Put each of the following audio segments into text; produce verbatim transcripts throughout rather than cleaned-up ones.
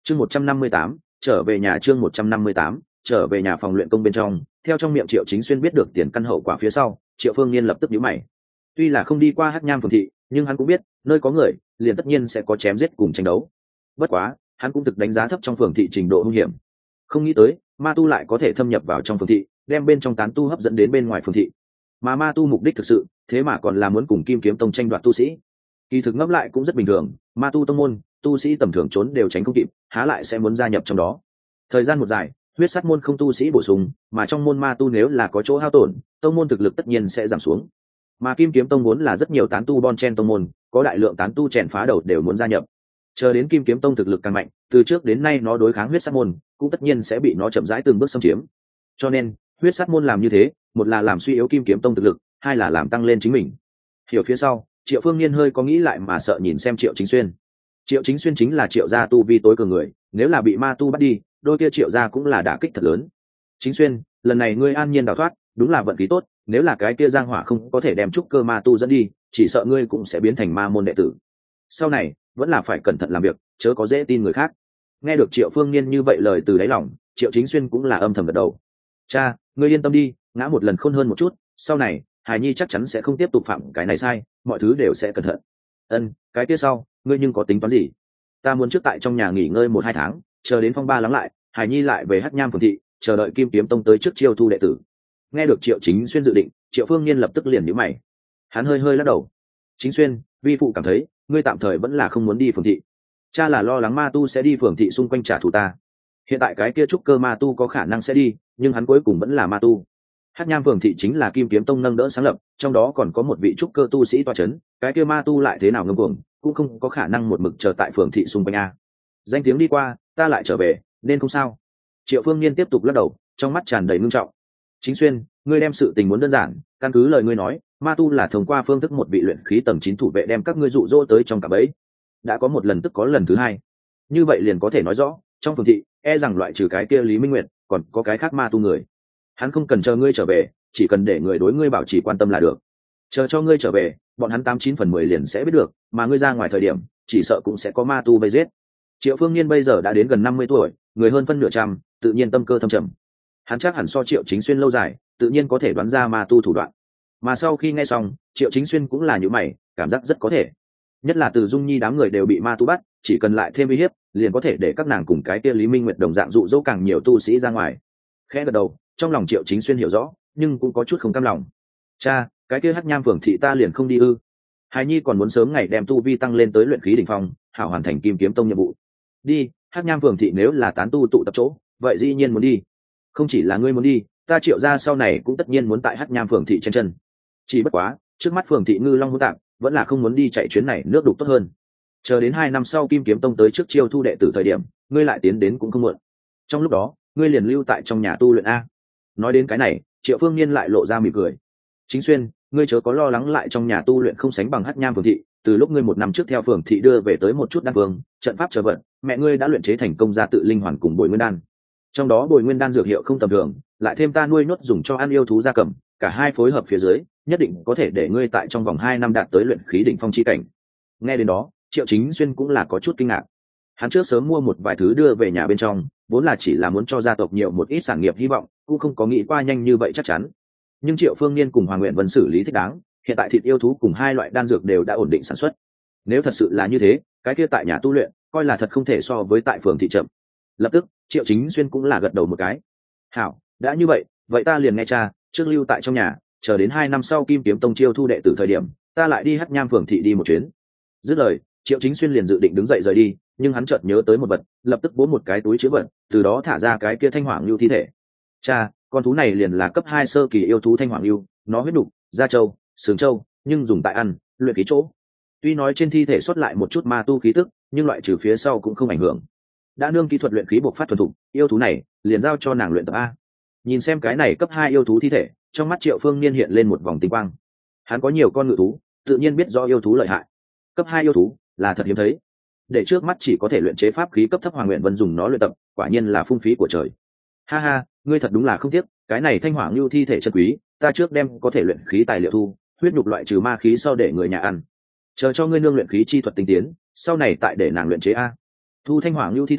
chương một trăm năm mươi tám trở về nhà chương một trăm năm mươi tám trở về nhà phòng luyện công bên trong. Theo trong miệng Triệu Chính Xuyên biết được tiền căn hậu quả phía sau, Triệu Phương Nhiên lập tức nhíu mày. Tuy là không đi qua Hắc Nham phường thị, nhưng hắn cũng biết nơi có người liền tất nhiên sẽ có chém giết cùng tranh đấu. Bất quá hắn cũng thực đánh giá thấp trong phường thị trình độ hung hiểm, không nghĩ tới ma tu lại có thể thâm nhập vào trong phường thị, đem bên trong tán tu hấp dẫn đến bên ngoài phường thị. Mà ma tu mục đích thực sự thế mà còn là muốn cùng Kim Kiếm Tông tranh đoạt tu sĩ. Kỳ thực ngẫm lại cũng rất bình thường, ma tu tông môn tu sĩ tầm thường trốn đều tránh không kịp, há lại sẽ muốn gia nhập trong đó. Thời gian một dài, huyết sát môn không tu sĩ bổ sung, mà trong môn ma tu nếu là có chỗ hao tổn, tông môn thực lực tất nhiên sẽ giảm xuống. Mà Kim Kiếm Tông muốn là rất nhiều tán tu bon chen tông môn, có đại lượng tán tu chèn phá đầu đều muốn gia nhập. Chờ đến Kim Kiếm Tông thực lực càng mạnh, từ trước đến nay nó đối kháng huyết sát môn, cũng tất nhiên sẽ bị nó chậm rãi từng bước xâm chiếm. Cho nên, huyết sát môn làm như thế, một là làm suy yếu Kim Kiếm Tông thực lực, hai là làm tăng lên chính mình. Hiểu phía sau, Triệu Phương Nhiên hơi có nghĩ lại mà sợ nhìn xem Triệu Chính Xuyên. Triệu Chính Xuyên chính là Triệu gia tu vi tối cường người, nếu là bị ma tu bắt đi, đôi kia Triệu gia cũng là đả kích thật lớn. Chính Xuyên, lần này ngươi an nhiên đào thoát, đúng là vận khí tốt, nếu là cái kia giang hỏa không có thể đem trúc cơ ma tu dẫn đi, chỉ sợ ngươi cũng sẽ biến thành ma môn đệ tử. Sau này vẫn là phải cẩn thận làm việc, chớ có dễ tin người khác. Nghe được Triệu Phương Nhiên như vậy lời từ đáy lòng, Triệu Chính Xuyên cũng là âm thầm gật đầu. Cha, ngươi yên tâm đi, ngã một lần khôn hơn một chút, sau này Hải Nhi chắc chắn sẽ không tiếp tục phạm cái này sai, mọi thứ đều sẽ cẩn thận. Ân, cái kia sau, ngươi nhưng có tính toán gì? Ta muốn trước tại trong nhà nghỉ ngơi một hai tháng, chờ đến phong ba lắng lại, Hải Nhi lại về Hắc Nham phường thị, chờ đợi Kim Kiếm Tông tới trước chiêu thu đệ tử. Nghe được Triệu Chính Xuyên dự định, Triệu Phương Nhiên lập tức liền nhíu mày. Hắn hơi hơi lắc đầu. Chính Xuyên, vi phụ cảm thấy, ngươi tạm thời vẫn là không muốn đi phường thị. Cha là lo lắng ma tu sẽ đi phường thị xung quanh trả thù ta. Hiện tại cái kia trúc cơ ma tu có khả năng sẽ đi, nhưng hắn cuối cùng vẫn là ma tu. Hắc Nham phường thị chính là Kim Kiếm Tông nâng đỡ sáng lập, trong đó còn có một vị trúc cơ tu sĩ tọa chấn, cái kia ma tu lại thế nào ngông cuồng, cũng không có khả năng một mực chờ tại phường thị xung quanh a. Danh tiếng đi qua, ta lại trở về, nên không sao. Triệu Phương Nhiên tiếp tục lắc đầu, trong mắt tràn đầy ngưng trọng. Chính Xuyên, ngươi đem sự tình muốn đơn giản, căn cứ lời ngươi nói, ma tu là thông qua phương thức một vị luyện khí tầng chín thủ vệ đem các ngươi dụ dỗ tới trong cả bẫy. Đã có một lần tức có lần thứ hai. Như vậy liền có thể nói rõ, trong phường thị, e rằng loại trừ cái kia Lý Minh Nguyệt, còn có cái khác ma tu người. Hắn không cần chờ ngươi trở về, chỉ cần để người đối ngươi bảo trì quan tâm là được. Chờ cho ngươi trở về, bọn hắn tám chín phần mười liền sẽ biết được, mà ngươi ra ngoài thời điểm, chỉ sợ cũng sẽ có ma tu vây giết. Triệu Phương Nhiên bây giờ đã đến gần năm mươi tuổi, người hơn phân nửa trăm, tự nhiên tâm cơ thâm trầm. Hắn chắc hẳn so Triệu Chính Xuyên lâu dài, tự nhiên có thể đoán ra ma tu thủ đoạn. Mà sau khi nghe xong, Triệu Chính Xuyên cũng là như mày, cảm giác rất có thể. Nhất là từ Dung Nhi đám người đều bị ma tu bắt, chỉ cần lại thêm uy hiếp, liền có thể để các nàng cùng cái kia Lý Minh Nguyệt đồng dạng dụ dỗ càng nhiều tu sĩ ra ngoài. Khẽ gật đầu, trong lòng Triệu Chính Xuyên hiểu rõ, nhưng cũng có chút không cam lòng. Cha, cái kia Hắc Nham phường thị ta liền không đi ư? Hải Nhi còn muốn sớm ngày đem tu vi tăng lên tới luyện khí đỉnh phong, hảo hoàn thành Kim Kiếm Tông nhiệm vụ. Đi, Hắc Nham phường thị nếu là tán tu tụ tập chỗ, vậy dĩ nhiên muốn đi. Không chỉ là ngươi muốn đi, ta Triệu gia sau này cũng tất nhiên muốn tại Hắc Nham phường thị chen chân. Chỉ bất quá, trước mắt phường thị ngư long hỗn tạp, vẫn là không muốn đi chạy chuyến này nước đục tốt hơn. Chờ đến hai năm sau Kim Kiếm Tông tới trước chiêu thu đệ tử thời điểm, ngươi lại tiến đến cũng không muộn. Trong lúc đó, ngươi liền lưu tại trong nhà tu luyện a. Nói đến cái này, Triệu Phương Nhiên lại lộ ra mỉm cười. Chính Xuyên, ngươi chớ có lo lắng lại trong nhà tu luyện không sánh bằng Hắc Nham phường thị, từ lúc ngươi một năm trước theo phường thị đưa về tới một chút đan phương, trận pháp chờ vận, mẹ ngươi đã luyện chế thành công ra tự linh hoàn cùng bồi nguyên đan. Trong đó bồi nguyên đan dược hiệu không tầm thường, lại thêm ta nuôi nhốt dùng cho ăn yêu thú gia cầm, cả hai phối hợp phía dưới, nhất định có thể để ngươi tại trong vòng hai năm đạt tới luyện khí đỉnh phong chi cảnh. Nghe đến đó, Triệu Chính Xuyên cũng là có chút kinh ngạc. Hắn trước sớm mua một vài thứ đưa về nhà bên trong, vốn là chỉ là muốn cho gia tộc nhiều một ít sản nghiệp hy vọng, cũng không có nghĩ qua nhanh như vậy chắc chắn. Nhưng Triệu Phương Nhiên cùng Hoàng Nguyện Vân xử lý thích đáng, hiện tại thịt yêu thú cùng hai loại đan dược đều đã ổn định sản xuất. Nếu thật sự là như thế, cái kia tại nhà tu luyện, coi là thật không thể so với tại phường thị chậm. Lập tức, Triệu Chính Xuyên cũng là gật đầu một cái. Hảo, đã như vậy, vậy ta liền nghe cha, trước lưu tại trong nhà, chờ đến hai năm sau Kim Kiếm Tông chiêu thu đệ tử thời điểm, ta lại đi Hắc Nham phường thị đi một chuyến. Dứt lời, Triệu Chính Xuyên liền dự định đứng dậy rời đi, nhưng hắn chợt nhớ tới một vật, lập tức bố một cái túi chứa vật, từ đó thả ra cái kia thanh hỏa lưu thi thể. Cha, con thú này liền là cấp hai sơ kỳ yêu thú thanh hỏa lưu, nó huyết đục, da trâu, sừng trâu, nhưng dùng tại ăn, luyện khí chỗ. Tuy nói trên thi thể xuất lại một chút ma tu khí tức, nhưng loại trừ phía sau cũng không ảnh hưởng. Đã nương kỹ thuật luyện khí bộc phát thuần thục, yêu thú này liền giao cho nàng luyện tập a. Nhìn xem cái này cấp hai yêu thú thi thể, trong mắt Triệu Phương Niên hiện lên một vòng tinh quang. Hắn có nhiều con ngự thú, tự nhiên biết rõ yêu thú lợi hại. Cấp hai yêu thú là thật hiếm thấy. Để trước mắt chỉ có thể luyện chế pháp khí cấp thấp Hoàng Nguyện Vân dùng nó luyện tập, quả nhiên là phung phí của trời. Ha ha, ngươi thật đúng là không tiếc, cái này thanh hỏa lưu thi thể chân quý, ta trước đem có thể luyện khí tài liệu thu, huyết nhục loại trừ ma khí sau để người nhà ăn. Chờ cho ngươi nương luyện khí chi thuật tinh tiến, sau này tại để nàng luyện chế a. Thu thanh hỏa lưu thi thể,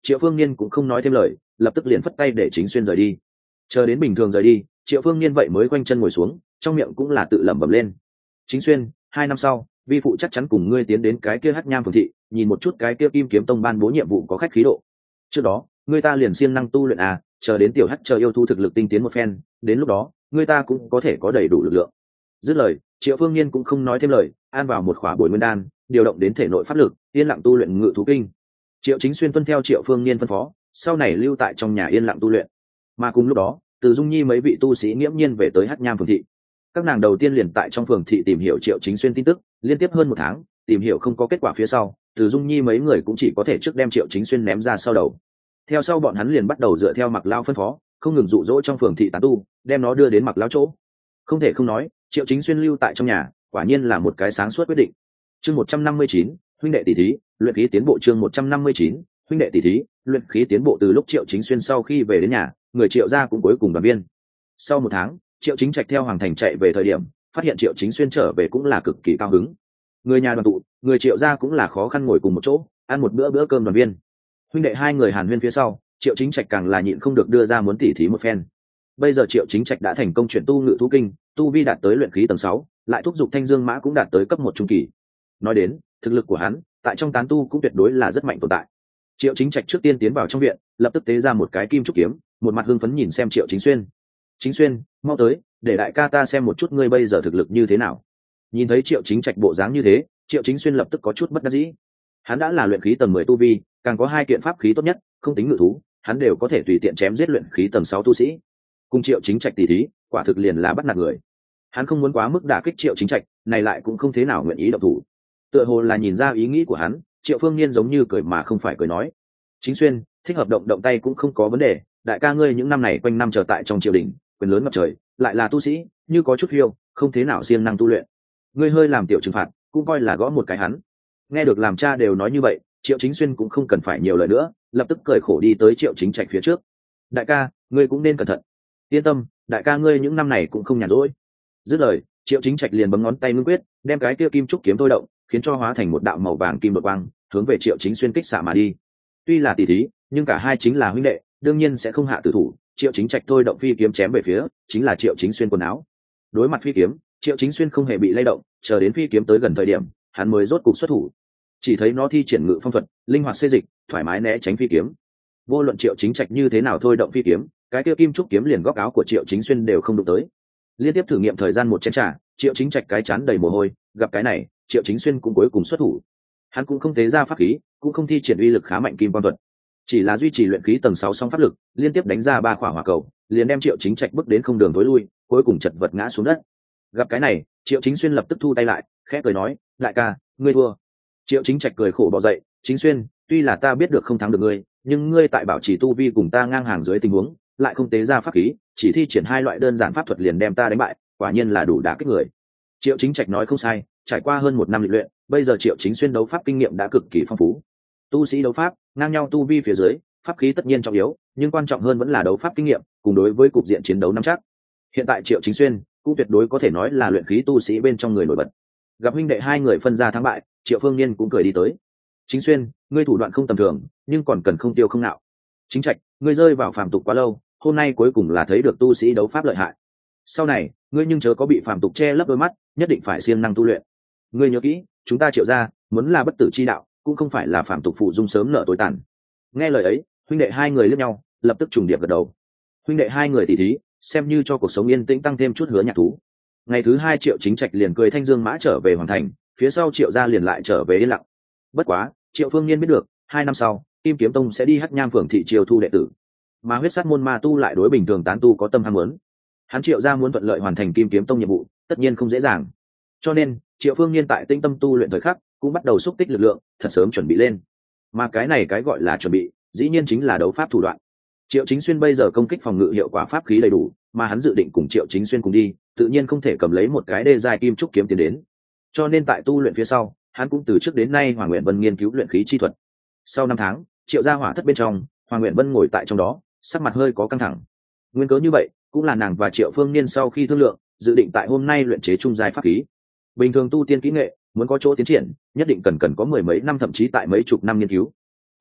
Triệu Phương Niên cũng không nói thêm lời, lập tức liền phất tay để Chính Xuyên rời đi. Chờ đến bình thường rời đi, Triệu Phương Niên vậy mới quanh chân ngồi xuống, trong miệng cũng là tự lẩm bẩm lên. Chính Xuyên, hai năm sau vi phụ chắc chắn cùng ngươi tiến đến cái kia Hắc Nham phường thị, nhìn một chút cái kia Kim Kiếm Tông ban bố nhiệm vụ có khách khí độ. Trước đó ngươi ta liền siêng năng tu luyện à, chờ đến tiểu Hắc chờ yêu thu thực lực tinh tiến một phen, đến lúc đó ngươi ta cũng có thể có đầy đủ lực lượng. Dứt lời, Triệu Phương Niên cũng không nói thêm lời, an vào một khỏa bồi nguyên đan, điều động đến thể nội pháp lực, yên lặng tu luyện ngự thú kinh. Triệu Chính Xuyên tuân theo Triệu Phương Niên phân phó, sau này lưu tại trong nhà yên lặng tu luyện. Mà cùng lúc đó, Từ Dung Nhi mấy vị tu sĩ nghiễm nhiên về tới Hắc Nham phường thị. Các nàng đầu tiên liền tại trong phường thị tìm hiểu Triệu Chính Xuyên tin tức, liên tiếp hơn một tháng tìm hiểu không có kết quả phía sau, Từ Dung Nhi mấy người cũng chỉ có thể trước đem Triệu Chính Xuyên ném ra sau đầu. Theo sau bọn hắn liền bắt đầu dựa theo Mặc Lão phân phó, không ngừng dụ dỗ trong phường thị tán tu, đem nó đưa đến Mặc Lão chỗ. Không thể không nói, Triệu Chính Xuyên lưu tại trong nhà, quả nhiên là một cái sáng suốt quyết định. Chương một trăm năm mươi chín, huynh đệ tỷ thí, luyện khí tiến bộ. Chương một trăm năm mươi chín, huynh đệ tỷ thí, luyện khí tiến bộ. Từ lúc Triệu Chính Xuyên sau khi về đến nhà, người Triệu gia cũng cuối cùng đoàn viên. Sau một tháng, Triệu Chính Trạch theo Hoàng Thành chạy về thời điểm, phát hiện Triệu Chính Xuyên trở về cũng là cực kỳ cao hứng. Người nhà đoàn tụ, người Triệu gia cũng là khó khăn ngồi cùng một chỗ, ăn một bữa bữa cơm đoàn viên. Huynh đệ hai người hàn huyên phía sau, Triệu Chính Trạch càng là nhịn không được đưa ra muốn tỉ thí một phen. Bây giờ Triệu Chính Trạch đã thành công chuyển tu ngự thú kinh, tu vi đạt tới luyện khí tầng sáu, lại thúc giục Thanh Dương Mã cũng đạt tới cấp một trung kỳ. Nói đến, thực lực của hắn, tại trong tán tu cũng tuyệt đối là rất mạnh tồn tại. Triệu Chính Trạch trước tiên tiến vào trong viện, lập tức tế ra một cái kim trúc kiếm, một mặt hưng phấn nhìn xem Triệu Chính Xuyên. Chính Xuyên, mau tới, để đại ca ta xem một chút ngươi bây giờ thực lực như thế nào. Nhìn thấy Triệu Chính Trạch bộ dáng như thế, Triệu Chính Xuyên lập tức có chút bất đắc dĩ. Hắn đã là luyện khí tầng mười tu vi, càng có hai kiện pháp khí tốt nhất, không tính ngự thú, hắn đều có thể tùy tiện chém giết luyện khí tầng sáu tu sĩ. Cùng Triệu Chính Trạch tỷ thí, quả thực liền là bắt nạt người. Hắn không muốn quá mức đả kích Triệu Chính Trạch, này lại cũng không thế nào nguyện ý động thủ. Tựa hồ là nhìn ra ý nghĩ của hắn, Triệu Phương Niên giống như cười mà không phải cười nói: Chính Xuyên, thích hợp động động tay cũng không có vấn đề, đại ca ngươi những năm này quanh năm chờ tại trong triều đình, quyền lớn ngập trời, lại là tu sĩ, như có chút phiêu, không thế nào siêng năng tu luyện. Ngươi hơi làm tiểu trừng phạt, cũng coi là gõ một cái hắn. Nghe được làm cha đều nói như vậy, Triệu Chính Xuyên cũng không cần phải nhiều lời nữa, lập tức cười khổ đi tới Triệu Chính Trạch phía trước. Đại ca, ngươi cũng nên cẩn thận. Yên tâm, đại ca ngươi những năm này cũng không nhàn rỗi. Dứt lời, Triệu Chính Trạch liền bấm ngón tay ngưng quyết, đem cái kia kim trúc kiếm thôi động, khiến cho hóa thành một đạo màu vàng kim đột quang, hướng về Triệu Chính Xuyên kích xạ mà đi. Tuy là tỷ thí, nhưng cả hai chính là huynh đệ, đương nhiên sẽ không hạ tử thủ. Triệu Chính Trạch thôi động phi kiếm chém về phía, chính là Triệu Chính Xuyên quần áo. Đối mặt phi kiếm, Triệu Chính Xuyên không hề bị lay động, chờ đến phi kiếm tới gần thời điểm, hắn mới rốt cục xuất thủ. Chỉ thấy nó thi triển ngự phong thuật, linh hoạt xê dịch, thoải mái né tránh phi kiếm. Vô luận Triệu Chính Trạch như thế nào thôi động phi kiếm, cái kia kim trúc kiếm liền góc áo của Triệu Chính Xuyên đều không đụng tới. Liên tiếp thử nghiệm thời gian một chén trà, Triệu Chính Trạch cái chán đầy mồ hôi, gặp cái này, Triệu Chính Xuyên cũng cuối cùng xuất thủ. Hắn cũng không tế ra pháp khí, cũng không thi triển uy lực khá mạnh kim quang thuật, chỉ là duy trì luyện khí tầng sáu song pháp lực, liên tiếp đánh ra ba quả hỏa cầu, liền đem Triệu Chính Trạch bước đến không đường tối lui, cuối cùng chật vật ngã xuống đất. Gặp cái này, Triệu Chính Xuyên lập tức thu tay lại, khẽ cười nói: đại ca, ngươi thua. Triệu Chính Trạch cười khổ bò dậy: Chính Xuyên, tuy là ta biết được không thắng được ngươi, nhưng ngươi tại bảo trì tu vi cùng ta ngang hàng dưới tình huống, lại không tế ra pháp khí, chỉ thi triển hai loại đơn giản pháp thuật liền đem ta đánh bại, quả nhiên là đủ đả kích người. Triệu Chính Trạch nói không sai, trải qua hơn một năm luyện luyện, bây giờ Triệu Chính Xuyên đấu pháp kinh nghiệm đã cực kỳ phong phú. Tu sĩ đấu pháp, ngang nhau tu vi phía dưới, pháp khí tất nhiên trọng yếu, nhưng quan trọng hơn vẫn là đấu pháp kinh nghiệm, cùng đối với cục diện chiến đấu nắm chắc. Hiện tại Triệu Chính Xuyên cũng tuyệt đối có thể nói là luyện khí tu sĩ bên trong người nổi bật. Gặp huynh đệ hai người phân ra thắng bại, Triệu Phương Niên cũng cười đi tới. Chính Xuyên, ngươi thủ đoạn không tầm thường, nhưng còn cần không tiêu không nạo. Chính Trạch, ngươi rơi vào phàm tục quá lâu, hôm nay cuối cùng là thấy được tu sĩ đấu pháp lợi hại. Sau này, ngươi nhưng chớ có bị phàm tục che lấp đôi mắt, nhất định phải siêng năng tu luyện. Ngươi nhớ kỹ, chúng ta Triệu gia muốn là bất tử chi đạo, cũng không phải là phàm tục phụ dung sớm nợ tối tàn. Nghe lời ấy, huynh đệ hai người liếc nhau, lập tức trùng điệp gật đầu. Huynh đệ hai người tỉ thí, xem như cho cuộc sống yên tĩnh tăng thêm chút hứa nhạc thú. Ngày thứ hai Triệu Chính Trạch liền cười thanh dương mã trở về Hoàng Thành, phía sau Triệu gia liền lại trở về yên lặng. Bất quá, Triệu Phương Niên biết được, hai năm sau, Kim Kiếm Tông sẽ đi Hắc Nham phường thị triều thu đệ tử, mà huyết sát môn ma tu lại đối bình thường tán tu có tâm ham muốn. Hắn Triệu gia muốn thuận lợi hoàn thành Kim Kiếm Tông nhiệm vụ, tất nhiên không dễ dàng. Cho nên, Triệu Phương Niên tại tinh tâm tu luyện thời khắc, cũng bắt đầu xúc tích lực lượng, thật sớm chuẩn bị lên. Mà cái này cái gọi là chuẩn bị, dĩ nhiên chính là đấu pháp thủ đoạn. Triệu Chính Xuyên bây giờ công kích phòng ngự hiệu quả pháp khí đầy đủ, mà hắn dự định cùng Triệu Chính Xuyên cùng đi, tự nhiên không thể cầm lấy một cái đê giai kim trúc kiếm tiến đến. Cho nên tại tu luyện phía sau, hắn cũng từ trước đến nay Hoàng Nguyện Vân nghiên cứu luyện khí chi thuật. Sau năm tháng, Triệu gia hỏa thất bên trong, Hoàng Nguyện Vân ngồi tại trong đó, sắc mặt hơi có căng thẳng. Nguyên cớ như vậy, cũng là nàng và Triệu Phương Niên sau khi thương lượng, dự định tại hôm nay luyện chế trung giai pháp khí. Bình thường tu tiên kỹ nghệ, muốn có chỗ tiến triển, nhất định cần cần có mười mấy năm thậm chí tại mấy chục năm nghiên cứu.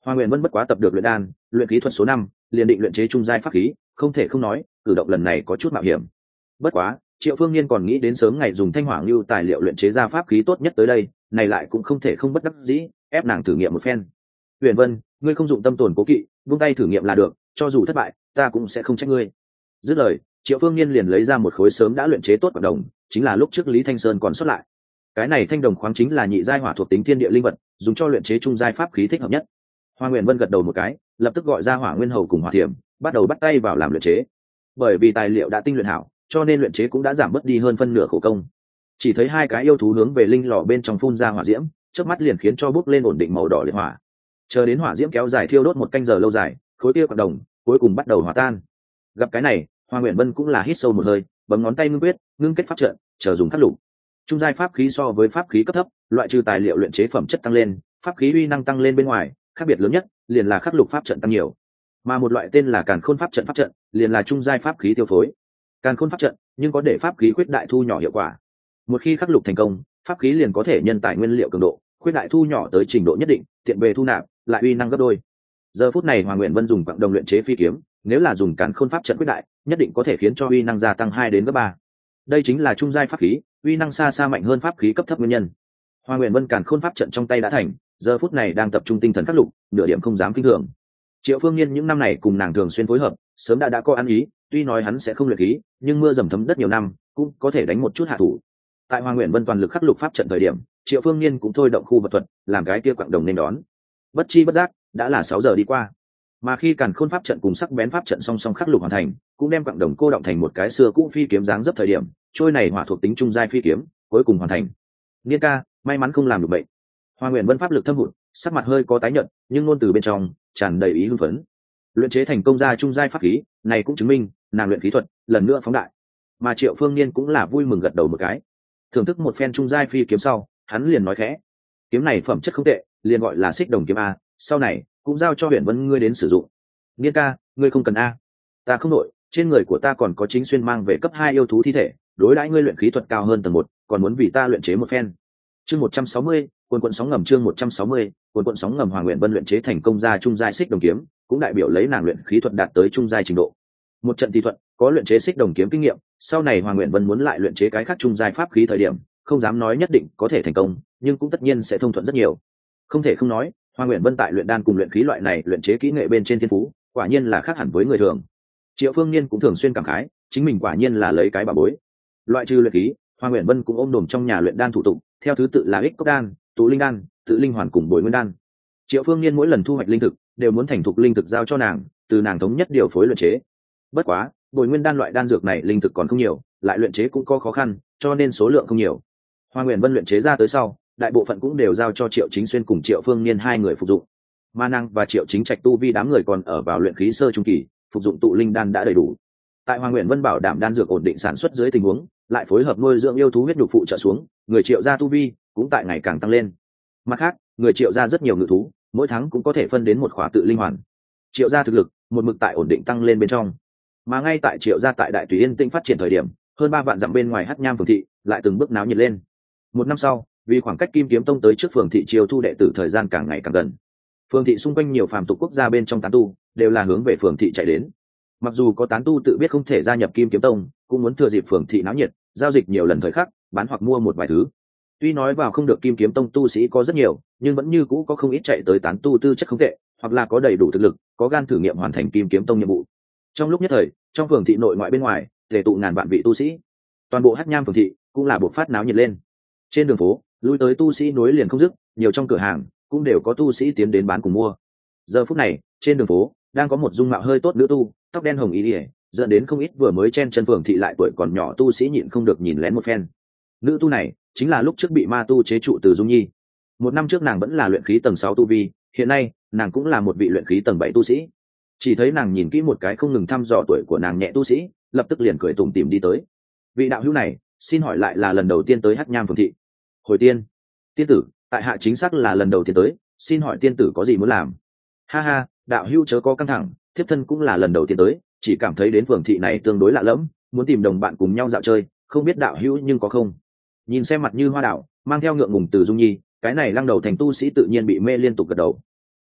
Hoa Nguyện Vân bất quá tập được luyện đan, luyện khí thuật số năm, liền định luyện chế trung giai pháp khí, không thể không nói, cử động lần này có chút mạo hiểm. Bất quá, Triệu Phương Nhiên còn nghĩ đến sớm ngày dùng thanh hỏa lưu tài liệu luyện chế ra pháp khí tốt nhất tới đây, này lại cũng không thể không bất đắc dĩ, ép nàng thử nghiệm một phen. Huyền Vân, ngươi không dụng tâm tồn cố kỵ, buông tay thử nghiệm là được, cho dù thất bại, ta cũng sẽ không trách ngươi. Dứt lời, Triệu Phương Nhiên liền lấy ra một khối sớm đã luyện chế tốt quặng đồng, chính là lúc trước Lý Thanh Sơn còn xuất lại. Cái này thanh đồng khoáng chính là nhị giai hỏa thuộc tính thiên địa linh vật, dùng cho luyện chế trung giai pháp khí thích hợp nhất. Hoa Nguyện Vân gật đầu một cái, lập tức gọi ra Hỏa Nguyên Hầu cùng Hỏa Thiểm, bắt đầu bắt tay vào làm luyện chế. Bởi vì tài liệu đã tinh luyện hảo, cho nên luyện chế cũng đã giảm bớt đi hơn phân nửa khổ công. Chỉ thấy hai cái yêu thú hướng về linh lò bên trong phun ra hỏa diễm, chớp mắt liền khiến cho bốc lên ổn định màu đỏ liệt hỏa. Chờ đến hỏa diễm kéo dài thiêu đốt một canh giờ lâu dài, khối kia quặng đồng cuối cùng bắt đầu hòa tan. Gặp cái này, Hoa Nguyện Vân cũng là hít sâu một hơi, bấm ngón tay ngưng quyết, ngưng kết pháp trận, chờ dùng khắc lục. Trung giai pháp khí so với pháp khí cấp thấp, loại trừ tài liệu luyện chế phẩm chất tăng lên, pháp khí uy năng tăng lên bên ngoài, khác biệt lớn nhất liền là khắc lục pháp trận tăng nhiều. Mà một loại tên là Càn Khôn pháp trận pháp trận, liền là trung giai pháp khí tiêu phối. Càn Khôn pháp trận, nhưng có để pháp khí khuyết đại thu nhỏ hiệu quả. Một khi khắc lục thành công, pháp khí liền có thể nhân tài nguyên liệu cường độ, khuyết đại thu nhỏ tới trình độ nhất định, tiện về thu nạp, lại uy năng gấp đôi. Giờ phút này Hoàng Nguyện Vân dùng quặng đồng luyện chế phi kiếm, nếu là dùng Càn Khôn pháp trận khuyết đại, nhất định có thể khiến cho uy năng gia tăng hai đến gấp ba. Đây chính là trung giai pháp khí, uy năng xa xa mạnh hơn pháp khí cấp thấp nguyên nhân. Hoàng Nguyện Vân Càn Khôn pháp trận trong tay đã thành, giờ phút này đang tập trung tinh thần khắc lục, nửa điểm không dám kinh thường. Triệu Phương Nhiên những năm này cùng nàng thường xuyên phối hợp, sớm đã đã có ăn ý, tuy nói hắn sẽ không luyện khí, nhưng mưa dầm thấm đất nhiều năm, cũng có thể đánh một chút hạ thủ. Tại Hoàng Nguyện Vân toàn lực khắc lục pháp trận thời điểm, Triệu Phương Nhiên cũng thôi động khu vật thuật, làm cái kia quặng đồng nên đón. Bất chi bất giác, đã là sáu giờ đi qua. Mà khi Càn Khôn pháp trận cùng sắc bén pháp trận song song khắc lục hoàn thành, cũng đem quặng đồng cô động thành một cái xưa cũ phi kiếm dáng dấp thời điểm, trôi này hỏa thuộc tính trung giai phi kiếm, cuối cùng hoàn thành. Niên ca, may mắn không làm được bệnh. Hoa Nguyện Vân pháp lực thâm hụt, sắc mặt hơi có tái nhợt, nhưng ngôn từ bên trong tràn đầy ý hưng phấn. Luyện chế thành công ra trung giai pháp khí, này cũng chứng minh nàng luyện khí thuật lần nữa phóng đại. Mà Triệu Phương Niên cũng là vui mừng gật đầu một cái. Thưởng thức một phen trung giai phi kiếm sau, hắn liền nói khẽ: kiếm này phẩm chất không tệ, liền gọi là Xích Đồng kiếm a, sau này cũng giao cho Huyền Vân ngươi đến sử dụng. Niên ca, ngươi không cần a, ta không nội, trên người của ta còn có chính xuyên mang về cấp hai yêu thú thi thể, đối đãi ngươi luyện khí thuật cao hơn tầng một, còn muốn vì ta luyện chế một phen. Chương một trăm sáu mươi, quần quần sóng ngầm chương một trăm sáu mươi, quần quần sóng ngầm Hoàng Nguyện Vân luyện chế thành công ra trung giai Xích Đồng kiếm, cũng đại biểu lấy nàng luyện khí thuật đạt tới trung giai trình độ. Một trận thi thuật, có luyện chế Xích Đồng kiếm kinh nghiệm, sau này Hoàng Nguyện Vân muốn lại luyện chế cái khác trung giai pháp khí thời điểm, không dám nói nhất định có thể thành công, nhưng cũng tất nhiên sẽ thông thuận rất nhiều. Không thể không nói, Hoàng Nguyện Vân tại luyện đan cùng luyện khí loại này luyện chế kỹ nghệ bên trên thiên phú, quả nhiên là khác hẳn với người thường. Triệu Phương Niên cũng thường xuyên cảm khái, chính mình quả nhiên là lấy cái bảo bối. Loại trừ luyện khí, Hoàng Nguyện Vân cũng ôm đồm trong nhà luyện đan thủ tục, theo thứ tự là ích cốc đan, tụ linh đan, tự linh hoàn cùng bồi nguyên đan. Triệu Phương Niên mỗi lần thu hoạch linh thực, đều muốn thành thục linh thực giao cho nàng, từ nàng thống nhất điều phối luyện chế. Bất quá, bồi nguyên đan loại đan dược này linh thực còn không nhiều, lại luyện chế cũng có khó khăn, cho nên số lượng không nhiều. Hoàng Nguyện Vân luyện chế ra tới sau, đại bộ phận cũng đều giao cho Triệu Chính Xuyên cùng Triệu Phương Niên hai người phục dụng. Ma năng và Triệu Chính Trạch tu vi đám người còn ở vào luyện khí sơ trung kỳ, phục dụng tụ linh đan đã đầy đủ. Tại Hoàng Nguyện Vân bảo đảm đan dược ổn định sản xuất dưới tình huống, lại phối hợp nuôi dưỡng yêu thú huyết nhục phụ trợ xuống, người Triệu gia tu vi cũng tại ngày càng tăng lên. Mặt khác, người Triệu gia rất nhiều ngự thú, mỗi tháng cũng có thể phân đến một khóa tự linh hoàn. Triệu gia thực lực một mực tại ổn định tăng lên bên trong. Mà ngay tại Triệu gia tại Đại Tùy Yên Tĩnh phát triển thời điểm, hơn ba vạn dặm bên ngoài Hắc Nham phường thị lại từng bước náo nhiệt lên. Một năm sau, vì khoảng cách Kim Kiếm Tông tới trước phường thị chiêu thu đệ tử thời gian càng ngày càng gần, phường thị xung quanh nhiều phàm tục quốc gia bên trong tán tu đều là hướng về phường thị chạy đến. Mặc dù có tán tu tự biết không thể gia nhập Kim Kiếm Tông, cũng muốn thừa dịp phường thị náo nhiệt, giao dịch nhiều lần thời khắc, bán hoặc mua một vài thứ. Tuy nói vào không được Kim Kiếm Tông tu sĩ có rất nhiều, nhưng vẫn như cũ có không ít chạy tới tán tu tư chất không tệ, hoặc là có đầy đủ thực lực, có gan thử nghiệm hoàn thành Kim Kiếm Tông nhiệm vụ. Trong lúc nhất thời, trong phường thị nội ngoại bên ngoài, tề tụ ngàn vạn vị tu sĩ. Toàn bộ Hắc Nham phường thị cũng là buộc phát náo nhiệt lên. Trên đường phố, lui tới tu sĩ nối liền không dứt, nhiều trong cửa hàng cũng đều có tu sĩ tiến đến bán cùng mua. Giờ phút này, trên đường phố đang có một dung mạo hơi tốt nữ tu, tóc đen hồng y ỉa, dẫn đến không ít vừa mới chen chân phường thị lại tuổi còn nhỏ tu sĩ nhịn không được nhìn lén một phen. Nữ tu này chính là lúc trước bị ma tu chế trụ Từ Dung Nhi. Một năm trước nàng vẫn là luyện khí tầng sáu tu vi, hiện nay nàng cũng là một vị luyện khí tầng bảy tu sĩ. Chỉ thấy nàng nhìn kỹ một cái không ngừng thăm dò tuổi của nàng nhẹ tu sĩ, lập tức liền cười tủm tỉm đi tới. Vị đạo hữu này, xin hỏi lại là lần đầu tiên tới Hắc Nham phường thị? Hồi tiên, tiên tử, tại hạ chính xác là lần đầu tiên tới, xin hỏi tiên tử có gì muốn làm? Ha ha, đạo hữu chớ có căng thẳng, thiếp thân cũng là lần đầu tiên tới, chỉ cảm thấy đến phường thị này tương đối lạ lẫm, muốn tìm đồng bạn cùng nhau dạo chơi, không biết đạo hữu nhưng có không? Nhìn xem mặt như hoa đạo, mang theo ngượng ngùng Từ Dung Nhi, cái này lăng đầu thành tu sĩ tự nhiên bị mê liên tục gật đầu.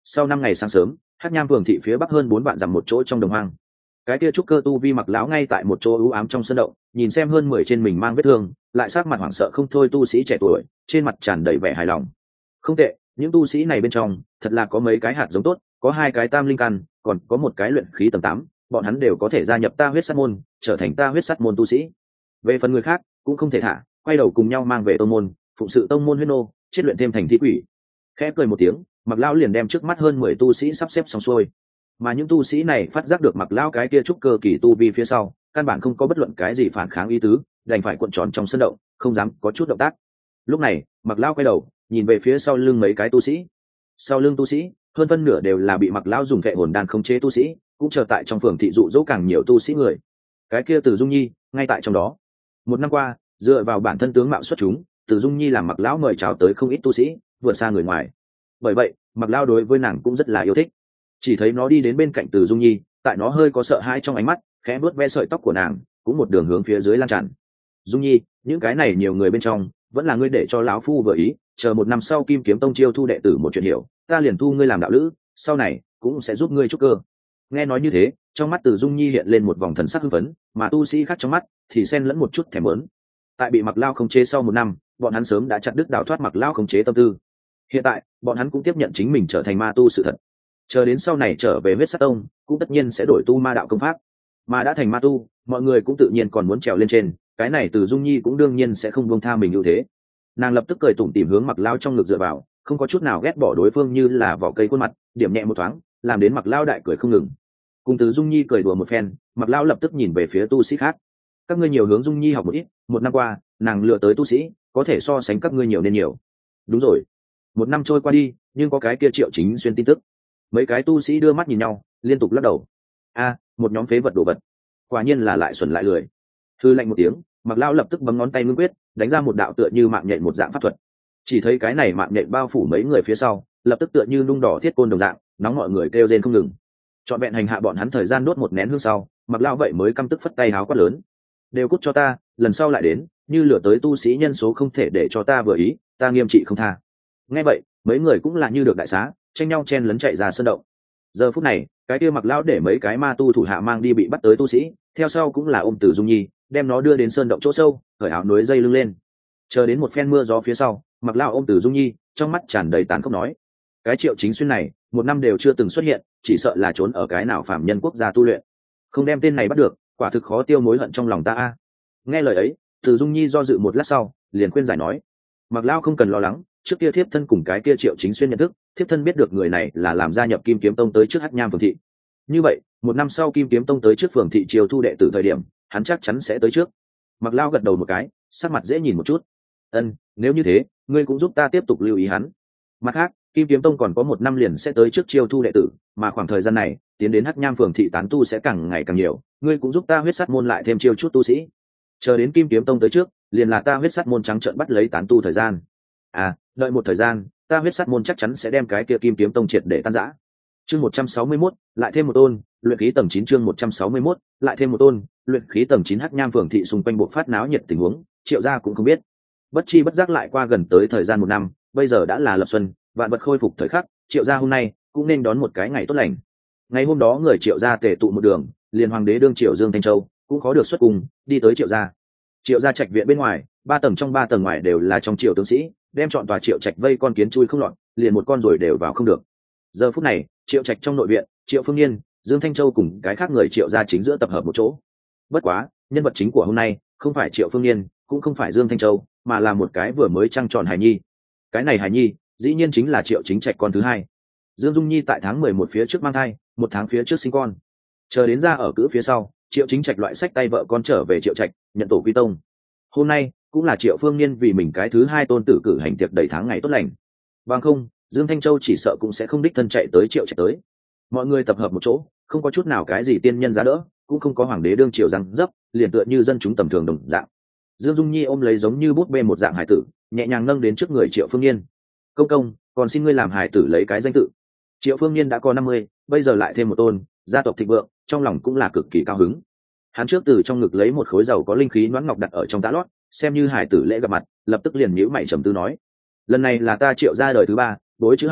Sau năm ngày sáng sớm, Hắc Nham Phường thị phía bắc hơn bốn vạn dặm một chỗ trong đồng hoang, cái kia trúc cơ tu vi mặc lão ngay tại một chỗ ưu ám trong sân động, nhìn xem hơn mười trên mình mang vết thương, lại sắc mặt hoảng sợ không thôi tu sĩ trẻ tuổi, trên mặt tràn đầy vẻ hài lòng. Không tệ, những tu sĩ này bên trong thật là có mấy cái hạt giống tốt, có hai cái tam linh căn, còn có một cái luyện khí tầng tám, bọn hắn đều có thể gia nhập ta huyết sát môn, trở thành ta huyết sát môn tu sĩ. Về phần người khác cũng không thể thả, quay đầu cùng nhau mang về tông môn, phụng sự tông môn huyết nô, chết luyện thêm thành thi quỷ. Khẽ cười một tiếng, mặc lão liền đem trước mắt hơn mười tu sĩ sắp xếp xong xuôi. Mà những tu sĩ này phát giác được mặc lão cái kia trúc cơ kỳ tu vi phía sau, căn bản không có bất luận cái gì phản kháng ý tứ, đành phải cuộn tròn trong sân động, không dám có chút động tác. Lúc này mặc lão quay đầu nhìn về phía sau lưng mấy cái tu sĩ. Sau lưng tu sĩ hơn phân nửa đều là bị mặc lão dùng vệ hồn đan khống chế tu sĩ, cũng chờ tại trong phường thị dụ dỗ càng nhiều tu sĩ người. Cái kia Từ Dung Nhi ngay tại trong đó. Một năm qua dựa vào bản thân tướng mạo xuất chúng, Từ Dung Nhi làm mặc lão mời chào tới không ít tu sĩ, vượt xa người ngoài. Bởi vậy mặc lão đối với nàng cũng rất là yêu thích. Chỉ thấy nó đi đến bên cạnh Từ Dung Nhi, tại nó hơi có sợ hãi trong ánh mắt, khẽ vuốt ve sợi tóc của nàng, cũng một đường hướng phía dưới lan tràn. Dung Nhi, những cái này nhiều người bên trong, vẫn là ngươi để cho lão phu vừa ý, chờ một năm sau Kim Kiếm Tông chiêu thu đệ tử một chuyện hiểu, ta liền thu ngươi làm đạo lữ, sau này cũng sẽ giúp ngươi trúc cơ. Nghe nói như thế, trong mắt Từ Dung Nhi hiện lên một vòng thần sắc hưng phấn, mà tu sĩ khác trong mắt thì xen lẫn một chút thèm muốn. Tại bị mặc lao khống chế sau một năm, bọn hắn sớm đã chặt đứt đào thoát mặc lao khống chế tâm tư. Hiện tại bọn hắn cũng tiếp nhận chính mình trở thành ma tu sự thật, chờ đến sau này trở về huyết sát tông cũng tất nhiên sẽ đổi tu ma đạo công pháp, mà đã thành ma tu mọi người cũng tự nhiên còn muốn trèo lên trên, cái này Từ Dung Nhi cũng đương nhiên sẽ không buông tha mình ưu thế. Nàng lập tức cười tủm tỉm hướng mặc lao trong ngực dựa vào, không có chút nào ghét bỏ đối phương như là vỏ cây khuôn mặt, điểm nhẹ một thoáng làm đến mặc lao đại cười không ngừng. Cùng Từ Dung Nhi cười đùa một phen, mặc lao lập tức nhìn về phía tu sĩ khác. Các ngươi nhiều hướng Dung Nhi học một ít, một năm qua nàng lựa tới tu sĩ có thể so sánh các ngươi nhiều nên nhiều. Đúng rồi, một năm trôi qua đi nhưng có cái kia Triệu Chính Xuyên tin tức. Mấy cái tu sĩ đưa mắt nhìn nhau liên tục lắc đầu. A, một nhóm phế vật đồ vật, quả nhiên là lại xuẩn lại lười. Thư lạnh một tiếng, mặc lao lập tức bấm ngón tay ngưng quyết, đánh ra một đạo tựa như mạng nhện một dạng pháp thuật. Chỉ thấy cái này mạng nhện bao phủ mấy người phía sau, lập tức tựa như nung đỏ thiết côn đồng dạng, nóng mọi người kêu rên không ngừng. Chọn vẹn hành hạ bọn hắn thời gian đốt một nén hương sau, mặc lao vậy mới căm tức phất tay háo quát lớn: đều cút cho ta, lần sau lại đến, như lửa tới tu sĩ nhân số không thể để cho ta vừa ý, ta nghiêm trị không tha. Nghe vậy mấy người cũng là như được đại xá, tranh nhau chen lấn chạy ra sân động. Giờ phút này cái kia mặc lão để mấy cái ma tu thủ hạ mang đi bị bắt tới tu sĩ, theo sau cũng là ôm Từ Dung Nhi, đem nó đưa đến sơn động chỗ sâu, cởi áo nối dây lưng lên. Chờ đến một phen mưa gió phía sau, mặc lão ôm Từ Dung Nhi, trong mắt tràn đầy tàn khốc nói: cái Triệu Chính Xuyên này một năm đều chưa từng xuất hiện, chỉ sợ là trốn ở cái nào phạm nhân quốc gia tu luyện, không đem tên này bắt được, quả thực khó tiêu mối hận trong lòng ta a. Nghe lời ấy, Từ Dung Nhi do dự một lát sau liền khuyên giải nói: mặc lão không cần lo lắng, trước kia thiếp thân cùng cái kia Triệu Chính Xuyên nhận thức, thiếp thân biết được người này là làm gia nhập Kim Kiếm Tông tới trước Hắc Nham Phường thị. Như vậy một năm sau Kim Kiếm Tông tới trước phường thị chiều thu đệ tử thời điểm, hắn chắc chắn sẽ tới trước. Mặc lao gật đầu một cái, sắc mặt dễ nhìn một chút. Ân, nếu như thế ngươi cũng giúp ta tiếp tục lưu ý hắn. Mặt khác Kim Kiếm Tông còn có một năm liền sẽ tới trước chiêu thu đệ tử, mà khoảng thời gian này tiến đến Hắc Nham Phường thị tán tu sẽ càng ngày càng nhiều, ngươi cũng giúp ta huyết sát môn lại thêm chiêu chút tu sĩ. Chờ đến Kim Kiếm Tông tới trước, liền là ta huyết sát môn trắng trợn bắt lấy tán tu thời gian. À, đợi một thời gian, ta huyết sát môn chắc chắn sẽ đem cái kia Kim Kiếm Tông triệt để tan rã. Chương một trăm sáu mươi mốt, lại thêm một tôn, luyện khí tầng chín chương một trăm sáu mươi mốt, lại thêm một tôn, luyện khí tầng chín Hắc Nham Phường thị xung quanh buộc phát náo nhiệt tình huống, Triệu gia cũng không biết. Bất chi bất giác lại qua gần tới thời gian một năm, bây giờ đã là lập xuân, vạn vật khôi phục thời khắc, Triệu gia hôm nay cũng nên đón một cái ngày tốt lành. Ngày hôm đó người Triệu gia tề tụ một đường, liền hoàng đế đương Triệu Dương Thanh Châu cũng có được xuất cùng, đi tới Triệu gia. Triệu gia trạch viện bên ngoài, ba tầng trong ba tầng ngoài đều là trong Triệu tướng sĩ, đem chọn tòa Triệu trạch vây con kiến chui không lọt, liền một con rồi đều vào không được. Giờ phút này Triệu trạch trong nội viện, Triệu Phương Nhiên, Dương Thanh Châu cùng cái khác người Triệu gia chính giữa tập hợp một chỗ. Bất quá nhân vật chính của hôm nay không phải Triệu Phương Nhiên, cũng không phải Dương Thanh Châu, mà là một cái vừa mới trăng tròn hài nhi. Cái này hài nhi dĩ nhiên chính là Triệu Chính Trạch con thứ hai. Dương Dung Nhi tại tháng mười một phía trước mang thai, một tháng phía trước sinh con, chờ đến ra ở cữ phía sau, Triệu Chính Trạch loại sách tay vợ con trở về Triệu Trạch, nhận tổ quy tông. Hôm nay cũng là Triệu Phương Nhiên vì mình cái thứ hai tôn tử cử hành tiệc đầy tháng ngày tốt lành. Bằng không Dương Thanh Châu chỉ sợ cũng sẽ không đích thân chạy tới Triệu Trạch tới. Mọi người tập hợp một chỗ, không có chút nào cái gì tiên nhân giá đỡ, cũng không có hoàng đế đương triều răng dấp, liền tựa như dân chúng tầm thường đồng dạng. Dương Dung Nhi ôm lấy giống như bút bê một dạng hải tử, nhẹ nhàng nâng đến trước người Triệu Phương Nhiên. Công công, còn xin ngươi làm hải tử lấy cái danh tự. Triệu Phương Nhiên đã có năm mươi, bây giờ lại thêm một tôn, gia tộc thịnh vượng, trong lòng cũng là cực kỳ cao hứng. Hắn trước từ trong ngực lấy một khối dầu có linh khí noãn ngọc đặt ở trong tã lót, xem như hải tử lễ gặp mặt, lập tức liền nhíu mày trầm tư nói: lần này là ta Triệu gia đời thứ ba, đối chữ hành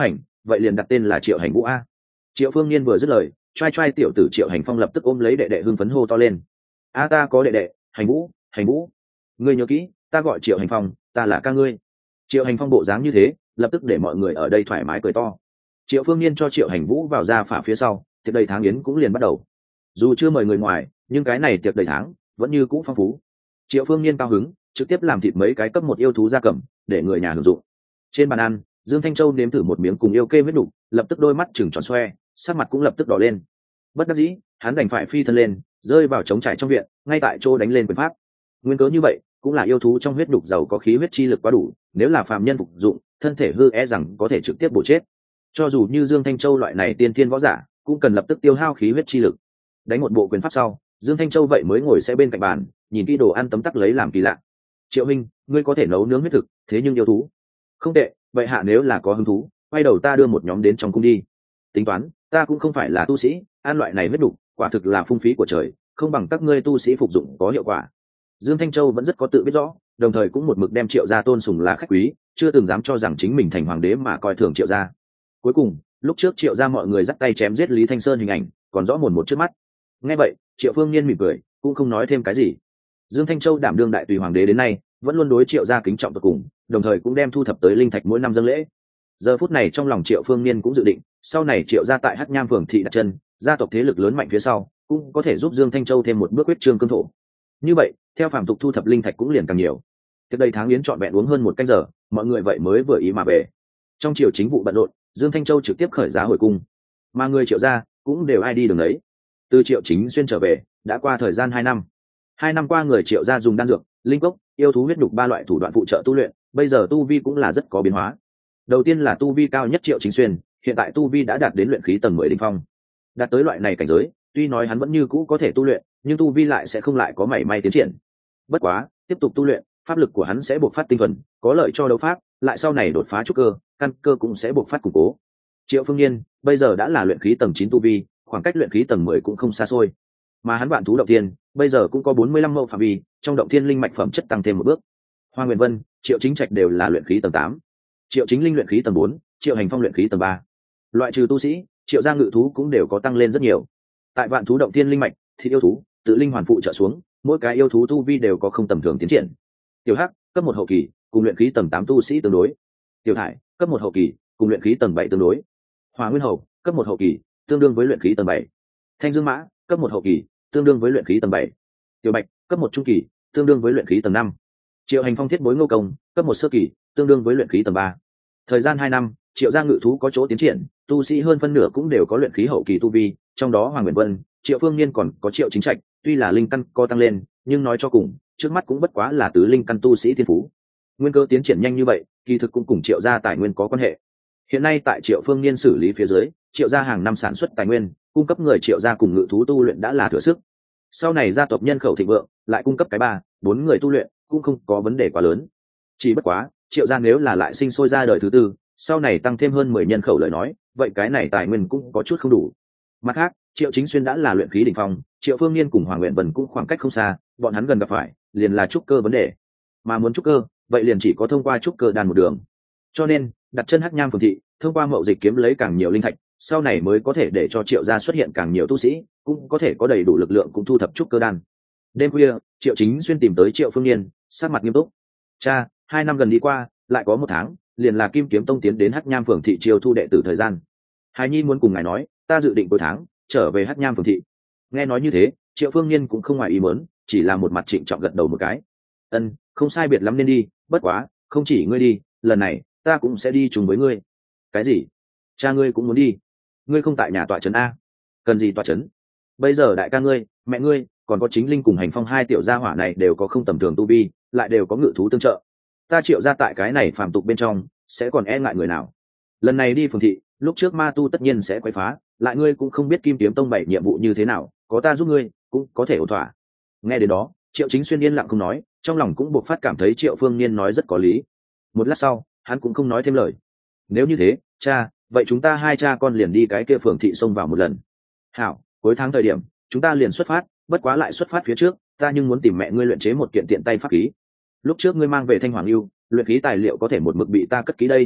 vậy liền đặt tên là Triệu Hành Vũ a. Triệu Phương Niên vừa dứt lời, trai trai tiểu tử Triệu Hành Phong lập tức ôm lấy đệ đệ hưng phấn hô to lên: a ta có đệ đệ Hành Vũ, Hành Vũ, ngươi nhớ kỹ, ta gọi Triệu Hành Phong, ta là ca ngươi. Triệu Hành Phong bộ dáng như thế, lập tức để mọi người ở đây thoải mái cười to. Triệu Phương Niên cho Triệu Hành Vũ vào ra phả phía sau, tiệc đầy tháng yến cũng liền bắt đầu. Dù chưa mời người ngoài, nhưng cái này tiệc đầy tháng vẫn như cũ phong phú. Triệu Phương Niên cao hứng, trực tiếp làm thịt mấy cái cấp một yêu thú gia cầm để người nhà hưởng dụng. Trên bàn ăn, Dương Thanh Châu nếm thử một miếng cùng yêu kê huyết nục, lập tức đôi mắt trừng tròn xoe, sắc mặt cũng lập tức đỏ lên. Bất đắc dĩ, hắn đành phải phi thân lên, rơi vào trống trải trong viện, ngay tại chỗ đánh lên quyền pháp. Nguyên cớ như vậy, cũng là yêu thú trong huyết nục giàu có khí huyết chi lực quá đủ, nếu là phàm nhân phục dụng, thân thể hư e rằng có thể trực tiếp bổ chết. Cho dù như Dương Thanh Châu loại này tiên thiên võ giả, cũng cần lập tức tiêu hao khí huyết chi lực. Đánh một bộ quyền pháp sau, Dương Thanh Châu vậy mới ngồi sẽ bên cạnh bàn, nhìn kỹ đồ ăn tấm tắc lấy làm kỳ lạ. Triệu Minh, ngươi có thể nấu nướng huyết thực, thế nhưng yêu thú không tệ, vậy hạ nếu là có hứng thú, quay đầu ta đưa một nhóm đến trong cung đi. Tính toán, ta cũng không phải là tu sĩ, ăn loại này huyết đục, quả thực là phung phí của trời, không bằng các ngươi tu sĩ phục dụng có hiệu quả. Dương Thanh Châu vẫn rất có tự biết rõ, đồng thời cũng một mực đem Triệu gia tôn sùng là khách quý, chưa từng dám cho rằng chính mình thành hoàng đế mà coi thường Triệu gia. Cuối cùng, lúc trước Triệu gia mọi người dắt tay chém giết Lý Thanh Sơn hình ảnh, còn rõ mồn một trước mắt. Nghe vậy, Triệu Phương Niên mỉm cười, cũng không nói thêm cái gì. Dương Thanh Châu đảm đương đại tùy hoàng đế đến nay, vẫn luôn đối Triệu gia kính trọng tột cùng, đồng thời cũng đem thu thập tới linh thạch mỗi năm dâng lễ. Giờ phút này trong lòng Triệu Phương Niên cũng dự định, sau này Triệu gia tại Hắc Nham Phường thị đặt chân, gia tộc thế lực lớn mạnh phía sau, cũng có thể giúp Dương Thanh Châu thêm một bước quyết trương cương thổ. Như vậy, theo phàm tục thu thập linh thạch cũng liền càng nhiều. Tiếp đây tháng yến trọn vẹn uống hơn một canh giờ, mọi người vậy mới vừa ý mà về. Trong triều chính vụ bận rộn, Dương Thanh Châu trực tiếp khởi giá hồi cung, mà người Triệu gia cũng đều ai đi đường đấy. Từ Triệu Chính Xuyên trở về, đã qua thời gian hai năm. Hai năm qua người Triệu gia dùng đan dược, linh cốc, yêu thú huyết nhục ba loại thủ đoạn phụ trợ tu luyện, bây giờ tu vi cũng là rất có biến hóa. Đầu tiên là tu vi cao nhất Triệu Chính Xuyên, hiện tại tu vi đã đạt đến luyện khí tầng mười đỉnh phong. Đạt tới loại này cảnh giới, tuy nói hắn vẫn như cũ có thể tu luyện, nhưng tu vi lại sẽ không lại có mảy may tiến triển. Bất quá, tiếp tục tu luyện, pháp lực của hắn sẽ bộc phát tinh thuần, có lợi cho đấu pháp, lại sau này đột phá trúc cơ, căn cơ cũng sẽ bộc phát củng cố. Triệu Phương Niên bây giờ đã là luyện khí tầng chín tu vi, khoảng cách luyện khí tầng mười cũng không xa xôi. Mà hắn vạn thú động tiên bây giờ cũng có bốn mươi lăm mẫu phạm vi, trong động thiên linh mạch phẩm chất tăng thêm một bước. Hoa Nguyên Vân, Triệu Chính Trạch đều là luyện khí tầng tám, Triệu Chính Linh luyện khí tầng bốn, Triệu Hành Phong luyện khí tầng ba. Loại trừ tu sĩ, Triệu gia ngự thú cũng đều có tăng lên rất nhiều. Tại vạn thú động thiên linh mạch, thì yêu thú, tự linh hoàn phụ trợ xuống, mỗi cái yêu thú tu vi đều có không tầm thường tiến triển. Tiểu Hắc, cấp một hậu kỳ, cùng luyện khí tầng tám tu sĩ tương đối. Tiểu Thải, cấp một hậu kỳ, cùng luyện khí tầng bảy tương đối. Hỏa Nguyên Hầu, cấp một hậu kỳ, tương đương với luyện khí tầng bảy. Thanh Dương Mã, cấp một hậu kỳ, tương đương với luyện khí tầng bảy. Tiểu Bạch, cấp một trung kỳ, tương đương với luyện khí tầng năm. Triệu Hành Phong thiết bối Ngô Công, cấp một sơ kỳ, tương đương với luyện khí tầng ba. Thời gian hai năm, Triệu gia ngự thú có chỗ tiến triển, tu sĩ hơn phân nửa cũng đều có luyện khí hậu kỳ tu vi, trong đó Hoàng Nguyễn Vân, Triệu Phương Niên còn có Triệu Chính Trạch, tuy là linh căn có tăng lên, nhưng nói cho cùng, trước mắt cũng bất quá là tứ linh căn tu sĩ thiên phú. Nguyên cơ tiến triển nhanh như vậy, kỳ thực cũng cùng Triệu gia tài nguyên có quan hệ. Hiện nay tại Triệu Phương Niên xử lý phía dưới, Triệu gia hàng năm sản xuất tài nguyên, cung cấp người Triệu gia cùng ngự thú tu luyện đã là thừa sức. Sau này gia tộc nhân khẩu thịnh vượng, lại cung cấp cái ba, bốn người tu luyện, cũng không có vấn đề quá lớn. Chỉ bất quá, Triệu gia nếu là lại sinh sôi ra đời thứ tư, sau này tăng thêm hơn mười nhân khẩu lời nói, vậy cái này tài nguyên cũng có chút không đủ. Mặt khác, Triệu Chính Xuyên đã là luyện khí đỉnh phong, Triệu Phương Niên cùng Hoàng Nguyện Vân cũng khoảng cách không xa, bọn hắn gần gặp phải, liền là trúc cơ vấn đề. Mà muốn trúc cơ, vậy liền chỉ có thông qua trúc cơ đan một đường. Cho nên, đặt chân Hắc Nham Phường thị, thông qua mậu dịch kiếm lấy càng nhiều linh thạch, sau này mới có thể để cho Triệu gia xuất hiện càng nhiều tu sĩ, cũng có thể có đầy đủ lực lượng cũng thu thập trúc cơ đan. Đêm khuya, Triệu Chính Xuyên tìm tới Triệu Phương Niên, sắc mặt nghiêm túc. Cha, hai năm gần đi qua, lại có một tháng, liền là Kim Kiếm Tông tiến đến Hắc Nham Phường thị chiêu thu đệ tử thời gian. Hải Nhi muốn cùng ngài nói, ta dự định cuối tháng trở về Hắc Nham Phường thị. Nghe nói như thế, Triệu Phương Niên cũng không ngoài ý muốn, chỉ là một mặt trịnh trọng gật đầu một cái. Ân, không sai biệt lắm nên đi, bất quá, không chỉ ngươi đi, lần này ta cũng sẽ đi chung với ngươi. Cái gì? Cha ngươi cũng muốn đi? Ngươi không tại nhà tọa trấn a? Cần gì tọa trấn? Bây giờ đại ca ngươi, mẹ ngươi, còn có Chính Linh cùng Hành Phong hai tiểu gia hỏa này đều có không tầm thường tu vi, lại đều có ngự thú tương trợ. Ta Triệu gia tại cái này phàm tục bên trong, sẽ còn e ngại người nào? Lần này đi phường thị, lúc trước ma tu tất nhiên sẽ quấy phá, lại ngươi cũng không biết Kim Kiếm Tông bảy nhiệm vụ như thế nào, có ta giúp ngươi, cũng có thể ổn thỏa. Nghe đến đó, Triệu Chính Xuyên yên lặng không nói, trong lòng cũng buộc phát cảm thấy Triệu Phương Niên nói rất có lý. Một lát sau, hắn cũng không nói thêm lời. Nếu như thế, cha, vậy chúng ta hai cha con liền đi cái kia phường thị xông vào một lần. Hảo, cuối tháng thời điểm, chúng ta liền xuất phát, bất quá lại xuất phát phía trước, ta nhưng muốn tìm mẹ ngươi luyện chế một kiện tiện tay pháp khí. Lúc trước ngươi mang về Thanh Hoàng Lưu, luyện khí tài liệu có thể một mực bị ta cất kỹ đây.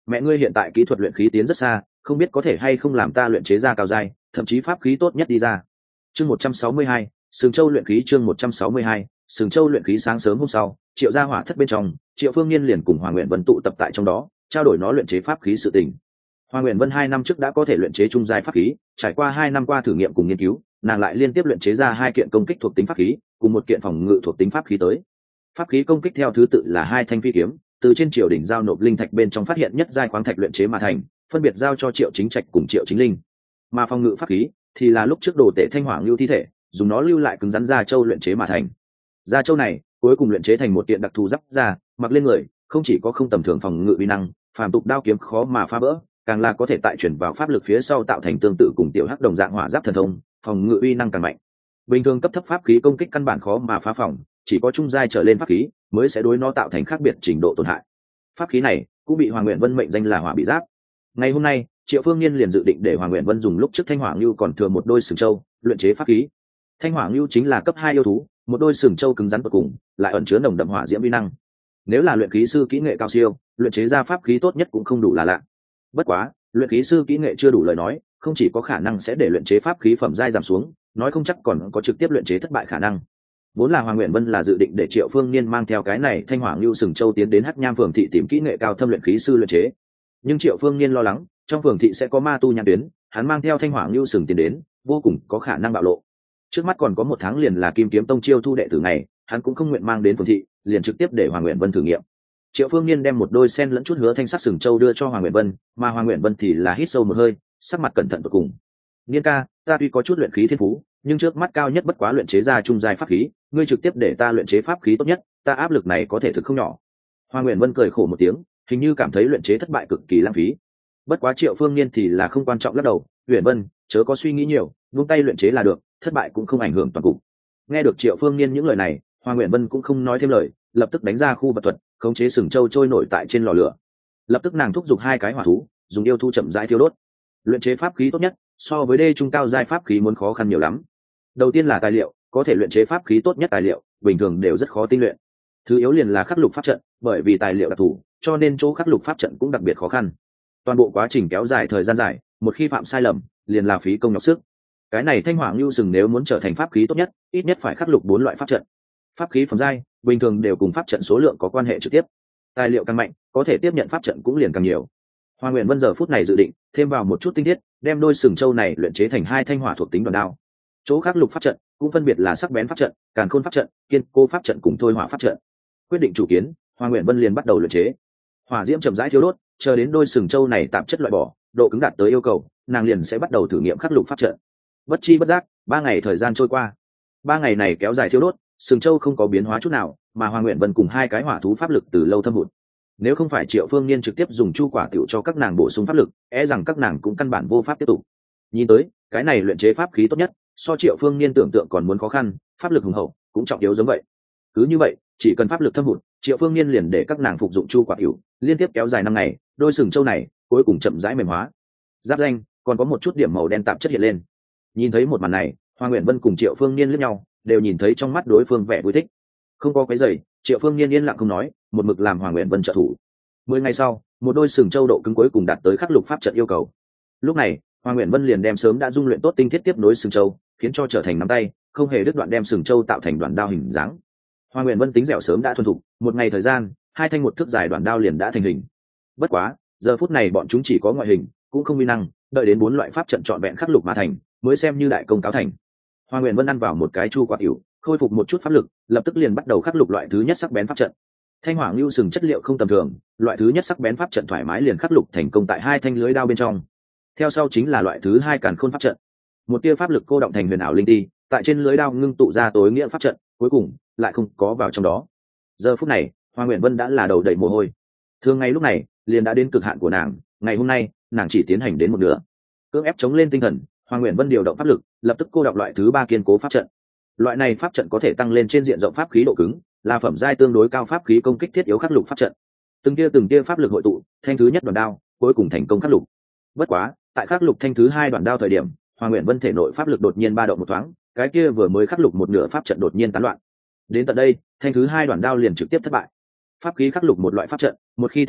mẹ ngươi hiện tại kỹ thuật luyện khí tiến rất xa, không biết có thể hay không làm ta luyện chế ra cao giai, thậm chí pháp khí tốt nhất đi ra. Chương một trăm sáu mươi hai, Sừng Châu luyện khí chương một trăm sáu mươi hai, Sừng Châu luyện khí. Sáng sớm hôm sau, Triệu gia hỏa thất bên trong, Triệu Phương Nhiên liền cùng Hoàng Nguyện Vân tụ tập tại trong đó, trao đổi nó luyện chế pháp khí sự tình. Hoàng Nguyện Vân hai năm trước đã có thể luyện chế trung giai pháp khí, trải qua hai năm qua thử nghiệm cùng nghiên cứu, nàng lại liên tiếp luyện chế ra hai kiện công kích thuộc tính pháp khí, cùng một kiện phòng ngự thuộc tính pháp khí tới. Pháp khí công kích theo thứ tự là hai thanh phi kiếm, từ trên triều đỉnh giao nộp linh thạch bên trong phát hiện nhất giai khoáng thạch luyện chế mà thành, phân biệt giao cho Triệu Chính Trạch cùng Triệu Chính Linh. Mà phòng ngự pháp khí thì là lúc trước đồ tể thanh hỏa lưu thi thể, dùng nó lưu lại cứng rắn da châu luyện chế mà thành. Da châu này cuối cùng luyện chế thành một kiện đặc thù giáp da, mặc lên người không chỉ có không tầm thường phòng ngự uy năng, phàm tục đao kiếm khó mà phá vỡ, càng là có thể tại chuyển vào pháp lực phía sau tạo thành tương tự cùng tiểu hắc đồng dạng hỏa giáp thần thông, phòng ngự uy năng càng mạnh. Bình thường cấp thấp pháp khí công kích căn bản khó mà phá phòng, chỉ có trung giai trở lên pháp khí mới sẽ đối nó tạo thành khác biệt trình độ tổn hại. Pháp khí này cũng bị Hoàng Nguyện Vân mệnh danh là Hỏa Bị Giáp. Ngày hôm nay, Triệu Phương Nhiên liền dự định để Hoàng Nguyện Vân dùng lúc trước Thanh Hỏa Ngưu còn thừa một đôi sừng châu luyện chế pháp khí. Thanh Hỏa Ngưu chính là cấp hai yêu thú, một đôi sừng châu cứng rắn tột cùng, lại ẩn chứa nồng đậm hỏa diễm uy năng. Nếu là luyện khí sư kỹ nghệ cao siêu, luyện chế ra pháp khí tốt nhất cũng không đủ là lạ. Bất quá, luyện khí sư kỹ nghệ chưa đủ lời nói, không chỉ có khả năng sẽ để luyện chế pháp khí phẩm giai giảm xuống, nói không chắc còn có trực tiếp luyện chế thất bại khả năng. Vốn là Hoàng Nguyện Vân là dự định để Triệu Phương Nhiên mang theo cái này Thanh Hỏa Ngưu sừng châu tiến đến Hắc Nham phường thị tìm kỹ nghệ cao thâm luyện khí sư luyện chế. Nhưng Triệu Phương Nhiên lo lắng, trong phường thị sẽ có ma tu nhãn tuyến, hắn mang theo Thanh Hỏa Ngưu sừng tiến đến, vô cùng có khả năng bạo lộ. Trước mắt còn có một tháng liền là Kim Kiếm Tông chiêu thu đệ tử này, hắn cũng không nguyện mang đến phường thị, liền trực tiếp để Hoàng Nguyện Vân thử nghiệm. Triệu Phương Nhiên đem một đôi sen lẫn chút hứa thanh sắc sừng châu đưa cho Hoàng Nguyện Vân, mà Hoàng Nguyện Vân thì là hít sâu một hơi, sắc mặt cẩn thận vô cùng. Niên ca, ta tuy có chút luyện khí thiên phú, nhưng trước mắt cao nhất bất quá luyện chế ra trung giai pháp khí, ngươi trực tiếp để ta luyện chế pháp khí tốt nhất, ta áp lực này có thể thực không nhỏ. Hoàng Nguyện Vân cười khổ một tiếng, hình như cảm thấy luyện chế thất bại cực kỳ lãng phí. Bất quá Triệu Phương Nhiên thì là không quan trọng lắc đầu, Uyển Vân, chớ có suy nghĩ nhiều, buông tay luyện chế là được, thất bại cũng không ảnh hưởng toàn cục. Nghe được Triệu Phương Nhiên những lời này, Hoàng Nguyện Vân cũng không nói thêm lời, lập tức đánh ra khu vật thuật, khống chế sừng châu trôi nổi tại trên lò lửa. Lập tức nàng thúc giục hai cái hỏa thú, dùng yêu thu chậm rãi thiêu đốt. Luyện chế pháp khí tốt nhất, so với đê trung cao giai pháp khí muốn khó khăn nhiều lắm. Đầu tiên là tài liệu, có thể luyện chế pháp khí tốt nhất tài liệu, bình thường đều rất khó tinh luyện. Thứ yếu liền là khắc lục pháp trận, bởi vì tài liệu đặc thù, cho nên chỗ khắc lục pháp trận cũng đặc biệt khó khăn. Toàn bộ quá trình kéo dài thời gian dài, một khi phạm sai lầm, liền là phí công nhọc sức. Cái này Thanh Hỏa Ngưu sừng nếu muốn trở thành pháp khí tốt nhất, ít nhất phải khắc lục bốn loại pháp trận. Pháp khí phẩm giai, bình thường đều cùng pháp trận số lượng có quan hệ trực tiếp. Tài liệu càng mạnh, có thể tiếp nhận pháp trận cũng liền càng nhiều. Hoàng Nguyện Vân giờ phút này dự định thêm vào một chút tinh tiết, đem đôi sừng châu này luyện chế thành hai thanh hỏa thuộc tính đòn đao. Chỗ khắc lục pháp trận cũng phân biệt là sắc bén pháp trận, càn khôn pháp trận, kiên cố pháp trận cùng thôi hỏa pháp trận. Quyết định chủ kiến, Hoàng Nguyện Vân liền bắt đầu luyện chế. Hỏa diễm chậm rãi thiêu đốt, chờ đến đôi sừng châu này tạp chất loại bỏ, độ cứng đạt tới yêu cầu, nàng liền sẽ bắt đầu thử nghiệm khắc lục pháp trận. Bất chi bất giác, ba ngày thời gian trôi qua. Ba ngày này kéo dài thiêu đốt, sừng châu không có biến hóa chút nào, mà Hoàng Nguyện Vân cùng hai cái hỏa thú pháp lực từ lâu thâm hụt. Nếu không phải Triệu Phương Nhiên trực tiếp dùng chu quả tiểu cho các nàng bổ sung pháp lực, e rằng các nàng cũng căn bản vô pháp tiếp tục. Nhìn tới, cái này luyện chế pháp khí tốt nhất, so Triệu Phương Nhiên tưởng tượng còn muốn khó khăn, pháp lực hùng hậu, cũng trọng yếu giống vậy. Cứ như vậy, chỉ cần pháp lực thâm hụt, Triệu Phương Nhiên liền để các nàng phục dụng chu quả tiểu, liên tiếp kéo dài năm ngày, đôi sừng châu này cuối cùng chậm rãi mềm hóa. Giáp danh, còn có một chút điểm màu đen tạp chất hiện lên. Nhìn thấy một màn này, Hoàng Nguyện Vân cùng Triệu Phương Nhiên liếc nhau, đều nhìn thấy trong mắt đối phương vẻ vui thích. Không có cái giày, Triệu Phương Nhiên yên lặng không nói, một mực làm Hoàng Nguyện Vân trợ thủ. Mười ngày sau, một đôi sừng châu độ cứng cuối cùng đạt tới khắc lục pháp trận yêu cầu. Lúc này, Hoàng Nguyện Vân liền đem sớm đã dung luyện tốt tinh thiết tiếp nối sừng châu, khiến cho trở thành nắm tay, không hề đứt đoạn đem sừng châu tạo thành đoạn đao hình dáng. Hoàng Nguyện Vân tính dẻo sớm đã thuần thục, một ngày thời gian, hai thanh một thước dài đoạn đao liền đã thành hình. Bất quá, giờ phút này bọn chúng chỉ có ngoại hình, cũng không uy năng, đợi đến bốn loại pháp trận trọn vẹn khắc lục mà thành, mới xem như đại công cáo thành. Hoàng Nguyện Vân ăn vào một cái chu quả tiểu, khôi phục một chút pháp lực, lập tức liền bắt đầu khắc lục loại thứ nhất sắc bén pháp trận. Thanh Hỏa Ngưu sừng chất liệu không tầm thường, loại thứ nhất sắc bén pháp trận thoải mái liền khắc lục thành công tại hai thanh lưới đao bên trong. Theo sau chính là loại thứ hai càn khôn pháp trận. Một tia pháp lực cô động thành huyền ảo linh ti, tại trên lưới đao ngưng tụ ra tối nghĩa pháp trận, cuối cùng lại không có vào trong đó. Giờ phút này, Hoàng Nguyện Vân đã là đầu đầy mồ hôi. Thường ngày lúc này, liền đã đến cực hạn của nàng, ngày hôm nay, nàng chỉ tiến hành đến một nửa. Cưỡng ép chống lên tinh thần, Hoàng Nguyện Vân điều động pháp lực, lập tức cô động loại thứ ba kiên cố pháp trận. Loại này pháp trận có thể tăng lên trên diện rộng pháp khí độ cứng, là phẩm giai tương đối cao pháp khí công kích thiết yếu khắc lục pháp trận. Từng tia từng tia pháp lực hội tụ, thanh thứ nhất đoạn đao, cuối cùng thành công khắc lục. Bất quá, tại khắc lục thanh thứ hai đoạn đao thời điểm, Hoàng Nguyện Vân thể nội pháp lực đột nhiên ba động một thoáng, cái kia vừa mới khắc lục một nửa pháp trận đột nhiên tán loạn. Đến tận đây, thanh thứ hai đoạn đao liền trực tiếp thất bại. Pháp khí khắc lục một loại pháp trận, một khi thất bại,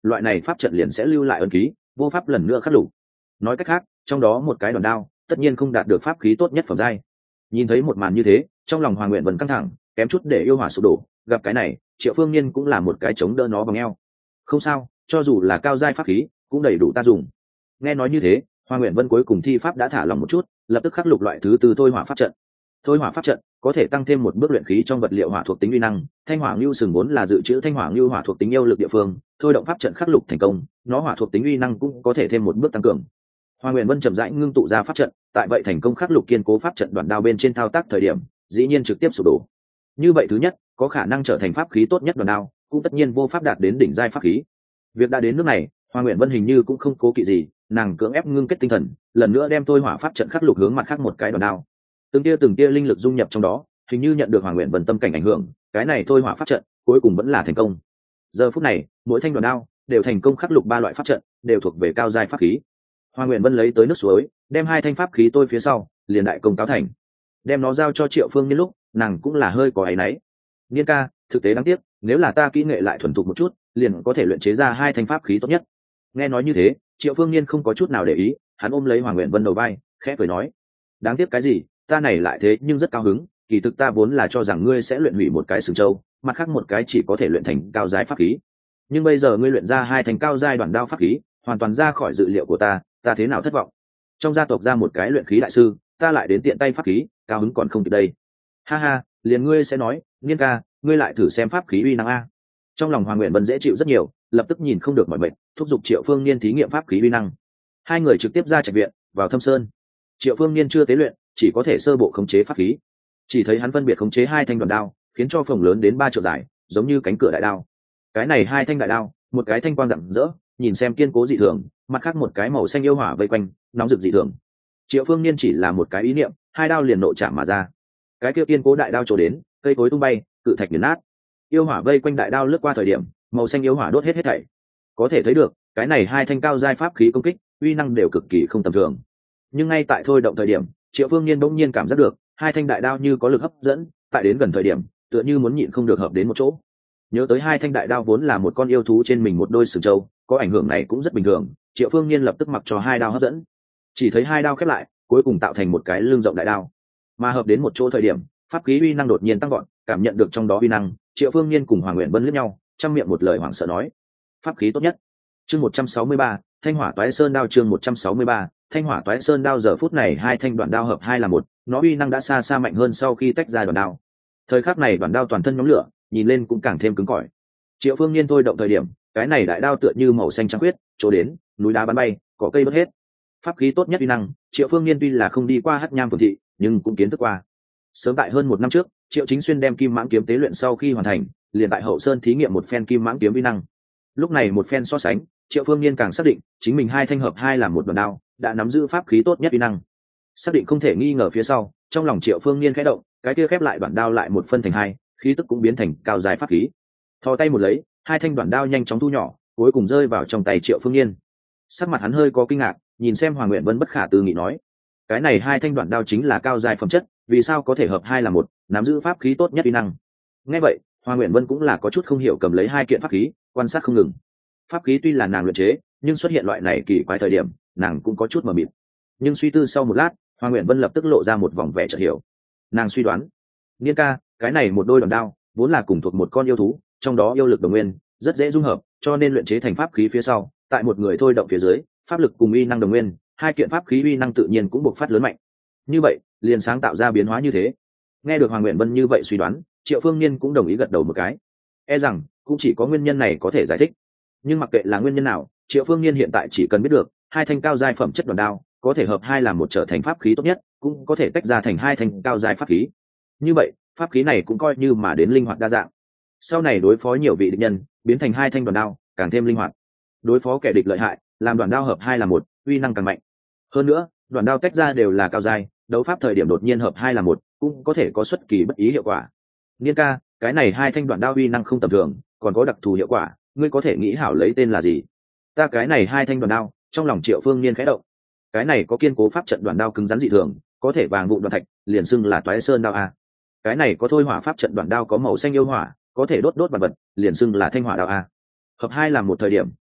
loại này pháp trận liền sẽ lưu lại ấn ký, vô pháp lần nữa khắc lục. Nói cách khác, trong đó một cái đòn đao tất nhiên không đạt được pháp khí tốt nhất phẩm giai. Nhìn thấy một màn như thế, trong lòng Hoàng Nguyện Vân căng thẳng, kém chút để yêu hỏa sụp đổ. Gặp cái này, Triệu Phương Niên cũng là một cái chống đỡ nó bằng eo. Không sao, cho dù là cao giai pháp khí cũng đầy đủ ta dùng. Nghe nói như thế, Hoàng Nguyện Vân cuối cùng thi pháp đã thả lòng một chút, lập tức khắc lục loại thứ tư thôi hỏa pháp trận. Thôi hỏa pháp trận có thể tăng thêm một bước luyện khí trong vật liệu hỏa thuộc tính uy năng. Thanh hỏa ngưu sừng vốn là dự trữ thanh hỏa ngưu hỏa thuộc tính yêu lực địa phương, thôi động pháp trận khắc lục thành công, nó hỏa thuộc tính uy năng cũng có thể thêm một bước tăng cường. Hoàng Nguyện Vân chậm rãi ngưng tụ ra pháp trận, tại vậy thành công khắc lục kiên cố pháp trận đoạn đao bên trên thao tác thời điểm, dĩ nhiên trực tiếp sụp đổ. Như vậy thứ nhất, có khả năng trở thành pháp khí tốt nhất đoạn đao, cũng tất nhiên vô pháp đạt đến đỉnh giai pháp khí. Việc đã đến nước này, Hoàng Nguyện Vân hình như cũng không cố kỵ gì, nàng cưỡng ép ngưng kết tinh thần, lần nữa đem thôi hỏa pháp trận khắc lục hướng mặt khác một cái đoạn đao. Từng tia từng tia linh lực dung nhập trong đó, hình như nhận được Hoàng Nguyện Vân tâm cảnh ảnh hưởng, cái này thôi hỏa pháp trận cuối cùng vẫn là thành công. Giờ phút này, mỗi thanh đoạn đao đều thành công khắc lục ba loại pháp trận, đều thuộc về cao giai pháp khí. Hoàng Nguyện Vân lấy tới nước suối, đem hai thanh pháp khí tôi phía sau, liền đại công cáo thành. Đem nó giao cho Triệu Phương Niên lúc, nàng cũng là hơi có áy náy. Niên ca, thực tế đáng tiếc, nếu là ta kỹ nghệ lại thuần thục một chút, liền có thể luyện chế ra hai thanh pháp khí tốt nhất. Nghe nói như thế, Triệu Phương Niên không có chút nào để ý, hắn ôm lấy Hoàng Nguyện Vân đầu vai, khẽ cười nói: đáng tiếc cái gì, ta này lại thế nhưng rất cao hứng, kỳ thực ta vốn là cho rằng ngươi sẽ luyện hủy một cái sừng châu, mặt khác một cái chỉ có thể luyện thành cao giai pháp khí. Nhưng bây giờ ngươi luyện ra hai thành cao giai đoạn đao pháp khí, hoàn toàn ra khỏi dự liệu của ta, ta thế nào thất vọng. Trong gia tộc ra một cái luyện khí đại sư, ta lại đến tiện tay pháp khí, cao hứng còn không kịp đây. Ha ha, liền ngươi sẽ nói, Niên ca, ngươi lại thử xem pháp khí uy năng a. Trong lòng Hoàng Nguyện Vân dễ chịu rất nhiều, lập tức nhìn không được mỏi mệt, thúc giục Triệu Phương Niên thí nghiệm pháp khí uy năng. Hai người trực tiếp ra trạch viện, vào Thâm Sơn. Triệu Phương Niên chưa tế luyện, chỉ có thể sơ bộ khống chế pháp khí. Chỉ thấy hắn phân biệt khống chế hai thanh đoạn đao, khiến cho phồng lớn đến ba trượng dài, giống như cánh cửa đại đao. Cái này hai thanh đại đao, một cái thanh quang rạng rỡ, nhìn xem kiên cố dị thường, mặt khác một cái màu xanh yêu hỏa vây quanh, nóng rực dị thường. Triệu Phương Niên chỉ là một cái ý niệm, hai đao liền nộ chạm mà ra. Cái kia kiên cố đại đao trổ đến, cây cối tung bay, cự thạch nghiền nát. Yêu hỏa vây quanh đại đao lướt qua thời điểm, màu xanh yêu hỏa đốt hết hết thảy. Có thể thấy được, cái này hai thanh cao giai pháp khí công kích, uy năng đều cực kỳ không tầm thường. Nhưng ngay tại thôi động thời điểm, Triệu Phương Niên bỗng nhiên cảm giác được hai thanh đại đao như có lực hấp dẫn, tại đến gần thời điểm tựa như muốn nhịn không được hợp đến một chỗ. Nhớ tới hai thanh đại đao vốn là một con yêu thú trên mình một đôi sừng trâu, có ảnh hưởng này cũng rất bình thường. Triệu Phương Niên lập tức mặc cho hai đao hấp dẫn, chỉ thấy hai đao khép lại, cuối cùng tạo thành một cái lưng rộng đại đao, mà hợp đến một chỗ thời điểm, pháp khí uy năng đột nhiên tăng vọt. Cảm nhận được trong đó uy năng, Triệu Phương Niên cùng Hoàng Nguyện Vân liếc nhau, trong miệng một lời hoảng sợ nói: pháp khí tốt nhất. Chương một trăm sáu mươi ba, Thanh Hỏa Toái Sơn đao. Chương một trăm sáu mươi ba, Thanh Hỏa Toái Sơn đao. Giờ phút này hai thanh đoạn đao hợp hai là một, nó uy năng đã xa xa mạnh hơn sau khi tách ra đoạn đao. Thời khắc này đoạn đao toàn thân nhóm lửa, nhìn lên cũng càng thêm cứng cỏi. Triệu Phương Niên thôi động thời điểm, cái này đại đao tựa như màu xanh trắng huyết, chỗ đến, núi đá bắn bay, cỏ cây mất hết. Pháp khí tốt nhất uy năng, Triệu Phương Niên tuy là không đi qua Hắc Nham Phường thị, nhưng cũng kiến thức qua. Sớm tại hơn một năm trước, Triệu Chính Xuyên đem Kim Mãng kiếm tế luyện sau khi hoàn thành, liền tại Hậu Sơn thí nghiệm một phen Kim Mãng kiếm uy năng. Lúc này một phen so sánh, Triệu Phương Niên càng xác định chính mình hai thanh hợp hai làm một đoạn đao, đã nắm giữ pháp khí tốt nhất uy năng. Xác định không thể nghi ngờ phía sau, trong lòng Triệu Phương Niên khẽ động, cái kia khép lại đoạn đao lại một phân thành hai, khí tức cũng biến thành cao dài pháp khí. Thò tay một lấy, hai thanh đoạn đao nhanh chóng thu nhỏ, cuối cùng rơi vào trong tay Triệu Phương Niên. Sắc mặt hắn hơi có kinh ngạc, nhìn xem Hoàng Nguyện Vân bất khả tư nghị nói: cái này hai thanh đoạn đao chính là cao dài phẩm chất, vì sao có thể hợp hai là một, nắm giữ pháp khí tốt nhất uy năng? Nghe vậy, Hoàng Nguyện Vân cũng là có chút không hiểu, cầm lấy hai kiện pháp khí, quan sát không ngừng. Pháp khí tuy là nàng luyện chế, nhưng xuất hiện loại này kỳ quái thời điểm, nàng cũng có chút mờ mịt. Nhưng suy tư sau một lát, Hoàng Nguyện Vân lập tức lộ ra một vòng vẻ chợt hiểu. Nàng suy đoán, Niên ca, cái này một đôi đoạn đao vốn là cùng thuộc một con yêu thú, trong đó yêu lực đồng nguyên, rất dễ dung hợp, cho nên luyện chế thành pháp khí phía sau, tại một người thôi động phía dưới, pháp lực cùng uy năng đồng nguyên, hai kiện pháp khí uy năng tự nhiên cũng bộc phát lớn mạnh. Như vậy, liền sáng tạo ra biến hóa như thế. Nghe được Hoàng Nguyện Vân như vậy suy đoán, Triệu Phương Niên cũng đồng ý gật đầu một cái. E rằng cũng chỉ có nguyên nhân này có thể giải thích. Nhưng mặc kệ là nguyên nhân nào, Triệu Phương Niên hiện tại chỉ cần biết được hai thanh cao giai phẩm chất đoạn đao có thể hợp hai làm một trở thành pháp khí tốt nhất, cũng có thể tách ra thành hai thanh cao giai pháp khí. Như vậy, pháp khí này cũng coi như mà đến linh hoạt đa dạng. Sau này đối phó nhiều vị địch nhân, biến thành hai thanh đoạn đao, càng thêm linh hoạt. Đối phó kẻ địch lợi hại, làm đoạn đao hợp hai là một, uy năng càng mạnh. Hơn nữa, đoạn đao tách ra đều là cao giai, đấu pháp thời điểm đột nhiên hợp hai là một, cũng có thể có xuất kỳ bất ý hiệu quả. Niên ca, cái này hai thanh đoạn đao uy năng không tầm thường, còn có đặc thù hiệu quả, ngươi có thể nghĩ hảo lấy tên là gì? Ta cái này hai thanh đoạn đao, trong lòng Triệu Phương Niên khẽ động. Cái này có kiên cố pháp trận đoạn đao cứng rắn dị thường, có thể vàng vụn đoạn thạch, liền xưng là Toái Sơn đao a. Cái này có thôi hỏa pháp trận đoạn đao có màu xanh yêu hỏa, có thể đốt đốt vật vật, liền xưng là Thanh Hỏa đao a. Hợp hai làm một thời điểm,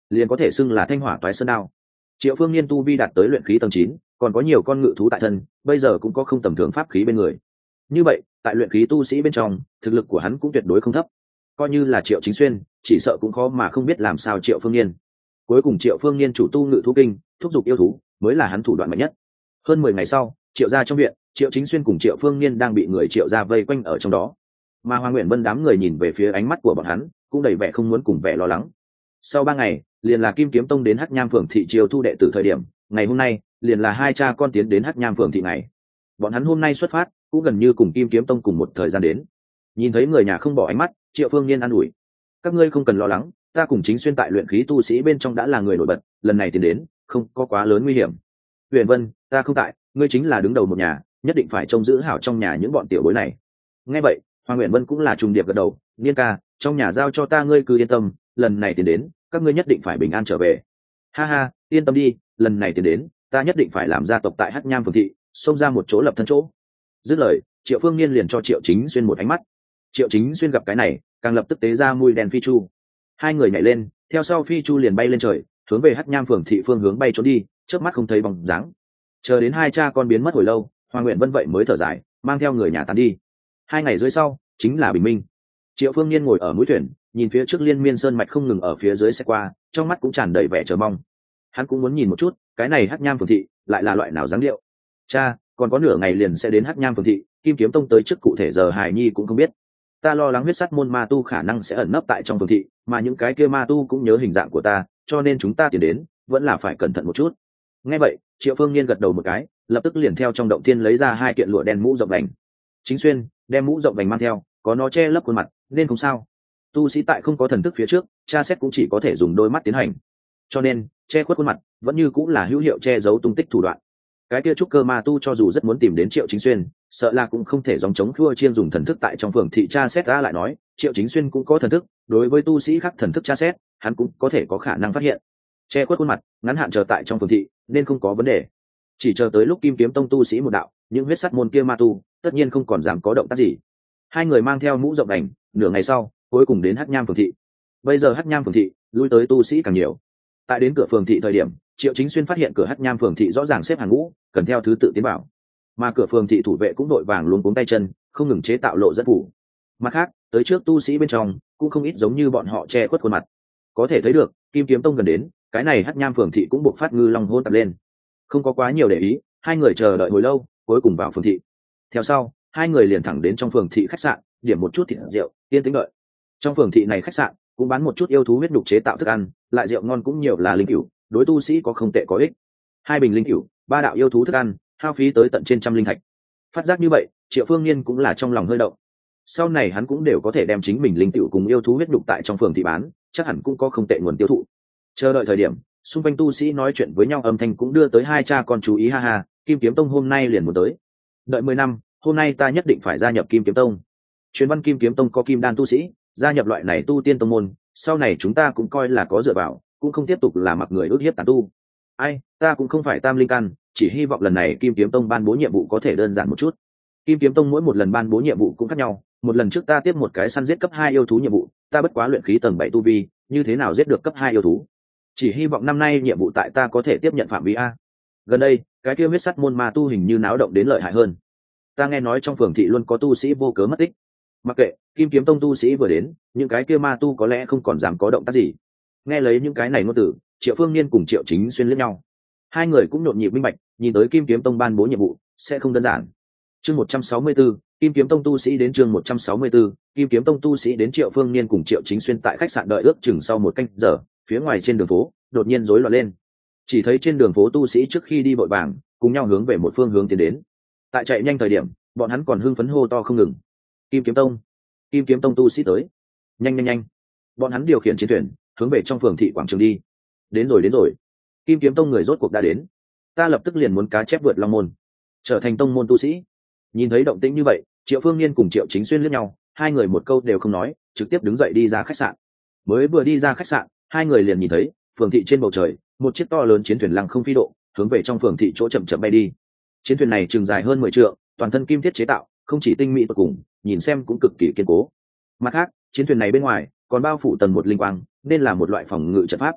liền có thể xưng là thanh hỏa toái sơn đao. Triệu Phương Niên tu vi đạt tới luyện khí tầng chín, còn có nhiều con ngự thú tại thân, bây giờ cũng có không tầm thường pháp khí bên người. Như vậy, tại luyện khí tu sĩ bên trong, thực lực của hắn cũng tuyệt đối không thấp. Coi như là Triệu Chính Xuyên, chỉ sợ cũng khó mà không biết làm sao Triệu Phương Niên. Cuối cùng Triệu Phương Niên chủ tu ngự thú kinh, thúc giục yêu thú, mới là hắn thủ đoạn mạnh nhất. Hơn mười ngày sau, Triệu gia trong viện, Triệu Chính Xuyên cùng Triệu Phương Niên đang bị người Triệu gia vây quanh ở trong đó. Mà Hoa Nguyện Vân đám người nhìn về phía ánh mắt của bọn hắn, cũng đầy vẻ không muốn cùng vẻ lo lắng. Sau ba ngày, liền là Kim Kiếm Tông đến Hắc Nham Phường thị chiêu thu đệ tử thời điểm, ngày hôm nay, liền là hai cha con tiến đến Hắc Nham Phường thị ngày. Bọn hắn hôm nay xuất phát, cũng gần như cùng Kim Kiếm Tông cùng một thời gian đến. Nhìn thấy người nhà không bỏ ánh mắt, Triệu Phương Niên an ủi: "Các ngươi không cần lo lắng, ta cùng Chính Xuyên tại luyện khí tu sĩ bên trong đã là người nổi bật, lần này tiến đến, không có quá lớn nguy hiểm. Huyền Vân, ta không tại, ngươi chính là đứng đầu một nhà, nhất định phải trông giữ hảo trong nhà những bọn tiểu bối này." Nghe vậy, Hoàng Uyển Vân cũng là trùng điệp gật đầu: "Niên ca, trong nhà giao cho ta, ngươi cứ yên tâm, lần này tiến đến, các ngươi nhất định phải bình an trở về." "Ha ha, yên tâm đi, lần này tiến đến, ta nhất định phải làm gia tộc tại Hắc Nham Phường thị, xông ra một chỗ lập thân chỗ." Dứt lời, Triệu Phương Niên liền cho Triệu Chính Xuyên một ánh mắt. Triệu Chính Xuyên gặp cái này, càng lập tức tế ra mùi đèn phi chu. Hai người nhảy lên, theo sau phi chu liền bay lên trời, hướng về Hắc Nham Phường thị phương hướng bay trốn đi, chớp mắt không thấy bóng dáng. Chờ đến hai cha con biến mất hồi lâu, Hoàng Uyển Vân vậy mới thở dài, mang theo người nhà tán đi. Hai ngày rưỡi sau, chính là bình minh. Triệu Phương Niên ngồi ở mũi thuyền, nhìn phía trước liên miên sơn mạch không ngừng ở phía dưới xe qua, trong mắt cũng tràn đầy vẻ chờ mong. Hắn cũng muốn nhìn một chút, cái này Hắc Nham Phường thị lại là loại nào dáng điệu. Cha, còn có nửa ngày liền sẽ đến Hắc Nham Phường thị, Kim Kiếm Tông tới trước cụ thể giờ Hải Nhi cũng không biết. Ta lo lắng huyết sắt môn ma tu khả năng sẽ ẩn nấp tại trong phường thị, mà những cái kia ma tu cũng nhớ hình dạng của ta, cho nên chúng ta tiến đến, vẫn là phải cẩn thận một chút. Nghe vậy, Triệu Phương Niên gật đầu một cái, lập tức liền theo trong động thiên lấy ra hai kiện lụa đen mũ rộng vành. Chính Xuyên, đem mũ rộng vành mang theo, có nó che lấp khuôn mặt, nên không sao. Tu sĩ tại không có thần thức phía trước, tra xét cũng chỉ có thể dùng đôi mắt tiến hành. Cho nên, che khuất khuôn mặt, vẫn như cũng là hữu hiệu che giấu tung tích thủ đoạn. Cái kia trúc cơ ma tu cho dù rất muốn tìm đến Triệu Chính Xuyên, sợ là cũng không thể dòng chống khua chiên dùng thần thức tại trong phường thị tra xét. Ra lại nói, Triệu Chính Xuyên cũng có thần thức, đối với tu sĩ khác thần thức tra xét, hắn cũng có thể có khả năng phát hiện. Che khuất khuôn mặt, ngắn hạn chờ tại trong phường thị, nên không có vấn đề. Chỉ chờ tới lúc Kim Kiếm Tông tu sĩ một đạo, những huyết sắt môn kia ma tu, tất nhiên không còn dám có động tác gì. Hai người mang theo mũ rộng đành, nửa ngày sau, cuối cùng đến Hắc Nham Phường thị. Bây giờ Hắc Nham Phường thị, lui tới tu sĩ càng nhiều. Tại đến cửa phường thị thời điểm, Triệu Chính Xuyên phát hiện cửa Hắc Nham Phường thị rõ ràng xếp hàng ngũ, cần theo thứ tự tiến vào. Mà cửa phường thị thủ vệ cũng đội vàng luống cuống tay chân, không ngừng chế tạo lộ dẫn phủ. Mặt khác, tới trước tu sĩ bên trong, cũng không ít giống như bọn họ che khuất khuôn mặt. Có thể thấy được, Kim Kiếm Tông gần đến, cái này Hắc Nham Phường thị cũng buộc phát ngư long hôn tập lên. Không có quá nhiều để ý, hai người chờ đợi hồi lâu, cuối cùng vào phường thị. Theo sau, hai người liền thẳng đến trong phường thị khách sạn, điểm một chút thịt rượu, yên tĩnh đợi. Trong phường thị này khách sạn cũng bán một chút yêu thú huyết nhục chế tạo thức ăn, lại rượu ngon cũng nhiều là linh cửu, đối tu sĩ có không tệ có ích. Hai bình linh cửu, ba đạo yêu thú thức ăn, hao phí tới tận trên trăm linh thạch. Phát giác như vậy, Triệu Phương Niên cũng là trong lòng hơi động. Sau này hắn cũng đều có thể đem chính mình linh cửu cùng yêu thú huyết nhục tại trong phường thị bán, chắc hẳn cũng có không tệ nguồn tiêu thụ. Chờ đợi thời điểm, xung quanh tu sĩ nói chuyện với nhau âm thanh cũng đưa tới hai cha con chú ý. Ha ha, Kim Kiếm Tông hôm nay liền muốn tới. Đợi mười năm, hôm nay ta nhất định phải gia nhập Kim Kiếm Tông. Truyền văn Kim Kiếm Tông có kim đan tu sĩ, gia nhập loại này tu tiên tông môn, sau này chúng ta cũng coi là có dựa vào, cũng không tiếp tục là mặc người ước hiếp tàn tu. Ai, ta cũng không phải tam linh căn, chỉ hy vọng lần này Kim Kiếm Tông ban bố nhiệm vụ có thể đơn giản một chút. Kim Kiếm Tông mỗi một lần ban bố nhiệm vụ cũng khác nhau, một lần trước ta tiếp một cái săn giết cấp hai yêu thú nhiệm vụ, ta bất quá luyện khí tầng bảy tu vi, như thế nào giết được cấp hai yêu thú? Chỉ hy vọng năm nay nhiệm vụ tại ta có thể tiếp nhận phạm vi a. Gần đây, cái kia huyết sắt môn ma tu hình như náo động đến lợi hại hơn. Ta nghe nói trong phường thị luôn có tu sĩ vô cớ mất tích. Mặc kệ, Kim Kiếm Tông tu sĩ vừa đến, những cái kia ma tu có lẽ không còn dám có động tác gì. Nghe lấy những cái này ngôn từ, Triệu Phương Niên cùng Triệu Chính Xuyên liếc nhau. Hai người cũng nhộn nhịp minh bạch, nhìn tới Kim Kiếm Tông ban bố nhiệm vụ sẽ không đơn giản. Chương một trăm sáu mươi tư, Kim Kiếm Tông tu sĩ đến chương một trăm sáu mươi tư, Kim Kiếm Tông tu sĩ đến. Triệu Phương Niên cùng Triệu Chính Xuyên tại khách sạn đợi ước chừng sau một canh giờ, phía ngoài trên đường phố đột nhiên rối loạn lên. Chỉ thấy trên đường phố tu sĩ trước khi đi vội vàng, cùng nhau hướng về một phương hướng tiến đến. Tại chạy nhanh thời điểm, bọn hắn còn hưng phấn hô to không ngừng. Kim Kiếm Tông, Kim Kiếm Tông tu sĩ tới, nhanh nhanh nhanh! Bọn hắn điều khiển chiến thuyền hướng về trong phường thị quảng trường đi. Đến rồi đến rồi, Kim Kiếm Tông người rốt cuộc đã đến. Ta lập tức liền muốn cá chép vượt long môn, trở thành tông môn tu sĩ. Nhìn thấy động tĩnh như vậy, Triệu Phương Niên cùng Triệu Chính Xuyên liếc nhau, hai người một câu đều không nói, trực tiếp đứng dậy đi ra khách sạn. Mới vừa đi ra khách sạn, hai người liền nhìn thấy phường thị trên bầu trời một chiếc to lớn chiến thuyền lăng không phi độ, hướng về trong phường thị chỗ chậm chậm bay đi. Chiến thuyền này chừng dài hơn mười trượng, toàn thân kim thiết chế tạo, không chỉ tinh mỹ tuyệt cùng, nhìn xem cũng cực kỳ kiên cố. Mặt khác, chiến thuyền này bên ngoài còn bao phủ tầng một linh quang, nên là một loại phòng ngự trận pháp.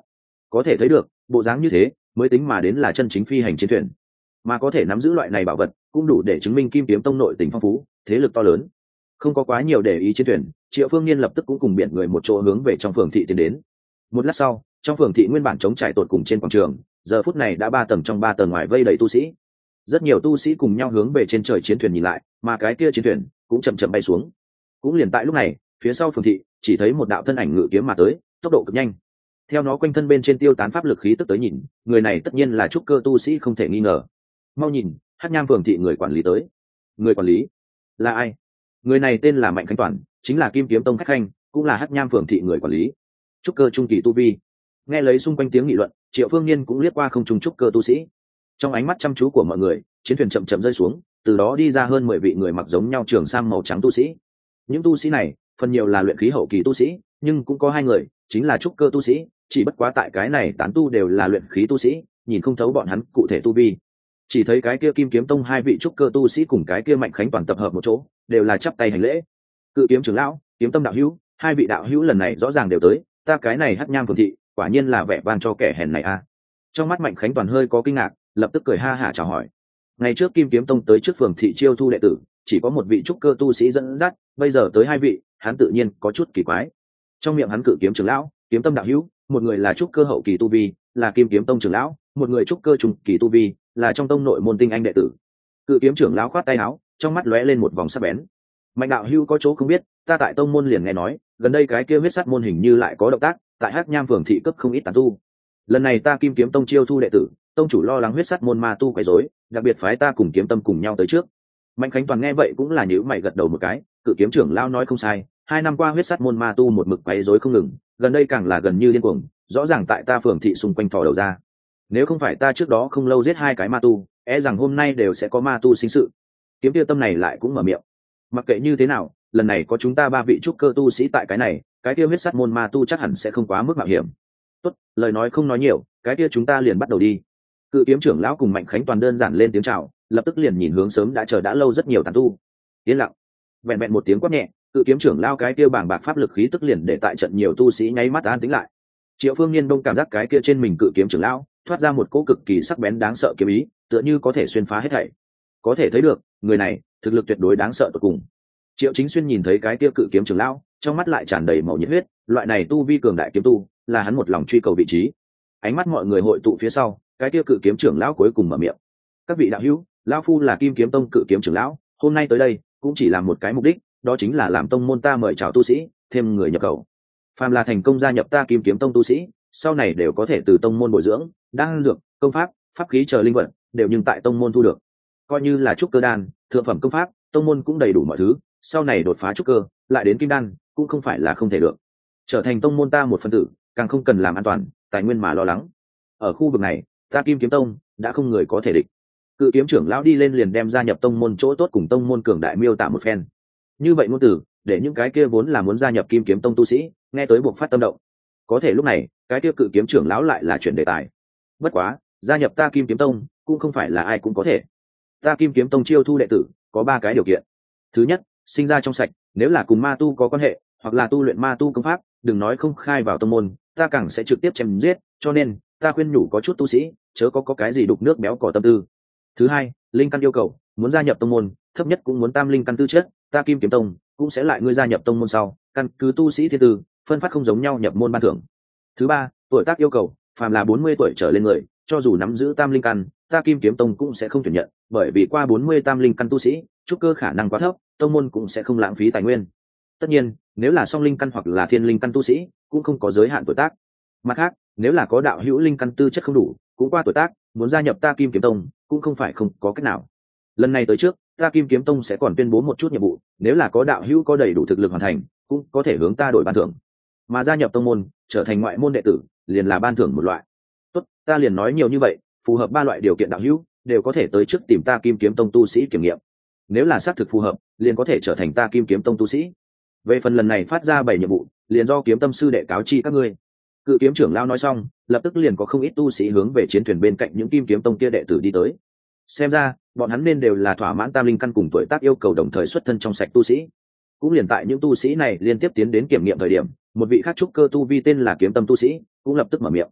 có thể thấy được bộ dáng như thế mới tính mà đến là chân chính phi hành chiến thuyền, mà có thể nắm giữ loại này bảo vật cũng đủ để chứng minh Kim Kiếm Tông nội tình phong phú, thế lực to lớn. Không có quá nhiều để ý chiến thuyền, Triệu Phương Nhiên lập tức cũng cùng biển người một chỗ hướng về trong phường thị tiến đến. Một lát sau, trong phường thị nguyên bản chống trải tột cùng trên quảng trường, giờ phút này đã ba tầng trong ba tầng ngoài vây đầy tu sĩ. Rất nhiều tu sĩ cùng nhau hướng về trên trời chiến thuyền nhìn lại, mà cái kia chiến thuyền cũng chậm chậm bay xuống. Cũng liền tại lúc này, phía sau phường thị chỉ thấy một đạo thân ảnh ngự kiếm mà tới, tốc độ cực nhanh. Theo nó quanh thân bên trên tiêu tán pháp lực khí tức tới nhìn, người này tất nhiên là trúc cơ tu sĩ không thể nghi ngờ. Mau nhìn, Hắc Nham phường thị người quản lý tới. Người quản lý là ai? Người này tên là Mạnh Khánh Toàn, chính là Kim Kiếm Tông khách khanh, cũng là Hắc Nham phường thị người quản lý. Trúc cơ trung kỳ tu vi. Nghe lấy xung quanh tiếng nghị luận, Triệu Phương Nhiên cũng liếc qua không trung trúc cơ tu sĩ. Trong ánh mắt chăm chú của mọi người, chiến thuyền chậm chậm rơi xuống, từ đó đi ra hơn mười vị người mặc giống nhau trường sam màu trắng tu sĩ. Những tu sĩ này, phần nhiều là luyện khí hậu kỳ tu sĩ, nhưng cũng có hai người, chính là trúc cơ tu sĩ, chỉ bất quá tại cái này tán tu đều là luyện khí tu sĩ, nhìn không thấu bọn hắn cụ thể tu vi. Chỉ thấy cái kia Kim Kiếm Tông hai vị trúc cơ tu sĩ cùng cái kia Mạnh Khánh Toàn tập hợp một chỗ, đều là chắp tay hành lễ. Cự Kiếm trưởng lão, Kiếm Tâm đạo hữu, hai vị đạo hữu lần này rõ ràng đều tới, ta cái này Hắc Nham phường thị, quả nhiên là vẻ vang cho kẻ hèn này a. Trong mắt Mạnh Khánh Toàn hơi có kinh ngạc, lập tức cười ha hả chào hỏi. Ngày trước Kim Kiếm Tông tới trước phường thị chiêu thu đệ tử, chỉ có một vị trúc cơ tu sĩ dẫn dắt, bây giờ tới hai vị, hắn tự nhiên có chút kỳ quái. Trong miệng hắn Cự Kiếm trưởng lão, Kiếm Tâm đạo hữu, một người là trúc cơ hậu kỳ tu vi, là Kim Kiếm Tông trưởng lão, một người trúc cơ trung kỳ tu vi, là trong tông nội môn tinh anh đệ tử. Cự Kiếm trưởng lão khoát tay áo, trong mắt lóe lên một vòng sắc bén. Mạnh đạo hữu có chỗ không biết, ta tại tông môn liền nghe nói, gần đây cái kia huyết sắt môn hình như lại có động tác, tại Hắc Nham phường thị cấp không ít tán tu. Lần này ta Kim Kiếm Tông chiêu thu đệ tử, tông chủ lo lắng huyết sắt môn ma tu quấy rối, đặc biệt phái ta cùng Kiếm Tâm cùng nhau tới trước. Mạnh Khánh Toàn nghe vậy cũng là nhíu mày gật đầu một cái, Cự Kiếm trưởng lão nói không sai, hai năm qua huyết sắt môn ma tu một mực quấy rối không ngừng, gần đây càng là gần như điên cuồng, rõ ràng tại ta phường thị xung quanh thò đầu ra. Nếu không phải ta trước đó không lâu giết hai cái ma tu, e rằng hôm nay đều sẽ có ma tu sinh sự. Kiếm Tiêu Tâm này lại cũng mở miệng. Mặc kệ như thế nào, lần này có chúng ta ba vị trúc cơ tu sĩ tại cái này, cái kia huyết sắt môn ma tu chắc hẳn sẽ không quá mức mạo hiểm. Tốt, lời nói không nói nhiều, cái kia chúng ta liền bắt đầu đi. Cự Kiếm trưởng lão cùng Mạnh Khánh Toàn đơn giản lên tiếng chào, lập tức liền nhìn hướng sớm đã chờ đã lâu rất nhiều tán tu. Yên lặng. Vẹn vẹn một tiếng quát nhẹ, Cự Kiếm trưởng lão cái kia bảng bạc pháp lực khí tức liền để tại trận nhiều tu sĩ nháy mắt an tĩnh lại. Triệu Phương Nhiên đông cảm giác cái kia trên mình Cự Kiếm trưởng lão thoát ra một cỗ cực kỳ sắc bén đáng sợ kiếm ý, tựa như có thể xuyên phá hết thảy. Có thể thấy được, người này thực lực tuyệt đối đáng sợ tột cùng. Triệu Chính Xuyên nhìn thấy cái kia Cự Kiếm trưởng lão, trong mắt lại tràn đầy màu nhiệt huyết, loại này tu vi cường đại kiếm tu, là hắn một lòng truy cầu vị trí. Ánh mắt mọi người hội tụ phía sau, cái kia Cự Kiếm trưởng lão cuối cùng mở miệng. Các vị đạo hữu, lão phu là Kim Kiếm Tông Cự Kiếm trưởng lão, hôm nay tới đây cũng chỉ làm một cái mục đích, đó chính là làm tông môn ta mời chào tu sĩ, thêm người nhập khẩu. Phàm là thành công gia nhập ta Kim Kiếm Tông tu sĩ, sau này đều có thể từ tông môn bồi dưỡng, đan dược, công pháp, pháp khí chờ linh vật, đều nhưng tại tông môn thu được. Coi như là trúc cơ đan, thượng phẩm công pháp, tông môn cũng đầy đủ mọi thứ, sau này đột phá trúc cơ, lại đến kim đan, cũng không phải là không thể được. Trở thành tông môn ta một phân tử, càng không cần làm an toàn, tài nguyên mà lo lắng. Ở khu vực này, ta Kim Kiếm Tông đã không người có thể địch. Cự Kiếm trưởng lão đi lên liền đem gia nhập tông môn chỗ tốt cùng tông môn cường đại miêu tả một phen. Như vậy ngôn từ, để những cái kia vốn là muốn gia nhập Kim Kiếm Tông tu sĩ, nghe tới buộc phát tâm động. Có thể lúc này, cái kia Cự Kiếm trưởng lão lại là chuyển đề tài. Bất quá, gia nhập ta Kim Kiếm Tông cũng không phải là ai cũng có thể. Ta Kim Kiếm Tông chiêu thu đệ tử có ba cái điều kiện. Thứ nhất, sinh ra trong sạch, nếu là cùng ma tu có quan hệ, hoặc là tu luyện ma tu công pháp, đừng nói không khai vào tông môn, ta càng sẽ trực tiếp chém giết, cho nên ta khuyên nhủ có chút tu sĩ, chớ có có cái gì đục nước béo cỏ tâm tư. Thứ hai, linh căn yêu cầu, muốn gia nhập tông môn, thấp nhất cũng muốn tam linh căn tư chất, ta Kim Kiếm Tông cũng sẽ lại ngươi gia nhập tông môn sau, căn cứ tu sĩ thiên tư, phân phát không giống nhau nhập môn ban thưởng. Thứ ba, tuổi tác yêu cầu, phàm là bốn mươi tuổi trở lên người, cho dù nắm giữ tam linh căn, ta Kim Kiếm Tông cũng sẽ không tuyển nhận, bởi vì qua bốn mươi tam linh căn tu sĩ, trúc cơ khả năng quá thấp, tông môn cũng sẽ không lãng phí tài nguyên. Tất nhiên, nếu là song linh căn hoặc là thiên linh căn tu sĩ, cũng không có giới hạn tuổi tác. Mặt khác, nếu là có đạo hữu linh căn tư chất không đủ, cũng qua tuổi tác, muốn gia nhập ta Kim Kiếm Tông, cũng không phải không có cách nào. Lần này tới trước, ta Kim Kiếm Tông sẽ còn tuyên bố một chút nhiệm vụ, nếu là có đạo hữu có đầy đủ thực lực hoàn thành, cũng có thể hướng ta đổi ban thưởng. Mà gia nhập tông môn, trở thành ngoại môn đệ tử, liền là ban thưởng một loại. Tốt, ta liền nói nhiều như vậy, phù hợp ba loại điều kiện đạo hữu, đều có thể tới trước tìm ta Kim Kiếm Tông tu sĩ kiểm nghiệm. Nếu là xác thực phù hợp, liền có thể trở thành ta Kim Kiếm Tông tu sĩ. Về phần lần này phát ra bảy nhiệm vụ, liền do Kiếm Tâm sư đệ cáo chi các ngươi. Cự Kiếm trưởng lão nói xong, lập tức liền có không ít tu sĩ hướng về chiến thuyền bên cạnh những Kim Kiếm Tông kia đệ tử đi tới. Xem ra, bọn hắn nên đều là thỏa mãn tam linh căn cùng tuổi tác yêu cầu đồng thời xuất thân trong sạch tu sĩ. Cũng liền tại những tu sĩ này liên tiếp tiến đến kiểm nghiệm thời điểm, một vị khác trúc cơ tu vi tên là Kiếm Tâm tu sĩ cũng lập tức mở miệng.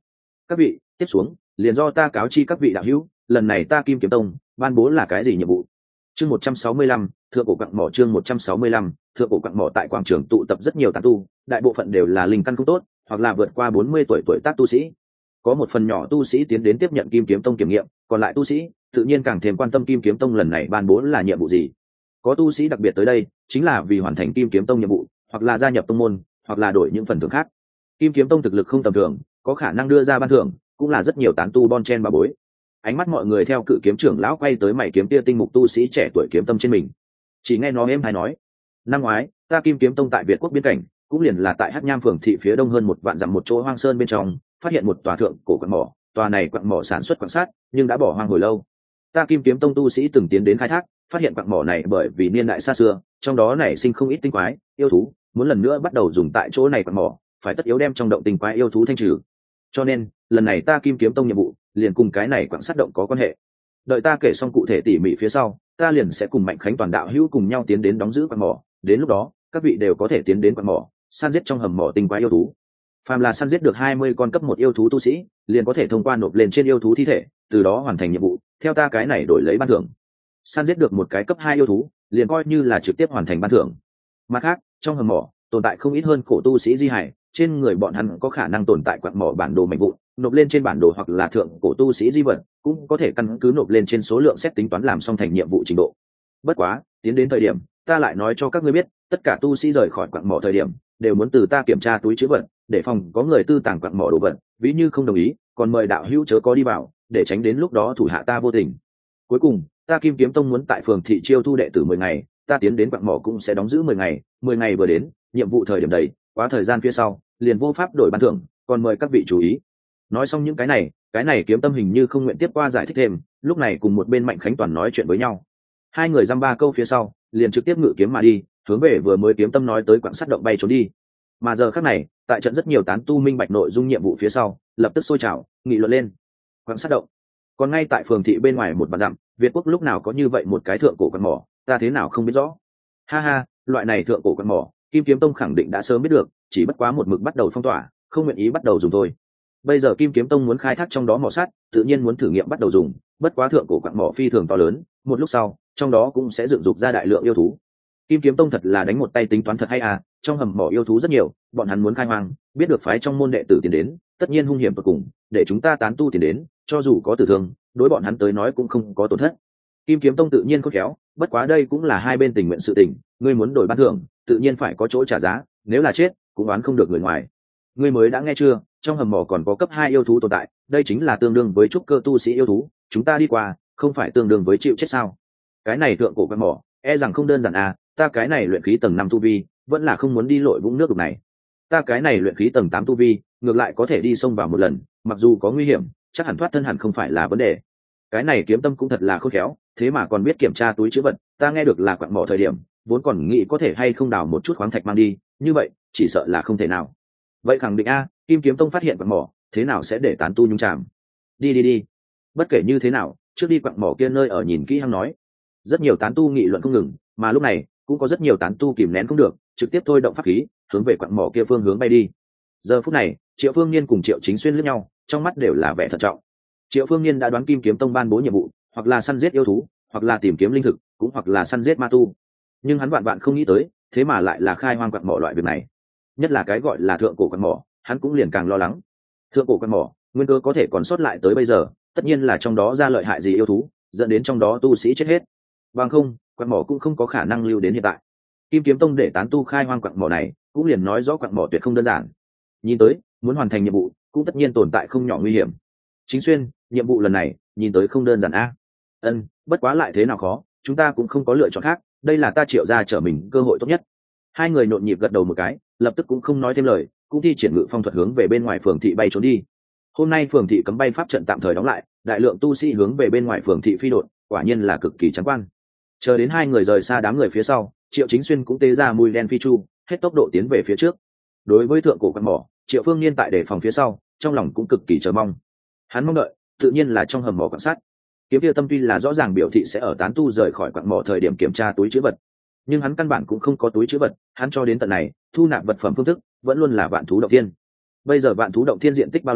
các vị tiếp xuống liền do ta cáo chi các vị đạo hữu, lần này ta Kim Kiếm Tông ban bố là cái gì nhiệm vụ. Chương một trăm sáu mươi lăm, thượng cổ quặng mỏ. Chương một trăm sáu mươi lăm, thượng cổ quặng mỏ. Tại quảng trường tụ tập rất nhiều tán tu, đại bộ phận đều là linh căn không tốt hoặc là vượt qua bốn mươi tuổi tuổi tác tu sĩ. Có một phần nhỏ tu sĩ tiến đến tiếp nhận Kim Kiếm Tông kiểm nghiệm, còn lại tu sĩ tự nhiên càng thêm quan tâm Kim Kiếm Tông lần này ban bố là nhiệm vụ gì. Có tu sĩ đặc biệt tới đây chính là vì hoàn thành Kim Kiếm Tông nhiệm vụ, hoặc là gia nhập tông môn, hoặc là đổi những phần thưởng khác. Kim Kiếm Tông thực lực không tầm thường, có khả năng đưa ra ban thưởng, cũng là rất nhiều tán tu bon chen bà bối. Ánh mắt mọi người theo Cự Kiếm trưởng lão quay tới mảy kiếm tia tinh mục tu sĩ trẻ tuổi kiếm tâm trên mình. Chỉ nghe nó êm hay nói, năm ngoái ta Kim Kiếm Tông tại Việt quốc biên cảnh, cũng liền là tại Hắc Nham phường thị phía đông hơn một vạn dặm một chỗ hoang sơn bên trong, phát hiện một tòa thượng cổ quặng mỏ. Tòa này quặng mỏ sản xuất quặng sắt, nhưng đã bỏ hoang hồi lâu. Ta Kim Kiếm Tông tu sĩ từng tiến đến khai thác, phát hiện quặng mỏ này bởi vì niên đại xa xưa, trong đó nảy sinh không ít tinh quái yêu thú, muốn lần nữa bắt đầu dùng tại chỗ này quặng mỏ, phải tất yếu đem trong động tinh quái yêu thú thanh trừ. Cho nên lần này ta Kim Kiếm Tông nhiệm vụ liền cùng cái này quặng sắt động có quan hệ. Đợi ta kể xong cụ thể tỉ mỉ phía sau, ta liền sẽ cùng Mạnh Khánh toàn đạo hữu cùng nhau tiến đến đóng giữ quặng mỏ. Đến lúc đó các vị đều có thể tiến đến quặng mỏ, săn giết trong hầm mỏ tinh quái yêu thú. Phàm là săn giết được hai mươi con cấp một yêu thú tu sĩ, liền có thể thông qua nộp lên trên yêu thú thi thể, từ đó hoàn thành nhiệm vụ, theo ta cái này đổi lấy ban thưởng. Săn giết được một cái cấp hai yêu thú, liền coi như là trực tiếp hoàn thành ban thưởng. Mặt khác, trong hầm mỏ tồn tại không ít hơn cổ tu sĩ di hải, trên người bọn hắn có khả năng tồn tại quặng mỏ bản đồ mảnh vụn, nộp lên trên bản đồ hoặc là thượng cổ tu sĩ di vật, cũng có thể căn cứ nộp lên trên số lượng xét tính toán làm xong thành nhiệm vụ trình độ. Bất quá, tiến đến thời điểm, ta lại nói cho các ngươi biết, tất cả tu sĩ rời khỏi quặng mỏ thời điểm, đều muốn từ ta kiểm tra túi trữ vật, để phòng có người tư tàng quặng mỏ đồ vật, ví như không đồng ý, còn mời đạo hữu chớ có đi vào, để tránh đến lúc đó thủ hạ ta vô tình. Cuối cùng, ta Kim Kiếm Tông muốn tại phường thị chiêu thu đệ tử mười ngày, ta tiến đến quặng mỏ cũng sẽ đóng giữ mười ngày, mười ngày vừa đến, nhiệm vụ thời điểm đầy, quá thời gian phía sau, liền vô pháp đổi ban thưởng, còn mời các vị chú ý. Nói xong những cái này, cái này Kiếm Tâm hình như không nguyện tiếp qua giải thích thêm, lúc này cùng một bên Mạnh Khánh toàn nói chuyện với nhau. Hai người dăm ba câu phía sau, liền trực tiếp ngự kiếm mà đi, hướng về vừa mới Kiếm Tâm nói tới quặng sắt động bay trốn đi. Mà giờ khắc này, tại trận rất nhiều tán tu minh bạch nội dung nhiệm vụ phía sau, lập tức sôi trào, nghị luận lên. Quặng sắt động. Còn ngay tại phường thị bên ngoài một vạn dặm, Việt quốc lúc nào có như vậy một cái thượng cổ quặng mỏ, ta thế nào không biết rõ. Ha ha, loại này thượng cổ quặng mỏ, Kim Kiếm Tông khẳng định đã sớm biết được, chỉ bất quá một mực bắt đầu phong tỏa, không nguyện ý bắt đầu dùng thôi. Bây giờ Kim Kiếm Tông muốn khai thác trong đó mỏ sắt, tự nhiên muốn thử nghiệm bắt đầu dùng, bất quá thượng cổ quặng mỏ phi thường to lớn, một lúc sau, trong đó cũng sẽ dựng dục ra đại lượng yêu thú. Kim Kiếm Tông thật là đánh một tay tính toán thật hay à, trong hầm mỏ yêu thú rất nhiều, bọn hắn muốn khai hoang, biết được phái trong môn đệ tử tiền đến, tất nhiên hung hiểm tột cùng, để chúng ta tán tu tiền đến, cho dù có tử thương, đối bọn hắn tới nói cũng không có tổn thất. Kim Kiếm Tông tự nhiên khôn khéo, bất quá đây cũng là hai bên tình nguyện sự tình, ngươi muốn đổi ban thưởng, tự nhiên phải có chỗ trả giá, nếu là chết, cũng đoán không được người ngoài. Ngươi mới đã nghe chưa, trong hầm mỏ còn có cấp hai yêu thú tồn tại, đây chính là tương đương với trúc cơ tu sĩ yêu thú, chúng ta đi qua, không phải tương đương với chịu chết sao? Cái này thượng cổ quặng mỏ, e rằng không đơn giản à, ta cái này luyện khí tầng năm tu vi, vẫn là không muốn đi lội vũng nước đục này. Ta cái này luyện khí tầng tám tu vi, ngược lại có thể đi xông vào một lần, mặc dù có nguy hiểm, chắc hẳn thoát thân hẳn không phải là vấn đề. Cái này Kiếm Tâm cũng thật là khôn khéo, thế mà còn biết kiểm tra túi trữ vật, ta nghe được là quặng mỏ thời điểm, vốn còn nghĩ có thể hay không đào một chút khoáng thạch mang đi, như vậy, chỉ sợ là không thể nào. Vậy khẳng định a, Kim Kiếm Tông phát hiện quặng mỏ, thế nào sẽ để tán tu nhúng chàm. Đi đi đi. Bất kể như thế nào, trước đi quặng mỏ kia nơi ở nhìn kỹ hăng nói. Rất nhiều tán tu nghị luận không ngừng, mà lúc này, cũng có rất nhiều tán tu kìm nén không được, trực tiếp thôi động pháp khí, hướng về quặng mỏ kia phương hướng bay đi. Giờ phút này, Triệu Phương Niên cùng Triệu Chính Xuyên liếc nhau, trong mắt đều là vẻ thận trọng. Triệu Phương Niên đã đoán Kim Kiếm Tông ban bố nhiệm vụ, hoặc là săn giết yêu thú, hoặc là tìm kiếm linh thực, cũng hoặc là săn giết ma tu. Nhưng hắn vạn vạn không nghĩ tới, thế mà lại là khai hoang quặng mỏ loại việc này. Nhất là cái gọi là thượng cổ quặng mỏ, hắn cũng liền càng lo lắng. Thượng cổ quặng mỏ, nguyên cơ có thể còn sót lại tới bây giờ, tất nhiên là trong đó ra lợi hại gì yêu thú, dẫn đến trong đó tu sĩ chết hết. Bằng không, quặng mỏ cũng không có khả năng lưu đến hiện tại. Kim Kiếm Tông để tán tu khai hoang quặng mỏ này, cũng liền nói rõ quặng mỏ tuyệt không đơn giản. Nhìn tới, muốn hoàn thành nhiệm vụ, cũng tất nhiên tồn tại không nhỏ nguy hiểm. Chính Xuyên, nhiệm vụ lần này, nhìn tới không đơn giản a. Ân, bất quá lại thế nào khó, chúng ta cũng không có lựa chọn khác, đây là ta Triệu ra trở mình cơ hội tốt nhất. Hai người nhộn nhịp gật đầu một cái, lập tức cũng không nói thêm lời, cũng thi triển ngự phong thuật hướng về bên ngoài phường thị bay trốn đi. Hôm nay phường thị cấm bay pháp trận tạm thời đóng lại, đại lượng tu sĩ hướng về bên ngoài phường thị phi đột, quả nhiên là cực kỳ trắng quan. Chờ đến hai người rời xa đám người phía sau, Triệu Chính Xuyên cũng tê ra mùi đen phi chu, hết tốc độ tiến về phía trước. Đối với thượng cổ quặng mỏ, Triệu Phương Niên tại đề phòng phía sau, trong lòng cũng cực kỳ chờ mong. Hắn mong đợi, tự nhiên là trong hầm mỏ quan sát. Kiếm Tiêu Tâm tuy là rõ ràng biểu thị sẽ ở tán tu rời khỏi quặng mỏ thời điểm kiểm tra túi trữ vật, nhưng hắn căn bản cũng không có túi trữ vật, hắn cho đến tận này, thu nạp vật phẩm phương thức vẫn luôn là vạn thú động thiên. Bây giờ vạn thú động thiên diện tích bao la,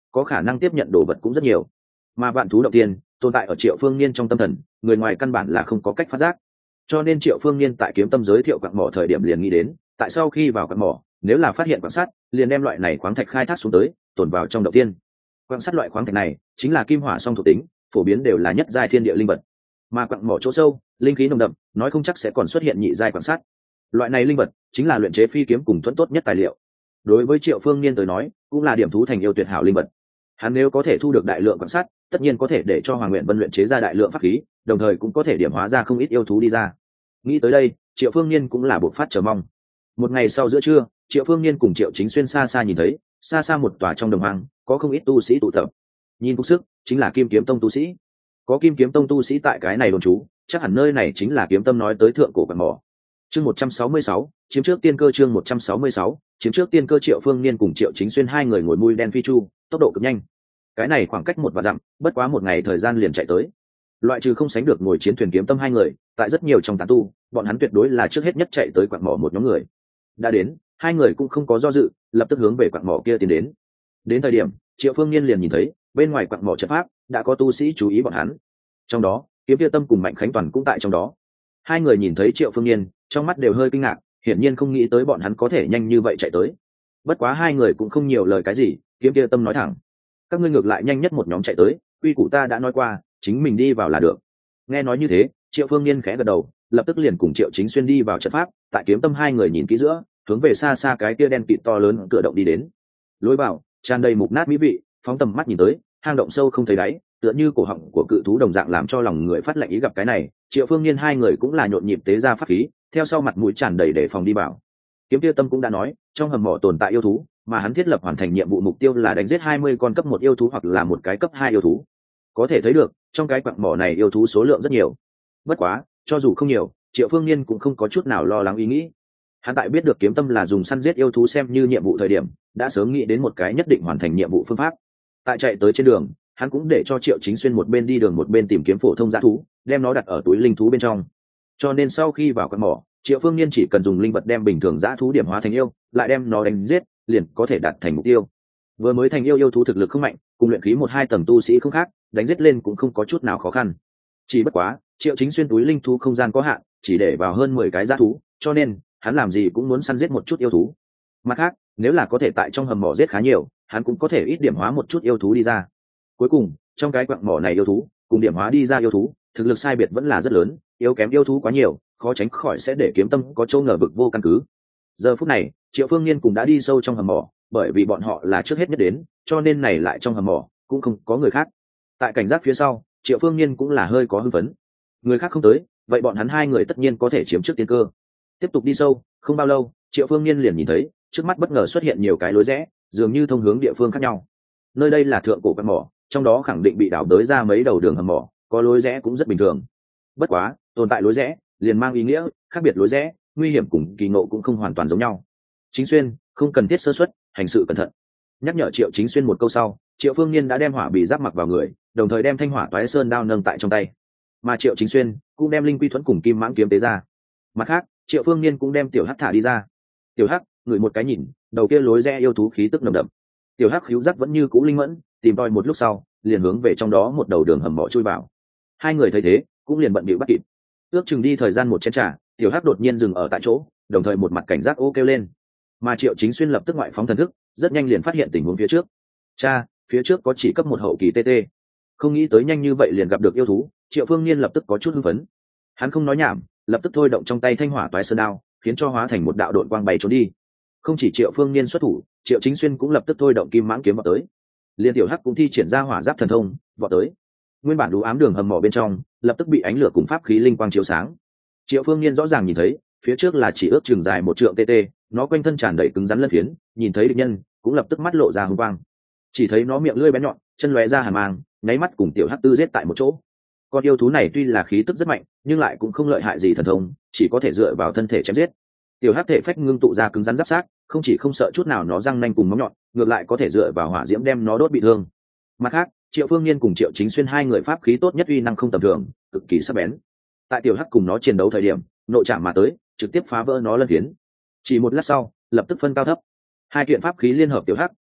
có khả năng tiếp nhận đồ vật cũng rất nhiều. Mà vạn thú động tiên tồn tại ở Triệu Phương Niên trong tâm thần, người ngoài căn bản là không có cách phát giác. Cho nên Triệu Phương Niên tại kiếm tâm giới thiệu quặng mỏ thời điểm liền nghĩ đến, tại sau khi vào quặng mỏ, nếu là phát hiện quặng sắt, liền đem loại này khoáng thạch khai thác xuống tới, tồn vào trong động tiên. Quặng sắt loại khoáng thạch này chính là kim hỏa song thuộc tính, phổ biến đều là nhất giai thiên địa linh vật. Mà quặng mỏ chỗ sâu, linh khí nồng đậm, nói không chắc sẽ còn xuất hiện nhị giai quặng sắt. Loại này linh vật chính là luyện chế phi kiếm cùng thuẫn tốt nhất tài liệu. Đối với Triệu Phương Niên tới nói, cũng là điểm thú thành yêu tuyệt hảo linh vật. Hắn nếu có thể thu được đại lượng quặng sắt, tất nhiên có thể để cho Hoàng Nguyện Vân luyện chế ra đại lượng pháp khí, đồng thời cũng có thể điểm hóa ra không ít yêu thú đi ra. Nghĩ tới đây, Triệu Phương Niên cũng là bộc phát chờ mong. Một ngày sau giữa trưa, Triệu Phương Niên cùng Triệu Chính Xuyên xa xa nhìn thấy, xa xa một tòa trong đồng hoang, có không ít tu sĩ tụ tập. Nhìn phục sức, chính là Kim Kiếm Tông tu sĩ. Có Kim Kiếm Tông tu sĩ tại cái này đồn trú, chắc hẳn nơi này chính là Kiếm Tâm nói tới thượng cổ quặng mỏ. Chương một trăm sáu mươi sáu, chiếm trước tiên cơ chương một trăm sáu mươi sáu, chiếm trước tiên cơ Triệu Phương Niên cùng Triệu Chính Xuyên hai người ngồi mui đen phi chu, tốc độ cực nhanh. Cái này khoảng cách một vạn dặm, bất quá một ngày thời gian liền chạy tới. Loại trừ không sánh được ngồi chiến thuyền Kiếm Tâm hai người, tại rất nhiều trong tán tu, bọn hắn tuyệt đối là trước hết nhất chạy tới quặng mỏ một nhóm người. Đã đến, hai người cũng không có do dự, lập tức hướng về quặng mỏ kia tiến đến. Đến thời điểm, Triệu Phương Niên liền nhìn thấy, bên ngoài quặng mỏ trận pháp đã có tu sĩ chú ý bọn hắn. Trong đó, Kiếm Kia Tâm cùng Mạnh Khánh Toàn cũng tại trong đó. Hai người nhìn thấy Triệu Phương Niên, trong mắt đều hơi kinh ngạc, hiển nhiên không nghĩ tới bọn hắn có thể nhanh như vậy chạy tới. Bất quá hai người cũng không nhiều lời cái gì, Kiếm Kia Tâm nói thẳng: các ngươi ngược lại nhanh nhất một nhóm chạy tới, quy củ ta đã nói qua, chính mình đi vào là được. Nghe nói như thế, Triệu Phương Niên khẽ gật đầu, lập tức liền cùng Triệu Chính Xuyên đi vào trận pháp, tại Kiếm Tâm hai người nhìn kỹ giữa, hướng về xa xa cái kia đen kịt to lớn cửa động đi đến. Lối vào tràn đầy mục nát mỹ vị, phóng tầm mắt nhìn tới, hang động sâu không thấy đáy, tựa như cổ họng của cự thú đồng dạng, làm cho lòng người phát lạnh ý. Gặp cái này, Triệu Phương Niên hai người cũng là nhộn nhịp tế ra pháp khí, theo sau mặt mũi tràn đầy để phòng đi vào. Kiếm Kia Tâm cũng đã nói, trong hầm mỏ tồn tại yêu thú, mà hắn thiết lập hoàn thành nhiệm vụ mục tiêu là đánh giết hai mươi con cấp một yêu thú hoặc là một cái cấp hai yêu thú. Có thể thấy được, trong cái quặng mỏ này yêu thú số lượng rất nhiều. Bất quá, cho dù không nhiều, Triệu Phương Niên cũng không có chút nào lo lắng ý nghĩ. Hắn tại biết được Kiếm Tâm là dùng săn giết yêu thú xem như nhiệm vụ thời điểm, đã sớm nghĩ đến một cái nhất định hoàn thành nhiệm vụ phương pháp. Tại chạy tới trên đường, hắn cũng để cho Triệu Chính Xuyên một bên đi đường một bên tìm kiếm phổ thông dã thú, đem nó đặt ở túi linh thú bên trong. Cho nên sau khi vào quặng mỏ, Triệu Phương Niên chỉ cần dùng linh vật đem bình thường dã thú điểm hóa thành yêu, lại đem nó đánh giết, liền có thể đạt thành mục tiêu. Vừa mới thành yêu yêu thú thực lực không mạnh, cùng luyện khí một hai tầng tu sĩ không khác, đánh giết lên cũng không có chút nào khó khăn. Chỉ bất quá, Triệu Chính Xuyên túi linh thú không gian có hạn, chỉ để vào hơn mười cái dã thú, cho nên hắn làm gì cũng muốn săn giết một chút yêu thú. Mặt khác, nếu là có thể tại trong hầm mỏ giết khá nhiều, hắn cũng có thể ít điểm hóa một chút yêu thú đi ra. Cuối cùng, trong cái quặng mỏ này yêu thú, cùng điểm hóa đi ra yêu thú, thực lực sai biệt vẫn là rất lớn, yếu kém yêu thú quá nhiều, khó tránh khỏi sẽ để Kiếm Tâm có chỗ ngờ vực vô căn cứ. Giờ phút này, Triệu Phương Niên cũng đã đi sâu trong hầm mỏ, bởi vì bọn họ là trước hết nhất đến, cho nên này lại trong hầm mỏ cũng không có người khác. Tại cảnh giác phía sau, Triệu Phương Niên cũng là hơi có hưng phấn. Người khác không tới, vậy bọn hắn hai người tất nhiên có thể chiếm trước tiên cơ. Tiếp tục đi sâu, không bao lâu, Triệu Phương Niên liền nhìn thấy, trước mắt bất ngờ xuất hiện nhiều cái lối rẽ, dường như thông hướng địa phương khác nhau. Nơi đây là thượng cổ quặng mỏ, trong đó khẳng định bị đào đới ra mấy đầu đường hầm mỏ, có lối rẽ cũng rất bình thường. Bất quá, tồn tại lối rẽ, liền mang ý nghĩa khác biệt lối rẽ, nguy hiểm cùng kỳ ngộ cũng không hoàn toàn giống nhau. Chính Xuyên, không cần thiết sơ suất, hành sự cẩn thận. Nhắc nhở Triệu Chính Xuyên một câu sau, Triệu Phương Niên đã đem hỏa bì giáp mặc vào người, đồng thời đem thanh hỏa toái sơn đao nâng tại trong tay. Mà Triệu Chính Xuyên cũng đem linh quy thuẫn cùng kim mãng kiếm tế ra. Mặt khác, Triệu Phương Niên cũng đem tiểu hắc thả đi ra. Tiểu hắc ngửi một cái nhìn, đầu kia lối rẽ yêu thú khí tức nồng đậm. Tiểu hắc khíu giác vẫn như cũ linh mẫn, tìm tòi một lúc sau, liền hướng về trong đó một đầu đường hầm mỏ chui vào. Hai người thấy thế, cũng liền bận bịu bắt kịp. Ước chừng đi thời gian một chén trà, tiểu hắc đột nhiên dừng ở tại chỗ, đồng thời một mặt cảnh giác ô kêu lên. Mà Triệu Chính Xuyên lập tức ngoại phóng thần thức, rất nhanh liền phát hiện tình huống phía trước. Cha, phía trước có chỉ cấp một hậu kỳ tê tê. Không nghĩ tới nhanh như vậy liền gặp được yêu thú, Triệu Phương Niên lập tức có chút hưng phấn. Hắn không nói nhảm, lập tức thôi động trong tay thanh hỏa toái sơn đao, khiến cho hóa thành một đạo độn quang bay trốn đi. Không chỉ Triệu Phương Niên xuất thủ, Triệu Chính Xuyên cũng lập tức thôi động kim mãng kiếm vào tới. Liên tiểu hắc cũng thi triển ra hỏa giáp thần thông, vọt tới. Nguyên bản đủ ám đường hầm mỏ bên trong, lập tức bị ánh lửa cùng pháp khí linh quang chiếu sáng. Triệu Phương Niên rõ ràng nhìn thấy, phía trước là chỉ ước chừng dài một trượng tê tê, nó quanh thân tràn đầy cứng rắn lân phiến, nhìn thấy địch nhân, cũng lập tức mắt lộ ra hung quang. Chỉ thấy nó miệng lưỡi bén nhọn, chân lóe ra hàn mang, nháy mắt cùng tiểu hắc tư giết tại một chỗ. Con yêu thú này tuy là khí tức rất mạnh, nhưng lại cũng không lợi hại gì thần thông, chỉ có thể dựa vào thân thể chém giết. Tiểu hắc thể phách ngưng tụ ra cứng rắn giáp xác, không chỉ không sợ chút nào nó răng nanh cùng móng nhọn, ngược lại có thể dựa vào hỏa diễm đem nó đốt bị thương. Mặt khác, Triệu Phương Niên cùng Triệu Chính Xuyên hai người pháp khí tốt nhất uy năng không tầm thường, cực kỳ sắc bén. Tại tiểu hắc cùng nó chiến đấu thời điểm, nội chạm mà tới, trực tiếp phá vỡ nó lân phiến. Chỉ một lát sau, lập tức phân cao thấp. Hai kiện pháp khí liên hợp tiểu hắc,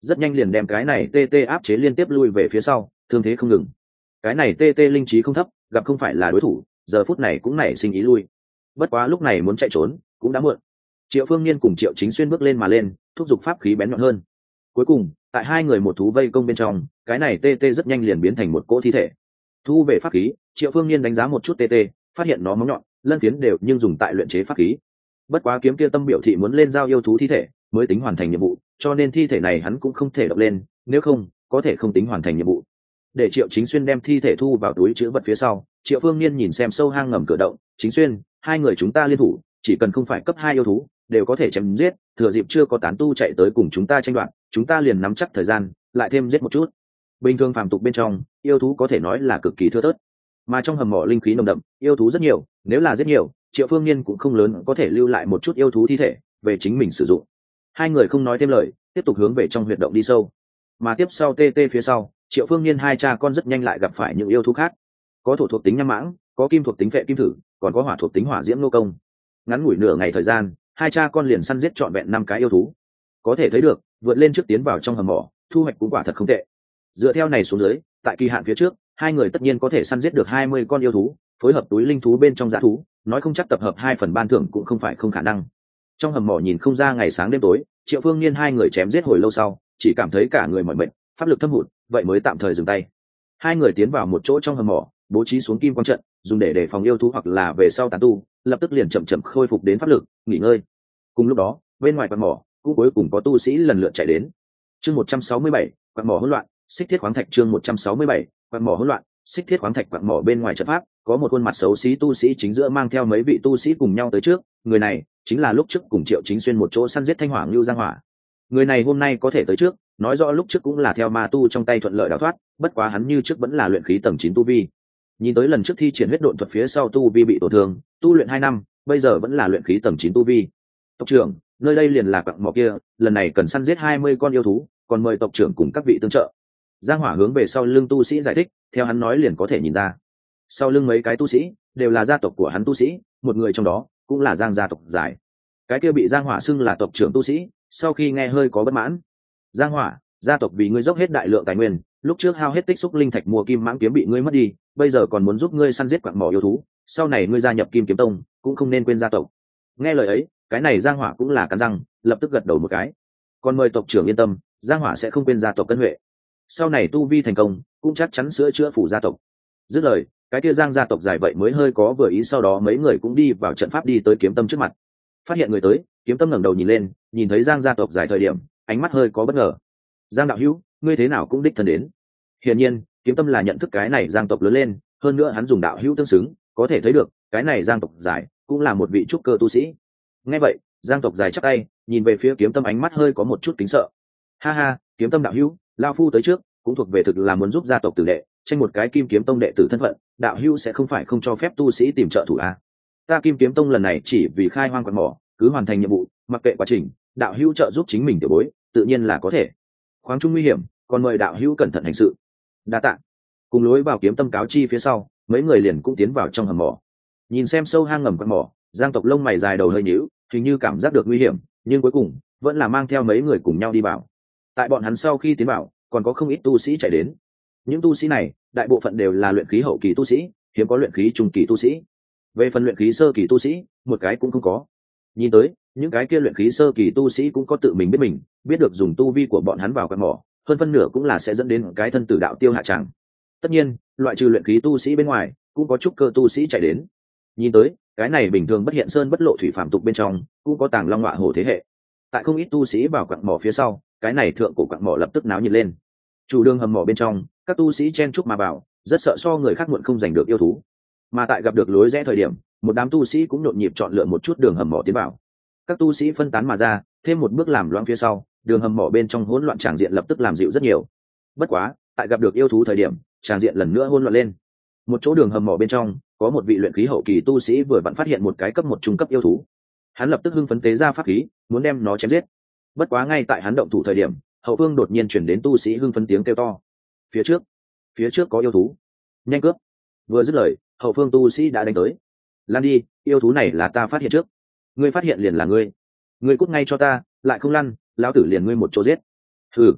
rất nhanh liền đem cái này tê tê áp chế liên tiếp lui về phía sau, thương thế không ngừng. Cái này tê tê linh trí không thấp, gặp không phải là đối thủ, giờ phút này cũng nảy sinh ý lui. Bất quá lúc này muốn chạy trốn cũng đã muộn. Triệu Phương Niên cùng Triệu Chính Xuyên bước lên mà lên, thúc giục pháp khí bén nhọn hơn. Cuối cùng, tại hai người một thú vây công bên trong, cái này tê tê rất nhanh liền biến thành một cỗ thi thể. Thu về pháp khí, Triệu Phương Niên đánh giá một chút tê tê, phát hiện nó móng nhọn, lân phiến đều nhưng dùng tại luyện chế pháp khí. Bất quá kiếm kia tâm biểu thị muốn lên giao yêu thú thi thể mới tính hoàn thành nhiệm vụ, cho nên thi thể này hắn cũng không thể động lên, nếu không có thể không tính hoàn thành nhiệm vụ. Để Triệu Chính Xuyên đem thi thể thu vào túi trữ vật phía sau, Triệu Phương Niên nhìn xem sâu hang ngầm cửa động, Chính Xuyên, hai người chúng ta liên thủ, chỉ cần không phải cấp hai yêu thú, đều có thể chém giết, thừa dịp chưa có tán tu chạy tới cùng chúng ta tranh đoạt, chúng ta liền nắm chắc thời gian, lại thêm giết một chút. Bình thường phàm tục bên trong, yêu thú có thể nói là cực kỳ thưa thớt, mà trong hầm mỏ linh khí nồng đậm, yêu thú rất nhiều, nếu là rất nhiều, Triệu Phương Niên cũng không lớn có thể lưu lại một chút yêu thú thi thể về chính mình sử dụng. Hai người không nói thêm lời, tiếp tục hướng về trong huyệt động đi sâu. Mà tiếp sau tê tê phía sau, Triệu Phương Niên hai cha con rất nhanh lại gặp phải những yêu thú khác, có thổ thuộc tính nham mãng, có kim thuộc tính vệ kim thử, còn có hỏa thuộc tính hỏa diễm nô công. Ngắn ngủi nửa ngày thời gian, hai cha con liền săn giết trọn vẹn năm cái yêu thú. Có thể thấy được, vượt lên trước tiến vào trong hầm mỏ, thu hoạch cũng quả thật không tệ. Dựa theo này xuống dưới, tại kỳ hạn phía trước, hai người tất nhiên có thể săn giết được hai mươi con yêu thú, phối hợp túi linh thú bên trong dã thú, nói không chắc tập hợp hai phần ban thưởng cũng không phải không khả năng. Trong hầm mỏ nhìn không ra ngày sáng đêm tối, Triệu Phương Niên hai người chém giết hồi lâu sau, chỉ cảm thấy cả người mỏi mệt, pháp lực thâm hụt, vậy mới tạm thời dừng tay. Hai người tiến vào một chỗ trong hầm mỏ, bố trí xuống kim quang trận, dùng để đề phòng yêu thú hoặc là về sau tán tu, lập tức liền chậm chậm khôi phục đến pháp lực, nghỉ ngơi. Cùng lúc đó, bên ngoài quặng mỏ, cũng cuối cùng có tu sĩ lần lượt chạy đến. Chương một trăm sáu mươi bảy, quặng mỏ hỗn loạn, xích thiết khoáng thạch chương một trăm sáu mươi bảy, quặng mỏ hỗn loạn, xích thiết khoáng thạch quặng mỏ bên ngoài trận pháp, có một khuôn mặt xấu xí tu sĩ chính giữa mang theo mấy vị tu sĩ cùng nhau tới trước, người này chính là lúc trước cùng Triệu Chính Xuyên một chỗ săn giết Thanh Hỏa Ngưu Giang Hỏa. Người này hôm nay có thể tới trước, nói rõ lúc trước cũng là theo ma tu trong tay thuận lợi đào thoát, bất quá hắn như trước vẫn là luyện khí tầng chín tu vi. Nhìn tới lần trước thi triển huyết độn thuật phía sau tu vi bị tổn thương, tu luyện hai năm, bây giờ vẫn là luyện khí tầng chín tu vi. Tộc trưởng, nơi đây liền là quặng mỏ kia, lần này cần săn giết hai mươi con yêu thú, còn mời tộc trưởng cùng các vị tương trợ. Giang Hỏa hướng về sau lưng tu sĩ giải thích, theo hắn nói liền có thể nhìn ra, sau lưng mấy cái tu sĩ đều là gia tộc của hắn tu sĩ, một người trong đó cũng là Giang gia tộc giải. Cái kia bị Giang Hỏa xưng là tộc trưởng tu sĩ, sau khi nghe hơi có bất mãn. Giang Hỏa, gia tộc vì ngươi dốc hết đại lượng tài nguyên, lúc trước hao hết tích xúc linh thạch mua kim mãng kiếm bị ngươi mất đi, bây giờ còn muốn giúp ngươi săn giết quặng mỏ yêu thú, sau này ngươi gia nhập Kim Kiếm Tông cũng không nên quên gia tộc. Nghe lời ấy, cái này Giang Hỏa cũng là cắn răng, lập tức gật đầu một cái. Còn mời tộc trưởng yên tâm, Giang Hỏa sẽ không quên gia tộc cân huệ. Sau này tu vi thành công, cũng chắc chắn sửa chữa phủ gia tộc. Dứt lời, cái kia Giang gia tộc giải vậy mới hơi có vừa ý, sau đó mấy người cũng đi vào trận pháp đi tới Kiếm Tâm trước mặt. Phát hiện người tới, Kiếm Tâm ngẩng đầu nhìn lên, nhìn thấy Giang gia tộc giải thời điểm, ánh mắt hơi có bất ngờ. Giang đạo hữu, ngươi thế nào cũng đích thân đến. Hiển nhiên, Kiếm Tâm là nhận thức cái này Giang tộc lớn lên, hơn nữa hắn dùng đạo hữu tương xứng, có thể thấy được, cái này Giang tộc giải cũng là một vị trúc cơ tu sĩ. Nghe vậy, Giang tộc dài chắp tay, nhìn về phía Kiếm Tâm ánh mắt hơi có một chút kính sợ. Ha ha, Kiếm Tâm đạo hữu, lão phu tới trước, cũng thuộc về thực là muốn giúp gia tộc tử đệ, tranh một cái Kim Kiếm Tông đệ tử thân phận, đạo hữu sẽ không phải không cho phép tu sĩ tìm trợ thủ à? Ta Kim Kiếm Tông lần này chỉ vì khai hoang quặng mỏ, cứ hoàn thành nhiệm vụ, mặc kệ quá trình, đạo hữu trợ giúp chính mình tiểu bối, tự nhiên là có thể. Khoáng trung nguy hiểm, còn mời đạo hữu cẩn thận hành sự. Đa tạ. Cùng lối vào Kiếm Tâm cáo chi phía sau, mấy người liền cũng tiến vào trong hầm mỏ. Nhìn xem sâu hang ngầm quặng mỏ, Giang tộc lông mày dài đầu hơi nhíu, hình như cảm giác được nguy hiểm, nhưng cuối cùng vẫn là mang theo mấy người cùng nhau đi vào. Tại bọn hắn sau khi tiến vào, còn có không ít tu sĩ chạy đến. Những tu sĩ này, đại bộ phận đều là luyện khí hậu kỳ tu sĩ, hiếm có luyện khí trung kỳ tu sĩ. Về phần luyện khí sơ kỳ tu sĩ, một cái cũng không có. Nhìn tới, những cái kia luyện khí sơ kỳ tu sĩ cũng có tự mình biết mình, biết được dùng tu vi của bọn hắn vào quặng mỏ, hơn phân nửa cũng là sẽ dẫn đến cái thân tử đạo tiêu hạ tràng. Tất nhiên, loại trừ luyện khí tu sĩ bên ngoài, cũng có trúc cơ tu sĩ chạy đến. Nhìn tới, cái này bình thường bất hiện sơn bất lộ thủy phạm tục bên trong, cũng có tàng long ngọa hổ thế hệ. Tại không ít tu sĩ vào quặng mỏ phía sau, cái này thượng cổ quặng mỏ lập tức náo nhiệt lên. Chủ đường hầm mỏ bên trong, các tu sĩ chen chúc mà vào, rất sợ so người khác muộn không giành được yêu thú. Mà tại gặp được lối rẽ thời điểm, một đám tu sĩ cũng nhộn nhịp chọn lựa một chút đường hầm mỏ tiến vào. Các tu sĩ phân tán mà ra, thêm một bước làm loãng phía sau, đường hầm mỏ bên trong hỗn loạn tràng diện lập tức làm dịu rất nhiều. Bất quá, tại gặp được yêu thú thời điểm, tràng diện lần nữa hỗn loạn lên. Một chỗ đường hầm mỏ bên trong, có một vị luyện khí hậu kỳ tu sĩ vừa vặn phát hiện một cái cấp một trung cấp yêu thú. Hắn lập tức hưng phấn tế ra pháp khí, muốn đem nó chém giết. Bất quá ngay tại hắn động thủ thời điểm, hậu phương đột nhiên chuyển đến tu sĩ hưng phấn tiếng kêu to. Phía trước, phía trước có yêu thú, nhanh cướp! Vừa dứt lời, hậu phương tu sĩ đã đánh tới. Lan đi, yêu thú này là ta phát hiện trước. Ngươi phát hiện liền là ngươi. Ngươi cút ngay cho ta, lại không lăn, lão tử liền ngươi một chỗ giết. Hừ,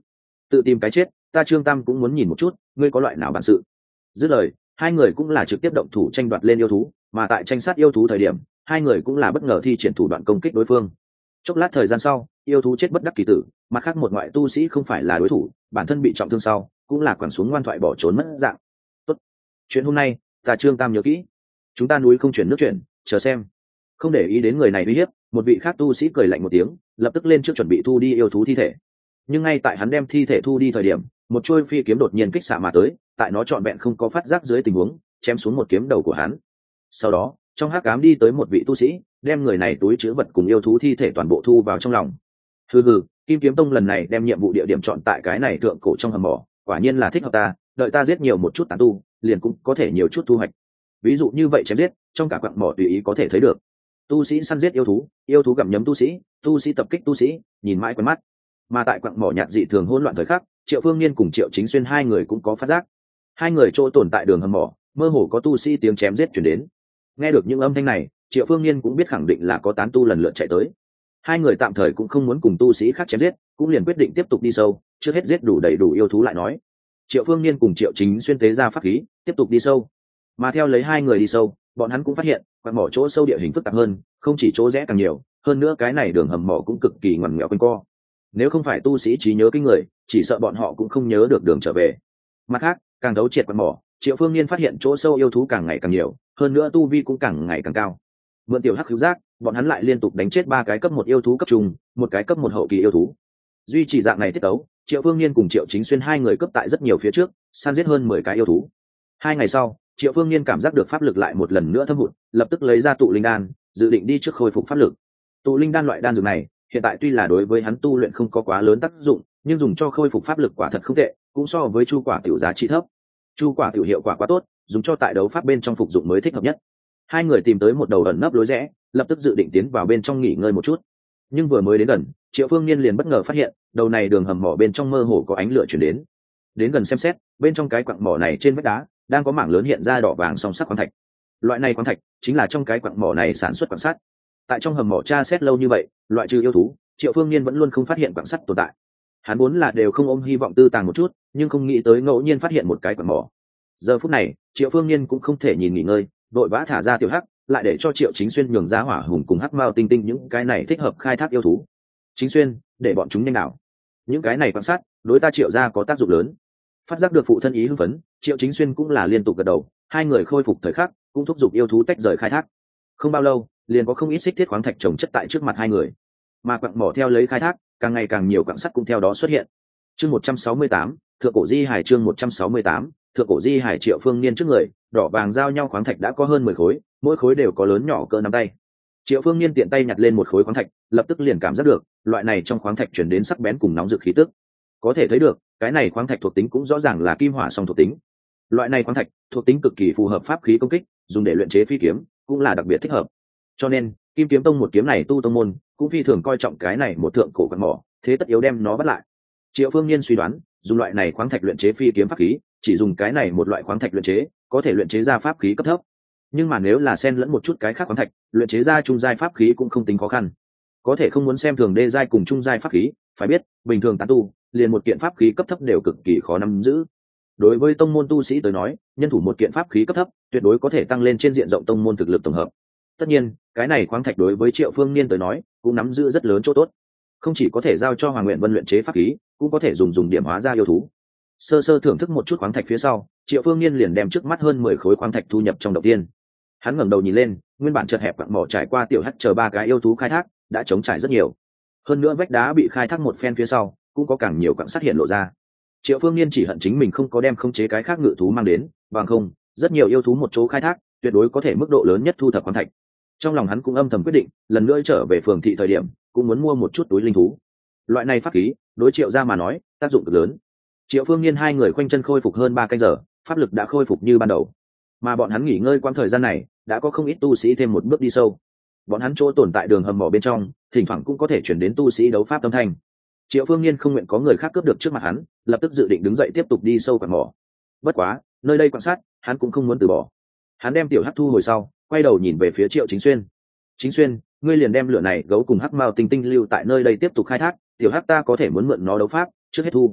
tự tìm cái chết, ta Trương Tam cũng muốn nhìn một chút ngươi có loại nào bản sự. Dứt lời, hai người cũng là trực tiếp động thủ tranh đoạt lên yêu thú, mà tại tranh sát yêu thú thời điểm hai người cũng là bất ngờ thi triển thủ đoạn công kích đối phương. Chốc lát thời gian sau, yêu thú chết bất đắc kỳ tử, mặt khác một ngoại tu sĩ không phải là đối thủ, bản thân bị trọng thương sau cũng là quẳng xuống ngoan thoại bỏ trốn mất dạng. Tốt, chuyện hôm nay ta Trương Tam nhớ kỹ, chúng ta núi không chuyển nước chuyển, chờ xem. Không để ý đến người này uy hiếp, một vị khác tu sĩ cười lạnh một tiếng, lập tức lên trước chuẩn bị thu đi yêu thú thi thể. Nhưng ngay tại hắn đem thi thể thu đi thời điểm, một chuôi phi kiếm đột nhiên kích xạ mà tới, tại nó trọn vẹn không có phát giác dưới tình huống chém xuống một kiếm đầu của hắn. Sau đó trong hắc ám đi tới một vị tu sĩ, đem người này túi chứa vật cùng yêu thú thi thể toàn bộ thu vào trong lòng. Hừ hừ, Kim Kiếm Tông lần này đem nhiệm vụ địa điểm chọn tại cái này thượng cổ trong hầm mỏ, quả nhiên là thích hợp ta, đợi ta giết nhiều một chút tán tu, liền cũng có thể nhiều chút thu hoạch. Ví dụ như vậy chém giết, trong cả quặng mỏ tùy ý có thể thấy được. Tu sĩ săn giết yêu thú, yêu thú gặm nhấm tu sĩ, tu sĩ tập kích tu sĩ, nhìn mãi quen mắt. Mà tại quặng mỏ nhạt dị thường hỗn loạn thời khắc, Triệu Phương Niên cùng Triệu Chính Xuyên hai người cũng có phát giác. Hai người chỗ tồn tại đường hầm mỏ, mơ hồ có tu sĩ tiếng chém giết truyền đến. Nghe được những âm thanh này, Triệu Phương Niên cũng biết khẳng định là có tán tu lần lượt chạy tới. Hai người tạm thời cũng không muốn cùng tu sĩ khác chém giết, cũng liền quyết định tiếp tục đi sâu, trước hết giết đủ đầy đủ yêu thú lại nói. Triệu Phương Niên cùng Triệu Chính Xuyên tế ra pháp khí, tiếp tục đi sâu. Mà theo lấy hai người đi sâu, bọn hắn cũng phát hiện, quặng mỏ chỗ sâu địa hình phức tạp hơn, không chỉ chỗ rẽ càng nhiều, hơn nữa cái này đường hầm mỏ cũng cực kỳ ngoằn nghèo quanh co. Nếu không phải tu sĩ trí nhớ kinh người, chỉ sợ bọn họ cũng không nhớ được đường trở về. Mặt khác, càng đấu triệt quặng mỏ, Triệu Phương Niên phát hiện chỗ sâu yêu thú càng ngày càng nhiều, hơn nữa tu vi cũng càng ngày càng cao. Mượn tiểu hắc hữu giác, bọn hắn lại liên tục đánh chết ba cái cấp một yêu thú cấp trung, một cái cấp một hậu kỳ yêu thú. Duy trì dạng này tiết tấu, Triệu Phương Niên cùng Triệu Chính Xuyên hai người cấp tại rất nhiều phía trước, săn giết hơn mười cái yêu thú. Hai ngày sau, Triệu Phương Niên cảm giác được pháp lực lại một lần nữa thâm hụt, lập tức lấy ra tụ linh đan, dự định đi trước khôi phục pháp lực. Tụ linh đan loại đan dược này, hiện tại tuy là đối với hắn tu luyện không có quá lớn tác dụng, nhưng dùng cho khôi phục pháp lực quả thật không tệ, cũng so với chu quả tiểu giá trị thấp. Chu quả tiểu hiệu quả quá tốt, dùng cho tại đấu pháp bên trong phục dụng mới thích hợp nhất. Hai người tìm tới một đầu ẩn nấp lối rẽ, lập tức dự định tiến vào bên trong nghỉ ngơi một chút. Nhưng vừa mới đến gần, Triệu Phương Niên liền bất ngờ phát hiện, đầu này đường hầm mỏ bên trong mơ hồ có ánh lửa truyền đến. Đến gần xem xét, bên trong cái quặng mỏ này trên vách đá đang có mảng lớn hiện ra đỏ vàng song sắc khoáng thạch. Loại này khoáng thạch chính là trong cái quặng mỏ này sản xuất quặng sắt. Tại trong hầm mỏ tra xét lâu như vậy, loại trừ yêu thú, Triệu Phương Niên vẫn luôn không phát hiện quặng sắt tồn tại. Hắn muốn là đều không ôm hy vọng tư tàng một chút, nhưng không nghĩ tới ngẫu nhiên phát hiện một cái quặng mỏ. Giờ phút này, Triệu Phương Niên cũng không thể nhìn nghỉ ngơi, vội vã thả ra tiểu hắc, lại để cho Triệu Chính Xuyên nhường ra hỏa hùng cùng hắc mao tinh tinh những cái này thích hợp khai thác yêu thú. Chính Xuyên, để bọn chúng nhanh nào. Những cái này quan sát, đối ta Triệu gia có tác dụng lớn. Phát giác được phụ thân ý hưng phấn, Triệu Chính Xuyên cũng là liên tục gật đầu, hai người khôi phục thời khắc, cũng thúc giục yêu thú tách rời khai thác. Không bao lâu, liền có không ít xích thiết khoáng thạch trồng chất tại trước mặt hai người. Mà quặng mỏ theo lấy khai thác, càng ngày càng nhiều quặng sắt cũng theo đó xuất hiện. Chương một trăm sáu mươi tám, Thượng cổ di hải chương một trăm sáu mươi tám, Thượng cổ di hải Triệu Phương Niên trước người, đỏ vàng giao nhau khoáng thạch đã có hơn mười khối, mỗi khối đều có lớn nhỏ cỡ nắm tay. Triệu Phương Niên tiện tay nhặt lên một khối khoáng thạch, lập tức liền cảm giác được, loại này trong khoáng thạch truyền đến sắc bén cùng nóng rực khí tức. Có thể thấy được, cái này khoáng thạch thuộc tính cũng rõ ràng là kim hỏa song thuộc tính. Loại này khoáng thạch thuộc tính cực kỳ phù hợp pháp khí công kích, dùng để luyện chế phi kiếm, cũng là đặc biệt thích hợp. Cho nên, Kim Kiếm Tông một kiếm này tu tông môn, cũng phi thường coi trọng cái này một thượng cổ quặng mỏ, thế tất yếu đem nó bắt lại. Triệu Phương Niên suy đoán, dùng loại này khoáng thạch luyện chế phi kiếm pháp khí, chỉ dùng cái này một loại khoáng thạch luyện chế, có thể luyện chế ra pháp khí cấp thấp. Nhưng mà nếu là xen lẫn một chút cái khác khoáng thạch, luyện chế ra trung giai pháp khí cũng không tính khó khăn. Có thể không muốn xem thường đê giai cùng trung giai pháp khí, phải biết, bình thường tán tu, liền một kiện pháp khí cấp thấp đều cực kỳ khó nắm giữ. Đối với tông môn tu sĩ tới nói, nhân thủ một kiện pháp khí cấp thấp, tuyệt đối có thể tăng lên trên diện rộng tông môn thực lực tổng hợp. Tất nhiên, cái này khoáng thạch đối với Triệu Phương Niên tới nói, cũng nắm giữ rất lớn chỗ tốt. Không chỉ có thể giao cho Hoàng Nguyện Vân luyện chế pháp khí, cũng có thể dùng dùng điểm hóa ra yêu thú. Sơ sơ thưởng thức một chút khoáng thạch phía sau, Triệu Phương Niên liền đem trước mắt hơn mười khối khoáng thạch thu nhập trong đầu tiên. Hắn ngẩng đầu nhìn lên, nguyên bản chật hẹp quặng mỏ trải qua tiểu hắc chờ ba cái yêu thú khai thác, đã chống trải rất nhiều. Hơn nữa vách đá bị khai thác một phen phía sau, cũng có càng nhiều quặng sắt hiện lộ ra. Triệu Phương Niên chỉ hận chính mình không có đem khống chế cái khác ngự thú mang đến, bằng không, rất nhiều yêu thú một chỗ khai thác, tuyệt đối có thể mức độ lớn nhất thu thập khoáng thạch. Trong lòng hắn cũng âm thầm quyết định, lần nữa trở về phường thị thời điểm, cũng muốn mua một chút túi linh thú. Loại này pháp khí, đối Triệu gia mà nói, tác dụng cực lớn. Triệu Phương Niên hai người khoanh chân khôi phục hơn ba canh giờ, pháp lực đã khôi phục như ban đầu. Mà bọn hắn nghỉ ngơi quãng thời gian này, đã có không ít tu sĩ thêm một bước đi sâu. Bọn hắn chỗ tồn tại đường hầm mỏ bên trong, thỉnh thoảng cũng có thể chuyển đến tu sĩ đấu pháp âm thanh. Triệu Phương Niên không nguyện có người khác cướp được trước mặt hắn, lập tức dự định đứng dậy tiếp tục đi sâu quặng mỏ. Bất quá, nơi đây quan sát, hắn cũng không muốn từ bỏ. Hắn đem tiểu hắc thu hồi sau, quay đầu nhìn về phía Triệu Chính Xuyên. Chính Xuyên, ngươi liền đem lửa này gấu cùng hắc mao tinh tinh lưu tại nơi đây tiếp tục khai thác, tiểu hắc ta có thể muốn mượn nó đấu pháp, trước hết thu.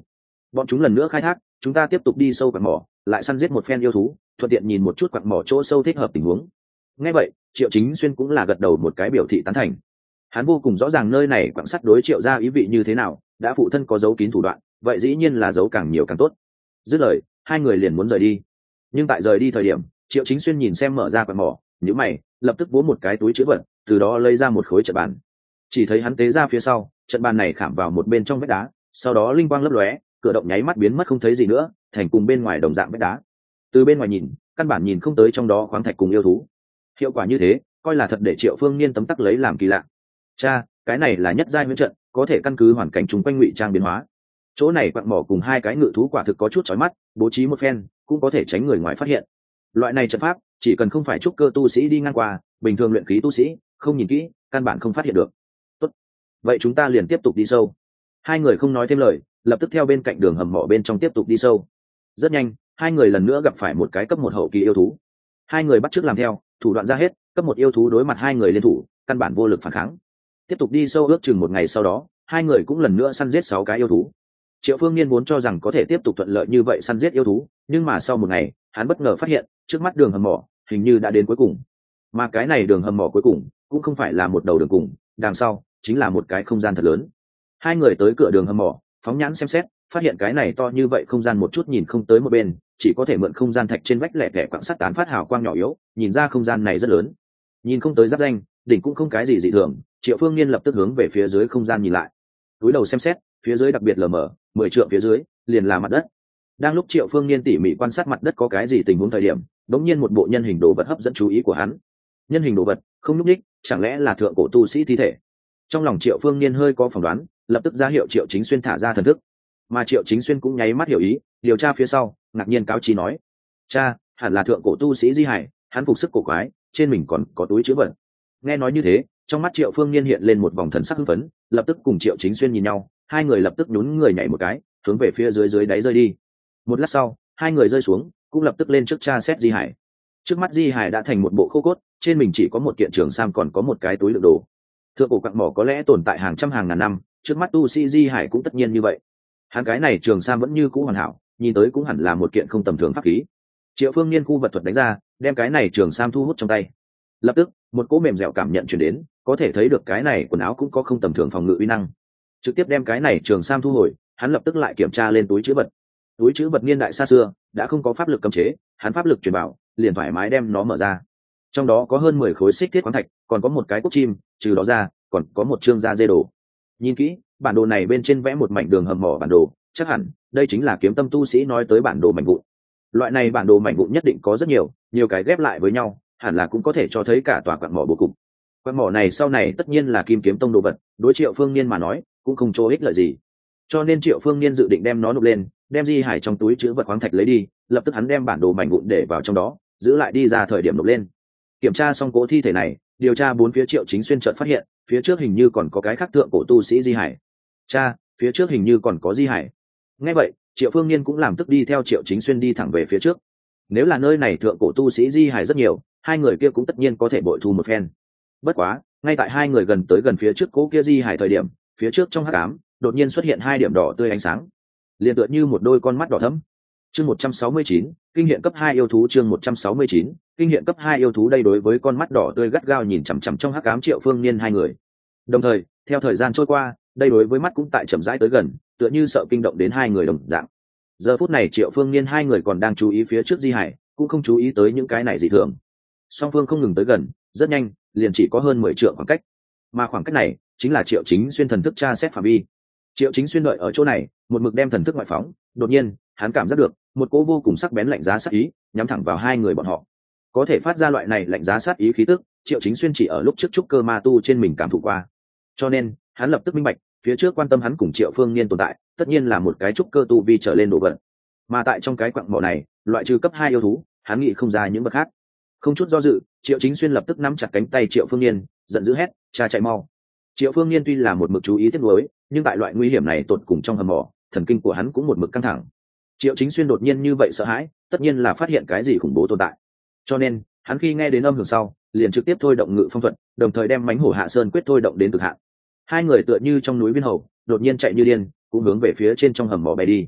bọn chúng lần nữa khai thác, chúng ta tiếp tục đi sâu quặng mỏ, lại săn giết một phen yêu thú, thuận tiện nhìn một chút quặng mỏ chỗ sâu thích hợp tình huống. Nghe vậy, Triệu Chính Xuyên cũng là gật đầu một cái biểu thị tán thành. Hắn vô cùng rõ ràng nơi này quặng sắt đối Triệu gia ý vị như thế nào, đã phụ thân có giấu kín thủ đoạn, vậy dĩ nhiên là giấu càng nhiều càng tốt. Dứt lời, hai người liền muốn rời đi. Nhưng tại rời đi thời điểm, Triệu Chính Xuyên nhìn xem mở ra quặng mỏ, nhíu mày, lập tức vỗ một cái túi trữ vật, từ đó lấy ra một khối trận bàn. Chỉ thấy hắn tế ra phía sau, trận bàn này khảm vào một bên trong vách đá, sau đó linh quang lấp lóe, cửa động nháy mắt biến mất không thấy gì nữa, thành cùng bên ngoài đồng dạng vách đá. Từ bên ngoài nhìn, căn bản nhìn không tới trong đó khoáng thạch cùng yêu thú. Hiệu quả như thế, coi là thật để Triệu Phương Niên tấm tắc lấy làm kỳ lạ. Cha, cái này là nhất giai huyễn trận, có thể căn cứ hoàn cảnh chúng quanh ngụy trang biến hóa. Chỗ này quặng mỏ cùng hai cái ngự thú quả thực có chút chói mắt, bố trí một phen cũng có thể tránh người ngoài phát hiện. Loại này trận pháp, chỉ cần không phải trúc cơ tu sĩ đi ngang qua, bình thường luyện khí tu sĩ không nhìn kỹ, căn bản không phát hiện được. Tốt, vậy chúng ta liền tiếp tục đi sâu. Hai người không nói thêm lời, lập tức theo bên cạnh đường hầm mỏ bên trong tiếp tục đi sâu. Rất nhanh, hai người lần nữa gặp phải một cái cấp một hậu kỳ yêu thú. Hai người bắt chước làm theo, thủ đoạn ra hết, cấp một yêu thú đối mặt hai người liên thủ, căn bản vô lực phản kháng. Tiếp tục đi sâu ước chừng một ngày sau đó, hai người cũng lần nữa săn giết sáu cái yêu thú. Triệu Phương Niên vốn cho rằng có thể tiếp tục thuận lợi như vậy săn giết yêu thú, nhưng mà sau một ngày, hắn bất ngờ phát hiện, trước mắt đường hầm mỏ hình như đã đến cuối cùng. Mà cái này đường hầm mỏ cuối cùng cũng không phải là một đầu đường cùng, đằng sau chính là một cái không gian thật lớn. Hai người tới cửa đường hầm mỏ, phóng nhãn xem xét, phát hiện cái này to như vậy không gian một chút nhìn không tới một bên, chỉ có thể mượn không gian thạch trên vách lẻ tẻ quặng sắt tán phát hào quang nhỏ yếu, nhìn ra không gian này rất lớn. Nhìn không tới giáp danh, đỉnh cũng không cái gì dị thường, Triệu Phương Niên lập tức hướng về phía dưới không gian nhìn lại. Túi đầu xem xét, phía dưới đặc biệt lờ mờ, mười trượng phía dưới liền là mặt đất. Đang lúc Triệu Phương Niên tỉ mỉ quan sát mặt đất có cái gì tình huống thời điểm, đống nhiên một bộ nhân hình đồ vật hấp dẫn chú ý của hắn. Nhân hình đồ vật không nhúc nhích, chẳng lẽ là thượng cổ tu sĩ thi thể? Trong lòng Triệu Phương Niên hơi có phỏng đoán, lập tức ra hiệu Triệu Chính Xuyên thả ra thần thức. Mà Triệu Chính Xuyên cũng nháy mắt hiểu ý, điều tra phía sau, ngạc nhiên cáo chi nói: "Cha, hẳn là thượng cổ tu sĩ Di Hải, hắn phục sức cổ quái, trên mình còn có túi chứa vật." Nghe nói như thế, trong mắt Triệu Phương Niên hiện lên một vòng thần sắc hưng phấn, lập tức cùng Triệu Chính Xuyên nhìn nhau, hai người lập tức nhún người nhảy một cái, hướng về phía dưới dưới đáy rơi đi. Một lát sau, hai người rơi xuống, cũng lập tức lên trước tra xét Di Hải. Trước mắt Di Hải đã thành một bộ khô cốt, trên mình chỉ có một kiện trường sam còn có một cái túi đựng đồ. Thượng cổ quặng mỏ có lẽ tồn tại hàng trăm hàng ngàn năm, trước mắt tu sĩ Di Hải cũng tất nhiên như vậy. Hắn cái này trường sam vẫn như cũ hoàn hảo, nhìn tới cũng hẳn là một kiện không tầm thường pháp khí. Triệu Phương Niên khu vật thuật đánh ra, đem cái này trường sam thu hút trong tay. Lập tức, một cỗ mềm dẻo cảm nhận truyền đến, có thể thấy được cái này quần áo cũng có không tầm thường phòng ngự uy năng. Trực tiếp đem cái này trường sam thu hồi, hắn lập tức lại kiểm tra lên túi trữ vật. Túi trữ vật niên đại xa xưa, đã không có pháp lực cấm chế, hắn pháp lực truyền bảo, liền thoải mái đem nó mở ra. Trong đó có hơn mười khối xích thiết khoáng thạch, còn có một cái cúc chim, trừ đó ra, còn có một chương da dê đồ. Nhìn kỹ, bản đồ này bên trên vẽ một mảnh đường hầm mỏ bản đồ, chắc hẳn đây chính là Kiếm Tâm tu sĩ nói tới bản đồ mảnh vụn. Loại này bản đồ mảnh vụn nhất định có rất nhiều, nhiều cái ghép lại với nhau, hẳn là cũng có thể cho thấy cả tòa quặng mỏ bố cục. Quặng mỏ này sau này tất nhiên là Kim Kiếm Tông đồ vật, đối Triệu Phương Niên mà nói, cũng không chỗ ích lợi gì. Cho nên Triệu Phương Niên dự định đem nó nộp lên, đem Di Hải trong túi chứa vật khoáng thạch lấy đi, lập tức hắn đem bản đồ mảnh vụn để vào trong đó, giữ lại đi ra thời điểm nộp lên. Kiểm tra xong cố thi thể này, điều tra bốn phía Triệu Chính Xuyên chợt phát hiện, phía trước hình như còn có cái khác thượng cổ tu sĩ Di Hải. Cha, phía trước hình như còn có Di Hải. Nghe vậy, Triệu Phương Niên cũng làm tức đi theo Triệu Chính Xuyên đi thẳng về phía trước. Nếu là nơi này thượng cổ tu sĩ Di Hải rất nhiều, hai người kia cũng tất nhiên có thể bội thu một phen. Bất quá, ngay tại hai người gần tới gần phía trước cố kia Di Hải thời điểm, phía trước trong hắc ám đột nhiên xuất hiện hai điểm đỏ tươi ánh sáng, liền tựa như một đôi con mắt đỏ thẫm. Chương một trăm sáu mươi chín, kinh hiện cấp hai yêu thú. Chương một trăm sáu mươi chín, kinh hiện cấp hai yêu thú. Đây đối với con mắt đỏ tươi gắt gao nhìn chằm chằm trong hắc ám Triệu Phương Niên hai người. Đồng thời, theo thời gian trôi qua, đây đối với mắt cũng tại chậm rãi tới gần, tựa như sợ kinh động đến hai người đồng dạng. Giờ phút này Triệu Phương Niên hai người còn đang chú ý phía trước Di Hải, cũng không chú ý tới những cái này dị thường. Song phương không ngừng tới gần, rất nhanh, liền chỉ có hơn mười trượng khoảng cách. Mà khoảng cách này chính là Triệu Chính Xuyên thần thức tra xét phạm vi. Triệu Chính Xuyên đợi ở chỗ này, một mực đem thần thức ngoại phóng, đột nhiên, hắn cảm giác được một cỗ vô cùng sắc bén lạnh giá sát ý nhắm thẳng vào hai người bọn họ. Có thể phát ra loại này lạnh giá sát ý khí tức, Triệu Chính Xuyên chỉ ở lúc trước trúc cơ ma tu trên mình cảm thụ qua. Cho nên, hắn lập tức minh bạch, phía trước quan tâm hắn cùng Triệu Phương Niên tồn tại, tất nhiên là một cái trúc cơ tu vi trở lên đồ vật. Mà tại trong cái quặng mỏ này, loại trừ cấp hai yêu thú, hắn nghĩ không ra những vật khác. Không chút do dự, Triệu Chính Xuyên lập tức nắm chặt cánh tay Triệu Phương Niên, giận dữ hét: "Cha, chạy mau!" Triệu Phương Niên tuy là một mực chú ý tiếc nuối, nhưng tại loại nguy hiểm này tột cùng trong hầm mỏ, thần kinh của hắn cũng một mực căng thẳng. Triệu Chính Xuyên đột nhiên như vậy sợ hãi, tất nhiên là phát hiện cái gì khủng bố tồn tại. Cho nên, hắn khi nghe đến âm hưởng sau, liền trực tiếp thôi động ngự phong thuật, đồng thời đem mãnh hổ hạ sơn quyết thôi động đến cực hạn. Hai người tựa như trong núi viên hầu, đột nhiên chạy như điên, cũng hướng về phía trên trong hầm mỏ bay đi.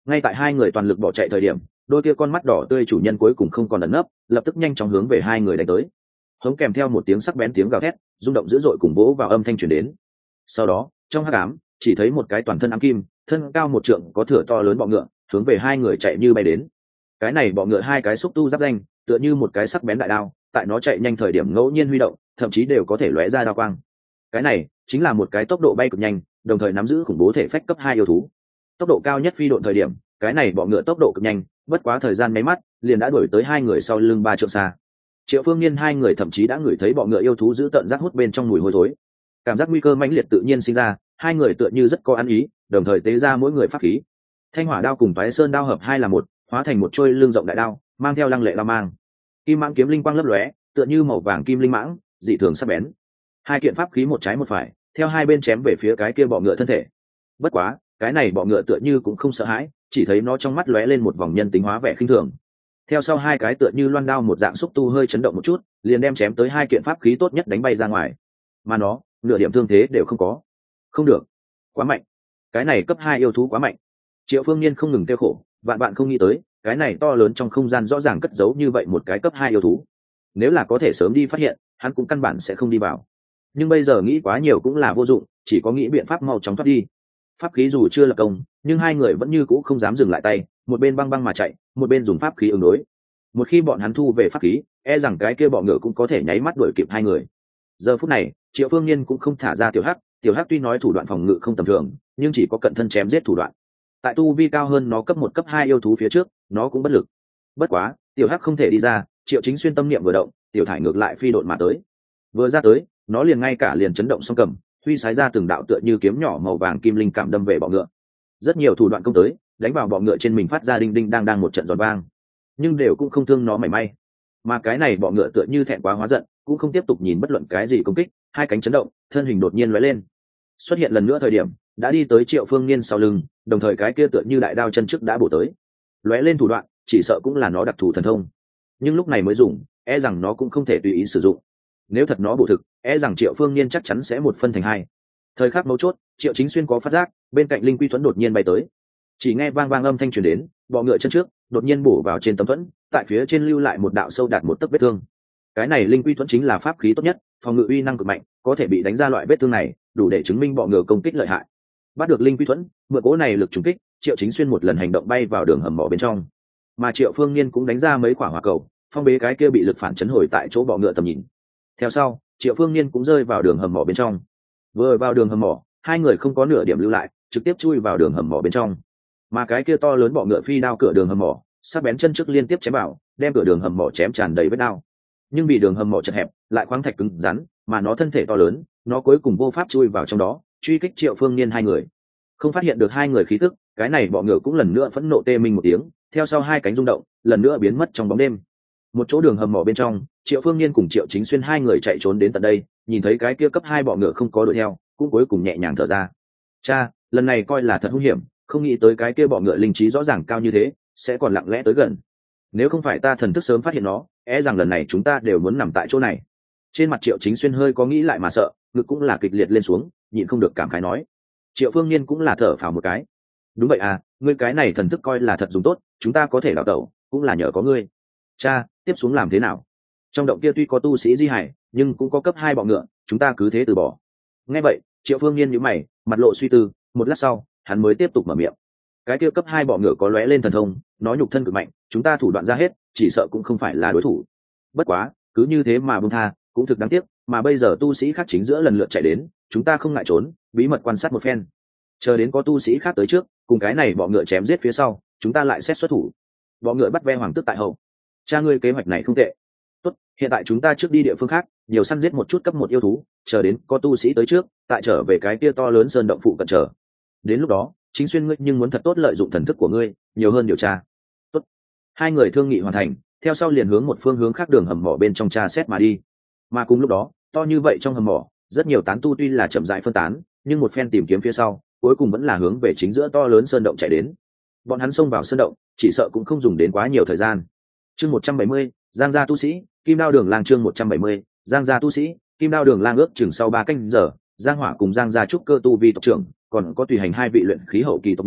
Ngay tại hai người toàn lực bỏ chạy thời điểm, đôi kia con mắt đỏ tươi chủ nhân cuối cùng không còn ẩn nấp, lập tức nhanh chóng hướng về hai người đánh tới. Hống kèm theo một tiếng sắc bén tiếng gào thét, rung động dữ dội cùng vỗ vào âm thanh truyền đến. Sau đó, trong hắc ám, chỉ thấy một cái toàn thân ám kim, thân cao một trượng có thửa to lớn bọ ngựa, hướng về hai người chạy như bay đến. Cái này bọ ngựa hai cái xúc tu giáp danh, tựa như một cái sắc bén đại đao, tại nó chạy nhanh thời điểm ngẫu nhiên huy động, thậm chí đều có thể lóe ra đao quang. Cái này chính là một cái tốc độ bay cực nhanh, đồng thời nắm giữ khủng bố thể phách cấp hai yêu thú. Tốc độ cao nhất phi độn thời điểm, cái này bọ ngựa tốc độ cực nhanh, bất quá thời gian mấy mắt, liền đã đuổi tới hai người sau lưng ba trượng xa. Triệu Phương Niên hai người thậm chí đã ngửi thấy bọ ngựa yêu thú giữ tận rác hút bên trong mùi hôi thối. Cảm giác nguy cơ mãnh liệt tự nhiên sinh ra, hai người tựa như rất có ăn ý, đồng thời tế ra mỗi người pháp khí. Thanh hỏa đao cùng Toái Sơn đao hợp hai là một, hóa thành một trôi lưng rộng đại đao, mang theo lăng lệ đao mang. Kim mãng kiếm linh quang lấp lóe, tựa như màu vàng kim linh mãng, dị thường sắc bén. Hai kiện pháp khí một trái một phải, theo hai bên chém về phía cái kia bọ ngựa thân thể. Bất quá, cái này bọ ngựa tựa như cũng không sợ hãi, chỉ thấy nó trong mắt lóe lên một vòng nhân tính hóa vẻ khinh thường. Theo sau hai cái tựa như loan đao một dạng xúc tu hơi chấn động một chút, liền đem chém tới hai kiện pháp khí tốt nhất đánh bay ra ngoài. Mà nó, nửa điểm thương thế đều không có. Không được, quá mạnh. Cái này cấp hai yêu thú quá mạnh. Triệu Phương Niên không ngừng kêu khổ, vạn bạn không nghĩ tới, cái này to lớn trong không gian rõ ràng cất giấu như vậy một cái cấp hai yêu thú. Nếu là có thể sớm đi phát hiện, hắn cũng căn bản sẽ không đi vào. Nhưng bây giờ nghĩ quá nhiều cũng là vô dụng, chỉ có nghĩ biện pháp mau chóng thoát đi. Pháp khí dù chưa lập công, nhưng hai người vẫn như cũ không dám dừng lại tay, một bên băng băng mà chạy, một bên dùng pháp khí ứng đối. Một khi bọn hắn thu về pháp khí, e rằng cái kia bọ ngựa cũng có thể nháy mắt đuổi kịp hai người. Giờ phút này, Triệu Phương Niên cũng không thả ra tiểu hắc, tiểu hắc tuy nói thủ đoạn phòng ngự không tầm thường, nhưng chỉ có cận thân chém giết thủ đoạn. Tại tu vi cao hơn nó cấp một cấp hai yêu thú phía trước, nó cũng bất lực. Bất quá, tiểu hắc không thể đi ra, Triệu Chính Xuyên tâm niệm vừa động, tiểu thải ngược lại phi độn mà tới. Vừa ra tới, nó liền ngay cả liền chấn động song cầm, huy sái ra từng đạo tựa như kiếm nhỏ màu vàng kim linh cảm đâm về bọ ngựa. Rất nhiều thủ đoạn công tới, đánh vào bọ ngựa trên mình phát ra đinh đinh đang đang một trận giòn vang, nhưng đều cũng không thương nó mảy may. Mà cái này bọ ngựa tựa như thẹn quá hóa giận, cũng không tiếp tục nhìn bất luận cái gì công kích, hai cánh chấn động, thân hình đột nhiên lóe lên, xuất hiện lần nữa thời điểm đã đi tới Triệu Phương Niên sau lưng, đồng thời cái kia tựa như đại đao chân trước đã bổ tới. Lóe lên thủ đoạn, chỉ sợ cũng là nó đặc thù thần thông, nhưng lúc này mới dùng, e rằng nó cũng không thể tùy ý sử dụng. Nếu thật nó bổ thực, e rằng Triệu Phương Niên chắc chắn sẽ một phân thành hai. Thời khắc mấu chốt, Triệu Chính Xuyên có phát giác, bên cạnh linh quy thuẫn đột nhiên bay tới. Chỉ nghe vang vang âm thanh truyền đến, bọ ngựa chân trước đột nhiên bổ vào trên tấm thuẫn, tại phía trên lưu lại một đạo sâu đạt một tấc vết thương. Cái này linh quy thuẫn chính là pháp khí tốt nhất, phòng ngự uy năng cực mạnh, có thể bị đánh ra loại vết thương này, đủ để chứng minh bọ ngựa công kích lợi hại. Bắt được linh quy thuẫn, mượn cỗ này lực trùng kích, Triệu Chính Xuyên một lần hành động bay vào đường hầm mỏ bên trong, mà Triệu Phương Niên cũng đánh ra mấy quả hỏa cầu, phong bế cái kia bị lực phản chấn hồi tại chỗ bọ ngựa tầm nhìn. Theo sau, Triệu Phương Niên cũng rơi vào đường hầm mỏ bên trong. Vừa vào đường hầm mỏ, hai người không có nửa điểm lưu lại, trực tiếp chui vào đường hầm mỏ bên trong. Mà cái kia to lớn bọ ngựa phi đao cửa đường hầm mỏ, sắc bén chân trước liên tiếp chém vào, đem cửa đường hầm mỏ chém tràn đầy vết đao. Nhưng vì đường hầm mỏ chật hẹp, lại khoáng thạch cứng rắn, mà nó thân thể to lớn, nó cuối cùng vô pháp chui vào trong đó, truy kích Triệu Phương Niên hai người. Không phát hiện được hai người khí tức, cái này bọ ngựa cũng lần nữa phẫn nộ tê minh một tiếng, theo sau hai cánh rung động, lần nữa biến mất trong bóng đêm. Một chỗ đường hầm mỏ bên trong, Triệu Phương Niên cùng Triệu Chính Xuyên hai người chạy trốn đến tận đây, nhìn thấy cái kia cấp hai bọ ngựa không có đuổi theo, cũng cuối cùng nhẹ nhàng thở ra. Cha, lần này coi là thật hung hiểm, không nghĩ tới cái kia bọ ngựa linh trí rõ ràng cao như thế, sẽ còn lặng lẽ tới gần. Nếu không phải ta thần thức sớm phát hiện nó, e rằng lần này chúng ta đều muốn nằm tại chỗ này. Trên mặt Triệu Chính Xuyên hơi có nghĩ lại mà sợ, ngực cũng là kịch liệt lên xuống, nhịn không được cảm khái nói. Triệu Phương Niên cũng là thở phào một cái. Đúng vậy à, ngươi cái này thần thức coi là thật dùng tốt, chúng ta có thể đào tẩu, cũng là nhờ có ngươi. Cha, tiếp xuống làm thế nào? Trong động kia tuy có tu sĩ di hải, nhưng cũng có cấp hai bọ ngựa, chúng ta cứ thế từ bỏ. Nghe vậy, Triệu Phương Niên nhíu mày, mặt lộ suy tư, một lát sau, hắn mới tiếp tục mở miệng. Cái kia cấp hai bọ ngựa có lóe lên thần thông, nó nhục thân cực mạnh, chúng ta thủ đoạn ra hết, chỉ sợ cũng không phải là đối thủ. Bất quá, cứ như thế mà buông tha, cũng thực đáng tiếc, mà bây giờ tu sĩ khác chính giữa lần lượt chạy đến, chúng ta không ngại trốn, bí mật quan sát một phen. Chờ đến có tu sĩ khác tới trước, cùng cái này bọ ngựa chém giết phía sau, chúng ta lại xét xuất thủ. Bọ ngựa bắt ve hoàng tước tại hậu. Cha ngươi kế hoạch này không tệ. Tốt, hiện tại chúng ta trước đi địa phương khác, nhiều săn giết một chút cấp một yêu thú, chờ đến có tu sĩ tới trước, tại trở về cái kia to lớn sơn động phụ cận chờ. Đến lúc đó, Chính Xuyên ngươi nhưng muốn thật tốt lợi dụng thần thức của ngươi, nhiều hơn điều tra. Tốt. Hai người thương nghị hoàn thành, theo sau liền hướng một phương hướng khác đường hầm mỏ bên trong tra xét mà đi. Mà cùng lúc đó, to như vậy trong hầm mỏ, rất nhiều tán tu tuy là chậm rãi phân tán, nhưng một phen tìm kiếm phía sau, cuối cùng vẫn là hướng về chính giữa to lớn sơn động chạy đến. Bọn hắn xông vào sơn động, chỉ sợ cũng không dùng đến quá nhiều thời gian. Chương một trăm bảy mươi, Giang gia tu sĩ, Kim Đao Đường Lang chương một trăm bảy mươi, Giang gia tu sĩ, Kim Đao Đường Lang ước chừng sau ba canh giờ, Giang Hỏa cùng Giang gia trúc cơ tu vi tộc trưởng, còn có tùy hành hai vị luyện khí hậu kỳ tộc nhân,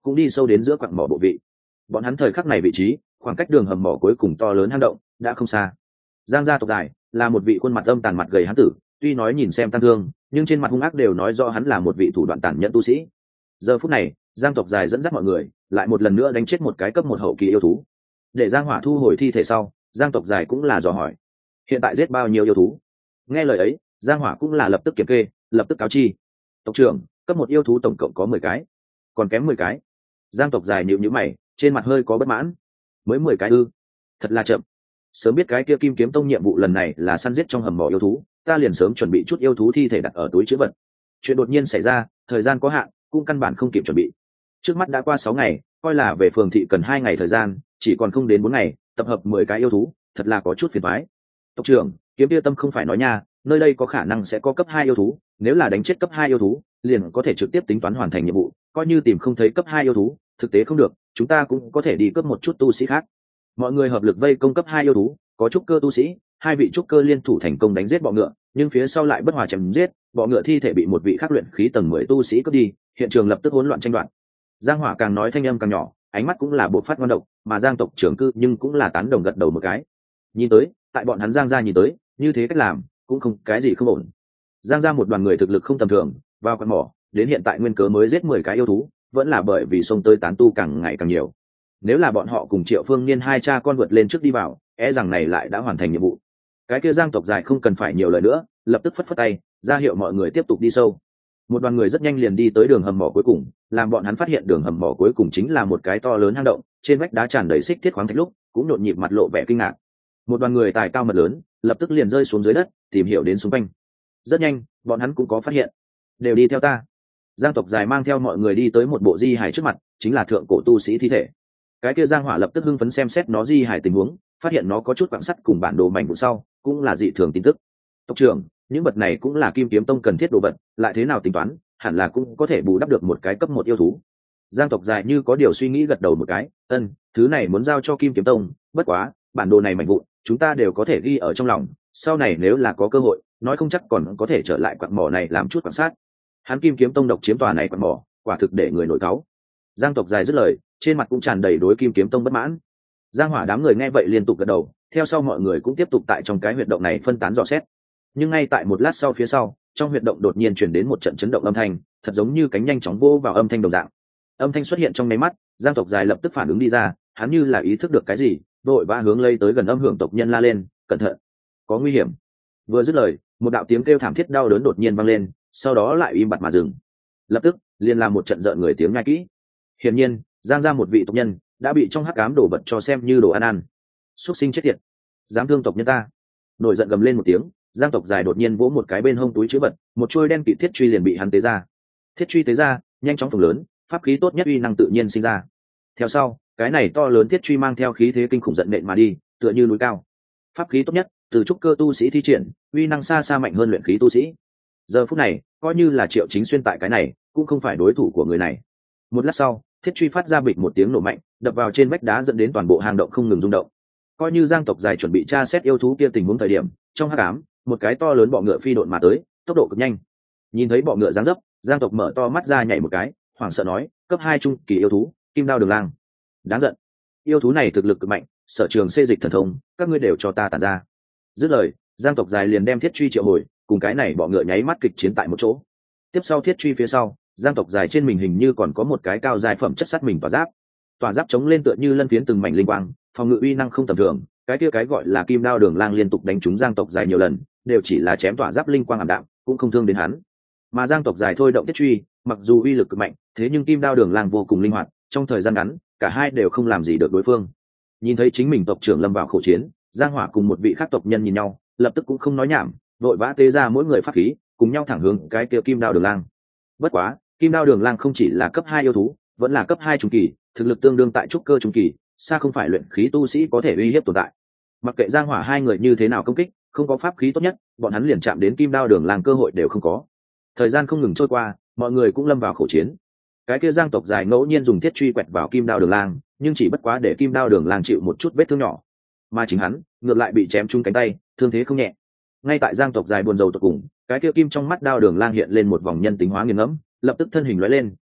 cũng đi sâu đến giữa quặng mỏ bộ vị. Bọn hắn thời khắc này vị trí khoảng cách đường hầm mỏ cuối cùng to lớn hang động đã không xa. Giang gia tộc dài là một vị khuôn mặt âm tàn mặt gầy hán tử, tuy nói nhìn xem tăng thương nhưng trên mặt hung ác đều nói rõ hắn là một vị thủ đoạn tàn nhẫn tu sĩ. Giờ phút này Giang tộc dài dẫn dắt mọi người lại một lần nữa đánh chết một cái cấp một hậu kỳ yêu thú. Để Giang Hỏa thu hồi thi thể sau, Giang tộc dài cũng là dò hỏi hiện tại giết bao nhiêu yêu thú. Nghe lời ấy, Giang Hỏa cũng là lập tức kiểm kê, lập tức cáo chi tộc trưởng cấp một yêu thú tổng cộng có mười cái, còn kém mười cái. Giang tộc dài nhíu nhíu mày, trên mặt hơi có bất mãn. Mới mười cái ư? Thật là chậm. Sớm biết cái kia Kim Kiếm Tông nhiệm vụ lần này là săn giết trong hầm mỏ yêu thú, ta liền sớm chuẩn bị chút yêu thú thi thể đặt ở túi trữ vật. Chuyện đột nhiên xảy ra, thời gian có hạn, cũng căn bản không kịp chuẩn bị. Trước mắt đã qua sáu ngày, coi là về phường thị cần hai ngày thời gian, chỉ còn không đến bốn ngày, tập hợp mười cái yêu thú, thật là có chút phiền toái. Tộc trưởng, Kiếm Tia Tâm không phải nói nha, nơi đây có khả năng sẽ có cấp hai yêu thú, nếu là đánh chết cấp hai yêu thú, liền có thể trực tiếp tính toán hoàn thành nhiệm vụ, coi như tìm không thấy cấp hai yêu thú, thực tế không được, chúng ta cũng có thể đi cướp một chút tu sĩ khác. Mọi người hợp lực vây công cấp hai yêu thú, có trúc cơ tu sĩ, hai vị trúc cơ liên thủ thành công đánh giết bọ ngựa, nhưng phía sau lại bất hòa chém giết, bọ ngựa thi thể bị một vị khác luyện khí tầng mười tu sĩ cướp đi, hiện trường lập tức hỗn loạn tranh đoạt. Giang Hỏa càng nói thanh âm càng nhỏ, ánh mắt cũng là bộc phát ngoan độc, mà Giang tộc trưởng cư nhưng cũng là tán đồng gật đầu một cái. Nhìn tới, tại bọn hắn Giang gia nhìn tới, như thế cách làm cũng không cái gì không ổn. Giang gia một đoàn người thực lực không tầm thường, vào quặng mỏ, đến hiện tại nguyên cớ mới giết mười cái yêu thú, vẫn là bởi vì sông tới tán tu càng ngày càng nhiều. Nếu là bọn họ cùng Triệu Phương Niên hai cha con vượt lên trước đi vào, e rằng này lại đã hoàn thành nhiệm vụ. Cái kia Giang tộc dài không cần phải nhiều lời nữa, lập tức phất phất tay, ra hiệu mọi người tiếp tục đi sâu. Một đoàn người rất nhanh liền đi tới đường hầm mỏ cuối cùng, làm bọn hắn phát hiện đường hầm mỏ cuối cùng chính là một cái to lớn hang động, trên vách đá tràn đầy xích thiết khoáng thạch lúc, cũng nhộn nhịp mặt lộ vẻ kinh ngạc. Một đoàn người tài cao mật lớn, lập tức liền rơi xuống dưới đất, tìm hiểu đến xung quanh. Rất nhanh, bọn hắn cũng có phát hiện. Đều đi theo ta. Giang tộc dài mang theo mọi người đi tới một bộ di hài trước mặt, chính là thượng cổ tu sĩ thi thể. Cái kia Giang Hỏa lập tức hưng phấn xem xét nó di hài tình huống, phát hiện nó có chút quặng sắt cùng bản đồ mảnh vụn sau, cũng là dị thường tin tức. Tộc trưởng, những vật này cũng là Kim Kiếm Tông cần thiết đồ vật, lại thế nào tính toán, hẳn là cũng có thể bù đắp được một cái cấp một yêu thú. Giang tộc dài như có điều suy nghĩ gật đầu một cái, ân, thứ này muốn giao cho Kim Kiếm Tông, bất quá, bản đồ này mảnh vụn, chúng ta đều có thể ghi ở trong lòng, sau này nếu là có cơ hội, nói không chắc còn có thể trở lại quặng mỏ này làm chút quan sát. Hắn Kim Kiếm Tông độc chiếm tòa này quặng mỏ, quả thực để người nổi cáu. Giang tộc dài dứt lời, trên mặt cũng tràn đầy đối Kim Kiếm Tông bất mãn. Giang Hỏa đám người nghe vậy liên tục gật đầu, theo sau mọi người cũng tiếp tục tại trong cái huyệt động này phân tán dò xét. Nhưng ngay tại một lát sau phía sau, trong huyệt động đột nhiên truyền đến một trận chấn động âm thanh, thật giống như cánh nhanh chóng vô vào âm thanh đồng dạng. Âm thanh xuất hiện trong nháy mắt, Giang tộc dài lập tức phản ứng đi ra, hắn như là ý thức được cái gì, đội vã hướng lây tới gần âm hưởng tộc nhân la lên, cẩn thận, có nguy hiểm. Vừa dứt lời, một đạo tiếng kêu thảm thiết đau đớn đột nhiên vang lên, sau đó lại im bặt mà dừng. Lập tức, liền làm một trận rợn người tiếng ngai kỹ. Hiển nhiên, Giang gia một vị tộc nhân đã bị trong hắc ám đổ vật cho xem như đồ ăn ăn. Xuất sinh chết tiệt, dám thương tộc nhân ta! Nổi giận gầm lên một tiếng, Giang tộc dài đột nhiên vỗ một cái bên hông túi chứa vật, một chuôi đen kịt thiết truy liền bị hắn tế ra. Thiết truy tế ra, nhanh chóng phồng lớn, pháp khí tốt nhất uy năng tự nhiên sinh ra. Theo sau, cái này to lớn thiết truy mang theo khí thế kinh khủng giận nện mà đi, tựa như núi cao. Pháp khí tốt nhất, từ trúc cơ tu sĩ thi triển, uy năng xa xa mạnh hơn luyện khí tu sĩ. Giờ phút này, coi như là Triệu Chính Xuyên tại cái này, cũng không phải đối thủ của người này. Một lát sau, thiết truy phát ra bịch một tiếng nổ mạnh, đập vào trên vách đá dẫn đến toàn bộ hang động không ngừng rung động. Coi như Giang tộc dài chuẩn bị tra xét yêu thú kia tình huống thời điểm, trong hắc ám, một cái to lớn bọ ngựa phi độn mà tới, tốc độ cực nhanh. Nhìn thấy bọ ngựa giáng dấp, Giang tộc mở to mắt ra nhảy một cái, hoảng sợ nói, cấp hai trung kỳ yêu thú, Kim Đao Đường Lang. Đáng giận. Yêu thú này thực lực cực mạnh, sở trường xê dịch thần thông, các ngươi đều cho ta tản ra. Dứt lời, Giang tộc dài liền đem thiết truy triệu hồi, cùng cái này bọ ngựa nháy mắt kịch chiến tại một chỗ. Tiếp sau thiết truy phía sau, Giang tộc dài trên mình hình như còn có một cái cao dài phẩm chất sắt mình tỏa giáp. Tỏa giáp chống lên tựa như lân phiến từng mảnh linh quang, phòng ngự uy năng không tầm thường. Cái kia cái gọi là Kim Đao Đường Lang liên tục đánh trúng Giang tộc dài nhiều lần, đều chỉ là chém tỏa giáp linh quang ảm đạm, cũng không thương đến hắn. Mà Giang tộc dài thôi động thiết truy, mặc dù uy lực cực mạnh, thế nhưng Kim Đao Đường Lang vô cùng linh hoạt, trong thời gian ngắn, cả hai đều không làm gì được đối phương. Nhìn thấy chính mình tộc trưởng lâm vào khổ chiến, Giang Hỏa cùng một vị khác tộc nhân nhìn nhau, lập tức cũng không nói nhảm, vội vã tế ra mỗi người pháp khí, cùng nhau thẳng hướng cái kia Kim Đao Đường Lang. Bất quá, Kim Đao Đường Lang không chỉ là cấp hai yêu thú, vẫn là cấp hai trung kỳ, thực lực tương đương tại trúc cơ trung kỳ, xa không phải luyện khí tu sĩ có thể uy hiếp tồn tại. Mặc kệ Giang Hỏa hai người như thế nào công kích, không có pháp khí tốt nhất, bọn hắn liền chạm đến Kim Đao Đường Lang cơ hội đều không có. Thời gian không ngừng trôi qua, mọi người cũng lâm vào khổ chiến. Cái kia Giang tộc dài ngẫu nhiên dùng thiết truy quẹt vào Kim Đao Đường Lang, nhưng chỉ bất quá để Kim Đao Đường Lang chịu một chút vết thương nhỏ, mà chính hắn ngược lại bị chém trúng cánh tay, thương thế không nhẹ. Ngay tại Giang tộc dài buồn rầu tột cùng, cái kia kim trong mắt Đao Đường Lang hiện lên một vòng nhân tính hóa nghiền ngẫm, lập tức thân hình lóe lên,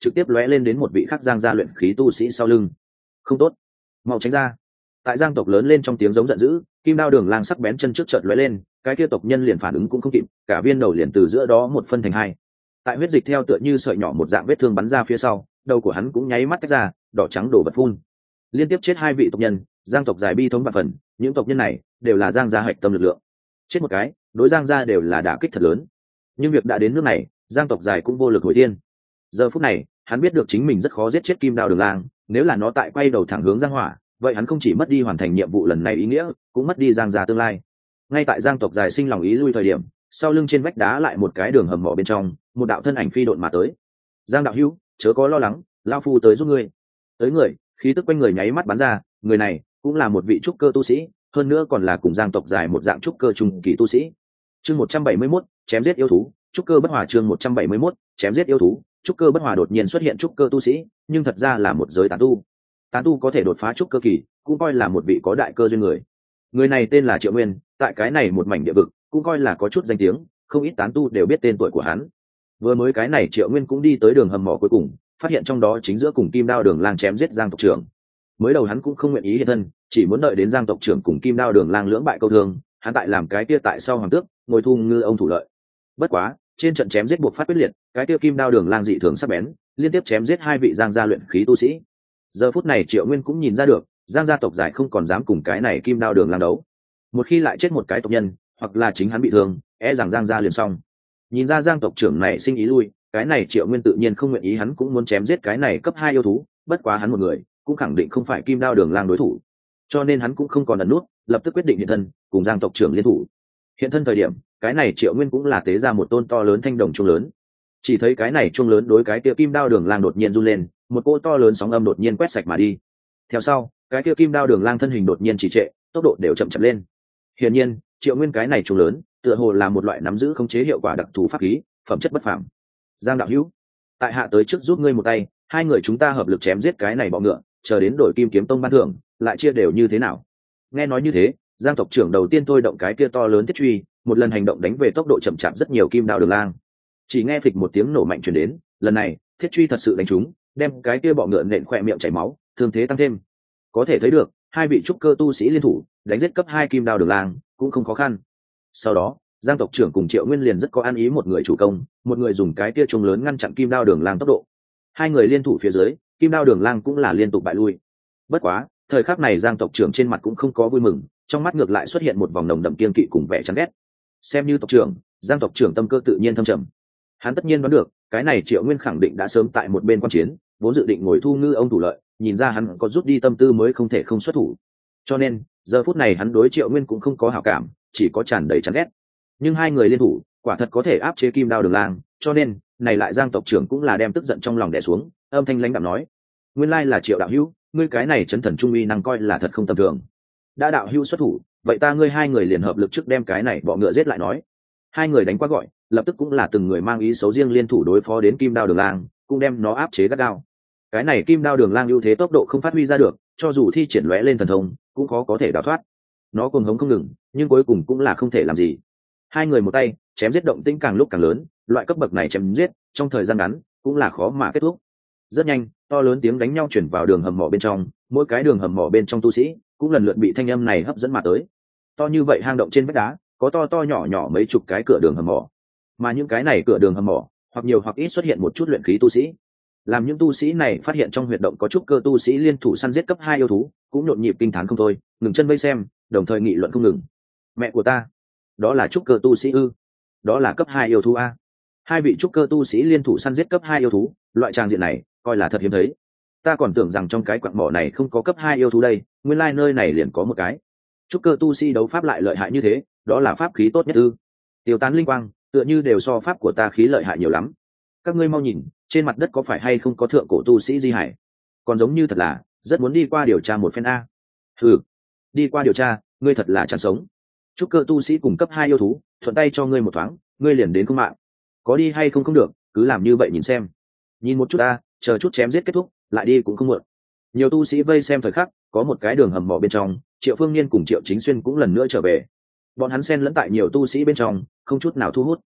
trực tiếp lóe lên đến một vị khắc giang gia luyện khí tu sĩ sau lưng. Không tốt, mau tránh ra. Tại giang tộc lớn lên trong tiếng giống giận dữ, kim đao đường lang sắc bén chân trước chợt lóe lên, cái kia tộc nhân liền phản ứng cũng không kịp, cả viên đầu liền từ giữa đó một phân thành hai. Tại huyết dịch theo tựa như sợi nhỏ một dạng vết thương bắn ra phía sau, đầu của hắn cũng nháy mắt tách ra, đỏ trắng đổ vật phun. Liên tiếp chết hai vị tộc nhân, giang tộc dài bi thống và phần, những tộc nhân này đều là giang gia hạch tâm lực lượng. Chết một cái, đối giang gia đều là đả kích thật lớn. Nhưng việc đã đến nước này, giang tộc dài cũng vô lực hồi thiên. Giờ phút này, hắn biết được chính mình rất khó giết chết kim đao đường lang, nếu là nó tại quay đầu thẳng hướng giang hỏa, vậy hắn không chỉ mất đi hoàn thành nhiệm vụ lần này ý nghĩa, cũng mất đi giang gia tương lai. Ngay tại giang tộc dài sinh lòng ý lui thời điểm, sau lưng trên vách đá lại một cái đường hầm mỏ bên trong, một đạo thân ảnh phi độn mà tới. Giang đạo hữu, chớ có lo lắng, lão phu tới giúp ngươi. Tới người, khí tức quanh người nháy mắt bắn ra, người này cũng là một vị trúc cơ tu sĩ, hơn nữa còn là cùng giang tộc dài một dạng trúc cơ trung kỳ tu sĩ. Chương một trăm bảy mươi mốt, chém giết yêu thú, trúc cơ bất hòa. Chương một trăm bảy mươi mốt, chém giết yêu thú, trúc cơ bất hòa. Đột nhiên xuất hiện trúc cơ tu sĩ, nhưng thật ra là một giới tán tu. Tán tu có thể đột phá trúc cơ kỳ, cũng coi là một vị có đại cơ duyên người. Người này tên là Triệu Nguyên, tại cái này một mảnh địa vực, cũng coi là có chút danh tiếng, không ít tán tu đều biết tên tuổi của hắn. Vừa mới cái này Triệu Nguyên cũng đi tới đường hầm mỏ cuối cùng, phát hiện trong đó chính giữa cùng kim đao đường lang chém giết giang tộc trưởng. Mới đầu hắn cũng không nguyện ý hiện thân, chỉ muốn đợi đến giang tộc trưởng cùng kim đao đường lang lưỡng bại câu thương, hắn tại làm cái kia tại sau hoàng tước, ngồi thu ngư ông thủ lợi. Bất quá, trên trận chém giết buộc phát quyết liệt, cái kia kim đao đường lang dị thường sắc bén, liên tiếp chém giết hai vị giang gia luyện khí tu sĩ. Giờ phút này Triệu Nguyên cũng nhìn ra được, giang gia tộc giải không còn dám cùng cái này kim đao đường lang đấu. Một khi lại chết một cái tộc nhân, hoặc là chính hắn bị thương, e rằng giang gia liền xong. Nhìn ra giang tộc trưởng này sinh ý lui, cái này Triệu Nguyên tự nhiên không nguyện ý, hắn cũng muốn chém giết cái này cấp hai yêu thú, bất quá hắn một người cũng khẳng định không phải kim đao đường lang đối thủ, cho nên hắn cũng không còn ẩn nút, lập tức quyết định hiện thân cùng giang tộc trưởng liên thủ. Hiện thân thời điểm, cái này Triệu Nguyên cũng là tế ra một tôn to lớn thanh đồng chuông lớn. Chỉ thấy cái này chuông lớn đối cái kia kim đao đường lang đột nhiên run lên, một cỗ to lớn sóng âm đột nhiên quét sạch mà đi. Theo sau, cái kia kim đao đường lang thân hình đột nhiên trì trệ, tốc độ đều chậm chậm lên. Hiển nhiên, Triệu Nguyên cái này chuông lớn, tựa hồ là một loại nắm giữ khống chế hiệu quả đặc thù pháp khí, phẩm chất bất phàm. Giang đạo hữu, tại hạ tới trước giúp ngươi một tay, hai người chúng ta hợp lực chém giết cái này bọ ngựa, chờ đến đổi kim kiếm tông ban thưởng, lại chia đều như thế nào? Nghe nói như thế, giang tộc trưởng đầu tiên thôi động cái kia to lớn thiết truy, một lần hành động đánh về tốc độ chậm chạp rất nhiều kim đao đường lang. Chỉ nghe phịch một tiếng nổ mạnh truyền đến, lần này thiết truy thật sự đánh trúng, đem cái kia bọ ngựa nện khỏe miệng chảy máu, thương thế tăng thêm. Có thể thấy được, hai vị trúc cơ tu sĩ liên thủ đánh giết cấp hai kim đao đường lang cũng không khó khăn. Sau đó, giang tộc trưởng cùng Triệu Nguyên liền rất có ăn ý, một người chủ công, một người dùng cái kia chuông lớn ngăn chặn kim đao đường lang tốc độ. Hai người liên thủ phía dưới, kim đao đường lang cũng là liên tục bại lui. Bất quá, thời khắc này giang tộc trưởng trên mặt cũng không có vui mừng, trong mắt ngược lại xuất hiện một vòng nồng đậm kiên kỵ cùng vẻ chán ghét. Xem như tộc trưởng, giang tộc trưởng tâm cơ tự nhiên thâm trầm. Hắn tất nhiên đoán được, cái này Triệu Nguyên khẳng định đã sớm tại một bên quan chiến, vốn dự định ngồi thu ngư ông thủ lợi, nhìn ra hắn có rút đi tâm tư mới không thể không xuất thủ. Cho nên, giờ phút này hắn đối Triệu Nguyên cũng không có hảo cảm, chỉ có tràn đầy chán ghét. Nhưng hai người liên thủ, quả thật có thể áp chế kim đao đường lang, cho nên, này lại giang tộc trưởng cũng là đem tức giận trong lòng đè xuống, âm thanh lãnh đạm nói: "Nguyên lai là Triệu đạo hữu, ngươi cái này chấn thần trung uy năng coi là thật không tầm thường. Đã đạo hữu xuất thủ, vậy ta ngươi hai người liền hợp lực trước đem cái này bọ ngựa giết lại nói." Hai người đánh qua gọi, lập tức cũng là từng người mang ý xấu riêng liên thủ đối phó đến kim đao đường lang, cũng đem nó áp chế gắt gao. Cái này kim đao đường lang ưu thế tốc độ không phát huy ra được, cho dù thi triển lóe lên thần thông, cũng khó có thể đào thoát. Nó cuồng hống không ngừng, nhưng cuối cùng cũng là không thể làm gì. Hai người một tay chém giết động tĩnh càng lúc càng lớn, loại cấp bậc này chém giết trong thời gian ngắn cũng là khó mà kết thúc. Rất nhanh, to lớn tiếng đánh nhau chuyển vào đường hầm mỏ bên trong, mỗi cái đường hầm mỏ bên trong tu sĩ cũng lần lượt bị thanh âm này hấp dẫn mà tới. To như vậy hang động trên vách đá, có to to nhỏ nhỏ mấy chục cái cửa đường hầm mỏ, mà những cái này cửa đường hầm mỏ hoặc nhiều hoặc ít xuất hiện một chút luyện khí tu sĩ. Làm những tu sĩ này phát hiện trong huyệt động có chút cơ tu sĩ liên thủ săn giết cấp hai yêu thú, cũng nhộn nhịp kinh thán không thôi, ngừng chân vây xem, đồng thời nghị luận không ngừng. Mẹ của ta, đó là trúc cơ tu sĩ ư? Đó là cấp hai yêu thú a? Hai vị trúc cơ tu sĩ liên thủ săn giết cấp hai yêu thú, loại trang diện này coi là thật hiếm thấy. Ta còn tưởng rằng trong cái quặng mỏ này không có cấp hai yêu thú đây, nguyên lai nơi này liền có một cái. Trúc cơ tu sĩ đấu pháp lại lợi hại như thế, đó là pháp khí tốt nhất ư? Tiêu tán linh quang, tựa như đều so pháp của ta khí lợi hại nhiều lắm. Các ngươi mau nhìn, trên mặt đất có phải hay không có thượng cổ tu sĩ di hải? Còn giống như thật là, rất muốn đi qua điều tra một phen a. Ừ, đi qua điều tra, ngươi thật là chán sống. Trúc cơ tu sĩ cùng cấp hai yêu thú, thuận tay cho ngươi một thoáng, ngươi liền đến không mạng. Có đi hay không không được, cứ làm như vậy nhìn xem. Nhìn một chút a, chờ chút chém giết kết thúc, lại đi cũng không muộn. Nhiều tu sĩ vây xem thời khắc, có một cái đường hầm mỏ bên trong, Triệu Phương Niên cùng Triệu Chính Xuyên cũng lần nữa trở về. Bọn hắn xen lẫn tại nhiều tu sĩ bên trong, không chút nào thu hút.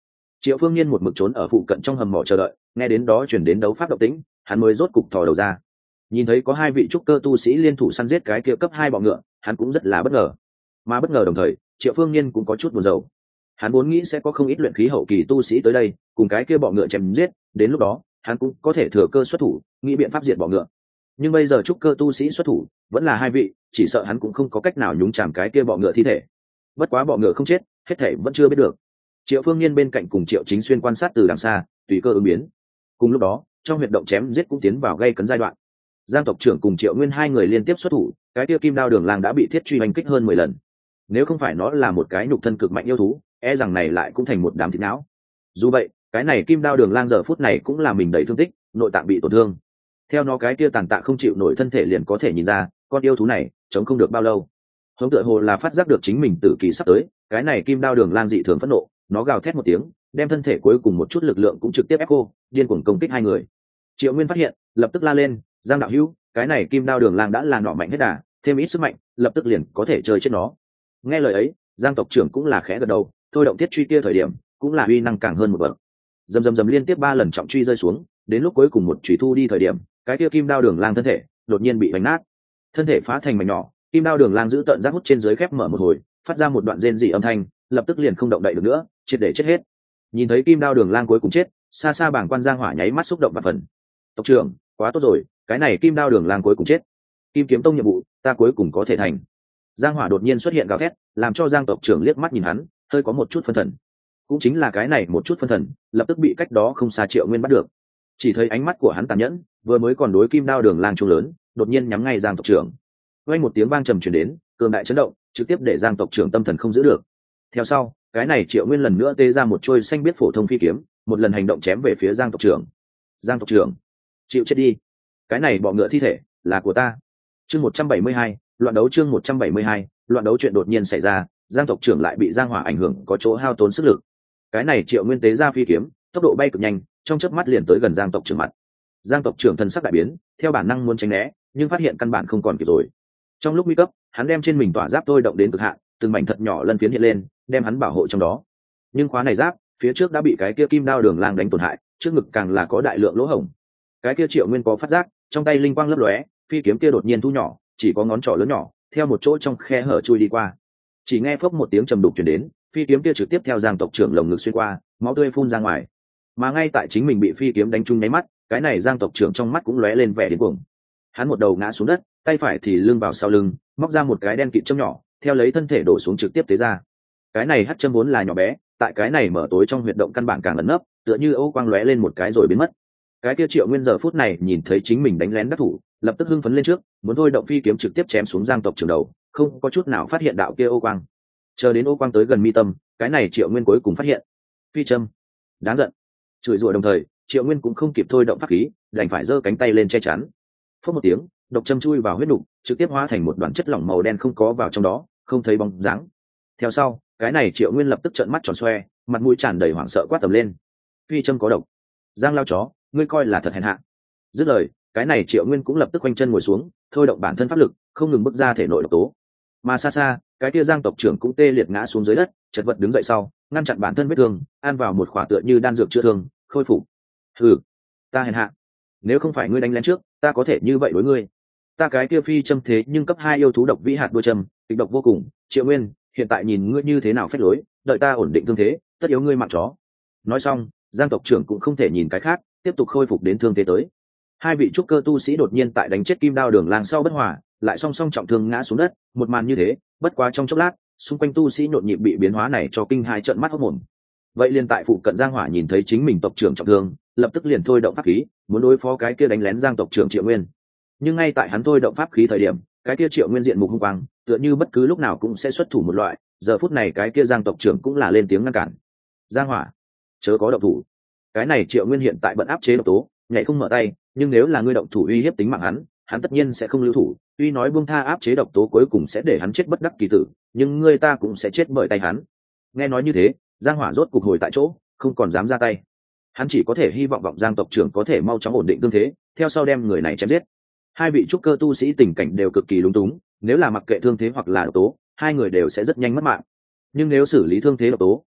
Triệu Phương Nhiên một mực trốn ở phụ cận trong hầm mỏ chờ đợi, nghe đến đó chuyển đến đấu pháp động tĩnh, hắn mới rốt cục thò đầu ra. Nhìn thấy có hai vị trúc cơ tu sĩ liên thủ săn giết cái kia cấp hai bọ ngựa, hắn cũng rất là bất ngờ. Mà bất ngờ đồng thời, Triệu Phương Nhiên cũng có chút buồn rầu. Hắn vốn nghĩ sẽ có không ít luyện khí hậu kỳ tu sĩ tới đây, cùng cái kia bọ ngựa chém giết, đến lúc đó, hắn cũng có thể thừa cơ xuất thủ, nghĩ biện pháp diệt bọ ngựa. Nhưng bây giờ trúc cơ tu sĩ xuất thủ, vẫn là hai vị, chỉ sợ hắn cũng không có cách nào nhúng chàm cái kia bọ ngựa thi thể. Bất quá bọ ngựa không chết, hết thảy vẫn chưa biết được. Triệu Phương Nhiên bên cạnh cùng Triệu Chính Xuyên quan sát từ đằng xa, tùy cơ ứng biến. Cùng lúc đó, trong huyệt động chém giết cũng tiến vào gây cấn giai đoạn. Giang tộc trưởng cùng Triệu Nguyên hai người liên tiếp xuất thủ, cái kia kim đao đường lang đã bị thiết truy hành kích hơn mười lần. Nếu không phải nó là một cái nhục thân cực mạnh yêu thú, e rằng này lại cũng thành một đám thịt não. Dù vậy, cái này kim đao đường lang giờ phút này cũng là mình đầy thương tích, nội tạng bị tổn thương. Theo nó cái kia tàn tạ không chịu nổi thân thể liền có thể nhìn ra, con yêu thú này chống không được bao lâu. Hống tựa hồ là phát giác được chính mình tử kỳ sắp tới, cái này kim đao đường lang dị thường phẫn nộ, nó gào thét một tiếng, đem thân thể cuối cùng một chút lực lượng cũng trực tiếp ép cô, điên cuồng công kích hai người. Triệu Nguyên phát hiện, lập tức la lên, Giang đạo hữu, cái này kim đao đường lang đã là nọ mạnh hết đà, thêm ít sức mạnh, lập tức liền có thể chơi chết nó. Nghe lời ấy, Giang tộc trưởng cũng là khẽ gật đầu, thôi động thiết truy kia thời điểm, cũng là uy năng càng hơn một bậc. Dầm dầm dầm liên tiếp ba lần trọng truy rơi xuống, đến lúc cuối cùng một chủy thu đi thời điểm, cái kia kim đao đường lang thân thể đột nhiên bị vành nát, thân thể phá thành mảnh nhỏ, kim đao đường lang giữ tận giác hút trên dưới khép mở một hồi, phát ra một đoạn rên rỉ âm thanh, lập tức liền không động đậy được nữa, triệt để chết hết. Nhìn thấy kim đao đường lang cuối cùng chết, xa xa bảng quan Giang Hỏa nháy mắt xúc động và phần. Tộc trưởng, quá tốt rồi, cái này kim đao đường lang cuối cùng chết. Kim kiếm tông nhiệm vụ, ta cuối cùng có thể thành. Giang Hỏa đột nhiên xuất hiện gào thét, làm cho Giang tộc trưởng liếc mắt nhìn hắn, hơi có một chút phân thần. Cũng chính là cái này một chút phân thần, lập tức bị cách đó không xa Triệu Nguyên bắt được. Chỉ thấy ánh mắt của hắn tàn nhẫn, vừa mới còn đối kim đao đường lang trung lớn, đột nhiên nhắm ngay Giang tộc trưởng. Vang một tiếng vang trầm truyền đến, cường đại chấn động, trực tiếp để Giang tộc trưởng tâm thần không giữ được. Theo sau, cái này Triệu Nguyên lần nữa tê ra một trôi xanh biết phổ thông phi kiếm, một lần hành động chém về phía Giang tộc trưởng. Giang tộc trưởng, chịu chết đi, cái này bọ ngựa thi thể là của ta. Chương một trăm bảy mươi hai, loạn đấu chương một trăm bảy mươi hai, loạn đấu chuyện đột nhiên xảy ra, Giang tộc trưởng lại bị Giang Hỏa ảnh hưởng có chỗ hao tốn sức lực. Cái này Triệu Nguyên tế ra phi kiếm, tốc độ bay cực nhanh, trong chớp mắt liền tới gần Giang tộc trưởng mặt. Giang tộc trưởng thần sắc đại biến, theo bản năng muốn tránh né, nhưng phát hiện căn bản không còn kịp rồi. Trong lúc nguy cấp, hắn đem trên mình tỏa giáp tôi động đến cực hạn, từng mảnh thật nhỏ lân phiến hiện lên, đem hắn bảo hộ trong đó. Nhưng khóa này giáp, phía trước đã bị cái kia kim đao đường lang đánh tổn hại, trước ngực càng là có đại lượng lỗ hổng. Cái kia Triệu Nguyên có phát giác, trong tay linh quang lấp lóe, phi kiếm kia đột nhiên thu nhỏ, chỉ có ngón trỏ lớn nhỏ, theo một chỗ trong khe hở chui đi qua. Chỉ nghe phốc một tiếng trầm đục truyền đến, phi kiếm kia trực tiếp theo Giang tộc trưởng lồng ngực xuyên qua, máu tươi phun ra ngoài. Mà ngay tại chính mình bị phi kiếm đánh trúng nháy mắt, cái này Giang tộc trưởng trong mắt cũng lóe lên vẻ điên cuồng. Hắn một đầu ngã xuống đất, tay phải thì lưng vào sau lưng, móc ra một cái đen kịt châm nhỏ, theo lấy thân thể đổ xuống trực tiếp tế ra. Cái này hắc châm vốn là nhỏ bé, tại cái này mở tối trong huyệt động căn bản càng ẩn nấp, tựa như âu quang lóe lên một cái rồi biến mất. Cái kia Triệu Nguyên giờ phút này nhìn thấy chính mình đánh lén đắc thủ, lập tức hưng phấn lên trước, muốn thôi động phi kiếm trực tiếp chém xuống Giang tộc trưởng đầu, không có chút nào phát hiện đạo kia âu quang. Chờ đến âu quang tới gần mi tâm, cái này Triệu Nguyên cuối cùng phát hiện phi châm. Đáng giận. Chửi rủa đồng thời, Triệu Nguyên cũng không kịp thôi động pháp khí, đành phải giơ cánh tay lên che chắn. Phất một tiếng, độc châm chui vào huyết nục, trực tiếp hóa thành một đoạn chất lỏng màu đen không có vào trong đó, không thấy bóng dáng. Theo sau, cái này Triệu Nguyên lập tức trợn mắt tròn xoe, mặt mũi tràn đầy hoảng sợ quát tầm lên: "Phi châm có độc! Giang lao chó, ngươi coi là thật hèn hạ!" Dứt lời, cái này Triệu Nguyên cũng lập tức quanh chân ngồi xuống, thôi động bản thân pháp lực, không ngừng bức ra thể nội độc tố. Mà xa xa, cái kia Giang tộc trưởng cũng tê liệt ngã xuống dưới đất, chật vật đứng dậy sau, ngăn chặn bản thân vết thương, ăn vào một khỏa tựa như đan dược chữa thương, khôi phục. "Hừ, ta hèn hạ, nếu không phải ngươi đánh lén trước, ta có thể như vậy đối ngươi. Ta cái kia phi châm thế nhưng cấp hai yêu thú độc vĩ hạt đuôi châm, kịch độc vô cùng, Triệu Nguyên, hiện tại nhìn ngươi như thế nào phép lối, đợi ta ổn định thương thế, tất yếu ngươi mạng chó." Nói xong, Giang tộc trưởng cũng không thể nhìn cái khác, tiếp tục khôi phục đến thương thế tới. Hai vị trúc cơ tu sĩ đột nhiên tại đánh chết kim đao đường lang sau bất hòa, lại song song trọng thương ngã xuống đất, một màn như thế, bất quá trong chốc lát, xung quanh tu sĩ nhộn nhịp bị biến hóa này cho kinh hai trợn mắt hốt mồm. Vậy liền tại phụ cận Giang Hỏa nhìn thấy chính mình tộc trưởng trọng thương, lập tức liền thôi động pháp khí, muốn đối phó cái kia đánh lén Giang tộc trưởng Triệu Nguyên. Nhưng ngay tại hắn thôi động pháp khí thời điểm, cái kia Triệu Nguyên diện mục hung quang, tựa như bất cứ lúc nào cũng sẽ xuất thủ một loại, giờ phút này cái kia Giang tộc trưởng cũng là lên tiếng ngăn cản. "Giang Hỏa, chớ có động thủ. Cái này Triệu Nguyên hiện tại bận áp chế độc tố, nhảy không mở tay, nhưng nếu là ngươi động thủ uy hiếp tính mạng hắn, hắn tất nhiên sẽ không lưu thủ, tuy nói buông tha áp chế độc tố cuối cùng sẽ để hắn chết bất đắc kỳ tử, nhưng ngươi ta cũng sẽ chết bởi tay hắn." Nghe nói như thế, Giang Hỏa rốt cục hồi tại chỗ, không còn dám ra tay. Hắn chỉ có thể hy vọng vọng Giang tộc trưởng có thể mau chóng ổn định tương thế, theo sau đem người này chém giết. Hai vị trúc cơ tu sĩ tình cảnh đều cực kỳ lúng túng, nếu là mặc kệ thương thế hoặc là độc tố, hai người đều sẽ rất nhanh mất mạng. Nhưng nếu xử lý thương thế độc tố,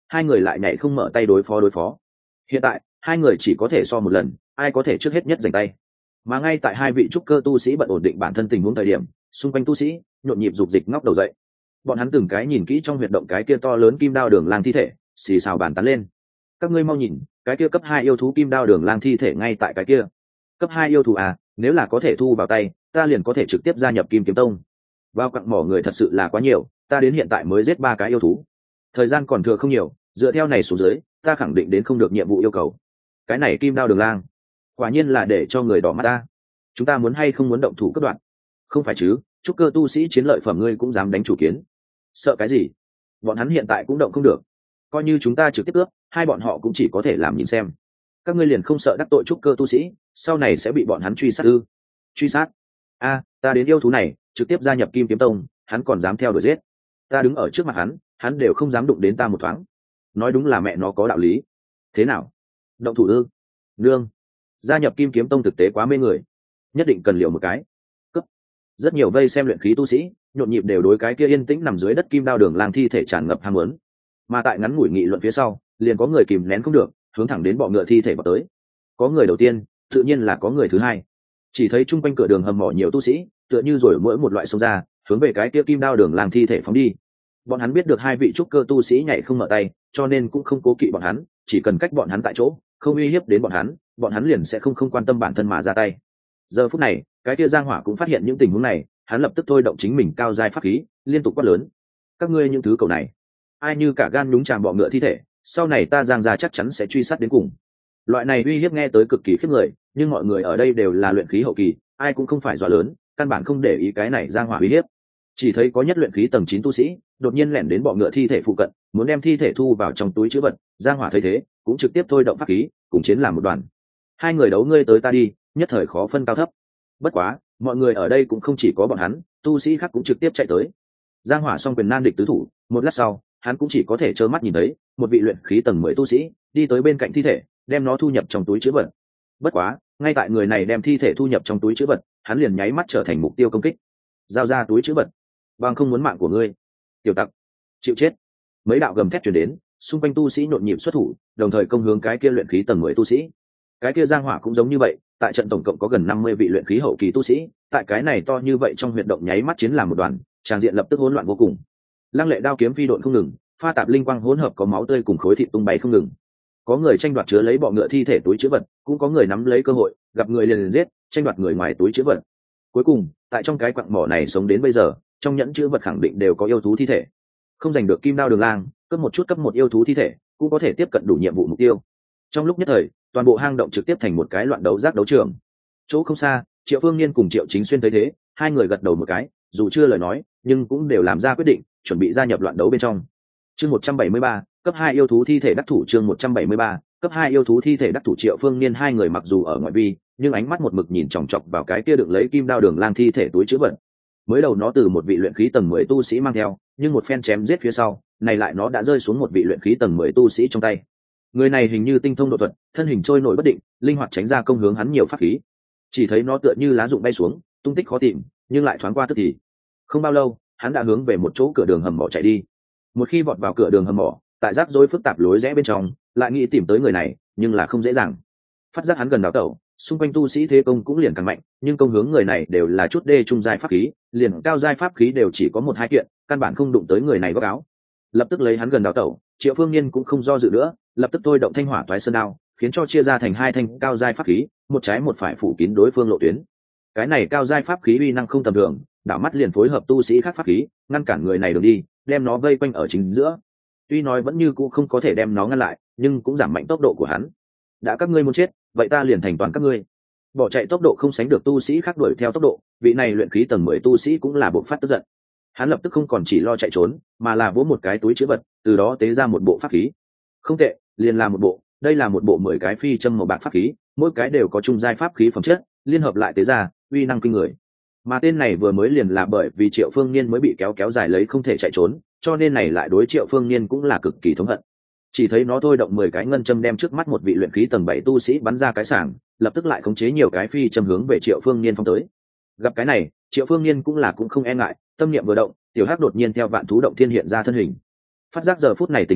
hai người lại nhảy không mở tay đối phó đối phó. Hiện tại hai người chỉ có thể so một lần, ai có thể trước hết nhất giành tay. Mà ngay tại hai vị trúc cơ tu sĩ bận ổn định bản thân tình huống thời điểm, xung quanh tu sĩ nhộn nhịp dục dịch ngóc đầu dậy. Bọn hắn từng cái nhìn kỹ trong huyệt động cái kia to lớn kim đao đường lang thi thể, xì xào bàn tán lên. Các ngươi mau nhìn, cái kia cấp hai yêu thú kim đao đường lang thi thể ngay tại cái kia. Cấp hai yêu thú à, nếu là có thể thu vào tay, ta liền có thể trực tiếp gia nhập Kim Kiếm Tông. Vào quặng mỏ người thật sự là quá nhiều, ta đến hiện tại mới giết ba cái yêu thú. Thời gian còn thừa không nhiều, dựa theo này xuống dưới, ta khẳng định đến không được nhiệm vụ yêu cầu. Cái này kim đao đường lang, quả nhiên là để cho người đỏ mắt ta. Chúng ta muốn hay không muốn động thủ cấp đoạn? Không phải chứ, trúc cơ tu sĩ chiến lợi phẩm ngươi cũng dám đánh chủ kiến. Sợ cái gì? Bọn hắn hiện tại cũng động không được. Coi như chúng ta trực tiếp ước, hai bọn họ cũng chỉ có thể làm nhìn xem. Các ngươi liền không sợ đắc tội trúc cơ tu sĩ, sau này sẽ bị bọn hắn truy sát ư? Truy sát? A, ta đến yêu thú này, trực tiếp gia nhập Kim Kiếm Tông, hắn còn dám theo đuổi giết. Ta đứng ở trước mặt hắn, hắn đều không dám đụng đến ta một thoáng. Nói đúng là mẹ nó có đạo lý. Thế nào? Động thủ ư? Nương, gia nhập Kim Kiếm Tông thực tế quá mê người, nhất định cần liệu một cái. Cấp. Rất nhiều vây xem luyện khí tu sĩ, nhộn nhịp đều đối cái kia yên tĩnh nằm dưới đất kim đao đường lang thi thể tràn ngập ham muốn. Mà tại ngắn ngủi nghị luận phía sau, liền có người kìm nén không được, hướng thẳng đến bọ ngựa thi thể vào tới. Có người đầu tiên, tự nhiên là có người thứ hai. Chỉ thấy chung quanh cửa đường hầm mỏ nhiều tu sĩ, tựa như rồi mỗi một loại xông ra, hướng về cái kia kim đao đường lang thi thể phóng đi. Bọn hắn biết được hai vị trúc cơ tu sĩ nhảy không mở tay, cho nên cũng không cố kỵ bọn hắn, chỉ cần cách bọn hắn tại chỗ, không uy hiếp đến bọn hắn, bọn hắn liền sẽ không không quan tâm bản thân mà ra tay. Giờ phút này, cái kia Giang Hỏa cũng phát hiện những tình huống này, hắn lập tức thôi động chính mình cao giai pháp khí, liên tục quát lớn: các ngươi những thứ cầu này, ai như cả gan nhúng chàm bọ ngựa thi thể, sau này ta Giang gia chắc chắn sẽ truy sát đến cùng. Loại này uy hiếp nghe tới cực kỳ khiếp người, nhưng mọi người ở đây đều là luyện khí hậu kỳ, ai cũng không phải dọa lớn, căn bản không để ý cái này Giang Hỏa uy hiếp. Chỉ thấy có nhất luyện khí tầng chín tu sĩ đột nhiên lẻn đến bọ ngựa thi thể phụ cận, muốn đem thi thể thu vào trong túi trữ vật. Giang Hỏa thấy thế, cũng trực tiếp thôi động pháp khí, cùng chiến làm một đoàn. Hai người đấu ngươi tới ta đi, nhất thời khó phân cao thấp. Bất quá, mọi người ở đây cũng không chỉ có bọn hắn, tu sĩ khác cũng trực tiếp chạy tới. Giang Hỏa song quyền nan địch tứ thủ, một lát sau, hắn cũng chỉ có thể trơ mắt nhìn thấy một vị luyện khí tầng mười tu sĩ đi tới bên cạnh thi thể, đem nó thu nhập trong túi trữ vật. Bất quá, ngay tại người này đem thi thể thu nhập trong túi trữ vật, hắn liền nháy mắt trở thành mục tiêu công kích. Giao ra túi trữ vật, bằng không muốn mạng của ngươi, tiểu tặc, chịu chết. Mấy đạo gầm thét truyền đến, xung quanh tu sĩ nhộn nhịp xuất thủ, đồng thời công hướng cái kia luyện khí tầng mười tu sĩ. Cái kia Giang Hỏa cũng giống như vậy, tại trận tổng cộng có gần năm mươi vị luyện khí hậu kỳ tu sĩ, tại cái này to như vậy trong huyệt động nháy mắt chiến làm một đoàn, tràng diện lập tức hỗn loạn vô cùng. Lăng lệ đao kiếm phi độn không ngừng, pha tạp linh quang hỗn hợp có máu tươi cùng khối thịt tung bay không ngừng. Có người tranh đoạt chứa lấy bọ ngựa thi thể túi trữ vật, cũng có người nắm lấy cơ hội gặp người liền liền giết, tranh đoạt người ngoài túi trữ vật. Cuối cùng, tại trong cái quặng mỏ này sống đến bây giờ, trong nhẫn trữ vật khẳng định đều có yêu thú thi thể. Không giành được kim đao đường lang, cấp một chút cấp một yêu thú thi thể, cũng có thể tiếp cận đủ nhiệm vụ mục tiêu. Trong lúc nhất thời, toàn bộ hang động trực tiếp thành một cái loạn đấu giác đấu trường. Chỗ không xa, Triệu Phương Niên cùng Triệu Chính Xuyên thấy thế, hai người gật đầu một cái, dù chưa lời nói, nhưng cũng đều làm ra quyết định, chuẩn bị gia nhập loạn đấu bên trong. Chương một trăm bảy mươi ba, cấp hai yêu thú thi thể đắc thủ. Chương một trăm bảy mươi ba, cấp hai yêu thú thi thể đắc thủ. Triệu Phương Niên hai người mặc dù ở ngoại vi, nhưng ánh mắt một mực nhìn chòng chọc vào cái kia đựng lấy kim đao đường lang thi thể túi trữ vật. Mới đầu nó từ một vị luyện khí tầng mười tu sĩ mang theo, nhưng một phen chém giết phía sau, này lại nó đã rơi xuống một vị luyện khí tầng mười tu sĩ trong tay. Người này hình như tinh thông độ thuật, thân hình trôi nổi bất định, linh hoạt tránh ra công hướng hắn nhiều pháp khí. Chỉ thấy nó tựa như lá rụng bay xuống, tung tích khó tìm, nhưng lại thoáng qua tức thì. Không bao lâu, hắn đã hướng về một chỗ cửa đường hầm mỏ chạy đi. Một khi vọt vào cửa đường hầm mỏ, tại rắc rối phức tạp lối rẽ bên trong, lại nghĩ tìm tới người này, nhưng là không dễ dàng. Phát giác hắn gần đảo tẩu, xung quanh tu sĩ thế công cũng liền càng mạnh, nhưng công hướng người này đều là chút đê trung giai pháp khí, liền cao giai pháp khí đều chỉ có một hai kiện, căn bản không đụng tới người này góc áo. Lập tức lấy hắn gần đảo tẩu, Triệu Phương Niên cũng không do dự nữa, lập tức thôi động thanh hỏa toái sơn đao, khiến cho chia ra thành hai thanh cao giai pháp khí, một trái một phải phủ kín đối phương lộ tuyến. Cái này cao giai pháp khí uy năng không tầm thường, đảo mắt liền phối hợp tu sĩ khác pháp khí, ngăn cản người này đường đi, đem nó vây quanh ở chính giữa. Tuy nói vẫn như cũ không có thể đem nó ngăn lại, nhưng cũng giảm mạnh tốc độ của hắn. Đã các ngươi muốn chết, vậy ta liền thành toàn các ngươi. Bỏ chạy tốc độ không sánh được tu sĩ khác đuổi theo tốc độ, vị này luyện khí tầng mười tu sĩ cũng là bộc phát tức giận. Hắn lập tức không còn chỉ lo chạy trốn, mà là vỗ một cái túi trữ vật, từ đó tế ra một bộ pháp khí. Không tệ, liền là một bộ, đây là một bộ mười cái phi châm màu bạc pháp khí, mỗi cái đều có trung giai pháp khí phẩm chất, liên hợp lại tế ra, uy năng kinh người. Mà tên này vừa mới liền là bởi vì Triệu Phương Niên mới bị kéo kéo dài lấy không thể chạy trốn, cho nên này lại đối Triệu Phương Niên cũng là cực kỳ thống hận. Chỉ thấy nó thôi động mười cái ngân châm đem trước mắt một vị luyện khí tầng bảy tu sĩ bắn ra cái sảng, lập tức lại khống chế nhiều cái phi châm hướng về Triệu Phương Niên phong tới. Gặp cái này, Triệu Phương Niên cũng là cũng không e ngại, tâm niệm vừa động, tiểu hắc đột nhiên theo vạn thú động thiên hiện ra thân hình. Phát giác giờ phút này tình huống,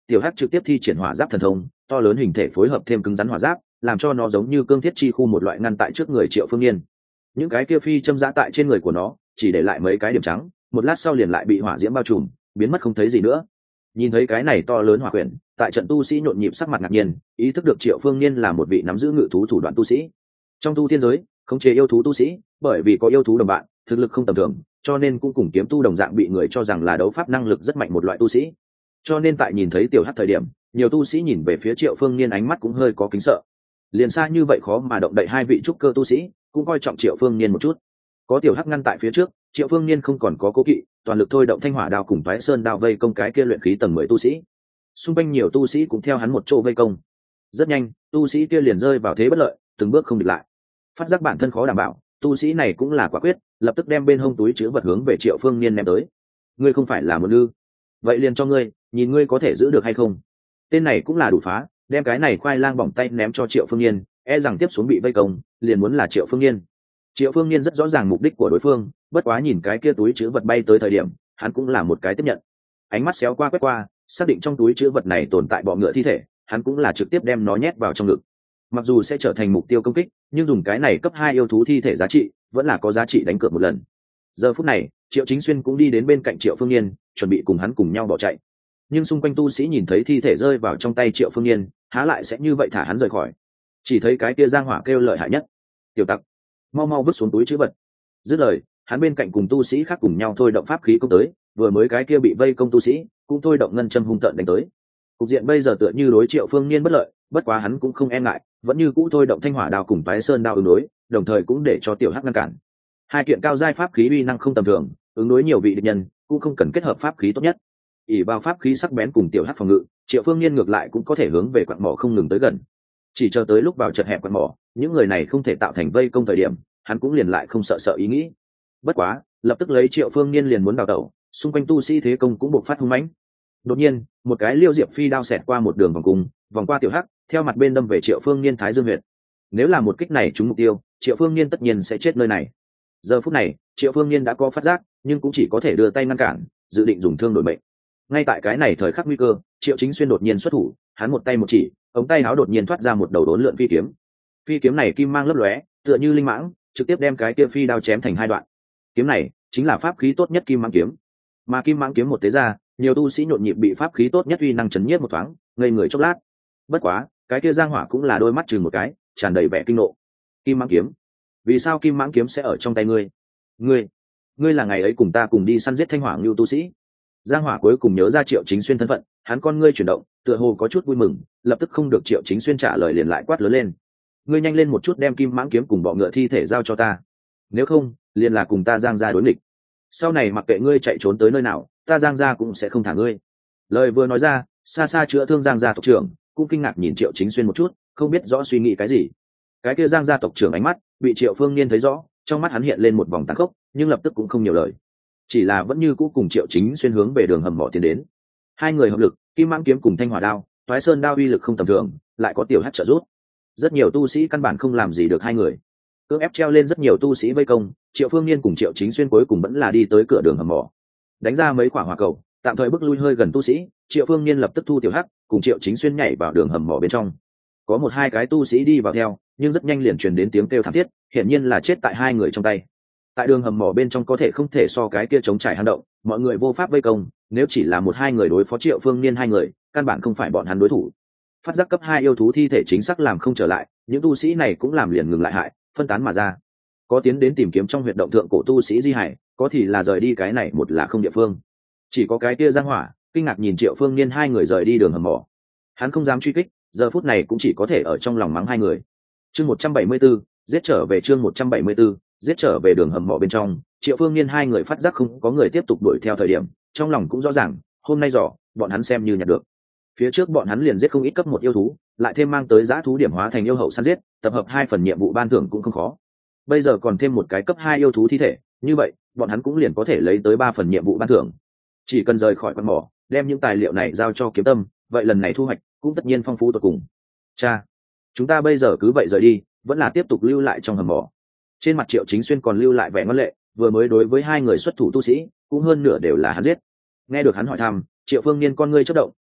tiểu hắc trực tiếp thi triển hỏa giáp thần thông, to lớn hình thể phối hợp thêm cứng rắn hỏa giáp, làm cho nó giống như cương thiết chi khu một loại ngăn tại trước người Triệu Phương Niên. Những cái kia phi châm giã tại trên người của nó chỉ để lại mấy cái điểm trắng, một lát sau liền lại bị hỏa diễm bao trùm, biến mất không thấy gì nữa. Nhìn thấy cái này to lớn hỏa quyển, tại trận tu sĩ nhộn nhịp sắc mặt ngạc nhiên, ý thức được Triệu Phương Niên là một vị nắm giữ ngự thú thủ đoạn tu sĩ. Trong tu tiên giới, khống chế yêu thú tu sĩ, bởi vì có yêu thú đồng bạn, thực lực không tầm thường, cho nên cũng cùng kiếm tu đồng dạng bị người cho rằng là đấu pháp năng lực rất mạnh một loại tu sĩ. Cho nên tại nhìn thấy tiểu hắc thời điểm, nhiều tu sĩ nhìn về phía Triệu Phương Niên ánh mắt cũng hơi có kính sợ. Liền xa như vậy khó mà động đậy hai vị trúc cơ tu sĩ, cũng coi trọng Triệu Phương Niên một chút. Có tiểu hắc ngăn tại phía trước, Triệu Phương Niên không còn có cố kỵ, toàn lực thôi động thanh hỏa đao cùng toái sơn đao vây công cái kia luyện khí tầng mười tu sĩ. Xung quanh nhiều tu sĩ cũng theo hắn một chỗ vây công. Rất nhanh, tu sĩ kia liền rơi vào thế bất lợi, từng bước không địch lại. Phát giác bản thân khó đảm bảo, tu sĩ này cũng là quả quyết, lập tức đem bên hông túi chứa vật hướng về Triệu Phương Niên ném tới. Ngươi không phải là một lư, vậy liền cho ngươi, nhìn ngươi có thể giữ được hay không. Tên này cũng là đủ phá, đem cái này khoai lang bỏng tay ném cho Triệu Phương Niên, e rằng tiếp xuống bị vây công, liền muốn là Triệu Phương Niên. Triệu Phương Niên rất rõ ràng mục đích của đối phương, bất quá nhìn cái kia túi chứa vật bay tới thời điểm, hắn cũng là một cái tiếp nhận. Ánh mắt xéo qua quét qua, xác định trong túi chứa vật này tồn tại bọ ngựa thi thể, hắn cũng là trực tiếp đem nó nhét vào trong ngực. Mặc dù sẽ trở thành mục tiêu công kích, nhưng dùng cái này cấp hai yêu thú thi thể giá trị, vẫn là có giá trị đánh cược một lần. Giờ phút này, Triệu Chính Xuyên cũng đi đến bên cạnh Triệu Phương Niên, chuẩn bị cùng hắn cùng nhau bỏ chạy. Nhưng xung quanh tu sĩ nhìn thấy thi thể rơi vào trong tay Triệu Phương Niên, há lại sẽ như vậy thả hắn rời khỏi. Chỉ thấy cái kia giang hỏa kêu lợi hại nhất: "Tiểu tặc, mau mau vứt xuống túi trữ vật." Dứt lời, hắn bên cạnh cùng tu sĩ khác cùng nhau thôi động pháp khí công tới, vừa mới cái kia bị vây công tu sĩ cũng thôi động ngân châm hung tợn đánh tới. Cục diện bây giờ tựa như đối Triệu Phương Niên bất lợi, bất quá hắn cũng không e ngại, vẫn như cũ thôi động thanh hỏa đao cùng toái sơn đao ứng đối, đồng thời cũng để cho tiểu hắc ngăn cản. Hai kiện cao giai pháp khí uy năng không tầm thường, ứng đối nhiều vị địch nhân cũng không cần kết hợp pháp khí tốt nhất. ỷ vào pháp khí sắc bén cùng tiểu hắc phòng ngự, Triệu Phương Niên ngược lại cũng có thể hướng về quặng mỏ không ngừng tới gần. Chỉ chờ tới lúc vào chật hẹp quặng mỏ, những người này không thể tạo thành vây công thời điểm, hắn cũng liền lại không sợ sợ ý nghĩ. Bất quá, lập tức lấy Triệu Phương Niên liền muốn đào tẩu, xung quanh tu sĩ thế công cũng bộc phát hung mãnh. Đột nhiên, một cái liêu diệp phi đao xẹt qua một đường vòng cung, vòng qua tiểu hắc, theo mặt bên đâm về Triệu Phương Niên thái dương huyệt. Nếu là một kích này trúng mục tiêu, Triệu Phương Niên tất nhiên sẽ chết nơi này. Giờ phút này, Triệu Phương Niên đã có phát giác, nhưng cũng chỉ có thể đưa tay ngăn cản, dự định dùng thương đổi mệnh. Ngay tại cái này thời khắc nguy cơ, Triệu Chính Xuyên đột nhiên xuất thủ, hắn một tay một chỉ, ống tay áo đột nhiên thoát ra một đầu đốn lượn phi kiếm. Phi kiếm này kim mang lấp lóe, tựa như linh mãng, trực tiếp đem cái kia phi đao chém thành hai đoạn. Kiếm này chính là pháp khí tốt nhất kim mang kiếm. Mà kim mang kiếm một tế ra, nhiều tu sĩ nhộn nhịp bị pháp khí tốt nhất uy năng chấn nhiếp một thoáng, ngây người chốc lát. Bất quá, cái kia giang hỏa cũng là đôi mắt chừng một cái, tràn đầy vẻ kinh nộ. Kim mang kiếm? Vì sao kim mãng kiếm sẽ ở trong tay ngươi? Ngươi, ngươi là ngày ấy cùng ta cùng đi săn giết thanh hỏa ngưu tu sĩ. Giang hỏa cuối cùng nhớ ra Triệu Chính Xuyên thân phận, hắn con ngươi chuyển động, tựa hồ có chút vui mừng, lập tức không được Triệu Chính Xuyên trả lời liền lại quát lớn lên: ngươi nhanh lên một chút đem kim mãng kiếm cùng bọ ngựa thi thể giao cho ta, nếu không liền là cùng ta Giang gia đối nghịch. Sau này mặc kệ ngươi chạy trốn tới nơi nào, ta Giang gia cũng sẽ không thả ngươi. Lời vừa nói ra, xa xa chữa thương Giang gia tộc trưởng cũng kinh ngạc nhìn Triệu Chính Xuyên một chút, không biết rõ suy nghĩ cái gì. Cái kia Giang gia tộc trưởng ánh mắt bị Triệu Phương Niên thấy rõ, trong mắt hắn hiện lên một vòng tàn khốc, nhưng lập tức cũng không nhiều lời, chỉ là vẫn như cũ cùng Triệu Chính Xuyên hướng về đường hầm mỏ tiến đến. Hai người hợp lực, kim mãng kiếm cùng thanh hỏa đao, toái sơn đao uy lực không tầm thường, lại có tiểu hắc trợ giúp, rất nhiều tu sĩ căn bản không làm gì được hai người. Cưỡng ép treo lên rất nhiều tu sĩ vây công, Triệu Phương Niên cùng Triệu Chính Xuyên cuối cùng vẫn là đi tới cửa đường hầm mỏ, đánh ra mấy quả hỏa cầu, tạm thời bước lui hơi gần tu sĩ. Triệu Phương Niên lập tức thu tiểu hắc cùng Triệu Chính Xuyên nhảy vào đường hầm mỏ bên trong. Có một hai cái tu sĩ đi vào theo, nhưng rất nhanh liền truyền đến tiếng kêu thảm thiết, hiển nhiên là chết tại hai người trong tay. Tại đường hầm mỏ bên trong có thể không thể so cái kia chống trải hang động, mọi người vô pháp vây công, nếu chỉ là một hai người đối phó Triệu Phương Niên hai người, căn bản không phải bọn hắn đối thủ. Phát giác cấp hai yêu thú thi thể chính xác làm không trở lại, những tu sĩ này cũng làm liền ngừng lại hại, phân tán mà ra. Có tiến đến tìm kiếm trong huyệt động thượng cổ tu sĩ di hải, có thì là rời đi cái này một là không địa phương. Chỉ có cái kia Giang Hỏa kinh ngạc nhìn Triệu Phương Niên hai người rời đi đường hầm mỏ, hắn không dám truy kích, giờ phút này cũng chỉ có thể ở trong lòng mắng hai người. Chương một trăm bảy mươi 174, giết trở về chương một trăm bảy mươi 174, giết trở về đường hầm mỏ bên trong. Triệu Phương Niên hai người phát giác không có người tiếp tục đuổi theo thời điểm, trong lòng cũng rõ ràng, hôm nay giỏ, bọn hắn xem như nhặt được. Phía trước bọn hắn liền giết không ít cấp một yêu thú, lại thêm mang tới dã thú điểm hóa thành yêu hậu săn giết, tập hợp hai phần nhiệm vụ ban thưởng cũng không khó. Bây giờ còn thêm một cái cấp hai yêu thú thi thể, như vậy, bọn hắn cũng liền có thể lấy tới ba phần nhiệm vụ ban thưởng. Chỉ cần rời khỏi con mỏ, đem những tài liệu này giao cho Kiếm Tâm, vậy lần này thu hoạch cũng tất nhiên phong phú tột cùng. Cha, chúng ta bây giờ cứ vậy rời đi, vẫn là tiếp tục lưu lại trong hầm mỏ? Trên mặt Triệu Chính Xuyên còn lưu lại vẻ ngoan lệ, vừa mới đối với hai người xuất thủ tu sĩ, cũng hơn nửa đều là hắn giết. Nghe được hắn hỏi thăm, Triệu Phương Niên con ngươi chớp động,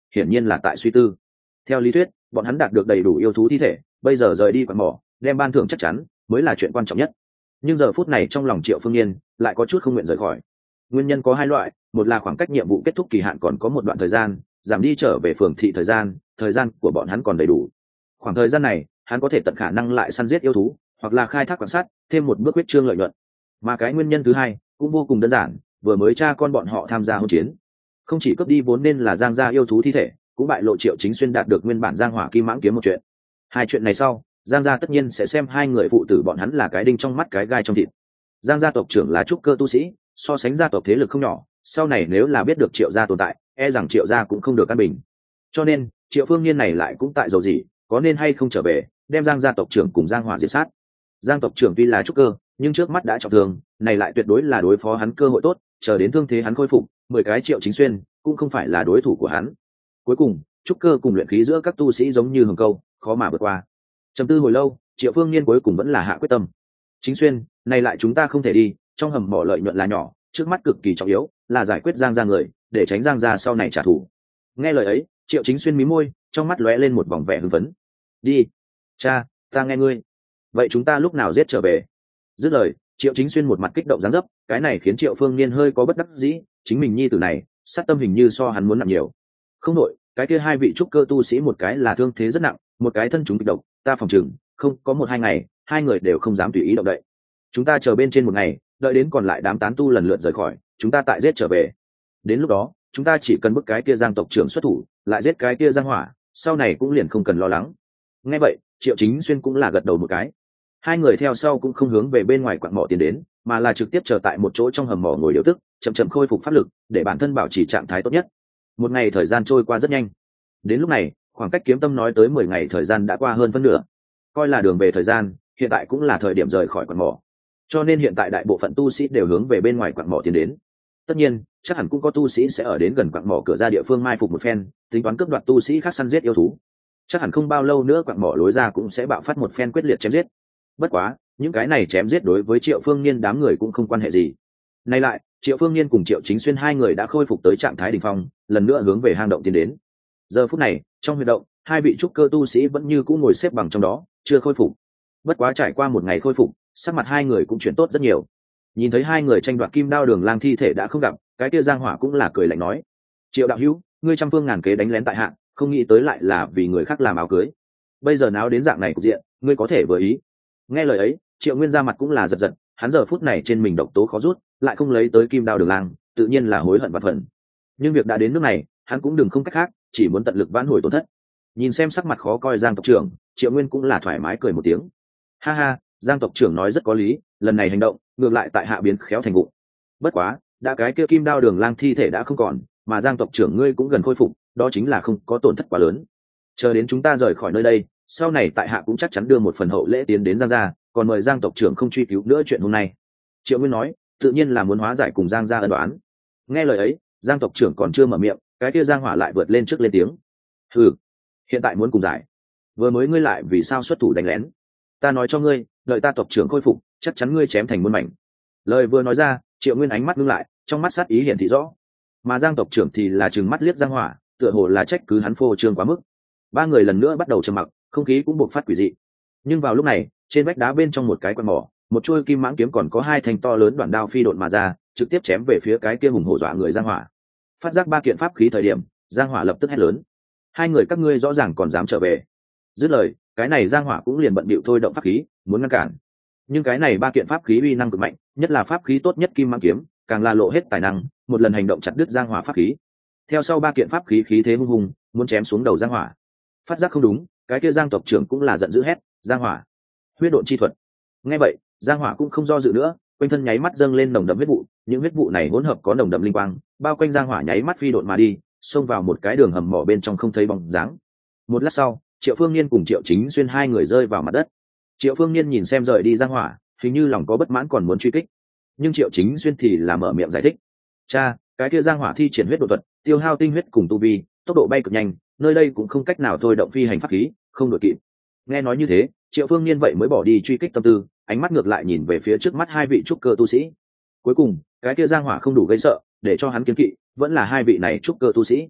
hiển nhiên là tại suy tư. Theo lý thuyết bọn hắn đạt được đầy đủ yêu thú thi thể, bây giờ rời đi quặng mỏ đem ban thưởng chắc chắn mới là chuyện quan trọng nhất. Nhưng giờ phút này trong lòng Triệu Phương Nhiên lại có chút không nguyện rời khỏi. Nguyên nhân có hai loại, một là khoảng cách nhiệm vụ kết thúc kỳ hạn còn có một đoạn thời gian, giảm đi trở về phường thị thời gian, thời gian của bọn hắn còn đầy đủ. Khoảng thời gian này hắn có thể tận khả năng lại săn giết yêu thú, hoặc là khai thác quan sát, thêm một bước huyết trương lợi nhuận. Mà cái nguyên nhân thứ hai cũng vô cùng đơn giản, vừa mới cha con bọn họ tham gia hỗn chiến, không chỉ cướp đi vốn nên là Giang gia yêu thú thi thể, cũng bại lộ Triệu Chính Xuyên đạt được nguyên bản Giang Hỏa Kim Mãng kiếm một chuyện. Hai chuyện này sau, Giang gia tất nhiên sẽ xem hai người phụ tử bọn hắn là cái đinh trong mắt cái gai trong thịt. Giang gia tộc trưởng là trúc cơ tu sĩ, so sánh gia tộc thế lực không nhỏ, sau này nếu là biết được Triệu gia tồn tại, e rằng Triệu gia cũng không được an bình. Cho nên Triệu Phương Nhiên này lại cũng tại dầu gì, có nên hay không trở về đem Giang gia tộc trưởng cùng Giang Hỏa diệt sát. Giang tộc trưởng tuy là trúc cơ, nhưng trước mắt đã trọng thương, này lại tuyệt đối là đối phó hắn cơ hội tốt, chờ đến thương thế hắn khôi phục, mười cái Triệu Chính Xuyên cũng không phải là đối thủ của hắn. Cuối cùng trúc cơ cùng luyện khí giữa các tu sĩ giống như hồng câu, khó mà vượt qua. Trầm tư hồi lâu, Triệu Phương Nhiên cuối cùng vẫn là hạ quyết tâm. Chính Xuyên, này lại chúng ta không thể đi, trong hầm mỏ lợi nhuận là nhỏ, trước mắt cực kỳ trọng yếu là giải quyết Giang gia người, để tránh Giang gia sau này trả thù. Nghe lời ấy, Triệu Chính Xuyên mí môi, trong mắt lóe lên một vòng vẻ hưng phấn. Đi, cha, ta nghe ngươi. Vậy chúng ta lúc nào giết trở về? Dứt lời, Triệu Chính Xuyên một mặt kích động dáng dấp, cái này khiến Triệu Phương Nhiên hơi có bất đắc dĩ, chính mình nhi tử này, sát tâm hình như so hắn muốn nặng nhiều. Không nội, cái kia hai vị trúc cơ tu sĩ một cái là thương thế rất nặng, một cái thân chúng kịch độc, ta phòng chừng không có một hai ngày, hai người đều không dám tùy ý động đậy. Chúng ta chờ bên trên một ngày, đợi đến còn lại đám tán tu lần lượt rời khỏi, chúng ta tại giết trở về. Đến lúc đó, chúng ta chỉ cần bức cái kia Giang tộc trưởng xuất thủ, lại giết cái kia Giang Hỏa, sau này cũng liền không cần lo lắng. Nghe vậy, Triệu Chính Xuyên cũng là gật đầu một cái. Hai người theo sau cũng không hướng về bên ngoài quặng mỏ tiến đến, mà là trực tiếp chờ tại một chỗ trong hầm mỏ ngồi điều tức, chậm chậm khôi phục pháp lực, để bản thân bảo trì trạng thái tốt nhất. Một ngày thời gian trôi qua rất nhanh. Đến lúc này, khoảng cách Kiếm Tâm nói tới mười ngày thời gian đã qua hơn phân nửa. Coi là đường về thời gian, hiện tại cũng là thời điểm rời khỏi quặng mỏ. Cho nên hiện tại đại bộ phận tu sĩ đều hướng về bên ngoài quặng mỏ tiến đến. Tất nhiên, chắc hẳn cũng có tu sĩ sẽ ở đến gần quặng mỏ cửa ra địa phương mai phục một phen, tính toán cướp đoạt tu sĩ khác săn giết yêu thú. Chắc hẳn không bao lâu nữa quặng mỏ lối ra cũng sẽ bạo phát một phen quyết liệt chém giết. Bất quá, những cái này chém giết đối với Triệu Phương Nhiên đám người cũng không quan hệ gì. Nay lại, Triệu Phương Nhiên cùng Triệu Chính Xuyên hai người đã khôi phục tới trạng thái đỉnh phong, lần nữa hướng về hang động tiến đến. Giờ phút này, trong huyệt động, hai vị trúc cơ tu sĩ vẫn như cũ ngồi xếp bằng trong đó, chưa khôi phục. Bất quá trải qua một ngày khôi phục, sắc mặt hai người cũng chuyển tốt rất nhiều. Nhìn thấy hai người tranh đoạt kim đao đường lang thi thể đã không gặp, cái kia Giang Hỏa cũng là cười lạnh nói: Triệu đạo hữu, ngươi trăm phương ngàn kế đánh lén tại hạ, không nghĩ tới lại là vì người khác làm áo cưới. Bây giờ náo đến dạng này cục diện, ngươi có thể vừa ý. Nghe lời ấy, Triệu Nguyên ra mặt cũng là giật giật, hắn giờ phút này trên mình độc tố khó rút, lại không lấy tới kim đao đường lang, tự nhiên là hối hận vạn phần. Nhưng việc đã đến nước này, hắn cũng đừng không cách khác, chỉ muốn tận lực vãn hồi tổn thất. Nhìn xem sắc mặt khó coi Giang tộc trưởng, Triệu Nguyên cũng là thoải mái cười một tiếng. Ha ha, Giang tộc trưởng nói rất có lý, lần này hành động ngược lại tại hạ biến khéo thành vụ. Bất quá, đã cái kia kim đao đường lang thi thể đã không còn, mà Giang tộc trưởng ngươi cũng gần khôi phục, đó chính là không có tổn thất quá lớn. Chờ đến chúng ta rời khỏi nơi đây, sau này tại hạ cũng chắc chắn đưa một phần hậu lễ tiến đến Giang gia, còn mời Giang tộc trưởng không truy cứu nữa chuyện hôm nay. Triệu Nguyên nói, tự nhiên là muốn hóa giải cùng Giang gia ân oán. Nghe lời ấy, Giang tộc trưởng còn chưa mở miệng, cái kia Giang Hỏa lại vượt lên trước lên tiếng: hừ, hiện tại muốn cùng giải, vừa mới ngươi lại vì sao xuất thủ đánh lén? Ta nói cho ngươi, đợi ta tộc trưởng khôi phục, chắc chắn ngươi chém thành muôn mảnh. Lời vừa nói ra, Triệu Nguyên ánh mắt ngưng lại, trong mắt sát ý hiển thị rõ. Mà Giang tộc trưởng thì là trừng mắt liếc Giang Hỏa, tựa hồ là trách cứ hắn phô trương quá mức. Ba người lần nữa bắt đầu trầm mặc, không khí cũng bộc phát quỷ dị. Nhưng vào lúc này, trên vách đá bên trong một cái quan mỏ, một chuôi kim mãng kiếm còn có hai thanh to lớn đoạn đao phi độn mà ra, trực tiếp chém về phía cái kia hùng hổ dọa người Giang Hỏa. Phát giác ba kiện pháp khí thời điểm, Giang Hỏa lập tức hét lớn: hai người các ngươi rõ ràng còn dám trở về. Dứt lời, cái này Giang Hỏa cũng liền bận bịu thôi động pháp khí, muốn ngăn cản. Nhưng cái này ba kiện pháp khí uy năng cực mạnh, nhất là pháp khí tốt nhất kim mãng kiếm, càng là lộ hết tài năng, một lần hành động chặt đứt Giang Hỏa pháp khí. Theo sau ba kiện pháp khí khí thế hung hùng, muốn chém xuống đầu Giang Hỏa. Phát giác không đúng, cái kia Giang tộc trưởng cũng là giận dữ hét: Giang Hỏa, huyết độn chi thuật. Nghe vậy, Giang Hỏa cũng không do dự nữa, quanh thân nháy mắt dâng lên nồng đậm huyết vụ, những huyết vụ này hỗn hợp có nồng đậm linh quang, bao quanh Giang Hỏa nháy mắt phi độn mà đi, xông vào một cái đường hầm mỏ bên trong không thấy bóng dáng. Một lát sau, Triệu Phương Nhiên cùng Triệu Chính Xuyên hai người rơi vào mặt đất. Triệu Phương Nhiên nhìn xem rời đi Giang Hỏa, hình như lòng có bất mãn còn muốn truy kích, nhưng Triệu Chính Xuyên thì là mở miệng giải thích: cha, cái kia Giang Hỏa thi triển huyết độ thuật, tiêu hao tinh huyết cùng tu vi, tốc độ bay cực nhanh, nơi đây cũng không cách nào thôi động phi hành pháp khí, không đội kịp. Nghe nói như thế, Triệu Phương Nhiên vậy mới bỏ đi truy kích tâm tư, ánh mắt ngược lại nhìn về phía trước mắt hai vị trúc cơ tu sĩ. Cuối cùng, cái kia Giang Hỏa không đủ gây sợ, để cho hắn kiêng kỵ, vẫn là hai vị này trúc cơ tu sĩ.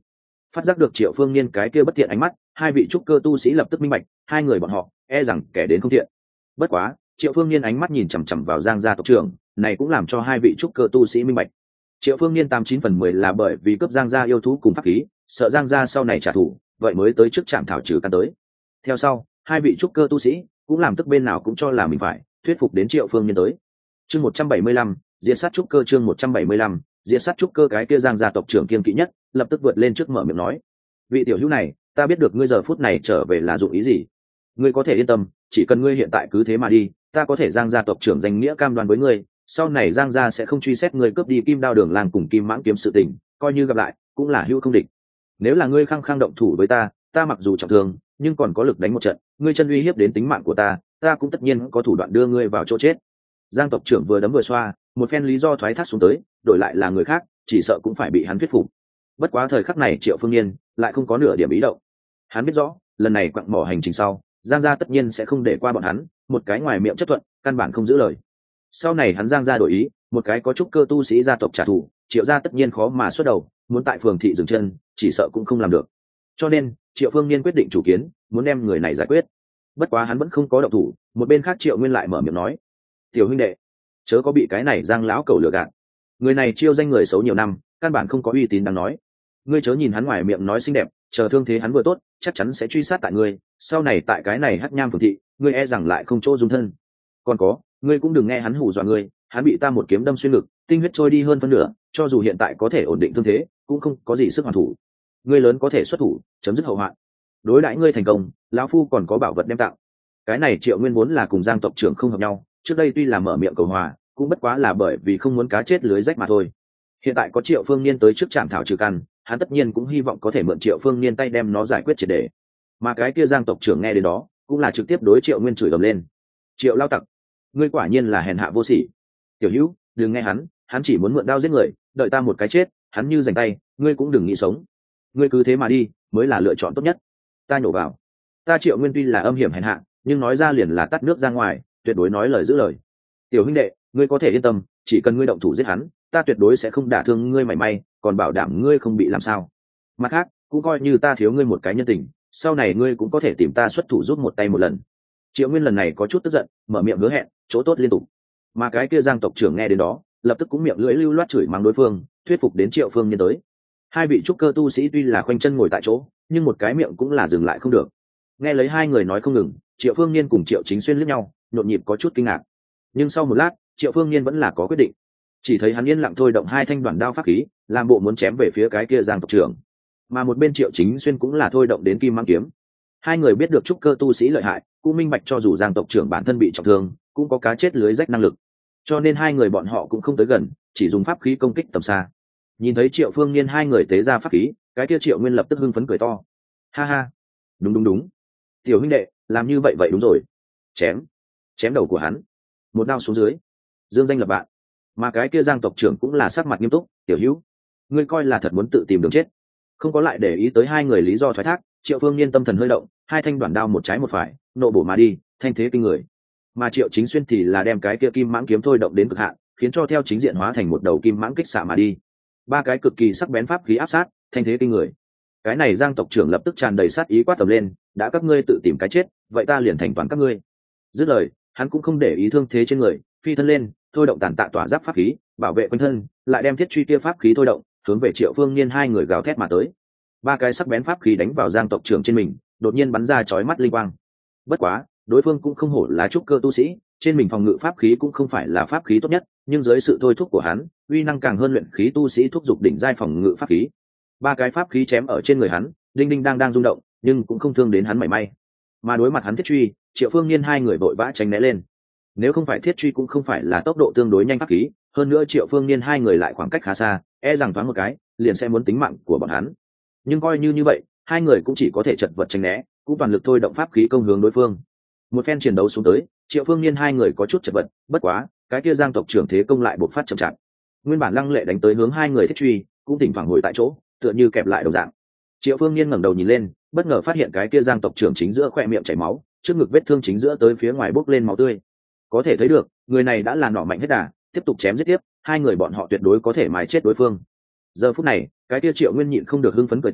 Phát giác được Triệu Phương Niên cái kia bất thiện ánh mắt, hai vị trúc cơ tu sĩ lập tức minh bạch, hai người bọn họ e rằng kẻ đến không thiện. Bất quá, Triệu Phương Niên ánh mắt nhìn chằm chằm vào Giang gia tộc trưởng, này cũng làm cho hai vị trúc cơ tu sĩ minh bạch. Triệu Phương Niên tám chín phần mười là bởi vì cướp Giang gia yêu thú cùng pháp khí, sợ Giang gia sau này trả thù, vậy mới tới trước trạm thảo trừ căn tới. Theo sau, hai vị trúc cơ tu sĩ cũng làm tức bên nào cũng cho là mình phải thuyết phục đến Triệu Phương Niên tới. Chương một trăm bảy mươi lăm, diễn sát trúc cơ chương một trăm bảy mươi lăm, diễn sát trúc cơ cái kia Giang gia tộc trưởng kiên kỵ nhất, lập tức vượt lên trước mở miệng nói: "Vị tiểu hữu này, ta biết được ngươi giờ phút này trở về là dụng ý gì. Ngươi có thể yên tâm, chỉ cần ngươi hiện tại cứ thế mà đi, ta có thể Giang gia tộc trưởng danh nghĩa cam đoan với ngươi, sau này Giang gia sẽ không truy xét ngươi cướp đi Kim Đao Đường làng cùng Kim Mãng kiếm sự tình, coi như gặp lại cũng là hữu không địch. Nếu là ngươi khăng khăng động thủ với ta, ta mặc dù trọng thương, nhưng còn có lực đánh một trận, ngươi chân uy hiếp đến tính mạng của ta, ta cũng tất nhiên có thủ đoạn đưa ngươi vào chỗ chết." Giang tộc trưởng vừa đấm vừa xoa, một phen lý do thoái thác xuống tới, đổi lại là người khác, chỉ sợ cũng phải bị hắn thuyết phục. Bất quá thời khắc này Triệu Phương Niên lại không có nửa điểm ý động. Hắn biết rõ, lần này quặng mỏ hành trình sau, Giang gia tất nhiên sẽ không để qua bọn hắn, một cái ngoài miệng chấp thuận, căn bản không giữ lời. Sau này hắn Giang gia đổi ý, một cái có trúc cơ tu sĩ gia tộc trả thù, Triệu gia tất nhiên khó mà xuất đầu, muốn tại phường thị dừng chân, chỉ sợ cũng không làm được. Cho nên, Triệu Phương Niên quyết định chủ kiến, muốn đem người này giải quyết. Bất quá hắn vẫn không có động thủ, một bên khác Triệu Nguyên lại mở miệng nói: "Tiểu huynh đệ, chớ có bị cái này Giang lão cẩu lừa gạt. Người này chiêu danh người xấu nhiều năm, căn bản không có uy tín đáng nói. Ngươi chớ nhìn hắn ngoài miệng nói xinh đẹp, chờ thương thế hắn vừa tốt, chắc chắn sẽ truy sát tại ngươi, sau này tại cái này Hắc Nham phường thị, ngươi e rằng lại không chỗ dung thân. Còn có, ngươi cũng đừng nghe hắn hù dọa ngươi, hắn bị ta một kiếm đâm xuyên ngực, tinh huyết trôi đi hơn phân nửa, cho dù hiện tại có thể ổn định thương thế, cũng không có gì sức hoàn thủ. Ngươi lớn có thể xuất thủ, chấm dứt hậu hoạn. Đối đãi ngươi thành công, lão phu còn có bảo vật đem tặng." Cái này Triệu Nguyên vốn là cùng Giang tộc trưởng không hợp nhau, trước đây tuy là mở miệng cầu hòa, cũng bất quá là bởi vì không muốn cá chết lưới rách mà thôi. Hiện tại có Triệu Phương Niên tới trước trạm thảo trừ căn, hắn tất nhiên cũng hy vọng có thể mượn Triệu Phương Niên tay đem nó giải quyết triệt để. Mà cái kia Giang tộc trưởng nghe đến đó, cũng là trực tiếp đối Triệu Nguyên chửi ầm lên: "Triệu lao tặc, ngươi quả nhiên là hèn hạ vô sỉ. Tiểu hữu, đừng nghe hắn, hắn chỉ muốn mượn đao giết người, đợi ta một cái chết, hắn như giành tay, ngươi cũng đừng nghĩ sống. Ngươi cứ thế mà đi, mới là lựa chọn tốt nhất." Ta nhổ vào. Ta Triệu Nguyên tuy là âm hiểm hèn hạ, nhưng nói ra liền là tắt nước ra ngoài, tuyệt đối nói lời giữ lời. "Tiểu huynh đệ, ngươi có thể yên tâm, chỉ cần ngươi động thủ giết hắn, ta tuyệt đối sẽ không đả thương ngươi mảy may, còn bảo đảm ngươi không bị làm sao. Mặt khác, cũng coi như ta thiếu ngươi một cái nhân tình, sau này ngươi cũng có thể tìm ta xuất thủ giúp một tay một lần." Triệu Nguyên lần này có chút tức giận, mở miệng hứa hẹn chỗ tốt liên tục. Mà cái kia Giang tộc trưởng nghe đến đó, lập tức cũng miệng lưỡi lưu loát chửi mắng đối phương, thuyết phục đến Triệu Phương Niên tới. Hai vị trúc cơ tu sĩ tuy là khoanh chân ngồi tại chỗ, nhưng một cái miệng cũng là dừng lại không được. Nghe lấy hai người nói không ngừng, Triệu Phương Niên cùng Triệu Chính Xuyên liếc nhau, nhộn nhịp có chút kinh ngạc. Nhưng sau một lát, Triệu Phương Niên vẫn là có quyết định. Chỉ thấy hắn yên lặng thôi động hai thanh đoạn đao pháp khí, làm bộ muốn chém về phía cái kia Giang tộc trưởng. Mà một bên Triệu Chính Xuyên cũng là thôi động đến kim mang kiếm. Hai người biết được trúc cơ tu sĩ lợi hại, cũng minh bạch cho dù Giang tộc trưởng bản thân bị trọng thương, cũng có cá chết lưới rách năng lực. Cho nên hai người bọn họ cũng không tới gần, chỉ dùng pháp khí công kích tầm xa. Nhìn thấy Triệu Phương Niên hai người tế ra pháp khí, cái kia Triệu Nguyên lập tức hưng phấn cười to: "Ha ha, đúng đúng đúng, tiểu huynh đệ, làm như vậy vậy đúng rồi. Chém, chém đầu của hắn, một đao xuống dưới, dương danh lập bạn." Mà cái kia Giang tộc trưởng cũng là sắc mặt nghiêm túc: "Tiểu hữu, ngươi coi là thật muốn tự tìm đường chết." Không có lại để ý tới hai người lý do thoái thác, Triệu Phương Niên tâm thần hơi động, hai thanh đoạn đao một trái một phải, nộ bổ mà đi, thanh thế kinh người. Mà Triệu Chính Xuyên thì là đem cái kia kim mãng kiếm thôi động đến cực hạn, khiến cho theo chính diện hóa thành một đầu kim mãng kích xạ mà đi. Ba cái cực kỳ sắc bén pháp khí áp sát, thanh thế kinh người. Cái này Giang tộc trưởng lập tức tràn đầy sát ý quát tầm lên: "đã các ngươi tự tìm cái chết, vậy ta liền thành toàn các ngươi." Dứt lời, hắn cũng không để ý thương thế trên người, phi thân lên, thôi động tàn tạ tỏa giáp pháp khí, bảo vệ quanh thân, lại đem thiết truy kia pháp khí thôi động, hướng về Triệu Phương Niên hai người gào thét mà tới. Ba cái sắc bén pháp khí đánh vào Giang tộc trưởng trên mình, đột nhiên bắn ra chói mắt linh quang. Bất quá, đối phương cũng không hổ là trúc cơ tu sĩ, trên mình phòng ngự pháp khí cũng không phải là pháp khí tốt nhất, nhưng dưới sự thôi thúc của hắn, uy năng càng hơn luyện khí tu sĩ thúc dục đỉnh giai phòng ngự pháp khí. Ba cái pháp khí chém ở trên người hắn, đinh đinh đang đang rung động, nhưng cũng không thương đến hắn mảy may. Mà đối mặt hắn thiết truy, Triệu Phương Niên hai người vội vã tránh né lên. Nếu không phải thiết truy cũng không phải là tốc độ tương đối nhanh pháp khí, hơn nữa Triệu Phương Niên hai người lại khoảng cách khá xa, e rằng thoáng một cái liền sẽ muốn tính mạng của bọn hắn. Nhưng coi như như vậy, hai người cũng chỉ có thể chật vật tránh né, cũng toàn lực thôi động pháp khí công hướng đối phương. Một phen chiến đấu xuống tới, Triệu Phương Niên hai người có chút chật vật, bất quá cái kia Giang tộc trưởng thế công lại bộc phát chậm chạp. Nguyên bản lăng lệ đánh tới hướng hai người thiết truy, cũng thỉnh thoảng hồi tại chỗ, tựa như kẹp lại đồng dạng. Triệu Phương Niên ngẩng đầu nhìn lên, bất ngờ phát hiện cái kia Giang tộc trưởng chính giữa khóe miệng chảy máu, trước ngực vết thương chính giữa tới phía ngoài bốc lên máu tươi. Có thể thấy được, người này đã là nỏ mạnh hết đà, tiếp tục chém giết tiếp, hai người bọn họ tuyệt đối có thể mài chết đối phương. Giờ phút này, cái kia Triệu Nguyên nhịn không được hưng phấn cười to,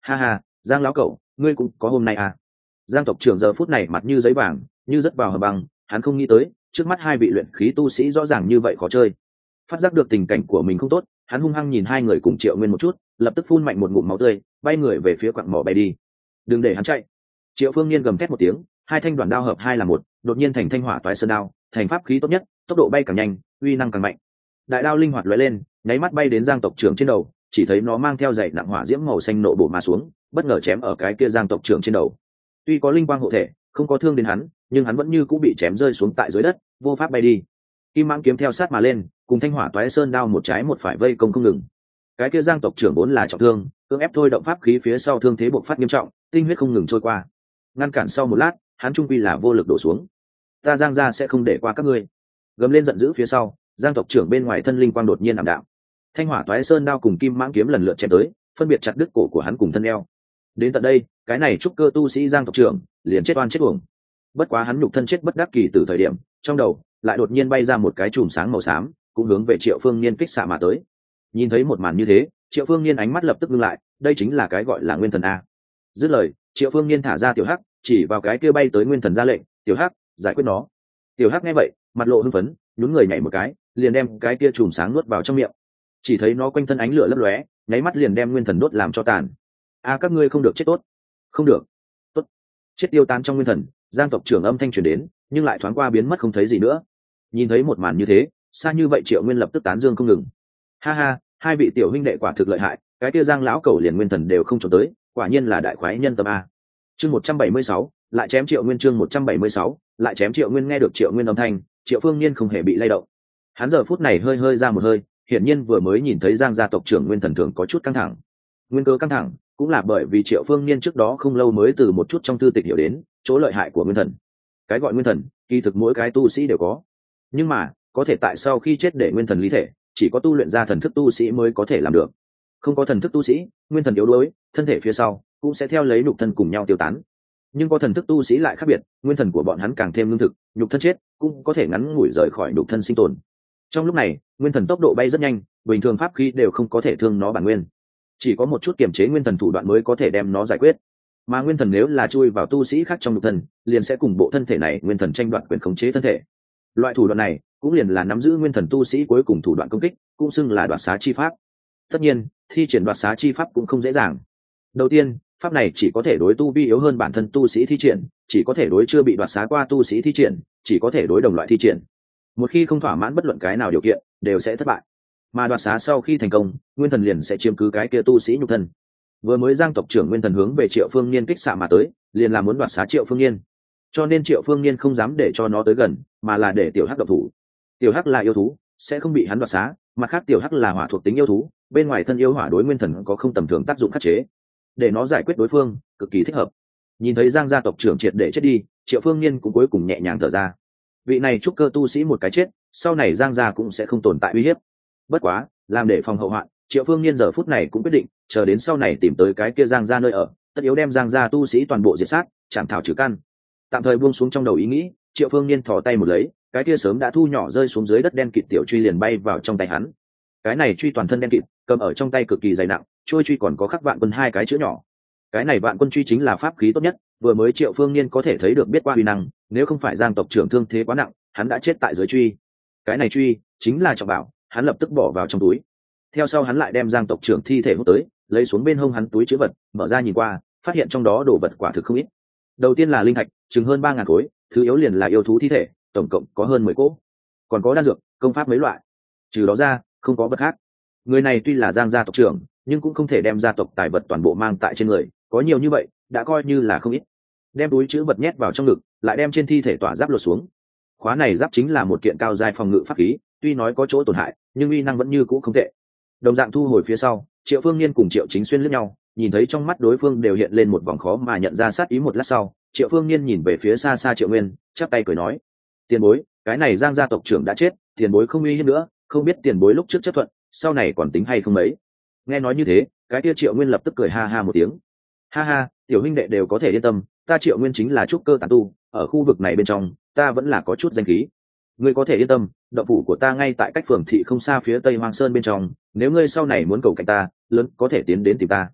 ha ha, Giang lão cẩu, ngươi cũng có hôm nay à? Giang tộc trưởng giờ phút này mặt như giấy vàng, như rất vào hầm băng, hắn không nghĩ tới trước mắt hai vị luyện khí tu sĩ rõ ràng như vậy khó chơi. Phát giác được tình cảnh của mình không tốt, hắn hung hăng nhìn hai người cùng Triệu Nguyên một chút, lập tức phun mạnh một ngụm máu tươi, bay người về phía quặng mỏ bay đi. Đừng để hắn chạy. Triệu Phương Niên gầm thét một tiếng, hai thanh đoàn đao hợp hai là một, đột nhiên thành thanh hỏa toái sơn đao, thành pháp khí tốt nhất, tốc độ bay càng nhanh, uy năng càng mạnh. Đại đao linh hoạt lóe lên, nháy mắt bay đến Giang tộc trưởng trên đầu, chỉ thấy nó mang theo dày nặng hỏa diễm màu xanh nộ bổ mà xuống, bất ngờ chém ở cái kia Giang tộc trưởng trên đầu. Tuy có linh quang hộ thể, không có thương đến hắn, nhưng hắn vẫn như cũng bị chém rơi xuống tại dưới đất, vô pháp bay đi. Kim mãng kiếm theo sát mà lên, cùng thanh hỏa toái sơn đao một trái một phải vây công không ngừng. Cái kia Giang tộc trưởng vốn là trọng thương, cưỡng ép thôi động pháp khí phía sau thương thế bộc phát nghiêm trọng, tinh huyết không ngừng trôi qua. Ngăn cản sau một lát, hắn trung quy là vô lực đổ xuống. Ta Giang gia sẽ không để qua các ngươi. Gầm lên giận dữ phía sau, Giang tộc trưởng bên ngoài thân linh quang đột nhiên ảm đạm. Thanh hỏa toái sơn đao cùng kim mãng kiếm lần lượt chém tới, phân biệt chặt đứt cổ của hắn cùng thân eo. Đến tận đây, cái này trúc cơ tu sĩ Giang tộc trưởng liền chết oan chết uổng. Bất quá hắn nhục thân chết bất đắc kỳ từ thời điểm, trong đầu lại đột nhiên bay ra một cái chùm sáng màu xám, cũng hướng về Triệu Phương Niên kích xạ mà tới. Nhìn thấy một màn như thế, Triệu Phương Niên ánh mắt lập tức ngưng lại, đây chính là cái gọi là nguyên thần a. Dứt lời, Triệu Phương Niên thả ra tiểu hắc, chỉ vào cái kia bay tới nguyên thần ra lệnh, "Tiểu hắc, giải quyết nó." Tiểu hắc nghe vậy, mặt lộ hưng phấn, nhún người nhảy một cái, liền đem cái kia chùm sáng nuốt vào trong miệng. Chỉ thấy nó quanh thân ánh lửa lấp lóe, nháy mắt liền đem nguyên thần đốt làm cho tàn. "A các ngươi không được chết tốt." "Không được." "Tốt." Chết tiêu tán trong nguyên thần, Giang tộc trưởng âm thanh truyền đến, nhưng lại thoáng qua biến mất không thấy gì nữa. Nhìn thấy một màn như thế, xa như vậy Triệu Nguyên lập tức tán dương không ngừng. "Ha ha, hai vị tiểu huynh đệ quả thực lợi hại, cái kia Giang lão cẩu liền nguyên thần đều không trốn tới, quả nhiên là đại khoái nhân tâm a." Chương một trăm bảy mươi sáu, lại chém Triệu Nguyên. Chương một trăm bảy mươi sáu, lại chém Triệu Nguyên. Nghe được Triệu Nguyên âm thanh, Triệu Phương Niên không hề bị lay động. Hắn giờ phút này hơi hơi ra một hơi, hiển nhiên vừa mới nhìn thấy Giang gia tộc trưởng nguyên thần thường có chút căng thẳng. Nguyên cơ căng thẳng cũng là bởi vì Triệu Phương Niên trước đó không lâu mới từ một chút trong thư tịch hiểu đến chỗ lợi hại của nguyên thần. Cái gọi nguyên thần, kỳ thực mỗi cái tu sĩ đều có, nhưng mà có thể tại sau khi chết để nguyên thần lý thể, chỉ có tu luyện ra thần thức tu sĩ mới có thể làm được. Không có thần thức tu sĩ, nguyên thần yếu đuối, thân thể phía sau cũng sẽ theo lấy nhục thân cùng nhau tiêu tán. Nhưng có thần thức tu sĩ lại khác biệt, nguyên thần của bọn hắn càng thêm lương thực, nhục thân chết cũng có thể ngắn ngủi rời khỏi nhục thân sinh tồn. Trong lúc này, nguyên thần tốc độ bay rất nhanh, bình thường pháp khí đều không có thể thương nó bản nguyên. Chỉ có một chút kiềm chế nguyên thần thủ đoạn mới có thể đem nó giải quyết. Mà nguyên thần nếu là chui vào tu sĩ khác trong nhục thân, liền sẽ cùng bộ thân thể này nguyên thần tranh đoạt quyền khống chế thân thể. Loại thủ đoạn này cũng liền là nắm giữ nguyên thần tu sĩ cuối cùng thủ đoạn công kích, cũng xưng là đoạt xá chi pháp. Tất nhiên, thi triển đoạt xá chi pháp cũng không dễ dàng. Đầu tiên, pháp này chỉ có thể đối tu vi yếu hơn bản thân tu sĩ thi triển, chỉ có thể đối chưa bị đoạt xá qua tu sĩ thi triển, chỉ có thể đối đồng loại thi triển. Một khi không thỏa mãn bất luận cái nào điều kiện, đều sẽ thất bại. Mà đoạt xá sau khi thành công, nguyên thần liền sẽ chiếm cứ cái kia tu sĩ nhục thân. Vừa mới Giang tộc trưởng nguyên thần hướng về Triệu Phương Niên kích xạ mà tới, liền là muốn đoạt xá Triệu Phương Niên. Cho nên Triệu Phương Niên không dám để cho nó tới gần, mà là để tiểu hắc động thủ. Tiểu hắc là yêu thú, sẽ không bị hắn đoạt xá, mặt khác tiểu hắc là hỏa thuộc tính yêu thú, bên ngoài thân yêu hỏa đối nguyên thần có không tầm thường tác dụng khắc chế, để nó giải quyết đối phương cực kỳ thích hợp. Nhìn thấy Giang gia tộc trưởng triệt để chết đi, Triệu Phương Niên cũng cuối cùng nhẹ nhàng thở ra. Vị này trúc cơ tu sĩ một cái chết, sau này Giang gia cũng sẽ không tồn tại uy hiếp. Bất quá, làm để phòng hậu hoạn, Triệu Phương Niên giờ phút này cũng quyết định, chờ đến sau này tìm tới cái kia Giang gia nơi ở, tất yếu đem Giang gia tu sĩ toàn bộ diệt sát, chảm thảo trừ căn. Tạm thời buông xuống trong đầu ý nghĩ, Triệu Phương Niên thò tay một lấy, cái kia sớm đã thu nhỏ rơi xuống dưới đất đen kịt tiểu truy liền bay vào trong tay hắn. Cái này truy toàn thân đen kịt, cầm ở trong tay cực kỳ dày nặng, trôi truy còn có khắc vạn quân hai cái chữ nhỏ. Cái này vạn quân truy chính là pháp khí tốt nhất, vừa mới Triệu Phương Niên có thể thấy được biết qua uy năng, nếu không phải Giang tộc trưởng thương thế quá nặng, hắn đã chết tại dưới truy. Cái này truy chính là trọng bảo, hắn lập tức bỏ vào trong túi. Theo sau hắn lại đem Giang tộc trưởng thi thể hút tới, lấy xuống bên hông hắn túi trữ vật, mở ra nhìn qua, phát hiện trong đó đồ vật quả thực không ít. Đầu tiên là linh thạch, chừng hơn ba ngàn khối, thứ yếu liền là yêu thú thi thể, tổng cộng có hơn mười cỗ. Còn có đan dược, công pháp mấy loại. Trừ đó ra, không có vật khác. Người này tuy là Giang gia tộc trưởng, nhưng cũng không thể đem gia tộc tài vật toàn bộ mang tại trên người, có nhiều như vậy, đã coi như là không ít. Đem túi trữ vật nhét vào trong ngực, lại đem trên thi thể tỏa giáp lột xuống. Khóa này giáp chính là một kiện cao giai phòng ngự pháp khí, tuy nói có chỗ tổn hại, nhưng uy năng vẫn như cũ không tệ. Đồng dạng thu hồi phía sau, Triệu Phương Niên cùng Triệu Chính Xuyên liếc nhau, nhìn thấy trong mắt đối phương đều hiện lên một vòng khó mà nhận ra sát ý. Một lát sau, Triệu Phương Niên nhìn về phía xa xa Triệu Nguyên, chắp tay cười nói: "Tiền bối, cái này Giang gia tộc trưởng đã chết, tiền bối không uy hiếp nữa, không biết tiền bối lúc trước chấp thuận, sau này còn tính hay không mấy." Nghe nói như thế, cái kia Triệu Nguyên lập tức cười ha ha một tiếng: "Ha ha, tiểu huynh đệ đều có thể yên tâm, ta Triệu Nguyên chính là trúc cơ tán tu, ở khu vực này bên trong, ta vẫn là có chút danh khí. Ngươi có thể yên tâm, động phủ của ta ngay tại cách phường thị không xa phía tây Hoang Sơn bên trong, nếu ngươi sau này muốn cầu cạnh ta, lớn có thể tiến đến tìm ta."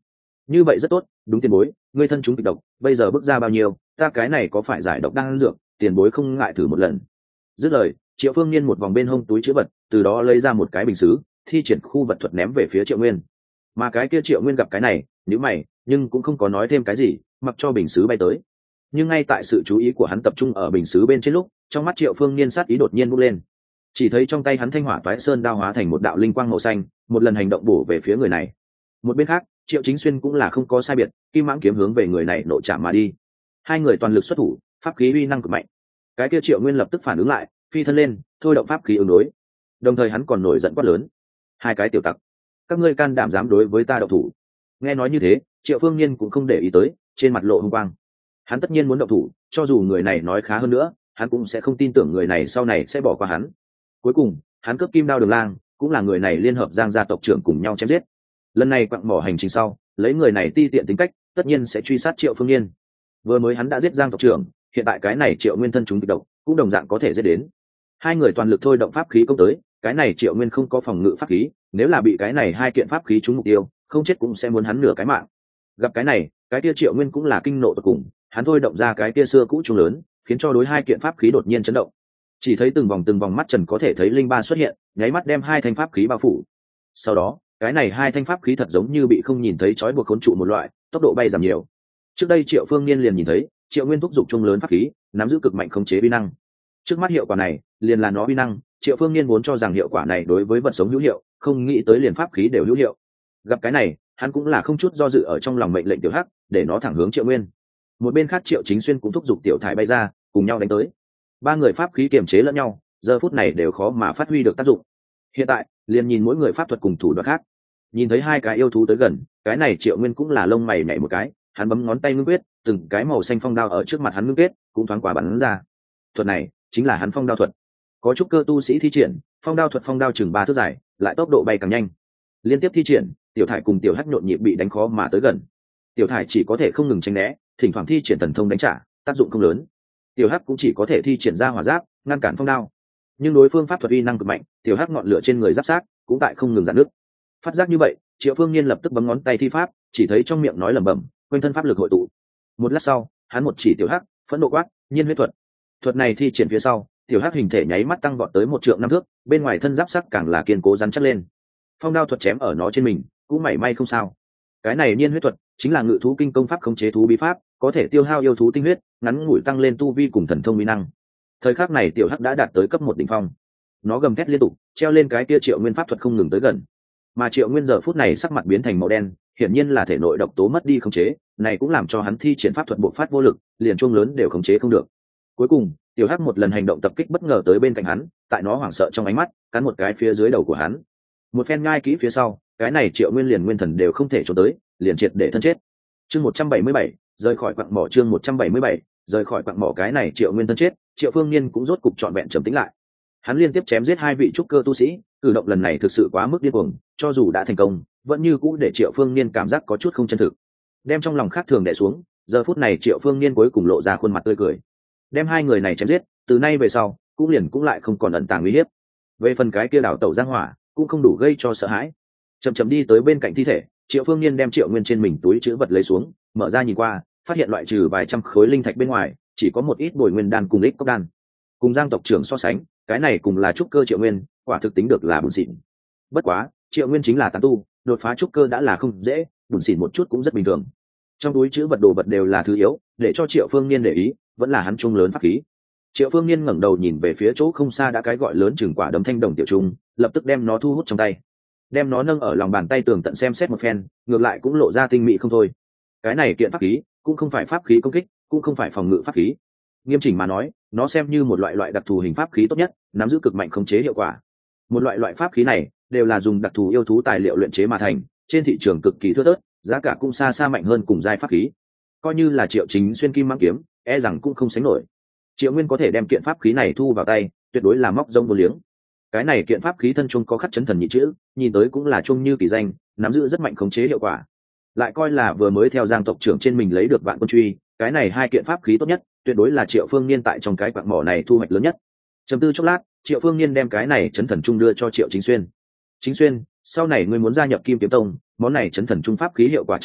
như vậy rất tốt, đúng tiền bối, ngươi thân chúng kịch độc, bây giờ bước ra bao nhiêu, ta cái này có phải giải độc đang dược, tiền bối không ngại thử một lần. Dứt lời, Triệu Phương Niên một vòng bên hông túi chứa vật, từ đó lấy ra một cái bình sứ, thi triển khu vật thuật ném về phía Triệu Nguyên. Mà cái kia Triệu Nguyên gặp cái này, nhíu mày, nhưng cũng không có nói thêm cái gì, mặc cho bình sứ bay tới. Nhưng ngay tại sự chú ý của hắn tập trung ở bình sứ bên trên lúc, trong mắt Triệu Phương Niên sát ý đột nhiên bốc lên. Chỉ thấy trong tay hắn thanh hỏa toái sơn đao hóa thành một đạo linh quang màu xanh, một lần hành động bổ về phía người này. Một bên khác, Triệu Chính Xuyên cũng là không có sai biệt, kim mãng kiếm hướng về người này nổ chạm mà đi. Hai người toàn lực xuất thủ, pháp khí uy năng cực mạnh. Cái kia Triệu Nguyên lập tức phản ứng lại, phi thân lên, thôi động pháp khí ứng đối. Đồng thời hắn còn nổi giận quát lớn: hai cái tiểu tặc, các ngươi can đảm dám đối với ta động thủ? Nghe nói như thế, Triệu Phương Niên cũng không để ý tới, trên mặt lộ hung quang. Hắn tất nhiên muốn động thủ, cho dù người này nói khá hơn nữa, hắn cũng sẽ không tin tưởng người này sau này sẽ bỏ qua hắn. Cuối cùng, hắn cướp kim đao Đường Lang, cũng là người này liên hợp Giang gia tộc trưởng cùng nhau chém giết. Lần này quặng mỏ hành trình sau, lấy người này ti tiện tính cách, tất nhiên sẽ truy sát Triệu Phương Niên. Vừa mới hắn đã giết Giang tộc trưởng, hiện tại cái này Triệu Nguyên thân chúng kịch độc, cũng đồng dạng có thể giết đến. Hai người toàn lực thôi động pháp khí công tới, cái này Triệu Nguyên không có phòng ngự pháp khí, nếu là bị cái này hai kiện pháp khí trúng mục tiêu, không chết cũng sẽ muốn hắn nửa cái mạng. Gặp cái này, cái kia Triệu Nguyên cũng là kinh nộ tột cùng, hắn thôi động ra cái kia xưa cũ trung lớn, khiến cho đối hai kiện pháp khí đột nhiên chấn động. Chỉ thấy từng vòng từng vòng mắt trần có thể thấy linh ba xuất hiện, nháy mắt đem hai thanh pháp khí bao phủ. Sau đó, cái này hai thanh pháp khí thật giống như bị không nhìn thấy trói buộc khốn trụ một loại, tốc độ bay giảm nhiều. Trước đây Triệu Phương Niên liền nhìn thấy, Triệu Nguyên thúc giục trung lớn pháp khí, nắm giữ cực mạnh khống chế uy năng. Trước mắt hiệu quả này, liền là nó uy năng, Triệu Phương Niên vốn cho rằng hiệu quả này đối với vật sống hữu hiệu, không nghĩ tới liền pháp khí đều hữu hiệu. Gặp cái này, hắn cũng là không chút do dự ở trong lòng mệnh lệnh tiểu hắc, để nó thẳng hướng Triệu Nguyên. Một bên khác Triệu Chính Xuyên cũng thúc giục tiểu thải bay ra, cùng nhau đánh tới. Ba người pháp khí kiềm chế lẫn nhau, giờ phút này đều khó mà phát huy được tác dụng. Hiện tại, liền nhìn mỗi người pháp thuật cùng thủ đoạn khác. Nhìn thấy hai cái yêu thú tới gần, cái này Triệu Nguyên cũng là lông mày nhảy một cái, hắn bấm ngón tay ngưng quyết, từng cái màu xanh phong đao ở trước mặt hắn ngưng kết, cũng thoáng qua bắn ra. Thuật này chính là hắn phong đao thuật. Có chút cơ tu sĩ thi triển, phong đao thuật phong đao chừng ba thước dài, lại tốc độ bay càng nhanh. Liên tiếp thi triển, tiểu thải cùng tiểu hắc nhộn nhịp bị đánh khó mà tới gần. Tiểu thải chỉ có thể không ngừng tránh né, thỉnh thoảng thi triển thần thông đánh trả, tác dụng không lớn. Tiểu hắc cũng chỉ có thể thi triển ra hỏa giáp, ngăn cản phong đao. Nhưng đối phương pháp thuật uy năng cực mạnh, tiểu hắc ngọn lửa trên người giáp sát cũng tại không ngừng giãn nước. Phát giác như vậy, Triệu Phương Niên lập tức bấm ngón tay thi pháp, chỉ thấy trong miệng nói lẩm bẩm, quanh thân pháp lực hội tụ. Một lát sau, hắn một chỉ tiểu hắc, phẫn nộ quát, nhiên huyết thuật. Thuật này thi triển phía sau, tiểu hắc hình thể nháy mắt tăng vọt tới một trượng năm thước, bên ngoài thân giáp sắc càng là kiên cố rắn chắc lên. Phong đao thuật chém ở nó trên mình, cũng mảy may không sao. Cái này nhiên huyết thuật chính là ngự thú kinh công pháp khống chế thú bí pháp, có thể tiêu hao yêu thú tinh huyết, ngắn ngủi tăng lên tu vi cùng thần thông uy năng. Thời khắc này tiểu hắc đã đạt tới cấp một đỉnh phong. Nó gầm thét liên tục, treo lên cái kia Triệu Nguyên pháp thuật không ngừng tới gần. Mà Triệu Nguyên giờ phút này sắc mặt biến thành màu đen, hiển nhiên là thể nội độc tố mất đi khống chế, này cũng làm cho hắn thi triển pháp thuật bộc phát vô lực, liền chuông lớn đều khống chế không được. Cuối cùng, tiểu hắc một lần hành động tập kích bất ngờ tới bên cạnh hắn, tại nó hoảng sợ trong ánh mắt, cắn một cái phía dưới đầu của hắn. Một phen ngai kỹ phía sau, cái này Triệu Nguyên liền nguyên thần đều không thể trốn tới, liền triệt để thân chết. Chương một trăm bảy mươi bảy, rời khỏi quặng mỏ. Chương một trăm bảy mươi bảy, rời khỏi quặng mỏ. Cái này Triệu Nguyên thân chết, Triệu Phương Niên cũng rốt cục trọn vẹn trầm tĩnh lại. Hắn liên tiếp chém giết hai vị trúc cơ tu sĩ, cử động lần này thực sự quá mức điên cuồng, cho dù đã thành công, vẫn như cũ để Triệu Phương Niên cảm giác có chút không chân thực. Đem trong lòng khác thường đè xuống, giờ phút này Triệu Phương Niên cuối cùng lộ ra khuôn mặt tươi cười. Đem hai người này chém giết, từ nay về sau, cũng liền cũng lại không còn ẩn tàng uy hiếp. Về phần cái kia đảo tẩu giang hỏa, cũng không đủ gây cho sợ hãi. Chậm chậm đi tới bên cạnh thi thể, Triệu Phương Niên đem Triệu Nguyên trên mình túi trữ vật lấy xuống, mở ra nhìn qua, phát hiện loại trừ vài trăm khối linh thạch bên ngoài, chỉ có một ít bồi nguyên đan cùng ích cốc đan. Cùng Giang tộc trưởng so sánh, cái này cùng là trúc cơ Triệu Nguyên, quả thực tính được là bùn xịn. Bất quá, Triệu Nguyên chính là tán tu, đột phá trúc cơ đã là không dễ, bùn xịn một chút cũng rất bình thường. Trong túi trữ vật đồ vật đều là thứ yếu, để cho Triệu Phương Niên để ý, vẫn là hắn trung lớn pháp khí. Triệu Phương Niên ngẩng đầu nhìn về phía chỗ không xa đã cái gọi lớn chừng quả đấm thanh đồng tiểu trung, lập tức đem nó thu hút trong tay, đem nó nâng ở lòng bàn tay tường tận xem xét một phen, ngược lại cũng lộ ra tinh mỹ không thôi. Cái này kiện pháp khí cũng không phải pháp khí công kích, cũng không phải phòng ngự pháp khí. Nghiêm chỉnh mà nói, nó xem như một loại loại đặc thù hình pháp khí tốt nhất, nắm giữ cực mạnh khống chế hiệu quả. Một loại loại pháp khí này đều là dùng đặc thù yêu thú tài liệu luyện chế mà thành, trên thị trường cực kỳ thưa thớt, giá cả cũng xa xa mạnh hơn cùng giai pháp khí. Coi như là Triệu Chính Xuyên kim mang kiếm, e rằng cũng không sánh nổi. Triệu Nguyên có thể đem kiện pháp khí này thu vào tay, tuyệt đối là móc rông vô liếng. Cái này kiện pháp khí thân trung có khắc chấn thần nhị chữ, nhìn tới cũng là trung như kỳ danh, nắm giữ rất mạnh khống chế hiệu quả. Lại coi là vừa mới theo Giang tộc trưởng trên mình lấy được vạn quân truy, cái này hai kiện pháp khí tốt nhất, tuyệt đối là Triệu Phương Niên tại trong cái quặng mỏ này thu hoạch lớn nhất. Trầm tư chốc lát, Triệu Phương Niên đem cái này chấn thần trung đưa cho Triệu Chính Xuyên. Chính Xuyên, sau này ngươi muốn gia nhập Kim Kiếm Tông, món này chấn thần trung pháp khí hiệu quả chắc tuyệt,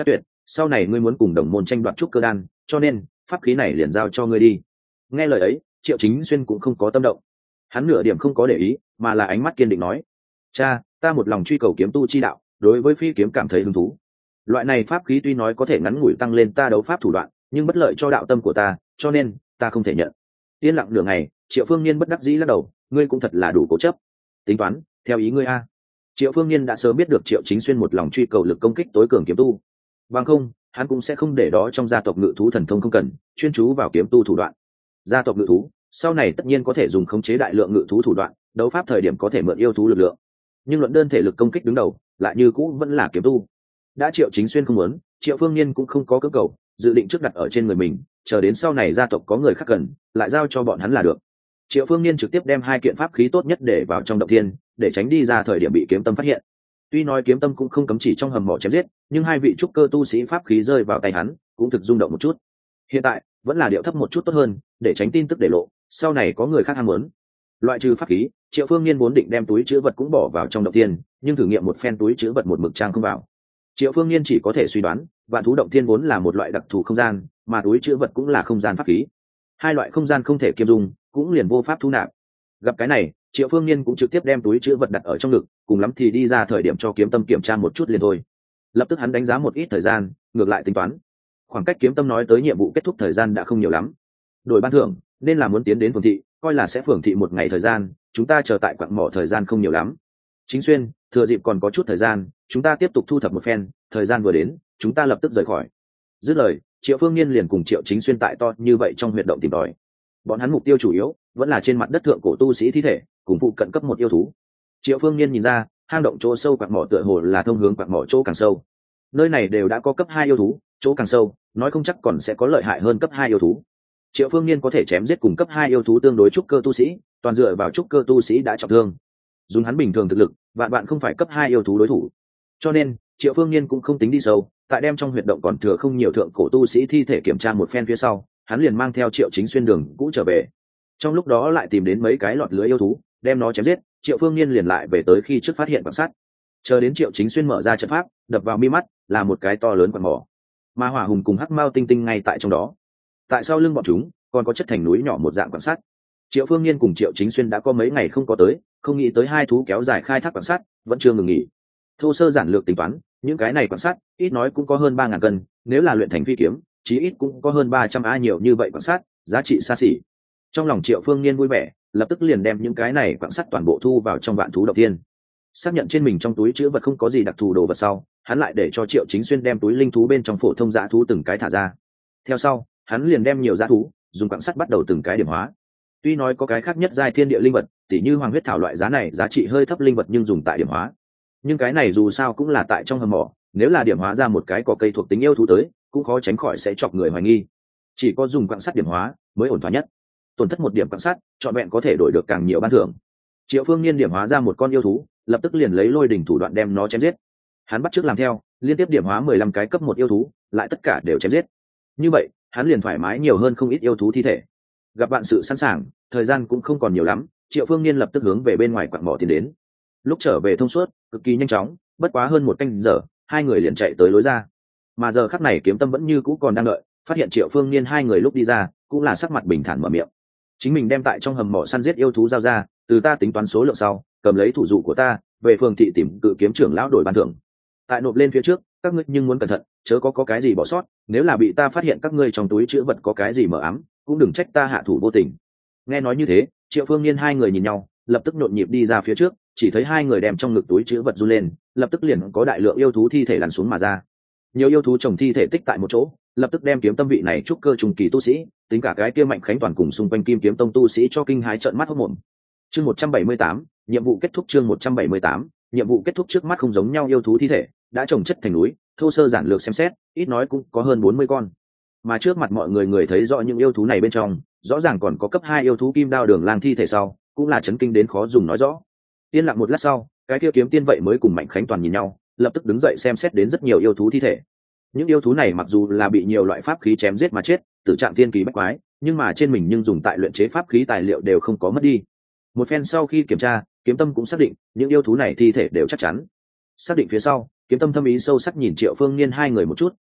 sau này ngươi muốn cùng đồng môn tranh đoạt trúc cơ đan, cho nên pháp khí này liền giao cho ngươi đi. Nghe lời ấy, Triệu Chính Xuyên cũng không có tâm động, hắn nửa điểm không có để ý, mà là ánh mắt kiên định nói: cha, ta một lòng truy cầu kiếm tu chi đạo, đối với phi kiếm cảm thấy hứng thú. Loại này pháp khí tuy nói có thể ngắn ngủi tăng lên ta đấu pháp thủ đoạn, nhưng bất lợi cho đạo tâm của ta, cho nên ta không thể nhận. Yên lặng nửa ngày, Triệu Phương Niên bất đắc dĩ lắc đầu: ngươi cũng thật là đủ cố chấp. Tính toán theo ý ngươi a. Triệu Phương Niên đã sớm biết được Triệu Chính Xuyên một lòng truy cầu lực công kích tối cường kiếm tu, bằng không hắn cũng sẽ không để đó trong gia tộc ngự thú thần thông không cần chuyên chú vào kiếm tu thủ đoạn. Gia tộc ngự thú sau này tất nhiên có thể dùng khống chế đại lượng ngự thú thủ đoạn, đấu pháp thời điểm có thể mượn yêu thú lực lượng, nhưng luận đơn thể lực công kích đứng đầu lại như cũ vẫn là kiếm tu. Đã Triệu Chính Xuyên không muốn, Triệu Phương Niên cũng không có cưỡng cầu, dự định trước đặt ở trên người mình, chờ đến sau này gia tộc có người khác cần lại giao cho bọn hắn là được. Triệu Phương Niên trực tiếp đem hai kiện pháp khí tốt nhất để vào trong động thiên, để tránh đi ra thời điểm bị kiếm tâm phát hiện. Tuy nói kiếm tâm cũng không cấm chỉ trong hầm mỏ chém giết, nhưng hai vị trúc cơ tu sĩ pháp khí rơi vào tay hắn cũng thực rung động một chút. Hiện tại vẫn là điệu thấp một chút tốt hơn, để tránh tin tức để lộ, sau này có người khác ham muốn. Loại trừ pháp khí, Triệu Phương Niên vốn định đem túi chứa vật cũng bỏ vào trong động thiên, nhưng thử nghiệm một phen túi chứa vật một mực trang không vào. Triệu Phương Niên chỉ có thể suy đoán, vạn thú động thiên vốn là một loại đặc thù không gian, mà túi chứa vật cũng là không gian pháp khí. Hai loại không gian không thể kiêm dung, cũng liền vô pháp thu nạp. Gặp cái này, Triệu Phương Niên cũng trực tiếp đem túi chứa vật đặt ở trong ngực, cùng lắm thì đi ra thời điểm cho kiếm tâm kiểm tra một chút liền thôi. Lập tức hắn đánh giá một ít thời gian, ngược lại tính toán, khoảng cách kiếm tâm nói tới nhiệm vụ kết thúc thời gian đã không nhiều lắm. Đổi ban thưởng, nên là muốn tiến đến phường thị, coi là sẽ phường thị một ngày thời gian, chúng ta chờ tại quặng mỏ thời gian không nhiều lắm. Chính Xuyên, thừa dịp còn có chút thời gian, chúng ta tiếp tục thu thập một phen, thời gian vừa đến, chúng ta lập tức rời khỏi. Dứt lời, Triệu Phương Niên liền cùng Triệu Chính Xuyên tại to như vậy trong huyệt động tìm tòi. Bọn hắn mục tiêu chủ yếu vẫn là trên mặt đất thượng cổ tu sĩ thi thể, cùng phụ cận cấp một yêu thú. Triệu Phương Niên nhìn ra, hang động chỗ sâu quặng mỏ tựa hồ là thông hướng quặng mỏ chỗ càng sâu. Nơi này đều đã có cấp hai yêu thú, chỗ càng sâu, nói không chắc còn sẽ có lợi hại hơn cấp hai yêu thú. Triệu Phương Niên có thể chém giết cùng cấp hai yêu thú tương đối trúc cơ tu sĩ, toàn dựa vào trúc cơ tu sĩ đã trọng thương. Dùng hắn bình thường thực lực, vạn bạn không phải cấp hai yêu thú đối thủ. Cho nên, Triệu Phương Niên cũng không tính đi sâu, tại đem trong huyệt động còn thừa không nhiều thượng cổ tu sĩ thi thể kiểm tra một phen phía sau, hắn liền mang theo Triệu Chính Xuyên đường cũ trở về. Trong lúc đó lại tìm đến mấy cái lọt lưới yêu thú, đem nó chém giết, Triệu Phương Niên liền lại về tới khi trước phát hiện quan sát. Chờ đến Triệu Chính Xuyên mở ra trận pháp, đập vào mi mắt là một cái to lớn quặng mỏ. Mà Hỏa Hùng cùng Hắc Mao Tinh Tinh ngay tại trong đó. Tại sau lưng bọn chúng, còn có chất thành núi nhỏ một dạng quan sát. Triệu Phương Niên cùng Triệu Chính Xuyên đã có mấy ngày không có tới, không nghĩ tới hai thú kéo dài khai thác quan sát, vẫn chưa ngừng nghỉ. Thô sơ giản lược tính toán, những cái này quan sát, ít nói cũng có hơn ba ngàn cân, nếu là luyện thành phi kiếm, chí ít cũng có hơn ba trăm a nhiều như vậy quan sát, giá trị xa xỉ. Trong lòng Triệu Phương Niên vui vẻ, lập tức liền đem những cái này quan sát toàn bộ thu vào trong vạn thú động thiên. Xác nhận trên mình trong túi chứa vật không có gì đặc thù đồ vật sau, hắn lại để cho Triệu Chính Xuyên đem túi linh thú bên trong phổ thông dã thú từng cái thả ra. Theo sau, hắn liền đem nhiều dã thú, dùng quặng sắt bắt đầu từng cái điểm hóa. Tuy nói có cái khác nhất giai thiên địa linh vật, tỉ như hoàng huyết thảo loại giá này giá trị hơi thấp linh vật nhưng dùng tại điểm hóa. Nhưng cái này dù sao cũng là tại trong hầm mỏ, nếu là điểm hóa ra một cái cỏ cây thuộc tính yêu thú tới, cũng khó tránh khỏi sẽ chọc người hoài nghi. Chỉ có dùng quặng sắt điểm hóa mới ổn thỏa nhất. Tổn thất một điểm quặng sắt, trọn vẹn có thể đổi được càng nhiều ban thưởng. Triệu Phương Niên điểm hóa ra một con yêu thú, lập tức liền lấy lôi đỉnh thủ đoạn đem nó chém giết. Hắn bắt chước làm theo, liên tiếp điểm hóa mười lăm cái cấp một yêu thú, lại tất cả đều chém giết. Như vậy, hắn liền thoải mái nhiều hơn không ít yêu thú thi thể. Gặp bạn sự sẵn sàng, thời gian cũng không còn nhiều lắm, Triệu Phương Niên lập tức hướng về bên ngoài quặng mỏ tiến đến. Lúc trở về thông suốt, cực kỳ nhanh chóng, bất quá hơn một canh giờ, hai người liền chạy tới lối ra. Mà giờ khắc này Kiếm Tâm vẫn như cũ còn đang đợi, phát hiện Triệu Phương Niên hai người lúc đi ra, cũng là sắc mặt bình thản mở miệng. Chính mình đem tại trong hầm mỏ săn giết yêu thú giao ra, từ ta tính toán số lượng sau, cầm lấy thủ dụ của ta, về phường thị tìm cự kiếm trưởng lão đổi ban thưởng. Tại nộp lên phía trước, các ngươi nhưng muốn cẩn thận, chớ có có cái gì bỏ sót, nếu là bị ta phát hiện các ngươi trong túi trữ vật có cái gì mờ ám, cũng đừng trách ta hạ thủ vô tình. Nghe nói như thế, Triệu Phương Niên hai người nhìn nhau, lập tức nhộn nhịp đi ra phía trước, chỉ thấy hai người đem trong ngực túi trữ vật run lên, lập tức liền có đại lượng yêu thú thi thể lăn xuống mà ra. Nhiều yêu thú chồng thi thể tích tại một chỗ, lập tức đem Kiếm Tâm vị này trúc cơ trùng kỳ tu sĩ, tính cả cái kia Mạnh Khánh toàn cùng xung quanh Kim Kiếm Tông tu sĩ cho kinh hãi trợn mắt hốt mồm. Chương một trăm bảy mươi tám, nhiệm vụ kết thúc. Chương một trăm bảy mươi tám, nhiệm vụ kết thúc. Trước mắt không giống nhau yêu thú thi thể đã chồng chất thành núi, thô sơ giản lược xem xét, ít nói cũng có hơn bốn mươi con. Mà trước mặt mọi người người thấy rõ những yêu thú này bên trong, rõ ràng còn có cấp hai yêu thú Kim Đao Đường Lang thi thể sau, cũng là chấn kinh đến khó dùng nói rõ. Yên lặng một lát sau, cái kia Kiếm Tiên vậy mới cùng Mạnh Khánh toàn nhìn nhau, lập tức đứng dậy xem xét đến rất nhiều yêu thú thi thể. Những yêu thú này mặc dù là bị nhiều loại pháp khí chém giết mà chết, tử trạng thiên kỳ bách quái, nhưng mà trên mình nhưng dùng tại luyện chế pháp khí tài liệu đều không có mất đi. Một phen sau khi kiểm tra, Kiếm Tâm cũng xác định những yêu thú này thi thể đều chắc chắn. Xác định phía sau, Kiếm Tâm thâm ý sâu sắc nhìn Triệu Phương Niên hai người một chút,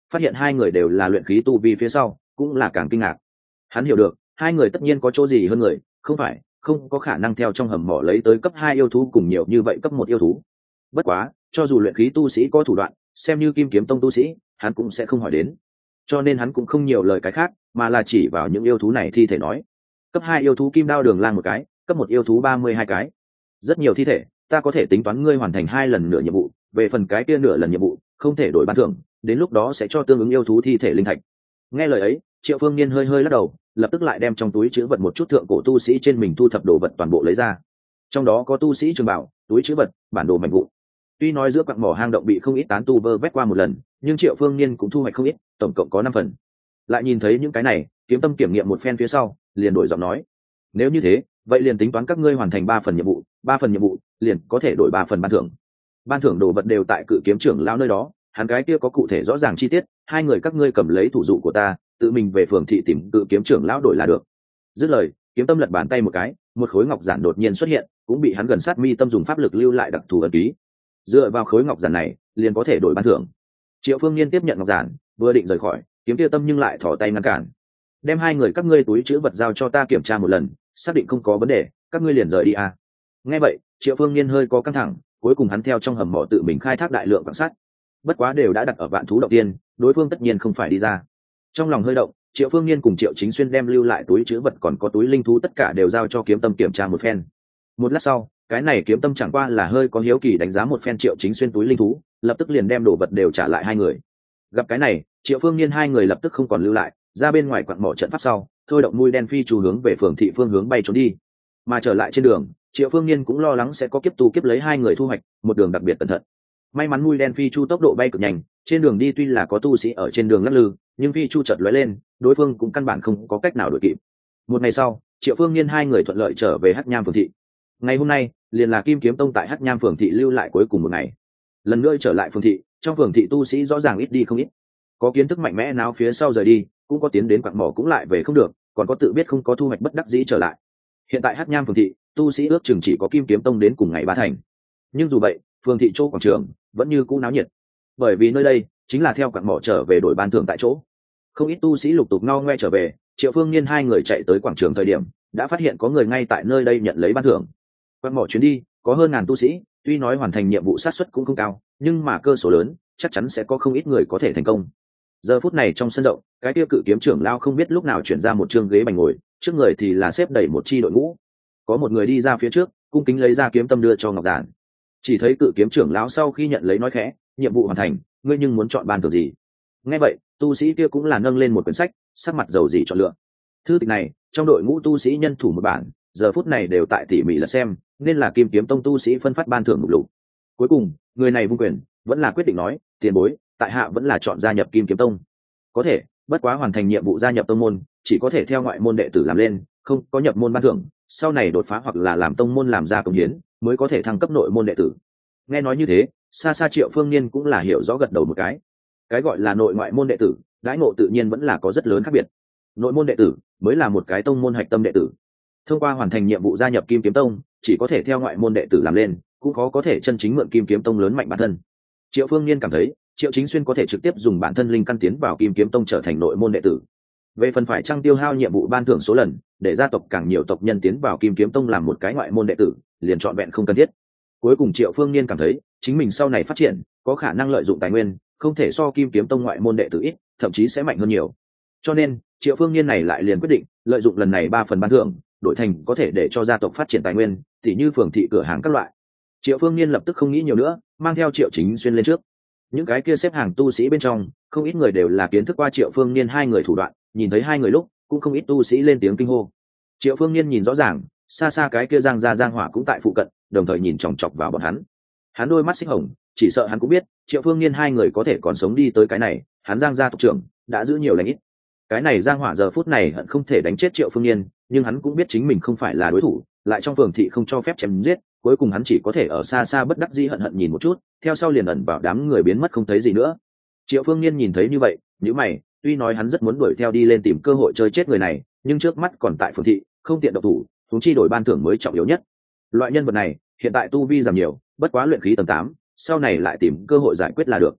phát hiện hai người đều là luyện khí tu vi phía sau cũng là càng kinh ngạc. Hắn hiểu được hai người tất nhiên có chỗ gì hơn người, không phải không có khả năng theo trong hầm mỏ lấy tới cấp hai yêu thú cùng nhiều như vậy cấp một yêu thú. Bất quá cho dù luyện khí tu sĩ có thủ đoạn, xem như Kim Kiếm Tông tu sĩ hắn cũng sẽ không hỏi đến, cho nên hắn cũng không nhiều lời cái khác, mà là chỉ vào những yêu thú này thi thể nói. Cấp hai yêu thú Kim Đao Đường Lang một cái, cấp một yêu thú ba mươi hai cái, rất nhiều thi thể, ta có thể tính toán ngươi hoàn thành hai lần nửa nhiệm vụ, về phần cái kia nửa lần nhiệm vụ không thể đổi ban thưởng, đến lúc đó sẽ cho tương ứng yêu thú thi thể linh thạch. Nghe lời ấy, Triệu Phương Niên hơi hơi lắc đầu, lập tức lại đem trong túi trữ vật một chút thượng cổ tu sĩ trên mình thu thập đồ vật toàn bộ lấy ra. Trong đó có tu sĩ trường bảo, túi trữ vật, bản đồ mảnh vụn. Tuy nói giữa quặng mỏ hang động bị không ít tán tu vơ vét qua một lần, nhưng Triệu Phương Niên cũng thu hoạch không ít, tổng cộng có năm phần. Lại nhìn thấy những cái này, Kiếm Tâm kiểm nghiệm một phen phía sau, liền đổi giọng nói: nếu như thế, vậy liền tính toán các ngươi hoàn thành ba phần nhiệm vụ, ba phần nhiệm vụ liền có thể đổi ba phần ban thưởng. Ban thưởng đồ vật đều tại Cự Kiếm trưởng lão nơi đó, hắn cái kia có cụ thể rõ ràng chi tiết, hai người các ngươi cầm lấy thủ dụ của ta, tự mình về phường thị tìm Cự Kiếm trưởng lão đổi là được. Dứt lời, Kiếm Tâm lật bàn tay một cái, một khối ngọc giản đột nhiên xuất hiện, cũng bị hắn gần sát mi tâm dùng pháp lực lưu lại đặc thù ấn ký. Dựa vào khối ngọc giản này, liền có thể đổi ban thưởng. Triệu Phương Niên tiếp nhận ngọc giản, vừa định rời khỏi, Kiếm Tiêu Tâm nhưng lại thò tay ngăn cản. Đem hai người các ngươi túi trữ vật giao cho ta kiểm tra một lần, xác định không có vấn đề, các ngươi liền rời đi à. Nghe vậy, Triệu Phương Niên hơi có căng thẳng, cuối cùng hắn theo trong hầm mỏ tự mình khai thác đại lượng quan sát. Bất quá đều đã đặt ở Vạn Thú Động Tiên, đối phương tất nhiên không phải đi ra. Trong lòng hơi động, Triệu Phương Niên cùng Triệu Chính Xuyên đem lưu lại túi trữ vật còn có túi linh thú tất cả đều giao cho Kiếm Tâm kiểm tra một phen. Một lát sau, cái này Kiếm Tâm chẳng qua là hơi có hiếu kỳ đánh giá một phen Triệu Chính Xuyên túi linh thú, lập tức liền đem đồ vật đều trả lại hai người. Gặp cái này, Triệu Phương Niên hai người lập tức không còn lưu lại, ra bên ngoài quặng mỏ trận pháp sau, thôi động mũi đen phi chu hướng về phường thị phương hướng bay trốn đi. Mà trở lại trên đường, Triệu Phương Niên cũng lo lắng sẽ có kiếp tu kiếp lấy hai người thu hoạch, một đường đặc biệt cẩn thận. May mắn mũi đen phi chu tốc độ bay cực nhanh, trên đường đi tuy là có tu sĩ ở trên đường lắc lư, nhưng phi chu chợt lóe lên, đối phương cũng căn bản không có cách nào đuổi kịp. Một ngày sau, Triệu Phương Niên hai người thuận lợi trở về Hắc Nham phường thị. Ngày hôm nay, liền là Kim Kiếm Tông tại Hắc Nham phường thị lưu lại cuối cùng một ngày. Lần nữa trở lại phường thị, trong phường thị tu sĩ rõ ràng ít đi không ít. Có kiến thức mạnh mẽ nào phía sau rời đi, cũng có tiến đến quặng mỏ cũng lại về không được, còn có tự biết không có thu hoạch bất đắc dĩ trở lại. Hiện tại Hắc Nham phường thị, tu sĩ ước chừng chỉ có Kim Kiếm Tông đến cùng ngày ba thành. Nhưng dù vậy, phường thị chỗ quảng trường vẫn như cũ náo nhiệt, bởi vì nơi đây chính là theo quặng mỏ trở về đổi ban thưởng tại chỗ. Không ít tu sĩ lục tục ngao ngoe trở về, Triệu Phương Niên hai người chạy tới quảng trường thời điểm, đã phát hiện có người ngay tại nơi đây nhận lấy ban thưởng. Quặng mỏ chuyến đi có hơn ngàn tu sĩ, tuy nói hoàn thành nhiệm vụ sát suất cũng không cao, nhưng mà cơ số lớn, chắc chắn sẽ có không ít người có thể thành công. Giờ phút này trong sân động, cái tiêu Cự Kiếm trưởng lao không biết lúc nào chuyển ra một chương ghế bành ngồi, trước người thì là xếp đẩy một chi đội ngũ. Có một người đi ra phía trước, cung kính lấy ra kiếm tâm đưa cho ngọc giản. Chỉ thấy Cự Kiếm trưởng lão sau khi nhận lấy nói khẽ: nhiệm vụ hoàn thành, ngươi nhưng muốn chọn ban thưởng gì? Nghe vậy, tu sĩ kia cũng là nâng lên một quyển sách, sắc mặt dầu gì chọn lựa. Thư tịch này, trong đội ngũ tu sĩ nhân thủ một bản, giờ phút này đều tại tỉ mỉ lật xem, nên là Kim Kiếm Tông tu sĩ phân phát ban thưởng mục lục. Cuối cùng, người này vung quyền, vẫn là quyết định nói: tiền bối, tại hạ vẫn là chọn gia nhập Kim Kiếm Tông. Có thể, bất quá hoàn thành nhiệm vụ gia nhập tông môn, chỉ có thể theo ngoại môn đệ tử làm lên, không có nhập môn ban thưởng, sau này đột phá hoặc là làm tông môn làm ra công hiến, mới có thể thăng cấp nội môn đệ tử. Nghe nói như thế, xa xa Triệu Phương Niên cũng là hiểu rõ gật đầu một cái. Cái gọi là nội ngoại môn đệ tử, đãi ngộ tự nhiên vẫn là có rất lớn khác biệt. Nội môn đệ tử mới là một cái tông môn hạch tâm đệ tử. Thông qua hoàn thành nhiệm vụ gia nhập Kim Kiếm Tông, chỉ có thể theo ngoại môn đệ tử làm lên, cũng khó có thể chân chính mượn Kim Kiếm Tông lớn mạnh bản thân. Triệu Phương Niên cảm thấy, Triệu Chính Xuyên có thể trực tiếp dùng bản thân linh căn tiến vào Kim Kiếm Tông trở thành nội môn đệ tử. Về phần phải trăng tiêu hao nhiệm vụ ban thưởng số lần, để gia tộc càng nhiều tộc nhân tiến vào Kim Kiếm Tông làm một cái ngoại môn đệ tử, liền chọn vẹn không cần thiết. Cuối cùng Triệu Phương Niên cảm thấy, chính mình sau này phát triển, có khả năng lợi dụng tài nguyên, không thể so Kim Kiếm Tông ngoại môn đệ tử ít, thậm chí sẽ mạnh hơn nhiều. Cho nên, Triệu Phương Niên này lại liền quyết định, lợi dụng lần này ba phần ban thưởng, đổi thành có thể để cho gia tộc phát triển tài nguyên, tỉ như phường thị cửa hàng các loại. Triệu Phương Niên lập tức không nghĩ nhiều nữa, mang theo Triệu Chính Xuyên lên trước. Những cái kia xếp hàng tu sĩ bên trong, không ít người đều là kiến thức qua Triệu Phương Niên hai người thủ đoạn, nhìn thấy hai người lúc, cũng không ít tu sĩ lên tiếng kinh hô. Triệu Phương Niên nhìn rõ ràng, xa xa cái kia Giang Gia Giang Hỏa cũng tại phụ cận, đồng thời nhìn chòng chọc vào bọn hắn. Hắn đôi mắt xích hồng, chỉ sợ hắn cũng biết, Triệu Phương Niên hai người có thể còn sống đi tới cái này, hắn Giang gia tộc trưởng đã giữ nhiều lãnh ít. Cái này Giang Hỏa giờ phút này hận không thể đánh chết Triệu Phương Niên, nhưng hắn cũng biết chính mình không phải là đối thủ, lại trong phường thị không cho phép chém giết, cuối cùng hắn chỉ có thể ở xa xa bất đắc dĩ hận hận nhìn một chút, theo sau liền ẩn vào đám người biến mất không thấy gì nữa. Triệu Phương Niên nhìn thấy như vậy, nhíu mày, tuy nói hắn rất muốn đuổi theo đi lên tìm cơ hội chơi chết người này, nhưng trước mắt còn tại phường thị, không tiện động thủ, huống chi đổi ban thưởng mới trọng yếu nhất. Loại nhân vật này, hiện tại tu vi giảm nhiều, bất quá luyện khí tầng tám, sau này lại tìm cơ hội giải quyết là được.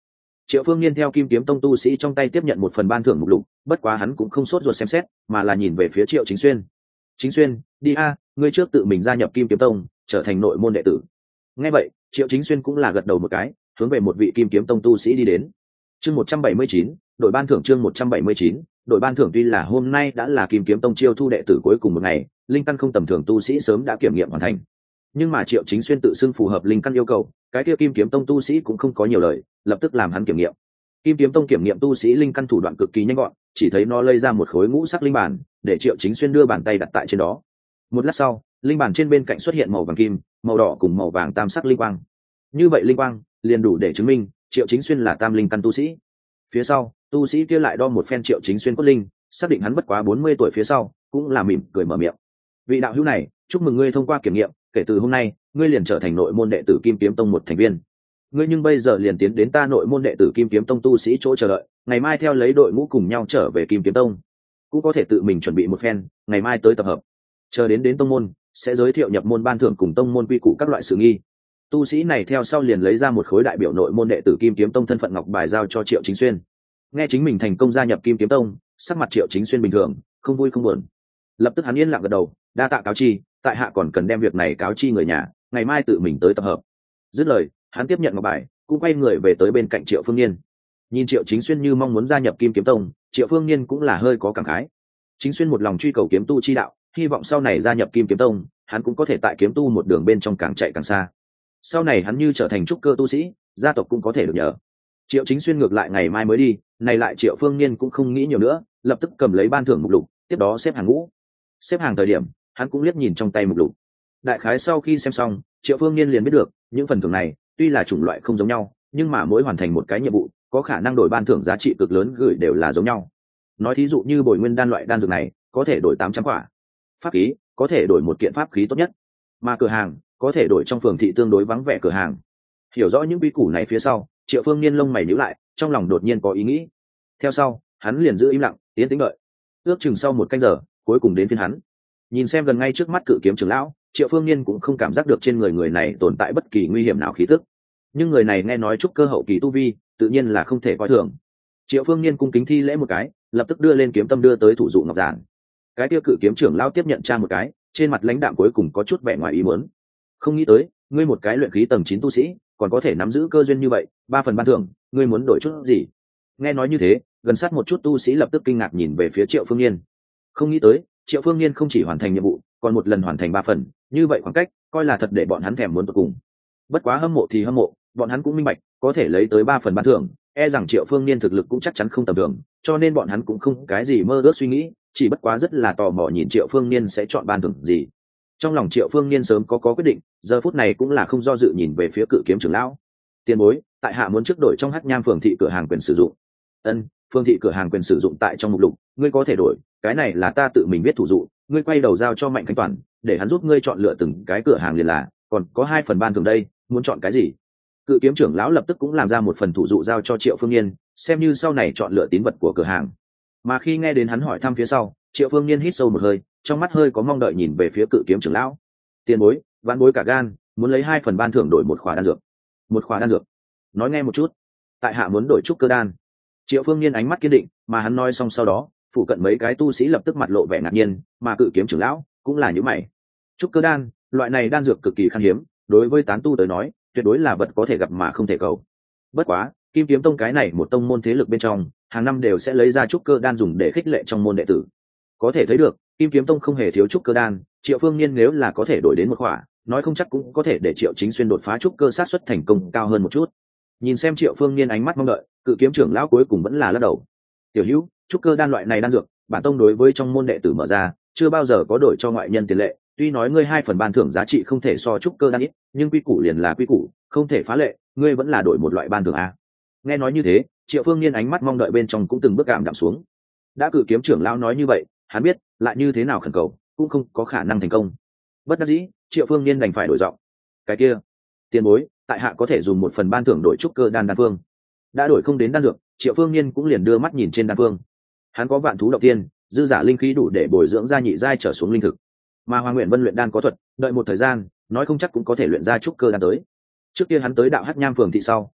Triệu Phương Niên theo Kim Kiếm Tông tu sĩ trong tay tiếp nhận một phần ban thưởng mục lục, bất quá hắn cũng không sốt ruột xem xét, mà là nhìn về phía Triệu Chính Xuyên. Chính Xuyên, đi a, ngươi trước tự mình gia nhập Kim Kiếm Tông, trở thành nội môn đệ tử. Nghe vậy, Triệu Chính Xuyên cũng là gật đầu một cái, hướng về một vị Kim Kiếm Tông tu sĩ đi đến. Chương một trăm bảy mươi chín, đội ban thưởng chương một trăm bảy mươi chín, đội ban thưởng. Tuy là hôm nay đã là Kim Kiếm Tông chiêu thu đệ tử cuối cùng một ngày, linh căn không tầm thường tu sĩ sớm đã kiểm nghiệm hoàn thành. Nhưng mà Triệu Chính Xuyên tự xưng phù hợp linh căn yêu cầu, cái kia Kim Kiếm Tông tu sĩ cũng không có nhiều lời, lập tức làm hắn kiểm nghiệm. Kim Kiếm Tông kiểm nghiệm tu sĩ linh căn thủ đoạn cực kỳ nhanh gọn, chỉ thấy nó lây ra một khối ngũ sắc linh bản, để Triệu Chính Xuyên đưa bàn tay đặt tại trên đó. Một lát sau, linh bản trên bên cạnh xuất hiện màu vàng kim, màu đỏ cùng màu vàng tam sắc linh quang. Như vậy linh quang liền đủ để chứng minh Triệu Chính Xuyên là tam linh căn tu sĩ. Phía sau, tu sĩ kia lại đo một phen Triệu Chính Xuyên cốt linh, xác định hắn bất quá bốn mươi tuổi phía sau, cũng là mỉm cười mở miệng. Vị đạo hữu này, chúc mừng ngươi thông qua kiểm nghiệm, kể từ hôm nay, ngươi liền trở thành nội môn đệ tử Kim Kiếm Tông một thành viên. Ngươi nhưng bây giờ liền tiến đến ta nội môn đệ tử Kim Kiếm Tông tu sĩ chỗ chờ đợi, ngày mai theo lấy đội ngũ cùng nhau trở về Kim Kiếm Tông. Cũng có thể tự mình chuẩn bị một phen, ngày mai tới tập hợp. Chờ đến đến tông môn, sẽ giới thiệu nhập môn ban thưởng cùng tông môn quy củ các loại sự nghi. Tu sĩ này theo sau liền lấy ra một khối đại biểu nội môn đệ tử Kim Kiếm Tông thân phận ngọc bài giao cho Triệu Chính Xuyên. Nghe chính mình thành công gia nhập Kim Kiếm Tông, sắc mặt Triệu Chính Xuyên bình thường, không vui không buồn. Lập tức hắn yên lặng gật đầu, đa tạ cáo chi, tại hạ còn cần đem việc này cáo chi người nhà, ngày mai tự mình tới tập hợp. Dứt lời, hắn tiếp nhận ngọc bài, cũng quay người về tới bên cạnh Triệu Phương Niên. Nhìn Triệu Chính Xuyên như mong muốn gia nhập Kim Kiếm Tông, Triệu Phương Niên cũng là hơi có cảm khái. Chính Xuyên một lòng truy cầu kiếm tu chi đạo, hy vọng sau này gia nhập Kim Kiếm Tông, hắn cũng có thể tại kiếm tu một đường bên trong càng chạy càng xa. Sau này hắn như trở thành trúc cơ tu sĩ, gia tộc cũng có thể được nhờ. Triệu Chính Xuyên ngược lại ngày mai mới đi, này lại Triệu Phương Niên cũng không nghĩ nhiều nữa, lập tức cầm lấy ban thưởng mục lục, tiếp đó xếp hàng ngũ. Xếp hàng thời điểm, hắn cũng liếc nhìn trong tay mục lục. Đại khái sau khi xem xong, Triệu Phương Niên liền biết được, những phần thưởng này tuy là chủng loại không giống nhau, nhưng mà mỗi hoàn thành một cái nhiệm vụ, có khả năng đổi ban thưởng giá trị cực lớn gửi đều là giống nhau. Nói thí dụ như bồi nguyên đan loại đan dược này, có thể đổi tám trăm quả. Pháp khí, có thể đổi một kiện pháp khí tốt nhất. Mà cửa hàng, có thể đổi trong phường thị tương đối vắng vẻ cửa hàng. Hiểu rõ những quy củ này phía sau, Triệu Phương Niên lông mày nhíu lại, trong lòng đột nhiên có ý nghĩ. Theo sau, hắn liền giữ im lặng, tiến tĩnh đợi. Ước chừng sau một canh giờ, cuối cùng đến phiên hắn. Nhìn xem gần ngay trước mắt Cự Kiếm trưởng lão, Triệu Phương Niên cũng không cảm giác được trên người người này tồn tại bất kỳ nguy hiểm nào khí tức. Nhưng người này nghe nói trúc cơ hậu kỳ tu vi, tự nhiên là không thể coi thường. Triệu Phương Niên cung kính thi lễ một cái, lập tức đưa lên kiếm tâm đưa tới thủ dụ ngọc giản. Cái tiêu Cự Kiếm trưởng lão tiếp nhận tra một cái, trên mặt lãnh đạm cuối cùng có chút vẻ ngoài ý muốn. Không nghĩ tới, ngươi một cái luyện khí tầng chín tu sĩ, còn có thể nắm giữ cơ duyên như vậy, ba phần ban thưởng, ngươi muốn đổi chút gì? Nghe nói như thế, gần sát một chút tu sĩ lập tức kinh ngạc nhìn về phía Triệu Phương Niên. Không nghĩ tới, Triệu Phương Niên không chỉ hoàn thành nhiệm vụ, còn một lần hoàn thành ba phần, như vậy khoảng cách, coi là thật để bọn hắn thèm muốn tột cùng. Bất quá hâm mộ thì hâm mộ, bọn hắn cũng minh bạch, có thể lấy tới ba phần ban thưởng, e rằng Triệu Phương Niên thực lực cũng chắc chắn không tầm thường, cho nên bọn hắn cũng không cái gì mơ ước suy nghĩ, chỉ bất quá rất là tò mò nhìn Triệu Phương Niên sẽ chọn ban thưởng gì. Trong lòng Triệu Phương Niên sớm có có quyết định, giờ phút này cũng là không do dự nhìn về phía Cự Kiếm trưởng lão. Tiền bối, tại hạ muốn trước đổi trong Hắc Nham phường thị cửa hàng quyền sử dụng. Ân, phường thị cửa hàng quyền sử dụng tại trong mục lục, ngươi có thể đổi, cái này là ta tự mình viết thủ dụ, ngươi quay đầu giao cho Mạnh Khánh Toàn, để hắn giúp ngươi chọn lựa từng cái cửa hàng liền là, còn có hai phần ban thưởng đây, muốn chọn cái gì? Cự Kiếm trưởng lão lập tức cũng làm ra một phần thủ dụ giao cho Triệu Phương Niên, xem như sau này chọn lựa tín vật của cửa hàng. Mà khi nghe đến hắn hỏi thăm phía sau, Triệu Phương Niên hít sâu một hơi, trong mắt hơi có mong đợi nhìn về phía Cự Kiếm trưởng lão. Tiền bối, vạn bối cả gan, muốn lấy hai phần ban thưởng đổi một khỏa đan dược. Một khỏa đan dược? Nói nghe một chút. Tại hạ muốn đổi trúc cơ đan. Triệu Phương Niên ánh mắt kiên định, mà hắn nói xong sau đó, phụ cận mấy cái tu sĩ lập tức mặt lộ vẻ ngạc nhiên, mà Cự Kiếm trưởng lão cũng là như mày. Trúc cơ đan, loại này đan dược cực kỳ khan hiếm, đối với tán tu tới nói, tuyệt đối là vật có thể gặp mà không thể cầu. Bất quá, Kim Kiếm Tông cái này một tông môn thế lực bên trong, hàng năm đều sẽ lấy ra trúc cơ đan dùng để khích lệ trong môn đệ tử. Có thể thấy được, Kim Kiếm Tông không hề thiếu trúc cơ đan, Triệu Phương Niên nếu là có thể đổi đến một khỏa, nói không chắc cũng có thể để Triệu Chính Xuyên đột phá trúc cơ sát suất thành công cao hơn một chút. Nhìn xem Triệu Phương Niên ánh mắt mong đợi, Cự Kiếm trưởng lão cuối cùng vẫn là lắc đầu. Tiểu Hữu, trúc cơ đan loại này đan dược, bản tông đối với trong môn đệ tử mở ra, chưa bao giờ có đổi cho ngoại nhân tiền lệ, tuy nói ngươi hai phần ban thưởng giá trị không thể so trúc cơ đan ít, nhưng quy củ liền là quy củ, không thể phá lệ, ngươi vẫn là đổi một loại ban thưởng a. Nghe nói như thế, Triệu Phương Niên ánh mắt mong đợi bên trong cũng từng bước cảm đạm xuống. Đã Cự Kiếm trưởng lão nói như vậy, hắn biết, lại như thế nào khẩn cầu, cũng không có khả năng thành công. Bất đắc dĩ, Triệu Phương Niên đành phải đổi giọng. Cái kia, tiền bối, tại hạ có thể dùng một phần ban thưởng đổi trúc cơ đan đan phương. Đã đổi không đến đan dược, Triệu Phương Niên cũng liền đưa mắt nhìn trên đan phương. Hắn có vạn thú động tiên, dư giả linh khí đủ để bồi dưỡng ra nhị giai trở xuống linh thực. Mà Hoàng Nguyện Vân luyện đan có thuật, đợi một thời gian, nói không chắc cũng có thể luyện ra trúc cơ đan tới. Trước kia hắn tới đạo Hắc Nham phường thị sau,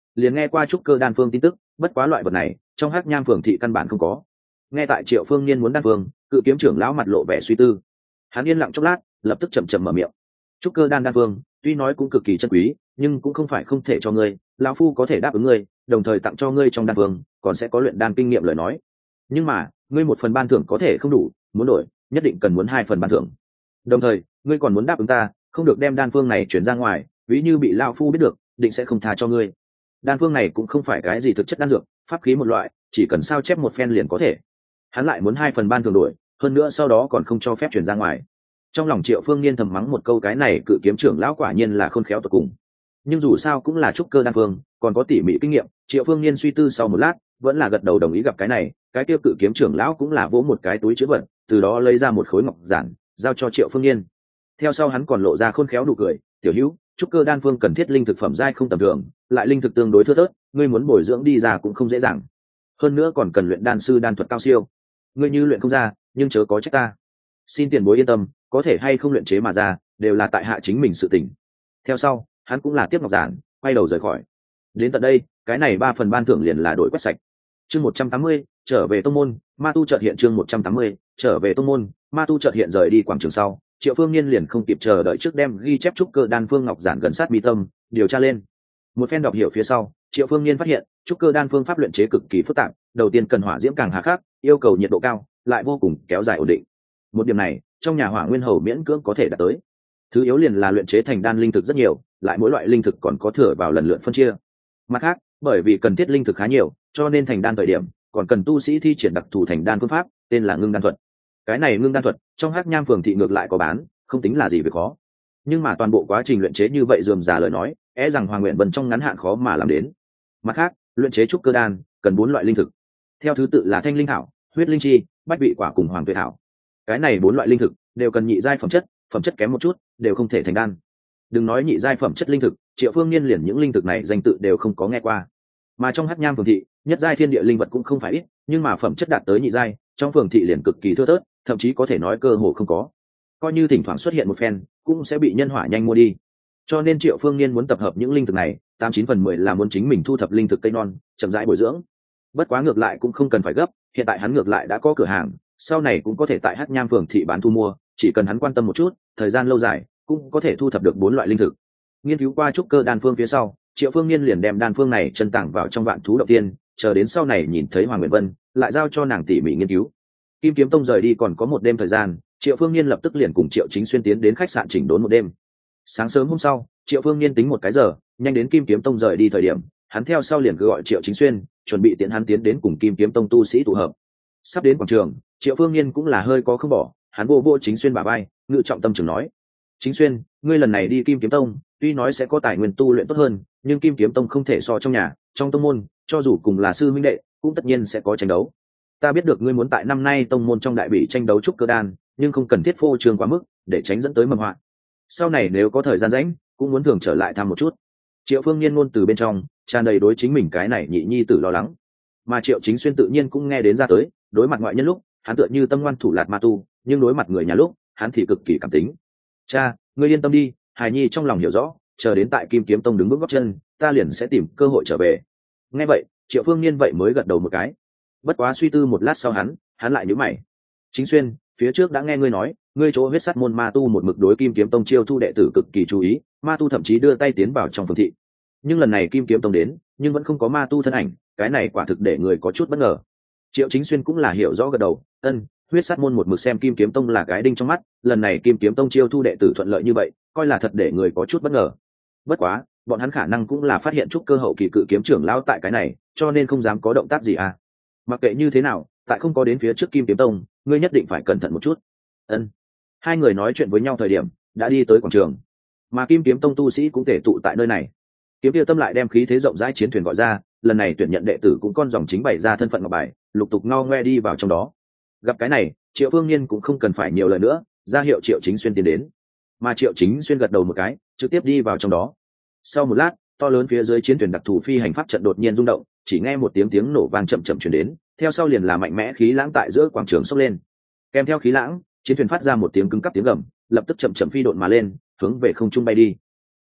liền nghe qua trúc cơ đan phương tin tức, bất quá loại vật này trong hắc nham phường thị căn bản không có. Nghe tại Triệu Phương Niên muốn đan phương, cự kiếm trưởng lão mặt lộ vẻ suy tư. Hắn yên lặng chốc lát, lập tức chậm chậm mở miệng. Trúc cơ đan đan phương, tuy nói cũng cực kỳ chân quý, nhưng cũng không phải không thể cho ngươi, lão phu có thể đáp ứng ngươi, đồng thời tặng cho ngươi trong đan phương, còn sẽ có luyện đan kinh nghiệm lời nói. Nhưng mà, ngươi một phần ban thưởng có thể không đủ, muốn đổi, nhất định cần muốn hai phần ban thưởng. Đồng thời, ngươi còn muốn đáp ứng ta, không được đem đan phương này chuyển ra ngoài, ví như bị lão phu biết được, định sẽ không tha cho ngươi. Đan phương này cũng không phải cái gì thực chất đan dược, pháp khí một loại, chỉ cần sao chép một phen liền có thể. Hắn lại muốn hai phần ban thưởng đổi, hơn nữa sau đó còn không cho phép chuyển ra ngoài. Trong lòng Triệu Phương Niên thầm mắng một câu, cái này cự kiếm trưởng lão quả nhiên là khôn khéo tột cùng. Nhưng dù sao cũng là trúc cơ đan phương, còn có tỉ mỉ kinh nghiệm, Triệu Phương Niên suy tư sau một lát, vẫn là gật đầu đồng ý. Gặp cái này, cái tiêu cự kiếm trưởng lão cũng là vỗ một cái túi chứa vật, từ đó lấy ra một khối ngọc giản, giao cho Triệu Phương Niên. Theo sau hắn còn lộ ra khôn khéo nụ cười, "Tiểu hữu, trúc cơ đan phương cần thiết linh thực phẩm giai không tầm thường, lại linh thực tương đối thưa thớt, ngươi muốn bồi dưỡng đi ra cũng không dễ dàng. Hơn nữa còn cần luyện đan sư đan thuật cao siêu. Ngươi như luyện không ra, nhưng chớ có trách ta. Xin tiền bối yên tâm, có thể hay không luyện chế mà ra, đều là tại hạ chính mình sự tình." Theo sau, hắn cũng là tiếp ngọc giản, quay đầu rời khỏi. Đến tận đây, cái này ba phần ban thưởng liền là đổi quét sạch. Chương một trăm tám mươi, trở về tông môn, ma tu chợt hiện. Chương một trăm tám mươi, trở về tông môn, ma tu chợt hiện. Rời đi quảng trường sau, Triệu Phương Niên liền không kịp chờ đợi trước đem ghi chép trúc cơ đan phương ngọc giản gần sát mi tâm, điều tra lên. Một phen đọc hiểu phía sau, Triệu Phương Niên phát hiện trúc cơ đan phương pháp luyện chế cực kỳ phức tạp, đầu tiên cần hỏa diễm càng hà khắc, yêu cầu nhiệt độ cao, lại vô cùng kéo dài ổn định. Một điểm này, trong nhà Hỏa Nguyên Hầu miễn cưỡng có thể đạt tới. Thứ yếu liền là luyện chế thành đan linh thực rất nhiều, lại mỗi loại linh thực còn có thừa vào lần lượt phân chia. Mặt khác, bởi vì cần thiết linh thực khá nhiều, cho nên thành đan thời điểm còn cần tu sĩ thi triển đặc thù thành đan phương pháp, tên là ngưng đan thuật. Cái này ngưng đan thuật, trong Hắc Nham phường thị ngược lại có bán, không tính là gì việc khó. Nhưng mà toàn bộ quá trình luyện chế như vậy rườm rà lời nói, e rằng Hoàng Nguyện Vân trong ngắn hạn khó mà làm đến. Mặt khác, luyện chế trúc cơ đan cần bốn loại linh thực, theo thứ tự là thanh linh thảo, huyết linh chi, bách vị quả cùng hoàng tuệ thảo. Cái này bốn loại linh thực đều cần nhị giai phẩm chất, phẩm chất kém một chút đều không thể thành đan. Đừng nói nhị giai phẩm chất linh thực, Triệu Phương Niên liền những linh thực này danh tự đều không có nghe qua. Mà trong Hắc Nham phường thị, nhất giai thiên địa linh vật cũng không phải ít, nhưng mà phẩm chất đạt tới nhị giai, trong phường thị liền cực kỳ thưa thớt, thậm chí có thể nói cơ hồ không có. Coi như thỉnh thoảng xuất hiện một phen, cũng sẽ bị nhân hỏa nhanh mua đi. Cho nên Triệu Phương Niên muốn tập hợp những linh thực này, tám chín phần mười là muốn chính mình thu thập linh thực cây non, chậm rãi bồi dưỡng. Bất quá ngược lại cũng không cần phải gấp, hiện tại hắn ngược lại đã có cửa hàng, sau này cũng có thể tại Hắc Nham phường thị bán thu mua, chỉ cần hắn quan tâm một chút, thời gian lâu dài cũng có thể thu thập được bốn loại linh thực. Nghiên cứu qua trúc cơ đan phương phía sau, Triệu Phương Niên liền đem đan phương này chân tàng vào trong vạn thú động tiên, chờ đến sau này nhìn thấy Hoàng Nguyệt Vân, lại giao cho nàng tỉ mỉ nghiên cứu. Kim Kiếm Tông rời đi còn có một đêm thời gian, Triệu Phương Niên lập tức liền cùng Triệu Chính Xuyên tiến đến khách sạn chỉnh đốn một đêm. Sáng sớm hôm sau, Triệu Phương Niên tính một cái giờ, nhanh đến Kim Kiếm Tông rời đi thời điểm, hắn theo sau liền cứ gọi Triệu Chính Xuyên, chuẩn bị tiễn hắn tiến đến cùng Kim Kiếm Tông tu sĩ tụ hợp. Sắp đến quảng trường, Triệu Phương Niên cũng là hơi có không bỏ, hắn vô vô Chính Xuyên bả vai, ngự trọng tâm trường nói: "Chính Xuyên, ngươi lần này đi Kim Kiếm Tông, tuy nói sẽ có tài nguyên tu luyện tốt hơn, nhưng Kim Kiếm Tông không thể so trong nhà, trong tông môn, cho dù cùng là sư huynh đệ, cũng tất nhiên sẽ có tranh đấu. Ta biết được ngươi muốn tại năm nay tông môn trong đại bỉ tranh đấu trúc cơ đan, nhưng không cần thiết phô trương quá mức, để tránh dẫn tới mầm họa. Sau này nếu có thời gian rảnh, cũng muốn thường trở lại thăm một chút." Triệu Phương Niên ngôn từ bên trong tràn đầy đối chính mình cái này nhị nhi tử lo lắng, mà Triệu Chính Xuyên tự nhiên cũng nghe đến ra tới, đối mặt ngoại nhân lúc hắn tựa như tâm ngoan thủ lạt ma tu, nhưng đối mặt người nhà lúc hắn thì cực kỳ cảm tính. "Cha, ngươi yên tâm đi, hài nhi trong lòng hiểu rõ, chờ đến tại Kim Kiếm Tông đứng vững gót chân, ta liền sẽ tìm cơ hội trở về." Nghe vậy, Triệu Phương Niên vậy mới gật đầu một cái. Bất quá suy tư một lát sau hắn hắn lại nhíu mày: "Chính Xuyên, phía trước đã nghe ngươi nói, ngươi chỗ huyết sắt môn ma tu một mực đối Kim Kiếm Tông chiêu thu đệ tử cực kỳ chú ý, ma tu thậm chí đưa tay tiến vào trong phường thị. Nhưng lần này Kim Kiếm Tông đến, nhưng vẫn không có ma tu thân ảnh, cái này quả thực để người có chút bất ngờ." Triệu Chính Xuyên cũng là hiểu rõ gật đầu, ân, huyết sát môn một mực xem Kim Kiếm Tông là cái đinh trong mắt, lần này Kim Kiếm Tông chiêu thu đệ tử thuận lợi như vậy, coi là thật để người có chút bất ngờ. Bất quá, bọn hắn khả năng cũng là phát hiện trúc cơ hậu kỳ cự kiếm trưởng lão tại cái này, cho nên không dám có động tác gì à. Mặc kệ như thế nào, tại không có đến phía trước Kim Kiếm Tông, ngươi nhất định phải cẩn thận một chút. Ân. Hai người nói chuyện với nhau thời điểm, đã đi tới quảng trường. Mà Kim Kiếm Tông tu sĩ cũng tề tụ tại nơi này. Kiếm Tiêu Tâm lại đem khí thế rộng rãi chiến thuyền gọi ra, lần này tuyển nhận đệ tử cũng con dòng chính bày ra thân phận ngọc bài, lục tục ngao ngoe đi vào trong đó. Gặp cái này, Triệu Phương Niên cũng không cần phải nhiều lời nữa, ra hiệu Triệu Chính Xuyên tiến đến. Mà Triệu Chính Xuyên gật đầu một cái, trực tiếp đi vào trong đó. Sau một lát, to lớn phía dưới chiến thuyền đặc thù phi hành pháp trận đột nhiên rung động, chỉ nghe một tiếng tiếng nổ vang chậm chậm truyền đến, theo sau liền là mạnh mẽ khí lãng tại giữa quảng trường sốc lên. Kèm theo khí lãng, chiến thuyền phát ra một tiếng cứng cắp tiếng gầm, lập tức chậm chậm phi độn mà lên, hướng về không trung bay đi.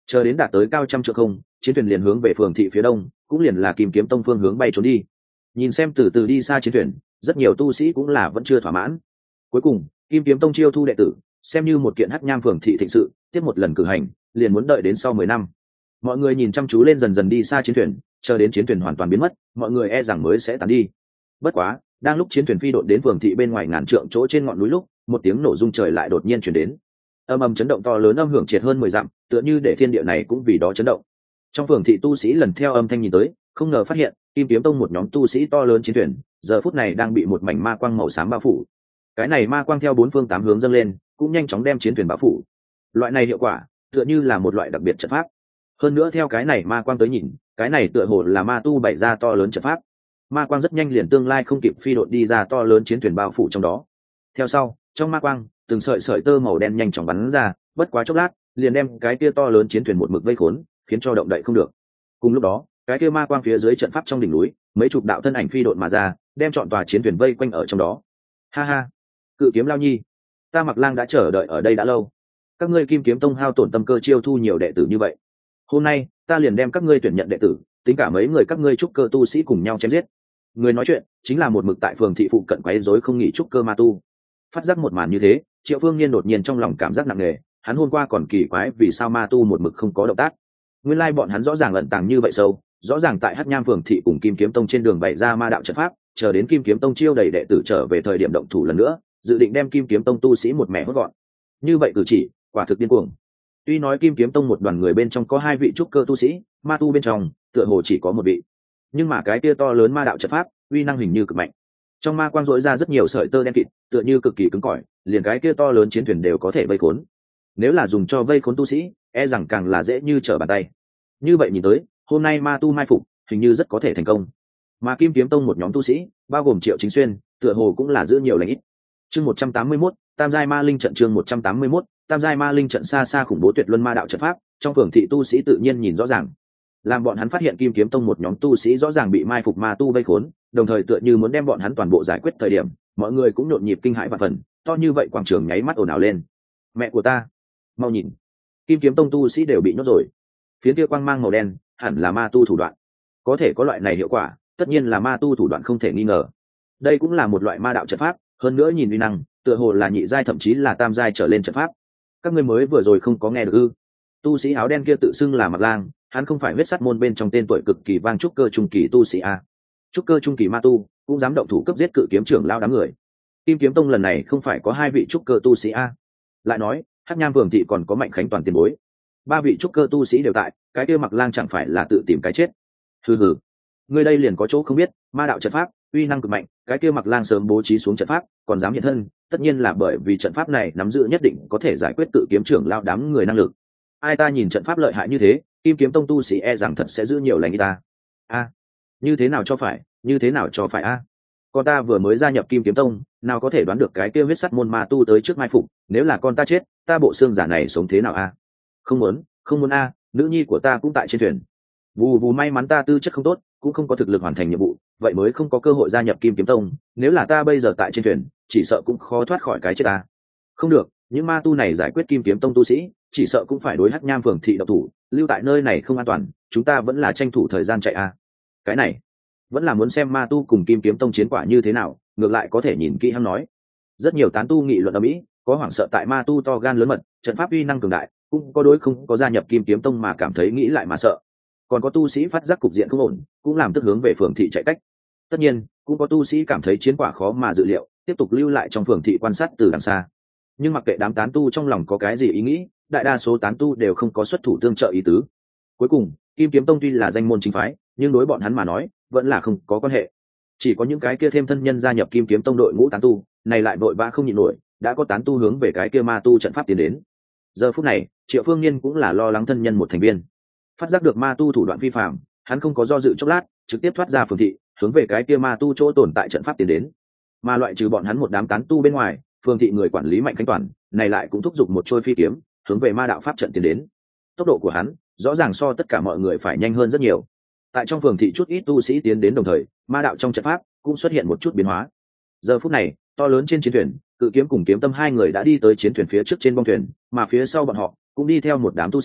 Chờ đến đạt tới cao trăm trượng không, chiến thuyền liền hướng về phường thị phía đông, cũng liền là Kim Kiếm Tông phương hướng bay trốn đi. Nhìn xem từ từ đi xa chiến thuyền, rất nhiều tu sĩ cũng là vẫn chưa thỏa mãn. Cuối cùng, Kim Kiếm Tông chiêu thu đệ tử, xem như một kiện hắc nham phường thị thịnh sự, tiếp một lần cử hành, liền muốn đợi đến sau mười năm. Mọi người nhìn chăm chú lên dần dần đi xa chiến thuyền, chờ đến chiến thuyền hoàn toàn biến mất, mọi người e rằng mới sẽ tàn đi. Bất quá, đang lúc chiến thuyền phi độn đến phường thị bên ngoài ngàn trượng chỗ trên ngọn núi lúc, một tiếng nổ rung trời lại đột nhiên truyền đến. Âm ầm chấn động to lớn âm hưởng triệt hơn mười dặm, tựa như để thiên địa này cũng vì đó chấn động. Trong phường thị tu sĩ lần theo âm thanh nhìn tới, không ngờ phát hiện Kim Kiếm Tông một nhóm tu sĩ to lớn chiến thuyền, giờ phút này đang bị một mảnh ma quang màu xám bao phủ. Cái này ma quang theo bốn phương tám hướng dâng lên, cũng nhanh chóng đem chiến thuyền bao phủ. Loại này hiệu quả, tựa như là một loại đặc biệt trận pháp. Hơn nữa theo cái này ma quang tới nhìn, cái này tựa hồ là ma tu bày ra to lớn trận pháp. Ma quang rất nhanh liền tương lai không kịp phi độn đi ra to lớn chiến thuyền bao phủ trong đó. Theo sau, trong ma quang, từng sợi sợi tơ màu đen nhanh chóng bắn ra, bất quá chốc lát, liền đem cái kia to lớn chiến thuyền một mực vây khốn, khiến cho động đậy không được. Cùng lúc đó, cái kia ma quang phía dưới trận pháp trong đỉnh núi, mấy chục đạo thân ảnh phi độn mà ra, đem trọn tòa chiến thuyền vây quanh ở trong đó. Ha ha, Cự Kiếm Lao Nhi, ta Mặc Lang đã chờ đợi ở đây đã lâu. Các ngươi Kim Kiếm Tông hao tổn tâm cơ chiêu thu nhiều đệ tử như vậy, hôm nay ta liền đem các ngươi tuyển nhận đệ tử, tính cả mấy người các ngươi trúc cơ tu sĩ cùng nhau chém giết. Người nói chuyện chính là một mực tại phường thị phụ cận quấy rối không nghỉ trúc cơ ma tu. Phát giác một màn như thế, Triệu Phương Nhiên đột nhiên trong lòng cảm giác nặng nề, hắn hôm qua còn kỳ quái vì sao ma tu một mực không có động tác. Nguyên lai bọn hắn rõ ràng ẩn tàng như vậy sâu, rõ ràng tại Hắc Nham phường thị cùng Kim Kiếm Tông trên đường bày ra ma đạo trận pháp, chờ đến Kim Kiếm Tông chiêu đầy đệ tử trở về thời điểm động thủ lần nữa, dự định đem Kim Kiếm Tông tu sĩ một mẻ hốt gọn. Như vậy cử chỉ, quả thực điên cuồng. Tuy nói Kim Kiếm Tông một đoàn người bên trong có hai vị trúc cơ tu sĩ, ma tu bên trong tựa hồ chỉ có một vị, nhưng mà cái kia to lớn ma đạo trận pháp uy năng hình như cực mạnh. Trong ma quang rỗi ra rất nhiều sợi tơ đen kịt, tựa như cực kỳ cứng cỏi, liền cái kia to lớn chiến thuyền đều có thể vây khốn. Nếu là dùng cho vây khốn tu sĩ, e rằng càng là dễ như trở bàn tay. Như vậy nhìn tới, hôm nay ma tu mai phục hình như rất có thể thành công. Mà Kim Kiếm Tông một nhóm tu sĩ, bao gồm Triệu Chính Xuyên, tựa hồ cũng là giữ nhiều lành ít. Chương một trăm tám mươi mốt, Tam giai ma linh trận. Chương một trăm tám mươi mốt, Tam giai ma linh trận. Xa xa khủng bố tuyệt luân ma đạo trận pháp, trong phường thị tu sĩ tự nhiên nhìn rõ ràng. Làm bọn hắn phát hiện Kim Kiếm Tông một nhóm tu sĩ rõ ràng bị mai phục ma tu vây khốn, đồng thời tựa như muốn đem bọn hắn toàn bộ giải quyết thời điểm, mọi người cũng nhộn nhịp kinh hãi và phần, to như vậy quảng trường nháy mắt ồn ào lên. Mẹ của ta, mau nhìn, Kim Kiếm Tông tu sĩ đều bị nhốt rồi. Phiến kia quang mang màu đen, hẳn là ma tu thủ đoạn. Có thể có loại này hiệu quả, tất nhiên là ma tu thủ đoạn không thể nghi ngờ. Đây cũng là một loại ma đạo trận pháp, hơn nữa nhìn uy năng, tựa hồ là nhị giai thậm chí là tam giai trở lên trận pháp. Các ngươi mới vừa rồi không có nghe được ư? Tu sĩ áo đen kia tự xưng là Mặc Lang, hắn không phải huyết sắt môn bên trong tên tuổi cực kỳ vang trúc cơ trung kỳ tu sĩ a. Trúc cơ trung kỳ ma tu cũng dám động thủ cấp giết Cự Kiếm trưởng lao đám người. Kim Kiếm Tông lần này không phải có hai vị trúc cơ tu sĩ a? Lại nói, Hắc Nham phường thị còn có Mạnh Khánh toàn tiền bối, ba vị trúc cơ tu sĩ đều tại, cái kia Mặc Lang chẳng phải là tự tìm cái chết? Hừ hừ, ngươi đây liền có chỗ không biết, ma đạo trận pháp uy năng cực mạnh, cái kia Mặc Lang sớm bố trí xuống trận pháp, còn dám hiện thân, tất nhiên là bởi vì trận pháp này nắm giữ nhất định có thể giải quyết Cự Kiếm trưởng lao đám người năng lực. Ai ta nhìn trận pháp lợi hại như thế, Kim Kiếm Tông tu sĩ e rằng thật sẽ giữ nhiều lành ta. A, như thế nào cho phải, như thế nào cho phải a? Con ta vừa mới gia nhập Kim Kiếm Tông, nào có thể đoán được cái kia huyết sắt môn ma tu tới trước mai phục, nếu là con ta chết, ta bộ xương giả này sống thế nào a? Không muốn, không muốn a, nữ nhi của ta cũng tại trên thuyền. Vù vù, may mắn ta tư chất không tốt, cũng không có thực lực hoàn thành nhiệm vụ, vậy mới không có cơ hội gia nhập Kim Kiếm Tông, nếu là ta bây giờ tại trên thuyền, chỉ sợ cũng khó thoát khỏi cái chết ta. Không được, những ma tu này giải quyết Kim Kiếm Tông tu sĩ, chỉ sợ cũng phải đối Hắc Nham phường thị độc thủ, lưu tại nơi này không an toàn, chúng ta vẫn là tranh thủ thời gian chạy a. Cái này vẫn là muốn xem ma tu cùng Kim Kiếm Tông chiến quả như thế nào, ngược lại có thể nhìn kỹ hắn nói. Rất nhiều tán tu nghị luận ở mỹ, có hoảng sợ tại ma tu to gan lớn mật, trận pháp uy năng cường đại, cũng có đối không có gia nhập Kim Kiếm Tông mà cảm thấy nghĩ lại mà sợ. Còn có tu sĩ phát giác cục diện không ổn, cũng làm tức hướng về phường thị chạy cách. Tất nhiên, cũng có tu sĩ cảm thấy chiến quả khó mà dự liệu, tiếp tục lưu lại trong phường thị quan sát từ đằng xa. Nhưng mặc kệ đám tán tu trong lòng có cái gì ý nghĩ, đại đa số tán tu đều không có xuất thủ tương trợ ý tứ. Cuối cùng, Kim Kiếm Tông tuy là danh môn chính phái, nhưng đối bọn hắn mà nói, vẫn là không có quan hệ. Chỉ có những cái kia thêm thân nhân gia nhập Kim Kiếm Tông đội ngũ tán tu, này lại vội vã không nhịn nổi, đã có tán tu hướng về cái kia ma tu trận pháp tiến đến. Giờ phút này, Triệu Phương Nhiên cũng là lo lắng thân nhân một thành viên. Phát giác được ma tu thủ đoạn vi phạm, hắn không có do dự chốc lát, trực tiếp thoát ra phường thị, hướng về cái kia ma tu chỗ tồn tại trận pháp tiến đến. Mà loại trừ bọn hắn một đám tán tu bên ngoài, phường thị người quản lý Mạnh Khánh Toàn, này lại cũng thúc giục một trôi phi kiếm, hướng về ma đạo pháp trận tiến đến. Tốc độ của hắn, rõ ràng so tất cả mọi người phải nhanh hơn rất nhiều. Tại trong phường thị chút ít tu sĩ tiến đến đồng thời, ma đạo trong trận pháp cũng xuất hiện một chút biến hóa. Giờ phút này, to lớn trên chiến thuyền, Cự Kiếm cùng Kiếm Tâm hai người đã đi tới chiến thuyền phía trước trên bong thuyền, mà phía sau bọn họ cũng đi theo một đám tu sĩ,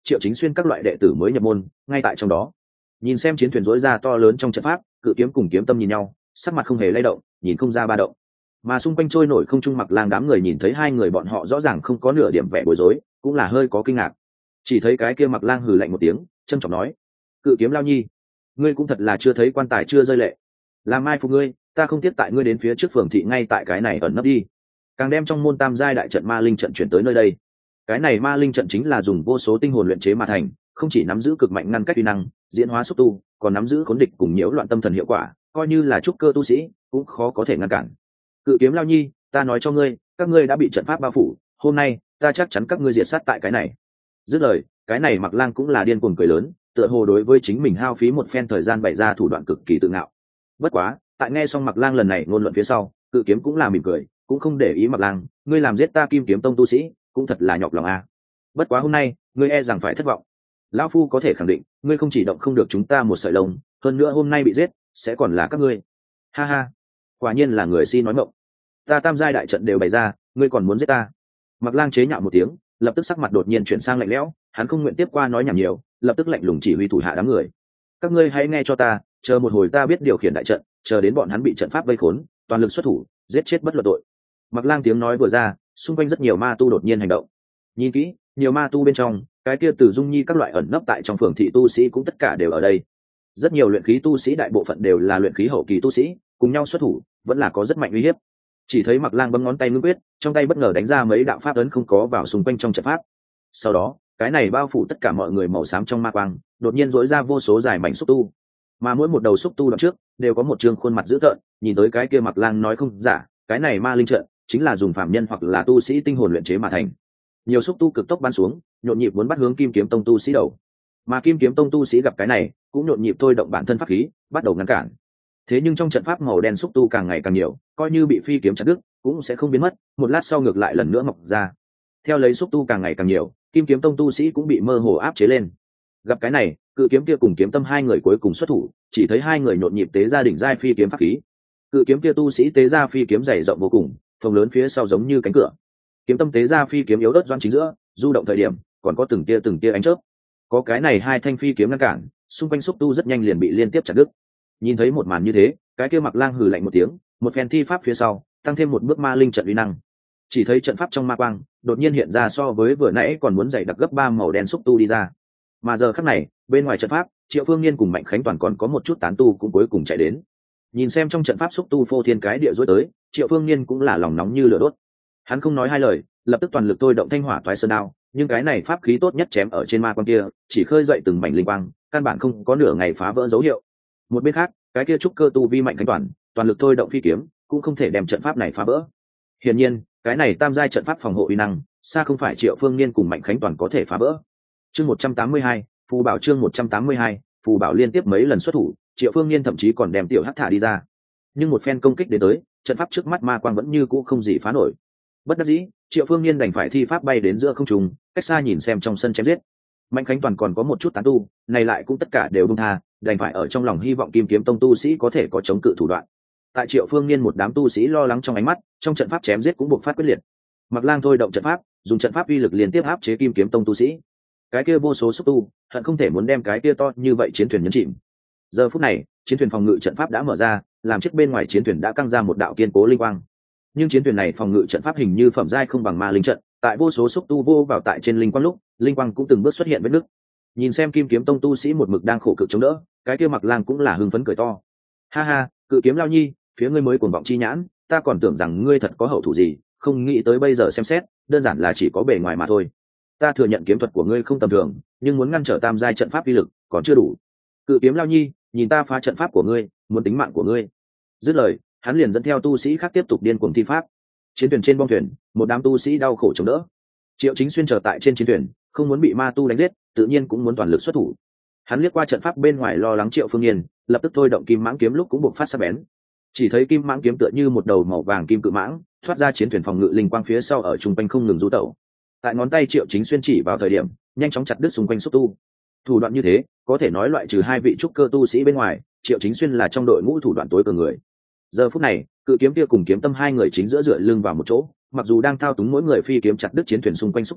triệu chính xuyên các loại đệ tử mới nhập môn ngay tại trong đó. Nhìn xem chiến thuyền rỗi ra to lớn trong trận pháp, cự kiếm cùng kiếm tâm nhìn nhau, sắc mặt không hề lay động, nhìn không ra ba động. Mà xung quanh trôi nổi không trung Mặc Lang đám người nhìn thấy hai người bọn họ rõ ràng không có nửa điểm vẻ bối rối, cũng là hơi có kinh ngạc. Chỉ thấy cái kia Mặc Lang hừ lạnh một tiếng, trân trọng nói: cự kiếm lao nhi, ngươi cũng thật là chưa thấy quan tài chưa rơi lệ. Làm mai phục ngươi, ta không tiếp tại ngươi đến phía trước phường thị ngay tại cái này ẩn nấp đi. Càng đem trong môn tam giai đại trận ma linh trận chuyển tới nơi đây. Cái này ma linh trận chính là dùng vô số tinh hồn luyện chế mà thành, không chỉ nắm giữ cực mạnh ngăn cách uy năng, diễn hóa xúc tu, còn nắm giữ khốn địch cùng nhiễu loạn tâm thần hiệu quả, coi như là trúc cơ tu sĩ cũng khó có thể ngăn cản. Cự kiếm lao nhi, ta nói cho ngươi, các ngươi đã bị trận pháp bao phủ, hôm nay ta chắc chắn các ngươi diệt sát tại cái này. Dứt lời, cái này Mặc Lang cũng là điên cuồng cười lớn, tựa hồ đối với chính mình hao phí một phen thời gian bày ra thủ đoạn cực kỳ tự ngạo. Bất quá, tại nghe xong Mặc Lang lần này ngôn luận phía sau, cự kiếm cũng là mỉm cười, cũng không để ý Mặc Lang, ngươi làm giết ta Kim Kiếm Tông tu sĩ, cũng thật là nhọc lòng a. Bất quá hôm nay, ngươi e rằng phải thất vọng. Lão phu có thể khẳng định, ngươi không chỉ động không được chúng ta một sợi lông, hơn nữa hôm nay bị giết, sẽ còn là các ngươi. Ha ha, quả nhiên là người si nói mộng. Ta tam giai đại trận đều bày ra, ngươi còn muốn giết ta? Mặc Lang chế nhạo một tiếng, lập tức sắc mặt đột nhiên chuyển sang lạnh lẽo, hắn không nguyện tiếp qua nói nhảm nhiều, lập tức lạnh lùng chỉ huy thủ hạ đám người: các ngươi hãy nghe cho ta, chờ một hồi ta biết điều khiển đại trận, chờ đến bọn hắn bị trận pháp vây khốn, toàn lực xuất thủ, giết chết bất luận tội. Mặc Lang tiếng nói vừa ra, xung quanh rất nhiều ma tu đột nhiên hành động. Nhìn kỹ, nhiều ma tu bên trong, cái kia Từ Dung Nhi các loại ẩn nấp tại trong phường thị tu sĩ cũng tất cả đều ở đây. Rất nhiều luyện khí tu sĩ đại bộ phận đều là luyện khí hậu kỳ tu sĩ, cùng nhau xuất thủ, vẫn là có rất mạnh uy hiếp. Chỉ thấy Mặc Lang bấm ngón tay ngưng quyết, trong tay bất ngờ đánh ra mấy đạo pháp ấn không có vào xung quanh trong trận pháp. Sau đó, cái này bao phủ tất cả mọi người màu xám trong ma quang, đột nhiên rỗi ra vô số dài mảnh xúc tu. Mà mỗi một đầu xúc tu đoạn trước đều có một trương khuôn mặt dữ tợn, nhìn tới cái kia Mặc Lang nói không giả, cái này ma linh trận chính là dùng phạm nhân hoặc là tu sĩ tinh hồn luyện chế mà thành. Nhiều xúc tu cực tốc bắn xuống, nhộn nhịp muốn bắt hướng Kim Kiếm Tông tu sĩ đầu. Mà Kim Kiếm Tông tu sĩ gặp cái này, cũng nhộn nhịp thôi động bản thân pháp khí, bắt đầu ngăn cản. Thế nhưng trong trận pháp màu đen xúc tu càng ngày càng nhiều, coi như bị phi kiếm chặt đứt, cũng sẽ không biến mất, một lát sau ngược lại lần nữa mọc ra. Theo lấy xúc tu càng ngày càng nhiều, Kim Kiếm Tông tu sĩ cũng bị mơ hồ áp chế lên. Gặp cái này, cự kiếm kia cùng kiếm tâm hai người cuối cùng xuất thủ, chỉ thấy hai người nhộn nhịp tế ra đỉnh giai phi kiếm pháp khí. Cự kiếm kia tu sĩ tế ra phi kiếm dày rộng vô cùng, phồng lớn phía sau giống như cánh cửa. Kiếm tâm tế ra phi kiếm yếu ớt doan chính giữa, du động thời điểm còn có từng tia từng tia ánh chớp. Có cái này hai thanh phi kiếm ngăn cản, xung quanh xúc tu rất nhanh liền bị liên tiếp chặt đứt. Nhìn thấy một màn như thế, cái kia Mặc Lang hừ lạnh một tiếng, một phen thi pháp phía sau, tăng thêm một bước ma linh trận uy năng. Chỉ thấy trận pháp trong ma quang đột nhiên hiện ra so với vừa nãy còn muốn dày đặc gấp ba màu đen xúc tu đi ra. Mà giờ khắc này, bên ngoài trận pháp, Triệu Phương Nhiên cùng Mạnh Khánh Toàn còn có một chút tán tu cũng cuối cùng chạy đến. Nhìn xem trong trận pháp xúc tu phô thiên cái địa rối tới, Triệu Phương Nhiên cũng là lòng nóng như lửa đốt. Hắn không nói hai lời, lập tức toàn lực thôi động thanh hỏa toái sơn đao, nhưng cái này pháp khí tốt nhất chém ở trên ma quang kia, chỉ khơi dậy từng mảnh linh quang, căn bản không có nửa ngày phá vỡ dấu hiệu. Một bên khác, cái kia trúc cơ tu vi Mạnh Khánh Toàn, toàn lực thôi động phi kiếm, cũng không thể đem trận pháp này phá vỡ. Hiển nhiên, cái này tam giai trận pháp phòng hộ uy năng, xa không phải Triệu Phương Nhiên cùng Mạnh Khánh Toàn có thể phá vỡ. Chương một trăm tám mươi hai, phù bảo chương một trăm tám mươi hai, phù bảo liên tiếp mấy lần xuất thủ, Triệu Phương Nhiên thậm chí còn đem tiểu hắc thả đi ra. Nhưng một phen công kích đến tới, trận pháp trước mắt ma quang vẫn như cũ không gì phá nổi. Bất đắc dĩ, Triệu Phương Nhiên đành phải thi pháp bay đến giữa không trung, cách xa nhìn xem trong sân chém giết. Mạnh Khánh Toàn còn có một chút tán tu, này lại cũng tất cả đều buông tha, đành phải ở trong lòng hy vọng Kim Kiếm Tông tu sĩ có thể có chống cự thủ đoạn. Tại Triệu Phương Nhiên một đám tu sĩ lo lắng trong ánh mắt, trong trận pháp chém giết cũng buộc phát quyết liệt. Mặc Lang thôi động trận pháp, dùng trận pháp uy lực liên tiếp áp chế Kim Kiếm Tông tu sĩ. Cái kia vô số xúc tu, hận không thể muốn đem cái kia to như vậy chiến thuyền nhấn chìm. Giờ phút này, chiến thuyền phòng ngự trận pháp đã mở ra, làm chiếc bên ngoài chiến thuyền đã căng ra một đạo kiên cố linh quang. Nhưng chiến thuyền này phòng ngự trận pháp hình như phẩm giai không bằng ma linh trận, tại vô số xúc tu vô vào tại trên linh quang lúc, linh quang cũng từng bước xuất hiện vết nứt. Nhìn xem Kim Kiếm Tông tu sĩ một mực đang khổ cực chống đỡ, cái kia Mặc Lang cũng là hưng phấn cười to. Ha ha, cự kiếm lao nhi, phía ngươi mới cuồng vọng chi nhãn, ta còn tưởng rằng ngươi thật có hậu thủ gì, không nghĩ tới bây giờ xem xét, đơn giản là chỉ có bề ngoài mà thôi. Ta thừa nhận kiếm thuật của ngươi không tầm thường, nhưng muốn ngăn trở tam giai trận pháp uy lực còn chưa đủ. Cự kiếm lao nhi, nhìn ta phá trận pháp của ngươi, muốn tính mạng của ngươi. Dứt lời, hắn liền dẫn theo tu sĩ khác tiếp tục điên cuồng thi pháp. Chiến thuyền trên bong thuyền, một đám tu sĩ đau khổ chống đỡ. Triệu Chính Xuyên chờ tại trên chiến thuyền, không muốn bị ma tu đánh giết, tự nhiên cũng muốn toàn lực xuất thủ. Hắn liếc qua trận pháp bên ngoài lo lắng Triệu Phương Nhiên, lập tức thôi động kim mãng kiếm lúc cũng buộc phát sắc bén. Chỉ thấy kim mãng kiếm tựa như một đầu màu vàng kim cự mãng, thoát ra chiến thuyền phòng ngự linh quang phía sau ở trung quanh không ngừng du tẩu. Tại ngón tay Triệu Chính Xuyên chỉ vào thời điểm, nhanh chóng chặt đứt xung quanh xúc tu. Thủ đoạn như thế, có thể nói loại trừ hai vị trúc cơ tu sĩ bên ngoài, Triệu Chính Xuyên là trong đội ngũ thủ đoạn tối cường người. Giờ phút này, cự kiếm kia cùng kiếm tâm hai người chính giữa dựa lưng vào một chỗ, mặc dù đang thao túng mỗi người phi kiếm chặt đứt chiến thuyền xung quanh xúc tu,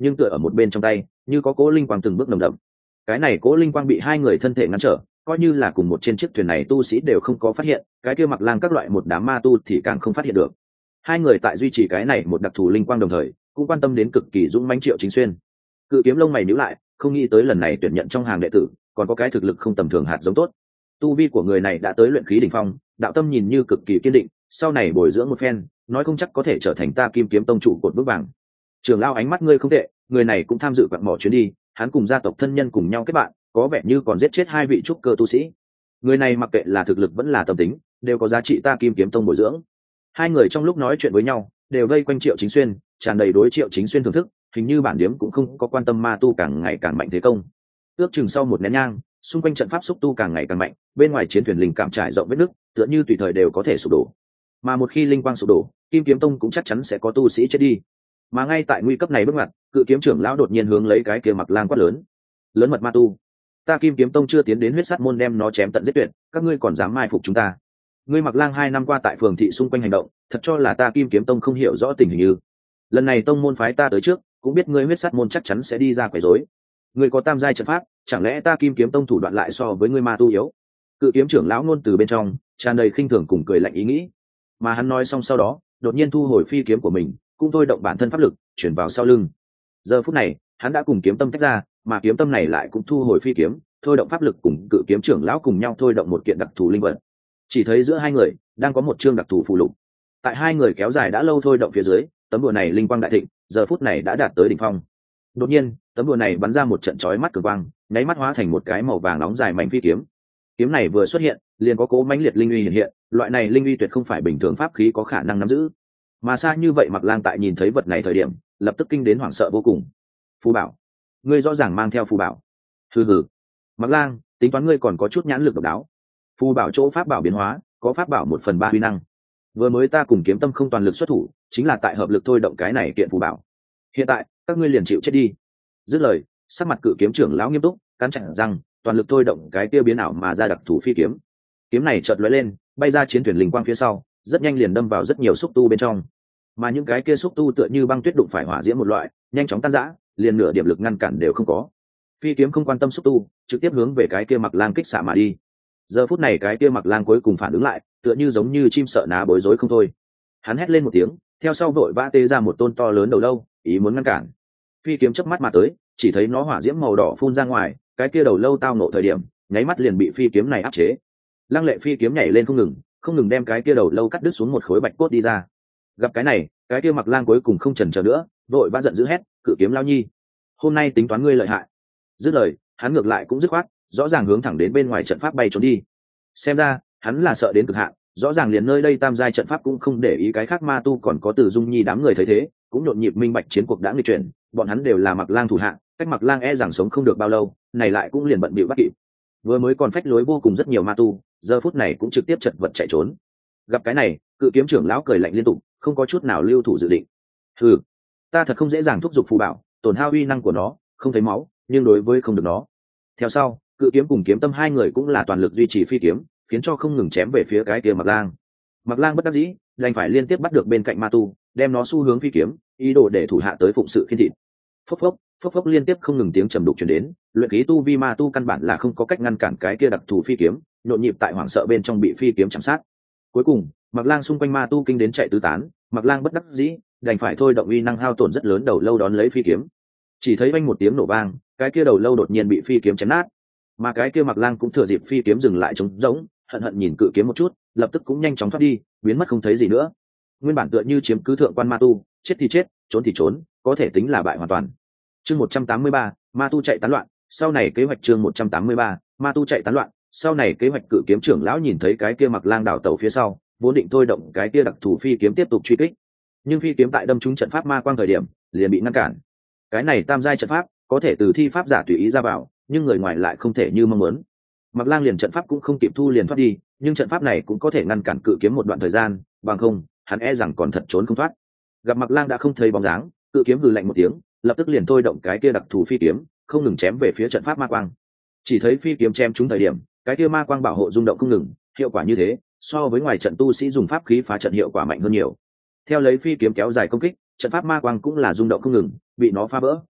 nhưng tựa ở một bên trong tay như có cố linh quang từng bước nồng đậm. Cái này cố linh quang bị hai người thân thể ngăn trở, coi như là cùng một trên chiếc thuyền này tu sĩ đều không có phát hiện, cái kia mặc lang các loại một đám ma tu thì càng không phát hiện được. Hai người tại duy trì cái này một đặc thù linh quang đồng thời cũng quan tâm đến cực kỳ dũng mãnh Triệu Chính Xuyên. Cự kiếm lông mày nhíu lại, không nghĩ tới lần này tuyển nhận trong hàng đệ tử còn có cái thực lực không tầm thường hạt giống tốt. Tu vi của người này đã tới luyện khí đỉnh phong, đạo tâm nhìn như cực kỳ kiên định, sau này bồi dưỡng một phen nói không chắc có thể trở thành ta Kim Kiếm Tông trụ cột vững vàng. Trường lão ánh mắt ngươi không tệ, người này cũng tham dự quặng mỏ chuyến đi, hắn cùng gia tộc thân nhân cùng nhau kết bạn, có vẻ như còn giết chết hai vị trúc cơ tu sĩ. Người này mặc kệ là thực lực vẫn là tâm tính đều có giá trị ta Kim Kiếm Tông bồi dưỡng. Hai người trong lúc nói chuyện với nhau đều vây quanh Triệu Chính Xuyên, tràn đầy đối Triệu Chính Xuyên thưởng thức, hình như bản điếm cũng không có quan tâm ma tu càng ngày càng mạnh thế công. Ước chừng sau một nén nhang, xung quanh trận pháp xúc tu càng ngày càng mạnh, bên ngoài chiến thuyền linh cảm trải rộng vết nứt, tựa như tùy thời đều có thể sụp đổ. Mà một khi linh quang sụp đổ, Kim Kiếm Tông cũng chắc chắn sẽ có tu sĩ chết đi. Mà ngay tại nguy cấp này bước ngoặt, cự kiếm trưởng lão đột nhiên hướng lấy cái kia mặc lang quát lớn: lớn mật ma tu, ta Kim Kiếm Tông chưa tiến đến huyết sát môn đem nó chém tận giết tuyệt, các ngươi còn dám mai phục chúng ta? Ngươi mặc lang hai năm qua tại phường thị xung quanh hành động, thật cho là ta Kim Kiếm Tông không hiểu rõ tình hình như? Lần này tông môn phái ta tới trước, cũng biết ngươi huyết sát môn chắc chắn sẽ đi ra quấy rối. Ngươi có tam giai trận pháp, chẳng lẽ ta Kim Kiếm Tông thủ đoạn lại so với ngươi ma tu yếu? Cự kiếm trưởng lão ngôn từ bên trong tràn đầy khinh thường cùng cười lạnh ý nghĩ. Mà hắn nói xong sau đó, đột nhiên thu hồi phi kiếm của mình, cũng thôi động bản thân pháp lực chuyển vào sau lưng. Giờ phút này, hắn đã cùng kiếm tâm tách ra, mà kiếm tâm này lại cũng thu hồi phi kiếm, thôi động pháp lực cùng cự kiếm trưởng lão cùng nhau thôi động một kiện đặc thù linh vật. Chỉ thấy giữa hai người đang có một chương đặc thù phù lục. Tại hai người kéo dài đã lâu thôi động phía dưới, tấm đùa này linh quang đại thịnh, giờ phút này đã đạt tới đỉnh phong. Đột nhiên, tấm đùa này bắn ra một trận chói mắt cường quang, nháy mắt hóa thành một cái màu vàng nóng dài mảnh phi kiếm. Kiếm này vừa xuất hiện, liền có cố mãnh liệt linh uy hiện hiện, loại này linh uy tuyệt không phải bình thường pháp khí có khả năng nắm giữ. Mà xa như vậy Mặc Lang tại nhìn thấy vật này thời điểm, lập tức kinh đến hoảng sợ vô cùng. Phù bảo, ngươi rõ ràng mang theo phù bảo. Hừ hừ, Mặc Lang, tính toán ngươi còn có chút nhãn lực độc đáo. Phù bảo chỗ pháp bảo biến hóa, có pháp bảo một phần ba uy năng. Vừa mới ta cùng kiếm tâm không toàn lực xuất thủ, chính là tại hợp lực thôi động cái này kiện phù bảo. Hiện tại, các ngươi liền chịu chết đi. Dứt lời, sắc mặt cự kiếm trưởng lão nghiêm túc, cắn chặt răng, toàn lực thôi động cái tiêu biến ảo mà ra đặc thủ phi kiếm. Kiếm này chợt lóe lên, bay ra chiến thuyền linh quang phía sau, rất nhanh liền đâm vào rất nhiều xúc tu bên trong. Mà những cái kia xúc tu tựa như băng tuyết đụng phải hỏa diễm một loại, nhanh chóng tan rã, liền nửa điểm lực ngăn cản đều không có. Phi kiếm không quan tâm xúc tu, trực tiếp hướng về cái kia Mặc Lang kích xạ mà đi. Giờ phút này cái kia Mặc Lang cuối cùng phản ứng lại, tựa như giống như chim sợ ná bối rối không thôi. Hắn hét lên một tiếng, theo sau vội vã tê ra một tôn to lớn đầu lâu, ý muốn ngăn cản. Phi kiếm chớp mắt mà tới, chỉ thấy nó hỏa diễm màu đỏ phun ra ngoài, cái kia đầu lâu tao nộ thời điểm, nháy mắt liền bị phi kiếm này áp chế. Lăng Lệ phi kiếm nhảy lên không ngừng, không ngừng đem cái kia đầu lâu cắt đứt xuống một khối bạch cốt đi ra. Gặp cái này, cái kia Mặc Lang cuối cùng không chần chờ nữa, vội vã giận dữ hét: cự kiếm lao nhi, hôm nay tính toán ngươi lợi hại. Dứt lời, hắn ngược lại cũng dứt khoát, rõ ràng hướng thẳng đến bên ngoài trận pháp bay trốn đi. Xem ra, hắn là sợ đến cực hạn, rõ ràng liền nơi đây tam giai trận pháp cũng không để ý cái khác ma tu còn có Từ Dung Nhi đám người thấy thế, cũng nhộn nhịp minh bạch chiến cuộc đã nghịch chuyển, bọn hắn đều là Mặc Lang thủ hạ, cách Mặc Lang e rằng sống không được bao lâu, này lại cũng liền bận bịu bắt kịp. Vừa mới còn phách lối vô cùng rất nhiều ma tu, giờ phút này cũng trực tiếp chật vật chạy trốn. Gặp cái này, cự kiếm trưởng lão cười lạnh liên tục, không có chút nào lưu thủ dự định. Hừ, ta thật không dễ dàng thúc giục phù bảo, tổn hao uy năng của nó, không thấy máu, nhưng đối với không được nó. Theo sau, cự kiếm cùng kiếm tâm hai người cũng là toàn lực duy trì phi kiếm, khiến cho không ngừng chém về phía cái kia Mặc Lang. Mặc Lang bất đắc dĩ, đành phải liên tiếp bắt được bên cạnh ma tu, đem nó xu hướng phi kiếm, ý đồ để thủ hạ tới phụng sự khiên thịt. Phốc phốc, phốc phốc liên tiếp không ngừng tiếng trầm đục truyền đến, luyện khí tu vi ma tu căn bản là không có cách ngăn cản cái kia đặc thù phi kiếm, nhộn nhịp tại hoảng sợ bên trong bị phi kiếm chạm sát. Cuối cùng, Mặc Lang xung quanh ma tu kinh đến chạy tứ tán, Mặc Lang bất đắc dĩ, đành phải thôi động uy năng hao tổn rất lớn đầu lâu đón lấy phi kiếm. Chỉ thấy vang một tiếng nổ vang, cái kia đầu lâu đột nhiên bị phi kiếm chém nát, mà cái kia Mặc Lang cũng thừa dịp phi kiếm dừng lại trống rỗng, hận hận nhìn cự kiếm một chút, lập tức cũng nhanh chóng thoát đi, biến mất không thấy gì nữa. Nguyên bản tựa như chiếm cứ thượng quan ma tu, chết thì chết, trốn thì trốn, có thể tính là bại hoàn toàn. Chương một trăm tám mươi ba, ma tu chạy tán loạn, sau này kế hoạch chương một trăm tám mươi ba, ma tu chạy tán loạn, sau này kế hoạch cự kiếm trưởng lão nhìn thấy cái kia Mặc Lang đảo tẩu phía sau, vốn định thôi động cái kia đặc thủ phi kiếm tiếp tục truy kích. Nhưng phi kiếm tại đâm trúng trận pháp ma quang thời điểm, liền bị ngăn cản. Cái này tam giai trận pháp, có thể từ thi pháp giả tùy ý ra vào, nhưng người ngoài lại không thể như mong muốn. Mặc Lang liền trận pháp cũng không kịp thu liền thoát đi, nhưng trận pháp này cũng có thể ngăn cản cự kiếm một đoạn thời gian, bằng không, hắn e rằng còn thật trốn không thoát. Gặp Mặc Lang đã không thấy bóng dáng, cự kiếm hừ lạnh một tiếng, lập tức liền thôi động cái kia đặc thù phi kiếm, không ngừng chém về phía trận pháp ma quang. Chỉ thấy phi kiếm chém trúng thời điểm, cái kia ma quang bảo hộ rung động không ngừng, hiệu quả như thế, so với ngoài trận tu sĩ dùng pháp khí phá trận hiệu quả mạnh hơn nhiều. Theo lấy phi kiếm kéo dài công kích, trận pháp ma quang cũng là rung động không ngừng, bị nó phá vỡ,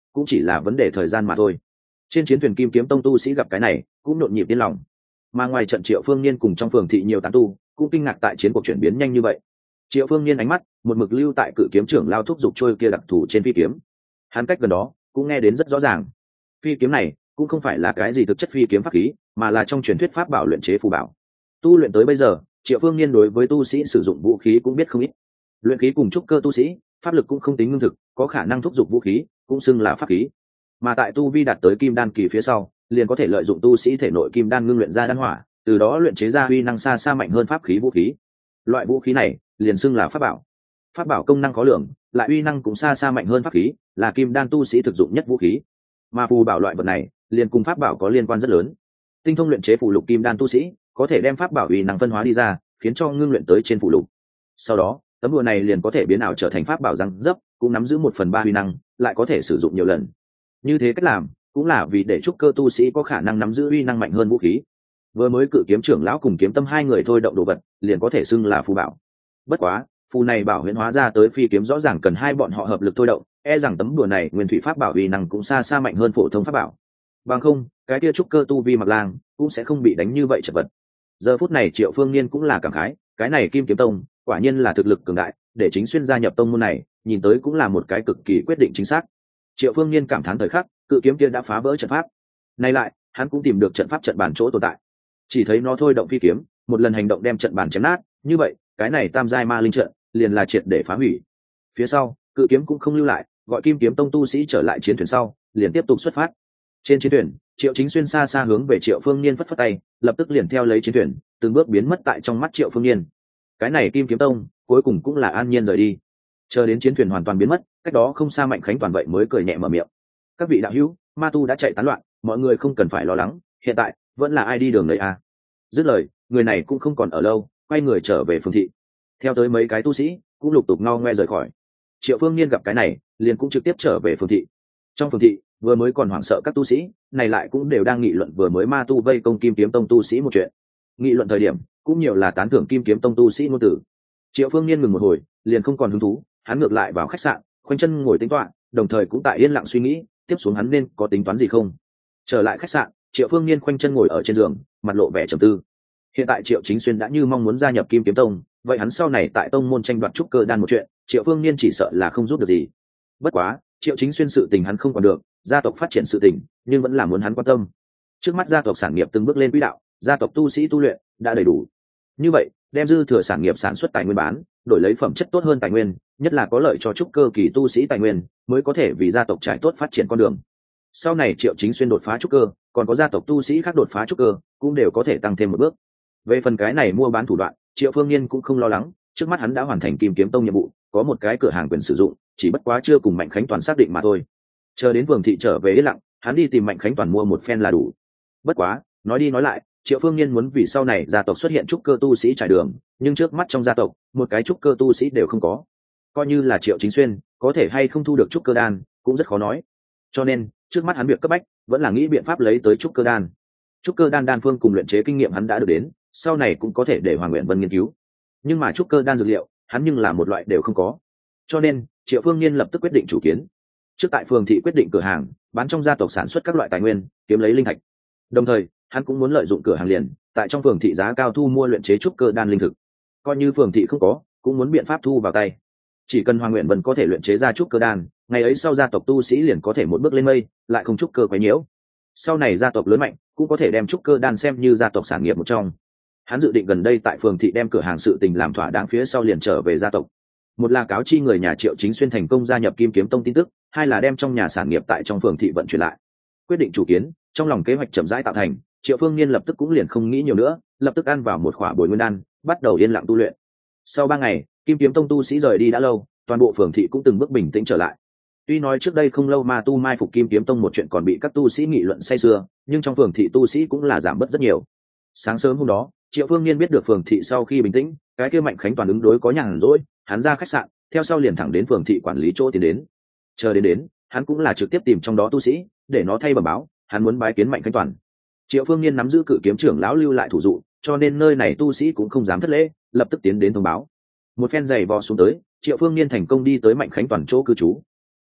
cũng chỉ là vấn đề thời gian mà thôi. Trên chiến thuyền Kim Kiếm Tông tu sĩ gặp cái này cũng nhộn nhịp điên lòng, mà ngoài trận Triệu Phương Niên cùng trong phường thị nhiều tán tu cũng kinh ngạc tại chiến cuộc chuyển biến nhanh như vậy. Triệu Phương Niên ánh mắt một mực lưu tại cự kiếm trưởng lao thúc giục trôi kia đặc thù trên phi kiếm, hắn cách gần đó cũng nghe đến rất rõ ràng. Phi kiếm này cũng không phải là cái gì thực chất phi kiếm pháp khí, mà là trong truyền thuyết pháp bảo luyện chế phù bảo. Tu luyện tới bây giờ, Triệu Phương Niên đối với tu sĩ sử dụng vũ khí cũng biết không ít. Luyện khí cùng trúc cơ tu sĩ, pháp lực cũng không tính ngưng thực, có khả năng thúc giục vũ khí, cũng xưng là pháp khí. Mà tại tu vi đạt tới kim đan kỳ phía sau, liền có thể lợi dụng tu sĩ thể nội kim đan ngưng luyện ra đan hỏa, từ đó luyện chế ra uy năng xa xa mạnh hơn pháp khí vũ khí. Loại vũ khí này liền xưng là pháp bảo. Pháp bảo công năng khó lường, lại uy năng cũng xa xa mạnh hơn pháp khí, là kim đan tu sĩ thực dụng nhất vũ khí. Mà phù bảo loại vật này, liền cùng pháp bảo có liên quan rất lớn. Tinh thông luyện chế phù lục kim đan tu sĩ, có thể đem pháp bảo uy năng phân hóa đi ra, khiến cho ngưng luyện tới trên phù lục. Sau đó, tấm đùa này liền có thể biến ảo trở thành pháp bảo răng dấp, cũng nắm giữ một phần ba uy năng, lại có thể sử dụng nhiều lần. Như thế cách làm, cũng là vì để trúc cơ tu sĩ có khả năng nắm giữ uy năng mạnh hơn vũ khí. Vừa mới cự kiếm trưởng lão cùng kiếm tâm hai người thôi động đồ vật, liền có thể xưng là phù bảo. Bất quá, phù này bảo huyễn hóa ra tới phi kiếm rõ ràng cần hai bọn họ hợp lực thôi động, e rằng tấm đùa này nguyên thủy pháp bảo uy năng cũng xa xa mạnh hơn phổ thông pháp bảo. Bằng không, cái kia trúc cơ tu vi Mặc Lang cũng sẽ không bị đánh như vậy chật vật. Giờ phút này Triệu Phương Niên cũng là cảm khái, cái này Kim Kiếm Tông quả nhiên là thực lực cường đại, để chính xuyên gia nhập tông môn này, nhìn tới cũng là một cái cực kỳ quyết định chính xác. Triệu Phương Niên cảm thán thời khắc, cự kiếm kia đã phá vỡ trận pháp. Nay lại, hắn cũng tìm được trận pháp trận bàn chỗ tồn tại. Chỉ thấy nó thôi động phi kiếm, một lần hành động đem trận bàn chém nát, như vậy, cái này tam giai ma linh trận liền là triệt để phá hủy. Phía sau, cự kiếm cũng không lưu lại, gọi Kim Kiếm Tông tu sĩ trở lại chiến thuyền sau, liền tiếp tục xuất phát. Trên chiến thuyền, Triệu Chính Xuyên xa xa hướng về Triệu Phương Niên phất phất tay, lập tức liền theo lấy chiến thuyền, từng bước biến mất tại trong mắt Triệu Phương Niên. Cái này Kim Kiếm Tông cuối cùng cũng là an nhiên rời đi. Chờ đến chiến thuyền hoàn toàn biến mất, cách đó không xa Mạnh Khánh toàn vậy mới cười nhẹ mở miệng. Các vị đạo hữu, ma tu đã chạy tán loạn, mọi người không cần phải lo lắng, hiện tại vẫn là ai đi đường đấy à. Dứt lời, người này cũng không còn ở lâu, quay người trở về phường thị. Theo tới mấy cái tu sĩ cũng lục tục ngao ngoe rời khỏi. Triệu Phương Niên gặp cái này, liền cũng trực tiếp trở về phường thị. Trong phường thị vừa mới còn hoảng sợ các tu sĩ này lại cũng đều đang nghị luận vừa mới ma tu vây công Kim Kiếm Tông tu sĩ một chuyện. Nghị luận thời điểm cũng nhiều là tán thưởng Kim Kiếm Tông tu sĩ ngôn tử. Triệu Phương Niên ngừng một hồi, liền không còn hứng thú, hắn ngược lại vào khách sạn, khoanh chân ngồi tính toán, đồng thời cũng tại yên lặng suy nghĩ, tiếp xuống hắn nên có tính toán gì không. Trở lại khách sạn, Triệu Phương Niên khoanh chân ngồi ở trên giường, mặt lộ vẻ trầm tư. Hiện tại Triệu Chính Xuyên đã như mong muốn gia nhập Kim Kiếm Tông, vậy hắn sau này tại tông môn tranh đoạt trúc cơ đan một chuyện, Triệu Phương Niên chỉ sợ là không giúp được gì. Bất quá, Triệu Chính Xuyên sự tình hắn không còn được, gia tộc phát triển sự tình, nhưng vẫn là muốn hắn quan tâm. Trước mắt gia tộc sản nghiệp từng bước lên quỹ đạo, gia tộc tu sĩ tu luyện đã đầy đủ. Như vậy, đem dư thừa sản nghiệp sản xuất tài nguyên bán, đổi lấy phẩm chất tốt hơn tài nguyên, nhất là có lợi cho trúc cơ kỳ tu sĩ tài nguyên, mới có thể vì gia tộc trải tốt phát triển con đường. Sau này Triệu Chính Xuyên đột phá trúc cơ, còn có gia tộc tu sĩ khác đột phá trúc cơ, cũng đều có thể tăng thêm một bước. Về phần cái này mua bán thủ đoạn, Triệu Phương Niên cũng không lo lắng, trước mắt hắn đã hoàn thành Kim Kiếm Tông nhiệm vụ, có một cái cửa hàng quyền sử dụng, chỉ bất quá chưa cùng Mạnh Khánh Toàn xác định mà thôi. Chờ đến phường thị trở về yên lặng, hắn đi tìm Mạnh Khánh Toàn mua một phen là đủ. Bất quá, nói đi nói lại, Triệu Phương Niên muốn vì sau này gia tộc xuất hiện trúc cơ tu sĩ trải đường, nhưng trước mắt trong gia tộc, một cái trúc cơ tu sĩ đều không có. Coi như là Triệu Chính Xuyên, có thể hay không thu được trúc cơ đan, cũng rất khó nói. Cho nên, trước mắt hắn việc cấp bách, vẫn là nghĩ biện pháp lấy tới trúc cơ đan. Trúc cơ đan đan phương cùng luyện chế kinh nghiệm hắn đã được đến, sau này cũng có thể để Hoàng Nguyện Vân nghiên cứu. Nhưng mà trúc cơ đan dược liệu, hắn nhưng là một loại đều không có. Cho nên, Triệu Phương Niên lập tức quyết định chủ kiến. Trước tại phường thị quyết định cửa hàng, bán trong gia tộc sản xuất các loại tài nguyên, kiếm lấy linh thạch. Đồng thời, hắn cũng muốn lợi dụng cửa hàng liền, tại trong phường thị giá cao thu mua luyện chế trúc cơ đan linh thực. Coi như phường thị không có, cũng muốn biện pháp thu vào tay. Chỉ cần Hoàng Nguyện Vân có thể luyện chế ra trúc cơ đan, ngày ấy sau gia tộc tu sĩ liền có thể một bước lên mây, lại không trúc cơ quấy nhiễu. Sau này gia tộc lớn mạnh, cũng có thể đem trúc cơ đan xem như gia tộc sản nghiệp một trong. Hắn dự định gần đây tại phường thị đem cửa hàng sự tình làm thỏa đáng phía sau liền trở về gia tộc. Một là cáo chi người nhà Triệu Chính Xuyên thành công gia nhập Kim Kiếm Tông tin tức, hai là đem trong nhà sản nghiệp tại trong phường thị vận chuyển lại. Quyết định chủ kiến, trong lòng kế hoạch chậm rãi tạo thành, Triệu Phương Niên lập tức cũng liền không nghĩ nhiều nữa, lập tức ăn vào một khỏa bồi nguyên đan, bắt đầu yên lặng tu luyện. Sau ba ngày, Kim Kiếm Tông tu sĩ rời đi đã lâu, toàn bộ phường thị cũng từng bước bình tĩnh trở lại. Tuy nói trước đây không lâu ma tu mai phục Kim Kiếm Tông một chuyện còn bị các tu sĩ nghị luận say sưa, nhưng trong phường thị tu sĩ cũng là giảm bớt rất nhiều. Sáng sớm hôm đó, Triệu Phương Niên biết được phường thị sau khi bình tĩnh, cái kia Mạnh Khánh Toàn ứng đối có nhàn rỗi, hắn ra khách sạn, theo sau liền thẳng đến phường thị quản lý chỗ tiến đến. Chờ đến đến, hắn cũng là trực tiếp tìm trong đó tu sĩ, để nó thay bẩm báo, hắn muốn bái kiến Mạnh Khánh Toàn. Triệu Phương Niên nắm giữ cự kiếm trưởng lão lưu lại thủ dụ, cho nên nơi này tu sĩ cũng không dám thất lễ, lập tức tiến đến thông báo. Một phen giày vò xuống tới, Triệu Phương Niên thành công đi tới Mạnh Khánh Toàn chỗ cư trú.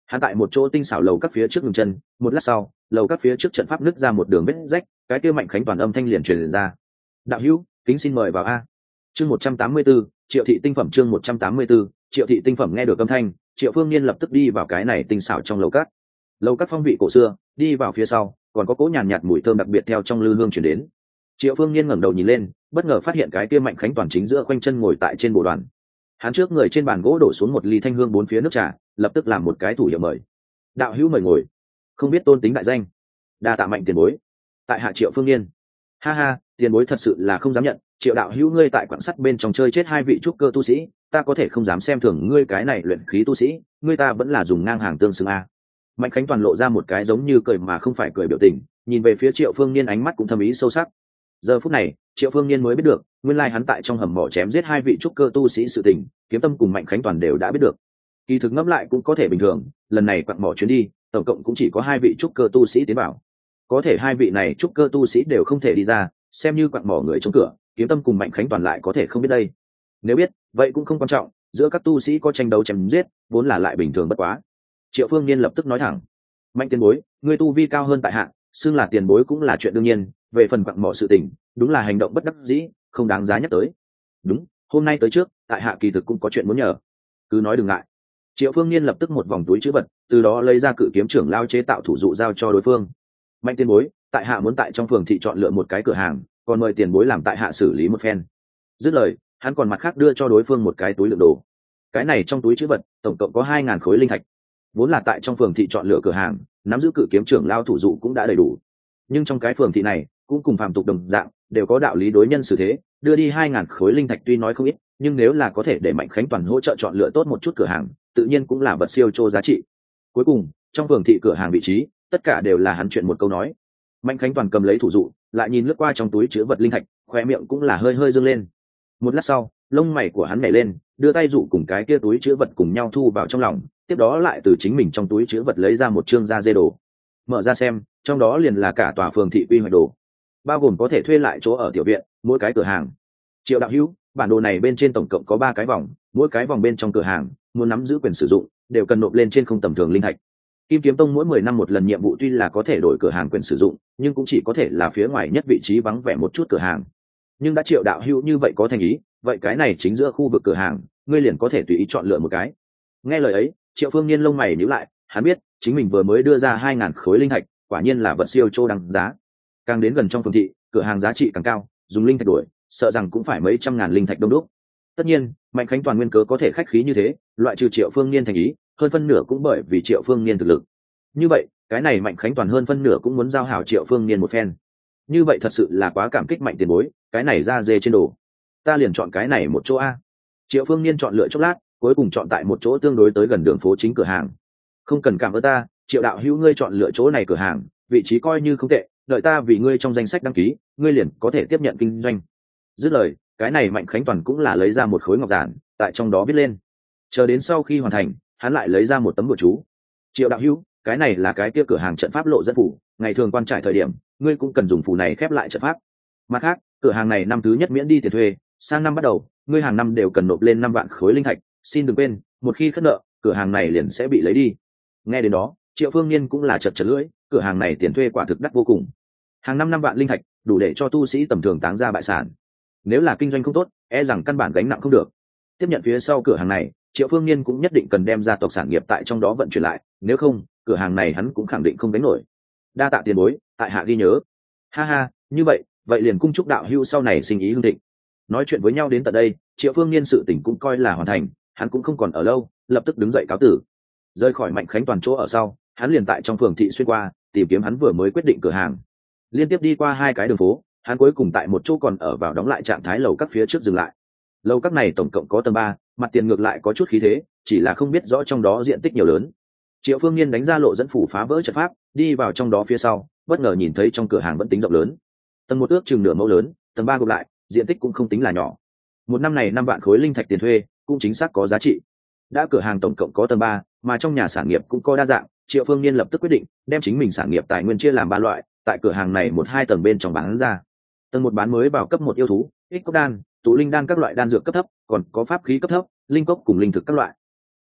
Hắn tại một chỗ tinh xảo lầu các phía trước ngừng chân, một lát sau lầu các phía trước trận pháp nứt ra một đường vết rách, cái kia Mạnh Khánh toàn âm thanh liền truyền ra: đạo hữu, kính xin mời vào a. Chương một trăm tám mươi 184, triệu thị tinh phẩm. Chương một trăm tám mươi 184, triệu thị tinh phẩm. Nghe được âm thanh, Triệu Phương Niên lập tức đi vào cái này tinh xảo trong lầu các. Lầu các phong vị cổ xưa, đi vào phía sau còn có cỗ nhàn nhạt mùi thơm đặc biệt theo trong lư hương chuyển đến. Triệu Phương Niên ngẩng đầu nhìn lên, bất ngờ phát hiện cái kia Mạnh Khánh toàn chính giữa khoanh chân ngồi tại trên bộ đoàn. Hắn trước người trên bàn gỗ đổ xuống một ly thanh hương bốn phía nước trà, lập tức làm một cái thủ hiệu mời: đạo hữu mời ngồi, không biết tôn tính đại danh. Đa tạ Mạnh tiền bối. Tại hạ Triệu Phương Niên. Ha ha, tiền bối thật sự là không dám nhận, Triệu đạo hữu ngươi tại quặng sắt bên trong chơi chết hai vị trúc cơ tu sĩ, ta có thể không dám xem thường ngươi cái này luyện khí tu sĩ, ngươi ta vẫn là dùng ngang hàng tương xứng a. Mạnh Khánh toàn lộ ra một cái giống như cười mà không phải cười biểu tình, nhìn về phía Triệu Phương Niên ánh mắt cũng thâm ý sâu sắc. Giờ phút này Triệu Phương Niên mới biết được, nguyên lai hắn tại trong hầm mỏ chém giết hai vị trúc cơ tu sĩ sự tình, Kiếm Tâm cùng Mạnh Khánh toàn đều đã biết được. Kỳ thực ngẫm lại cũng có thể bình thường, lần này quặng mỏ chuyến đi tổng cộng cũng chỉ có hai vị trúc cơ tu sĩ tiến vào, có thể hai vị này trúc cơ tu sĩ đều không thể đi ra, xem như quặng mỏ người trong cửa, Kiếm Tâm cùng Mạnh Khánh toàn lại có thể không biết đây. Nếu biết vậy cũng không quan trọng, giữa các tu sĩ có tranh đấu chém giết vốn là lại bình thường bất quá. Triệu Phương Niên lập tức nói thẳng: Mạnh tiền bối, ngươi tu vi cao hơn tại hạ, xưng là tiền bối cũng là chuyện đương nhiên, về phần quặng mỏ sự tình đúng là hành động bất đắc dĩ, không đáng giá nhắc tới. Đúng, hôm nay tới trước tại hạ kỳ thực cũng có chuyện muốn nhờ. Cứ nói đừng ngại. Triệu Phương Niên lập tức một vòng túi chữ vật, từ đó lấy ra cự kiếm trưởng lao chế tạo thủ dụ giao cho đối phương. Mạnh tiền bối, tại hạ muốn tại trong phường thị chọn lựa một cái cửa hàng, còn mời tiền bối làm tại hạ xử lý một phen. Dứt lời hắn còn mặt khác đưa cho đối phương một cái túi đựng đồ. Cái này trong túi chữ vật tổng cộng có hai ngàn khối linh thạch. Vốn là tại trong phường thị chọn lựa cửa hàng, nắm giữ cự kiếm trưởng lao thủ dụ cũng đã đầy đủ, nhưng trong cái phường thị này cũng cùng phàm tục đồng dạng, đều có đạo lý đối nhân xử thế, đưa đi hai ngàn khối linh thạch tuy nói không ít, nhưng nếu là có thể để Mạnh Khánh toàn hỗ trợ chọn lựa tốt một chút cửa hàng, tự nhiên cũng là vật siêu chô giá trị. Cuối cùng trong phường thị cửa hàng vị trí tất cả đều là hắn chuyện một câu nói. Mạnh Khánh toàn cầm lấy thủ dụ, lại nhìn lướt qua trong túi chứa vật linh thạch, khoe miệng cũng là hơi hơi dương lên. Một lát sau lông mày của hắn nhảy lên, đưa tay dụ cùng cái kia túi chứa vật cùng nhau thu vào trong lòng, tiếp đó lại từ chính mình trong túi chứa vật lấy ra một chương da dê đồ. Mở ra xem, trong đó liền là cả tòa phường thị quy hoạch đồ, bao gồm có thể thuê lại chỗ ở tiểu viện, mỗi cái cửa hàng. Triệu đạo hữu, bản đồ này bên trên tổng cộng có ba cái vòng, mỗi cái vòng bên trong cửa hàng muốn nắm giữ quyền sử dụng đều cần nộp lên trên không tầm thường linh thạch. Kim Kiếm Tông mỗi mười năm một lần nhiệm vụ tuy là có thể đổi cửa hàng quyền sử dụng, nhưng cũng chỉ có thể là phía ngoài nhất vị trí vắng vẻ một chút cửa hàng. Nhưng đã Triệu đạo hữu như vậy có thành ý, vậy cái này chính giữa khu vực cửa hàng, ngươi liền có thể tùy ý chọn lựa một cái. Nghe lời ấy, Triệu Phương Niên lông mày nhíu lại, hắn biết chính mình vừa mới đưa ra hai ngàn khối linh thạch, quả nhiên là vật siêu chô đăng giá. Càng đến gần trong phường thị, cửa hàng giá trị càng cao, dùng linh thạch đổi, sợ rằng cũng phải mấy trăm ngàn linh thạch đông đúc. Tất nhiên Mạnh Khánh toàn nguyên cớ có thể khách khí như thế, loại trừ Triệu Phương Niên thành ý, hơn phân nửa cũng bởi vì Triệu Phương Niên thực lực. Như vậy cái này Mạnh Khánh toàn hơn phân nửa cũng muốn giao hảo Triệu Phương Niên một phen. Như vậy thật sự là quá cảm kích Mạnh tiền bối, cái này ra dê trên đồ, ta liền chọn cái này một chỗ a. Triệu Phương Niên chọn lựa chốc lát, cuối cùng chọn tại một chỗ tương đối tới gần đường phố chính cửa hàng. Không cần cảm ơn ta, Triệu đạo hữu, ngươi chọn lựa chỗ này cửa hàng, vị trí coi như không tệ, đợi ta vì ngươi trong danh sách đăng ký, ngươi liền có thể tiếp nhận kinh doanh. Dứt lời cái này Mạnh Khánh toàn cũng là lấy ra một khối ngọc giản, tại trong đó viết lên. Chờ đến sau khi hoàn thành, hắn lại lấy ra một tấm bùa chú. Triệu đạo hữu, cái này là cái kia cửa hàng trận pháp lộ dẫn phủ, ngày thường quan trải thời điểm ngươi cũng cần dùng phù này khép lại trận pháp. Mặt khác cửa hàng này năm thứ nhất miễn đi tiền thuê, sang năm bắt đầu ngươi hàng năm đều cần nộp lên năm vạn khối linh thạch, xin đừng quên, một khi khất nợ cửa hàng này liền sẽ bị lấy đi. Nghe đến đó Triệu Phương Niên cũng là chật chật lưỡi, cửa hàng này tiền thuê quả thực đắt vô cùng, hàng năm năm vạn linh thạch đủ để cho tu sĩ tầm thường táng ra bại sản, nếu là kinh doanh không tốt e rằng căn bản gánh nặng không được. Tiếp nhận phía sau cửa hàng này, Triệu Phương Niên cũng nhất định cần đem gia tộc sản nghiệp tại trong đó vận chuyển lại, nếu không cửa hàng này hắn cũng khẳng định không gánh nổi. Đa tạ tiền bối, tại hạ ghi nhớ. Ha ha, như vậy vậy liền cung chúc đạo hữu sau này sinh ý hưng thịnh. Nói chuyện với nhau đến tận đây, Triệu Phương Niên sự tình cũng coi là hoàn thành, hắn cũng không còn ở lâu, lập tức đứng dậy cáo tử. Rời khỏi Mạnh Khánh toàn chỗ ở sau, hắn liền tại trong phường thị xuyên qua, tìm kiếm hắn vừa mới quyết định cửa hàng. Liên tiếp đi qua hai cái đường phố, hắn cuối cùng tại một chỗ còn ở vào đóng lại trạng thái lầu các phía trước dừng lại. Lầu các này tổng cộng có tầng ba, mặt tiền ngược lại có chút khí thế, chỉ là không biết rõ trong đó diện tích nhiều lớn. Triệu Phương Niên đánh ra lộ dẫn phủ phá vỡ trận pháp, đi vào trong đó phía sau, bất ngờ nhìn thấy trong cửa hàng vẫn tính rộng lớn. Tầng một ước chừng nửa mẫu lớn, tầng ba gộp lại diện tích cũng không tính là nhỏ. Một năm này năm vạn khối linh thạch tiền thuê cũng chính xác có giá trị. Đã cửa hàng tổng cộng có tầng ba, mà trong nhà sản nghiệp cũng có đa dạng, Triệu Phương Niên lập tức quyết định đem chính mình sản nghiệp tài nguyên chia làm ba loại, tại cửa hàng này một hai tầng bên trong bán ra. Tầng một bán mới vào cấp một yêu thú, ích cốc đan, tụ linh đan các loại đan dược cấp thấp, còn có pháp khí cấp thấp, linh cốc cùng linh thực các loại.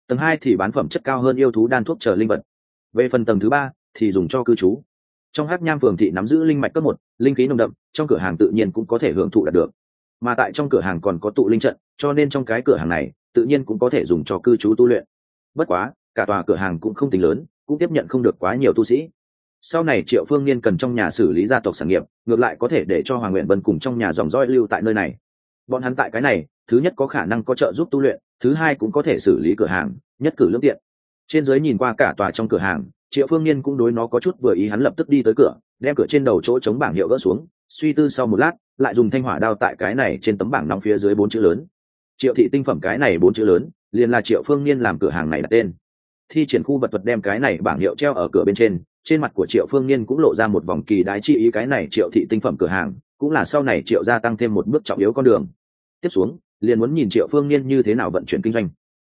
Tầng hai thì bán phẩm chất cao hơn yêu thú đan thuốc chờ linh vật. Về phần tầng thứ ba thì dùng cho cư trú. Trong Hắc Nham phường thị nắm giữ linh mạch cấp một, linh khí nồng đậm, trong cửa hàng tự nhiên cũng có thể hưởng thụ đạt được. Mà tại trong cửa hàng còn có tụ linh trận, cho nên trong cái cửa hàng này tự nhiên cũng có thể dùng cho cư trú tu luyện. Bất quá, cả tòa cửa hàng cũng không tính lớn, cũng tiếp nhận không được quá nhiều tu sĩ. Sau này Triệu Phương Niên cần trong nhà xử lý gia tộc sản nghiệp, ngược lại có thể để cho Hoàng Nguyện Vân cùng trong nhà dòng dõi lưu tại nơi này. Bọn hắn tại cái này, thứ nhất có khả năng có trợ giúp tu luyện, thứ hai cũng có thể xử lý cửa hàng, nhất cử lưỡng tiện. Trên dưới nhìn qua cả tòa trong cửa hàng, Triệu Phương Niên cũng đối nó có chút vừa ý, hắn lập tức đi tới cửa, đem cửa trên đầu chỗ chống bảng hiệu gỡ xuống, suy tư sau một lát, lại dùng thanh hỏa đao tại cái này trên tấm bảng nóng phía dưới bốn chữ lớn. Triệu thị tinh phẩm, cái này bốn chữ lớn, liền là Triệu Phương Niên làm cửa hàng này đặt tên. Thi triển khu vật thuật đem cái này bảng hiệu treo ở cửa bên trên, trên mặt của Triệu Phương Niên cũng lộ ra một vòng kỳ đái chi ý, cái này Triệu thị tinh phẩm cửa hàng, cũng là sau này Triệu gia tăng thêm một bước trọng yếu con đường. Tiếp xuống, liền muốn nhìn Triệu Phương Niên như thế nào vận chuyển kinh doanh.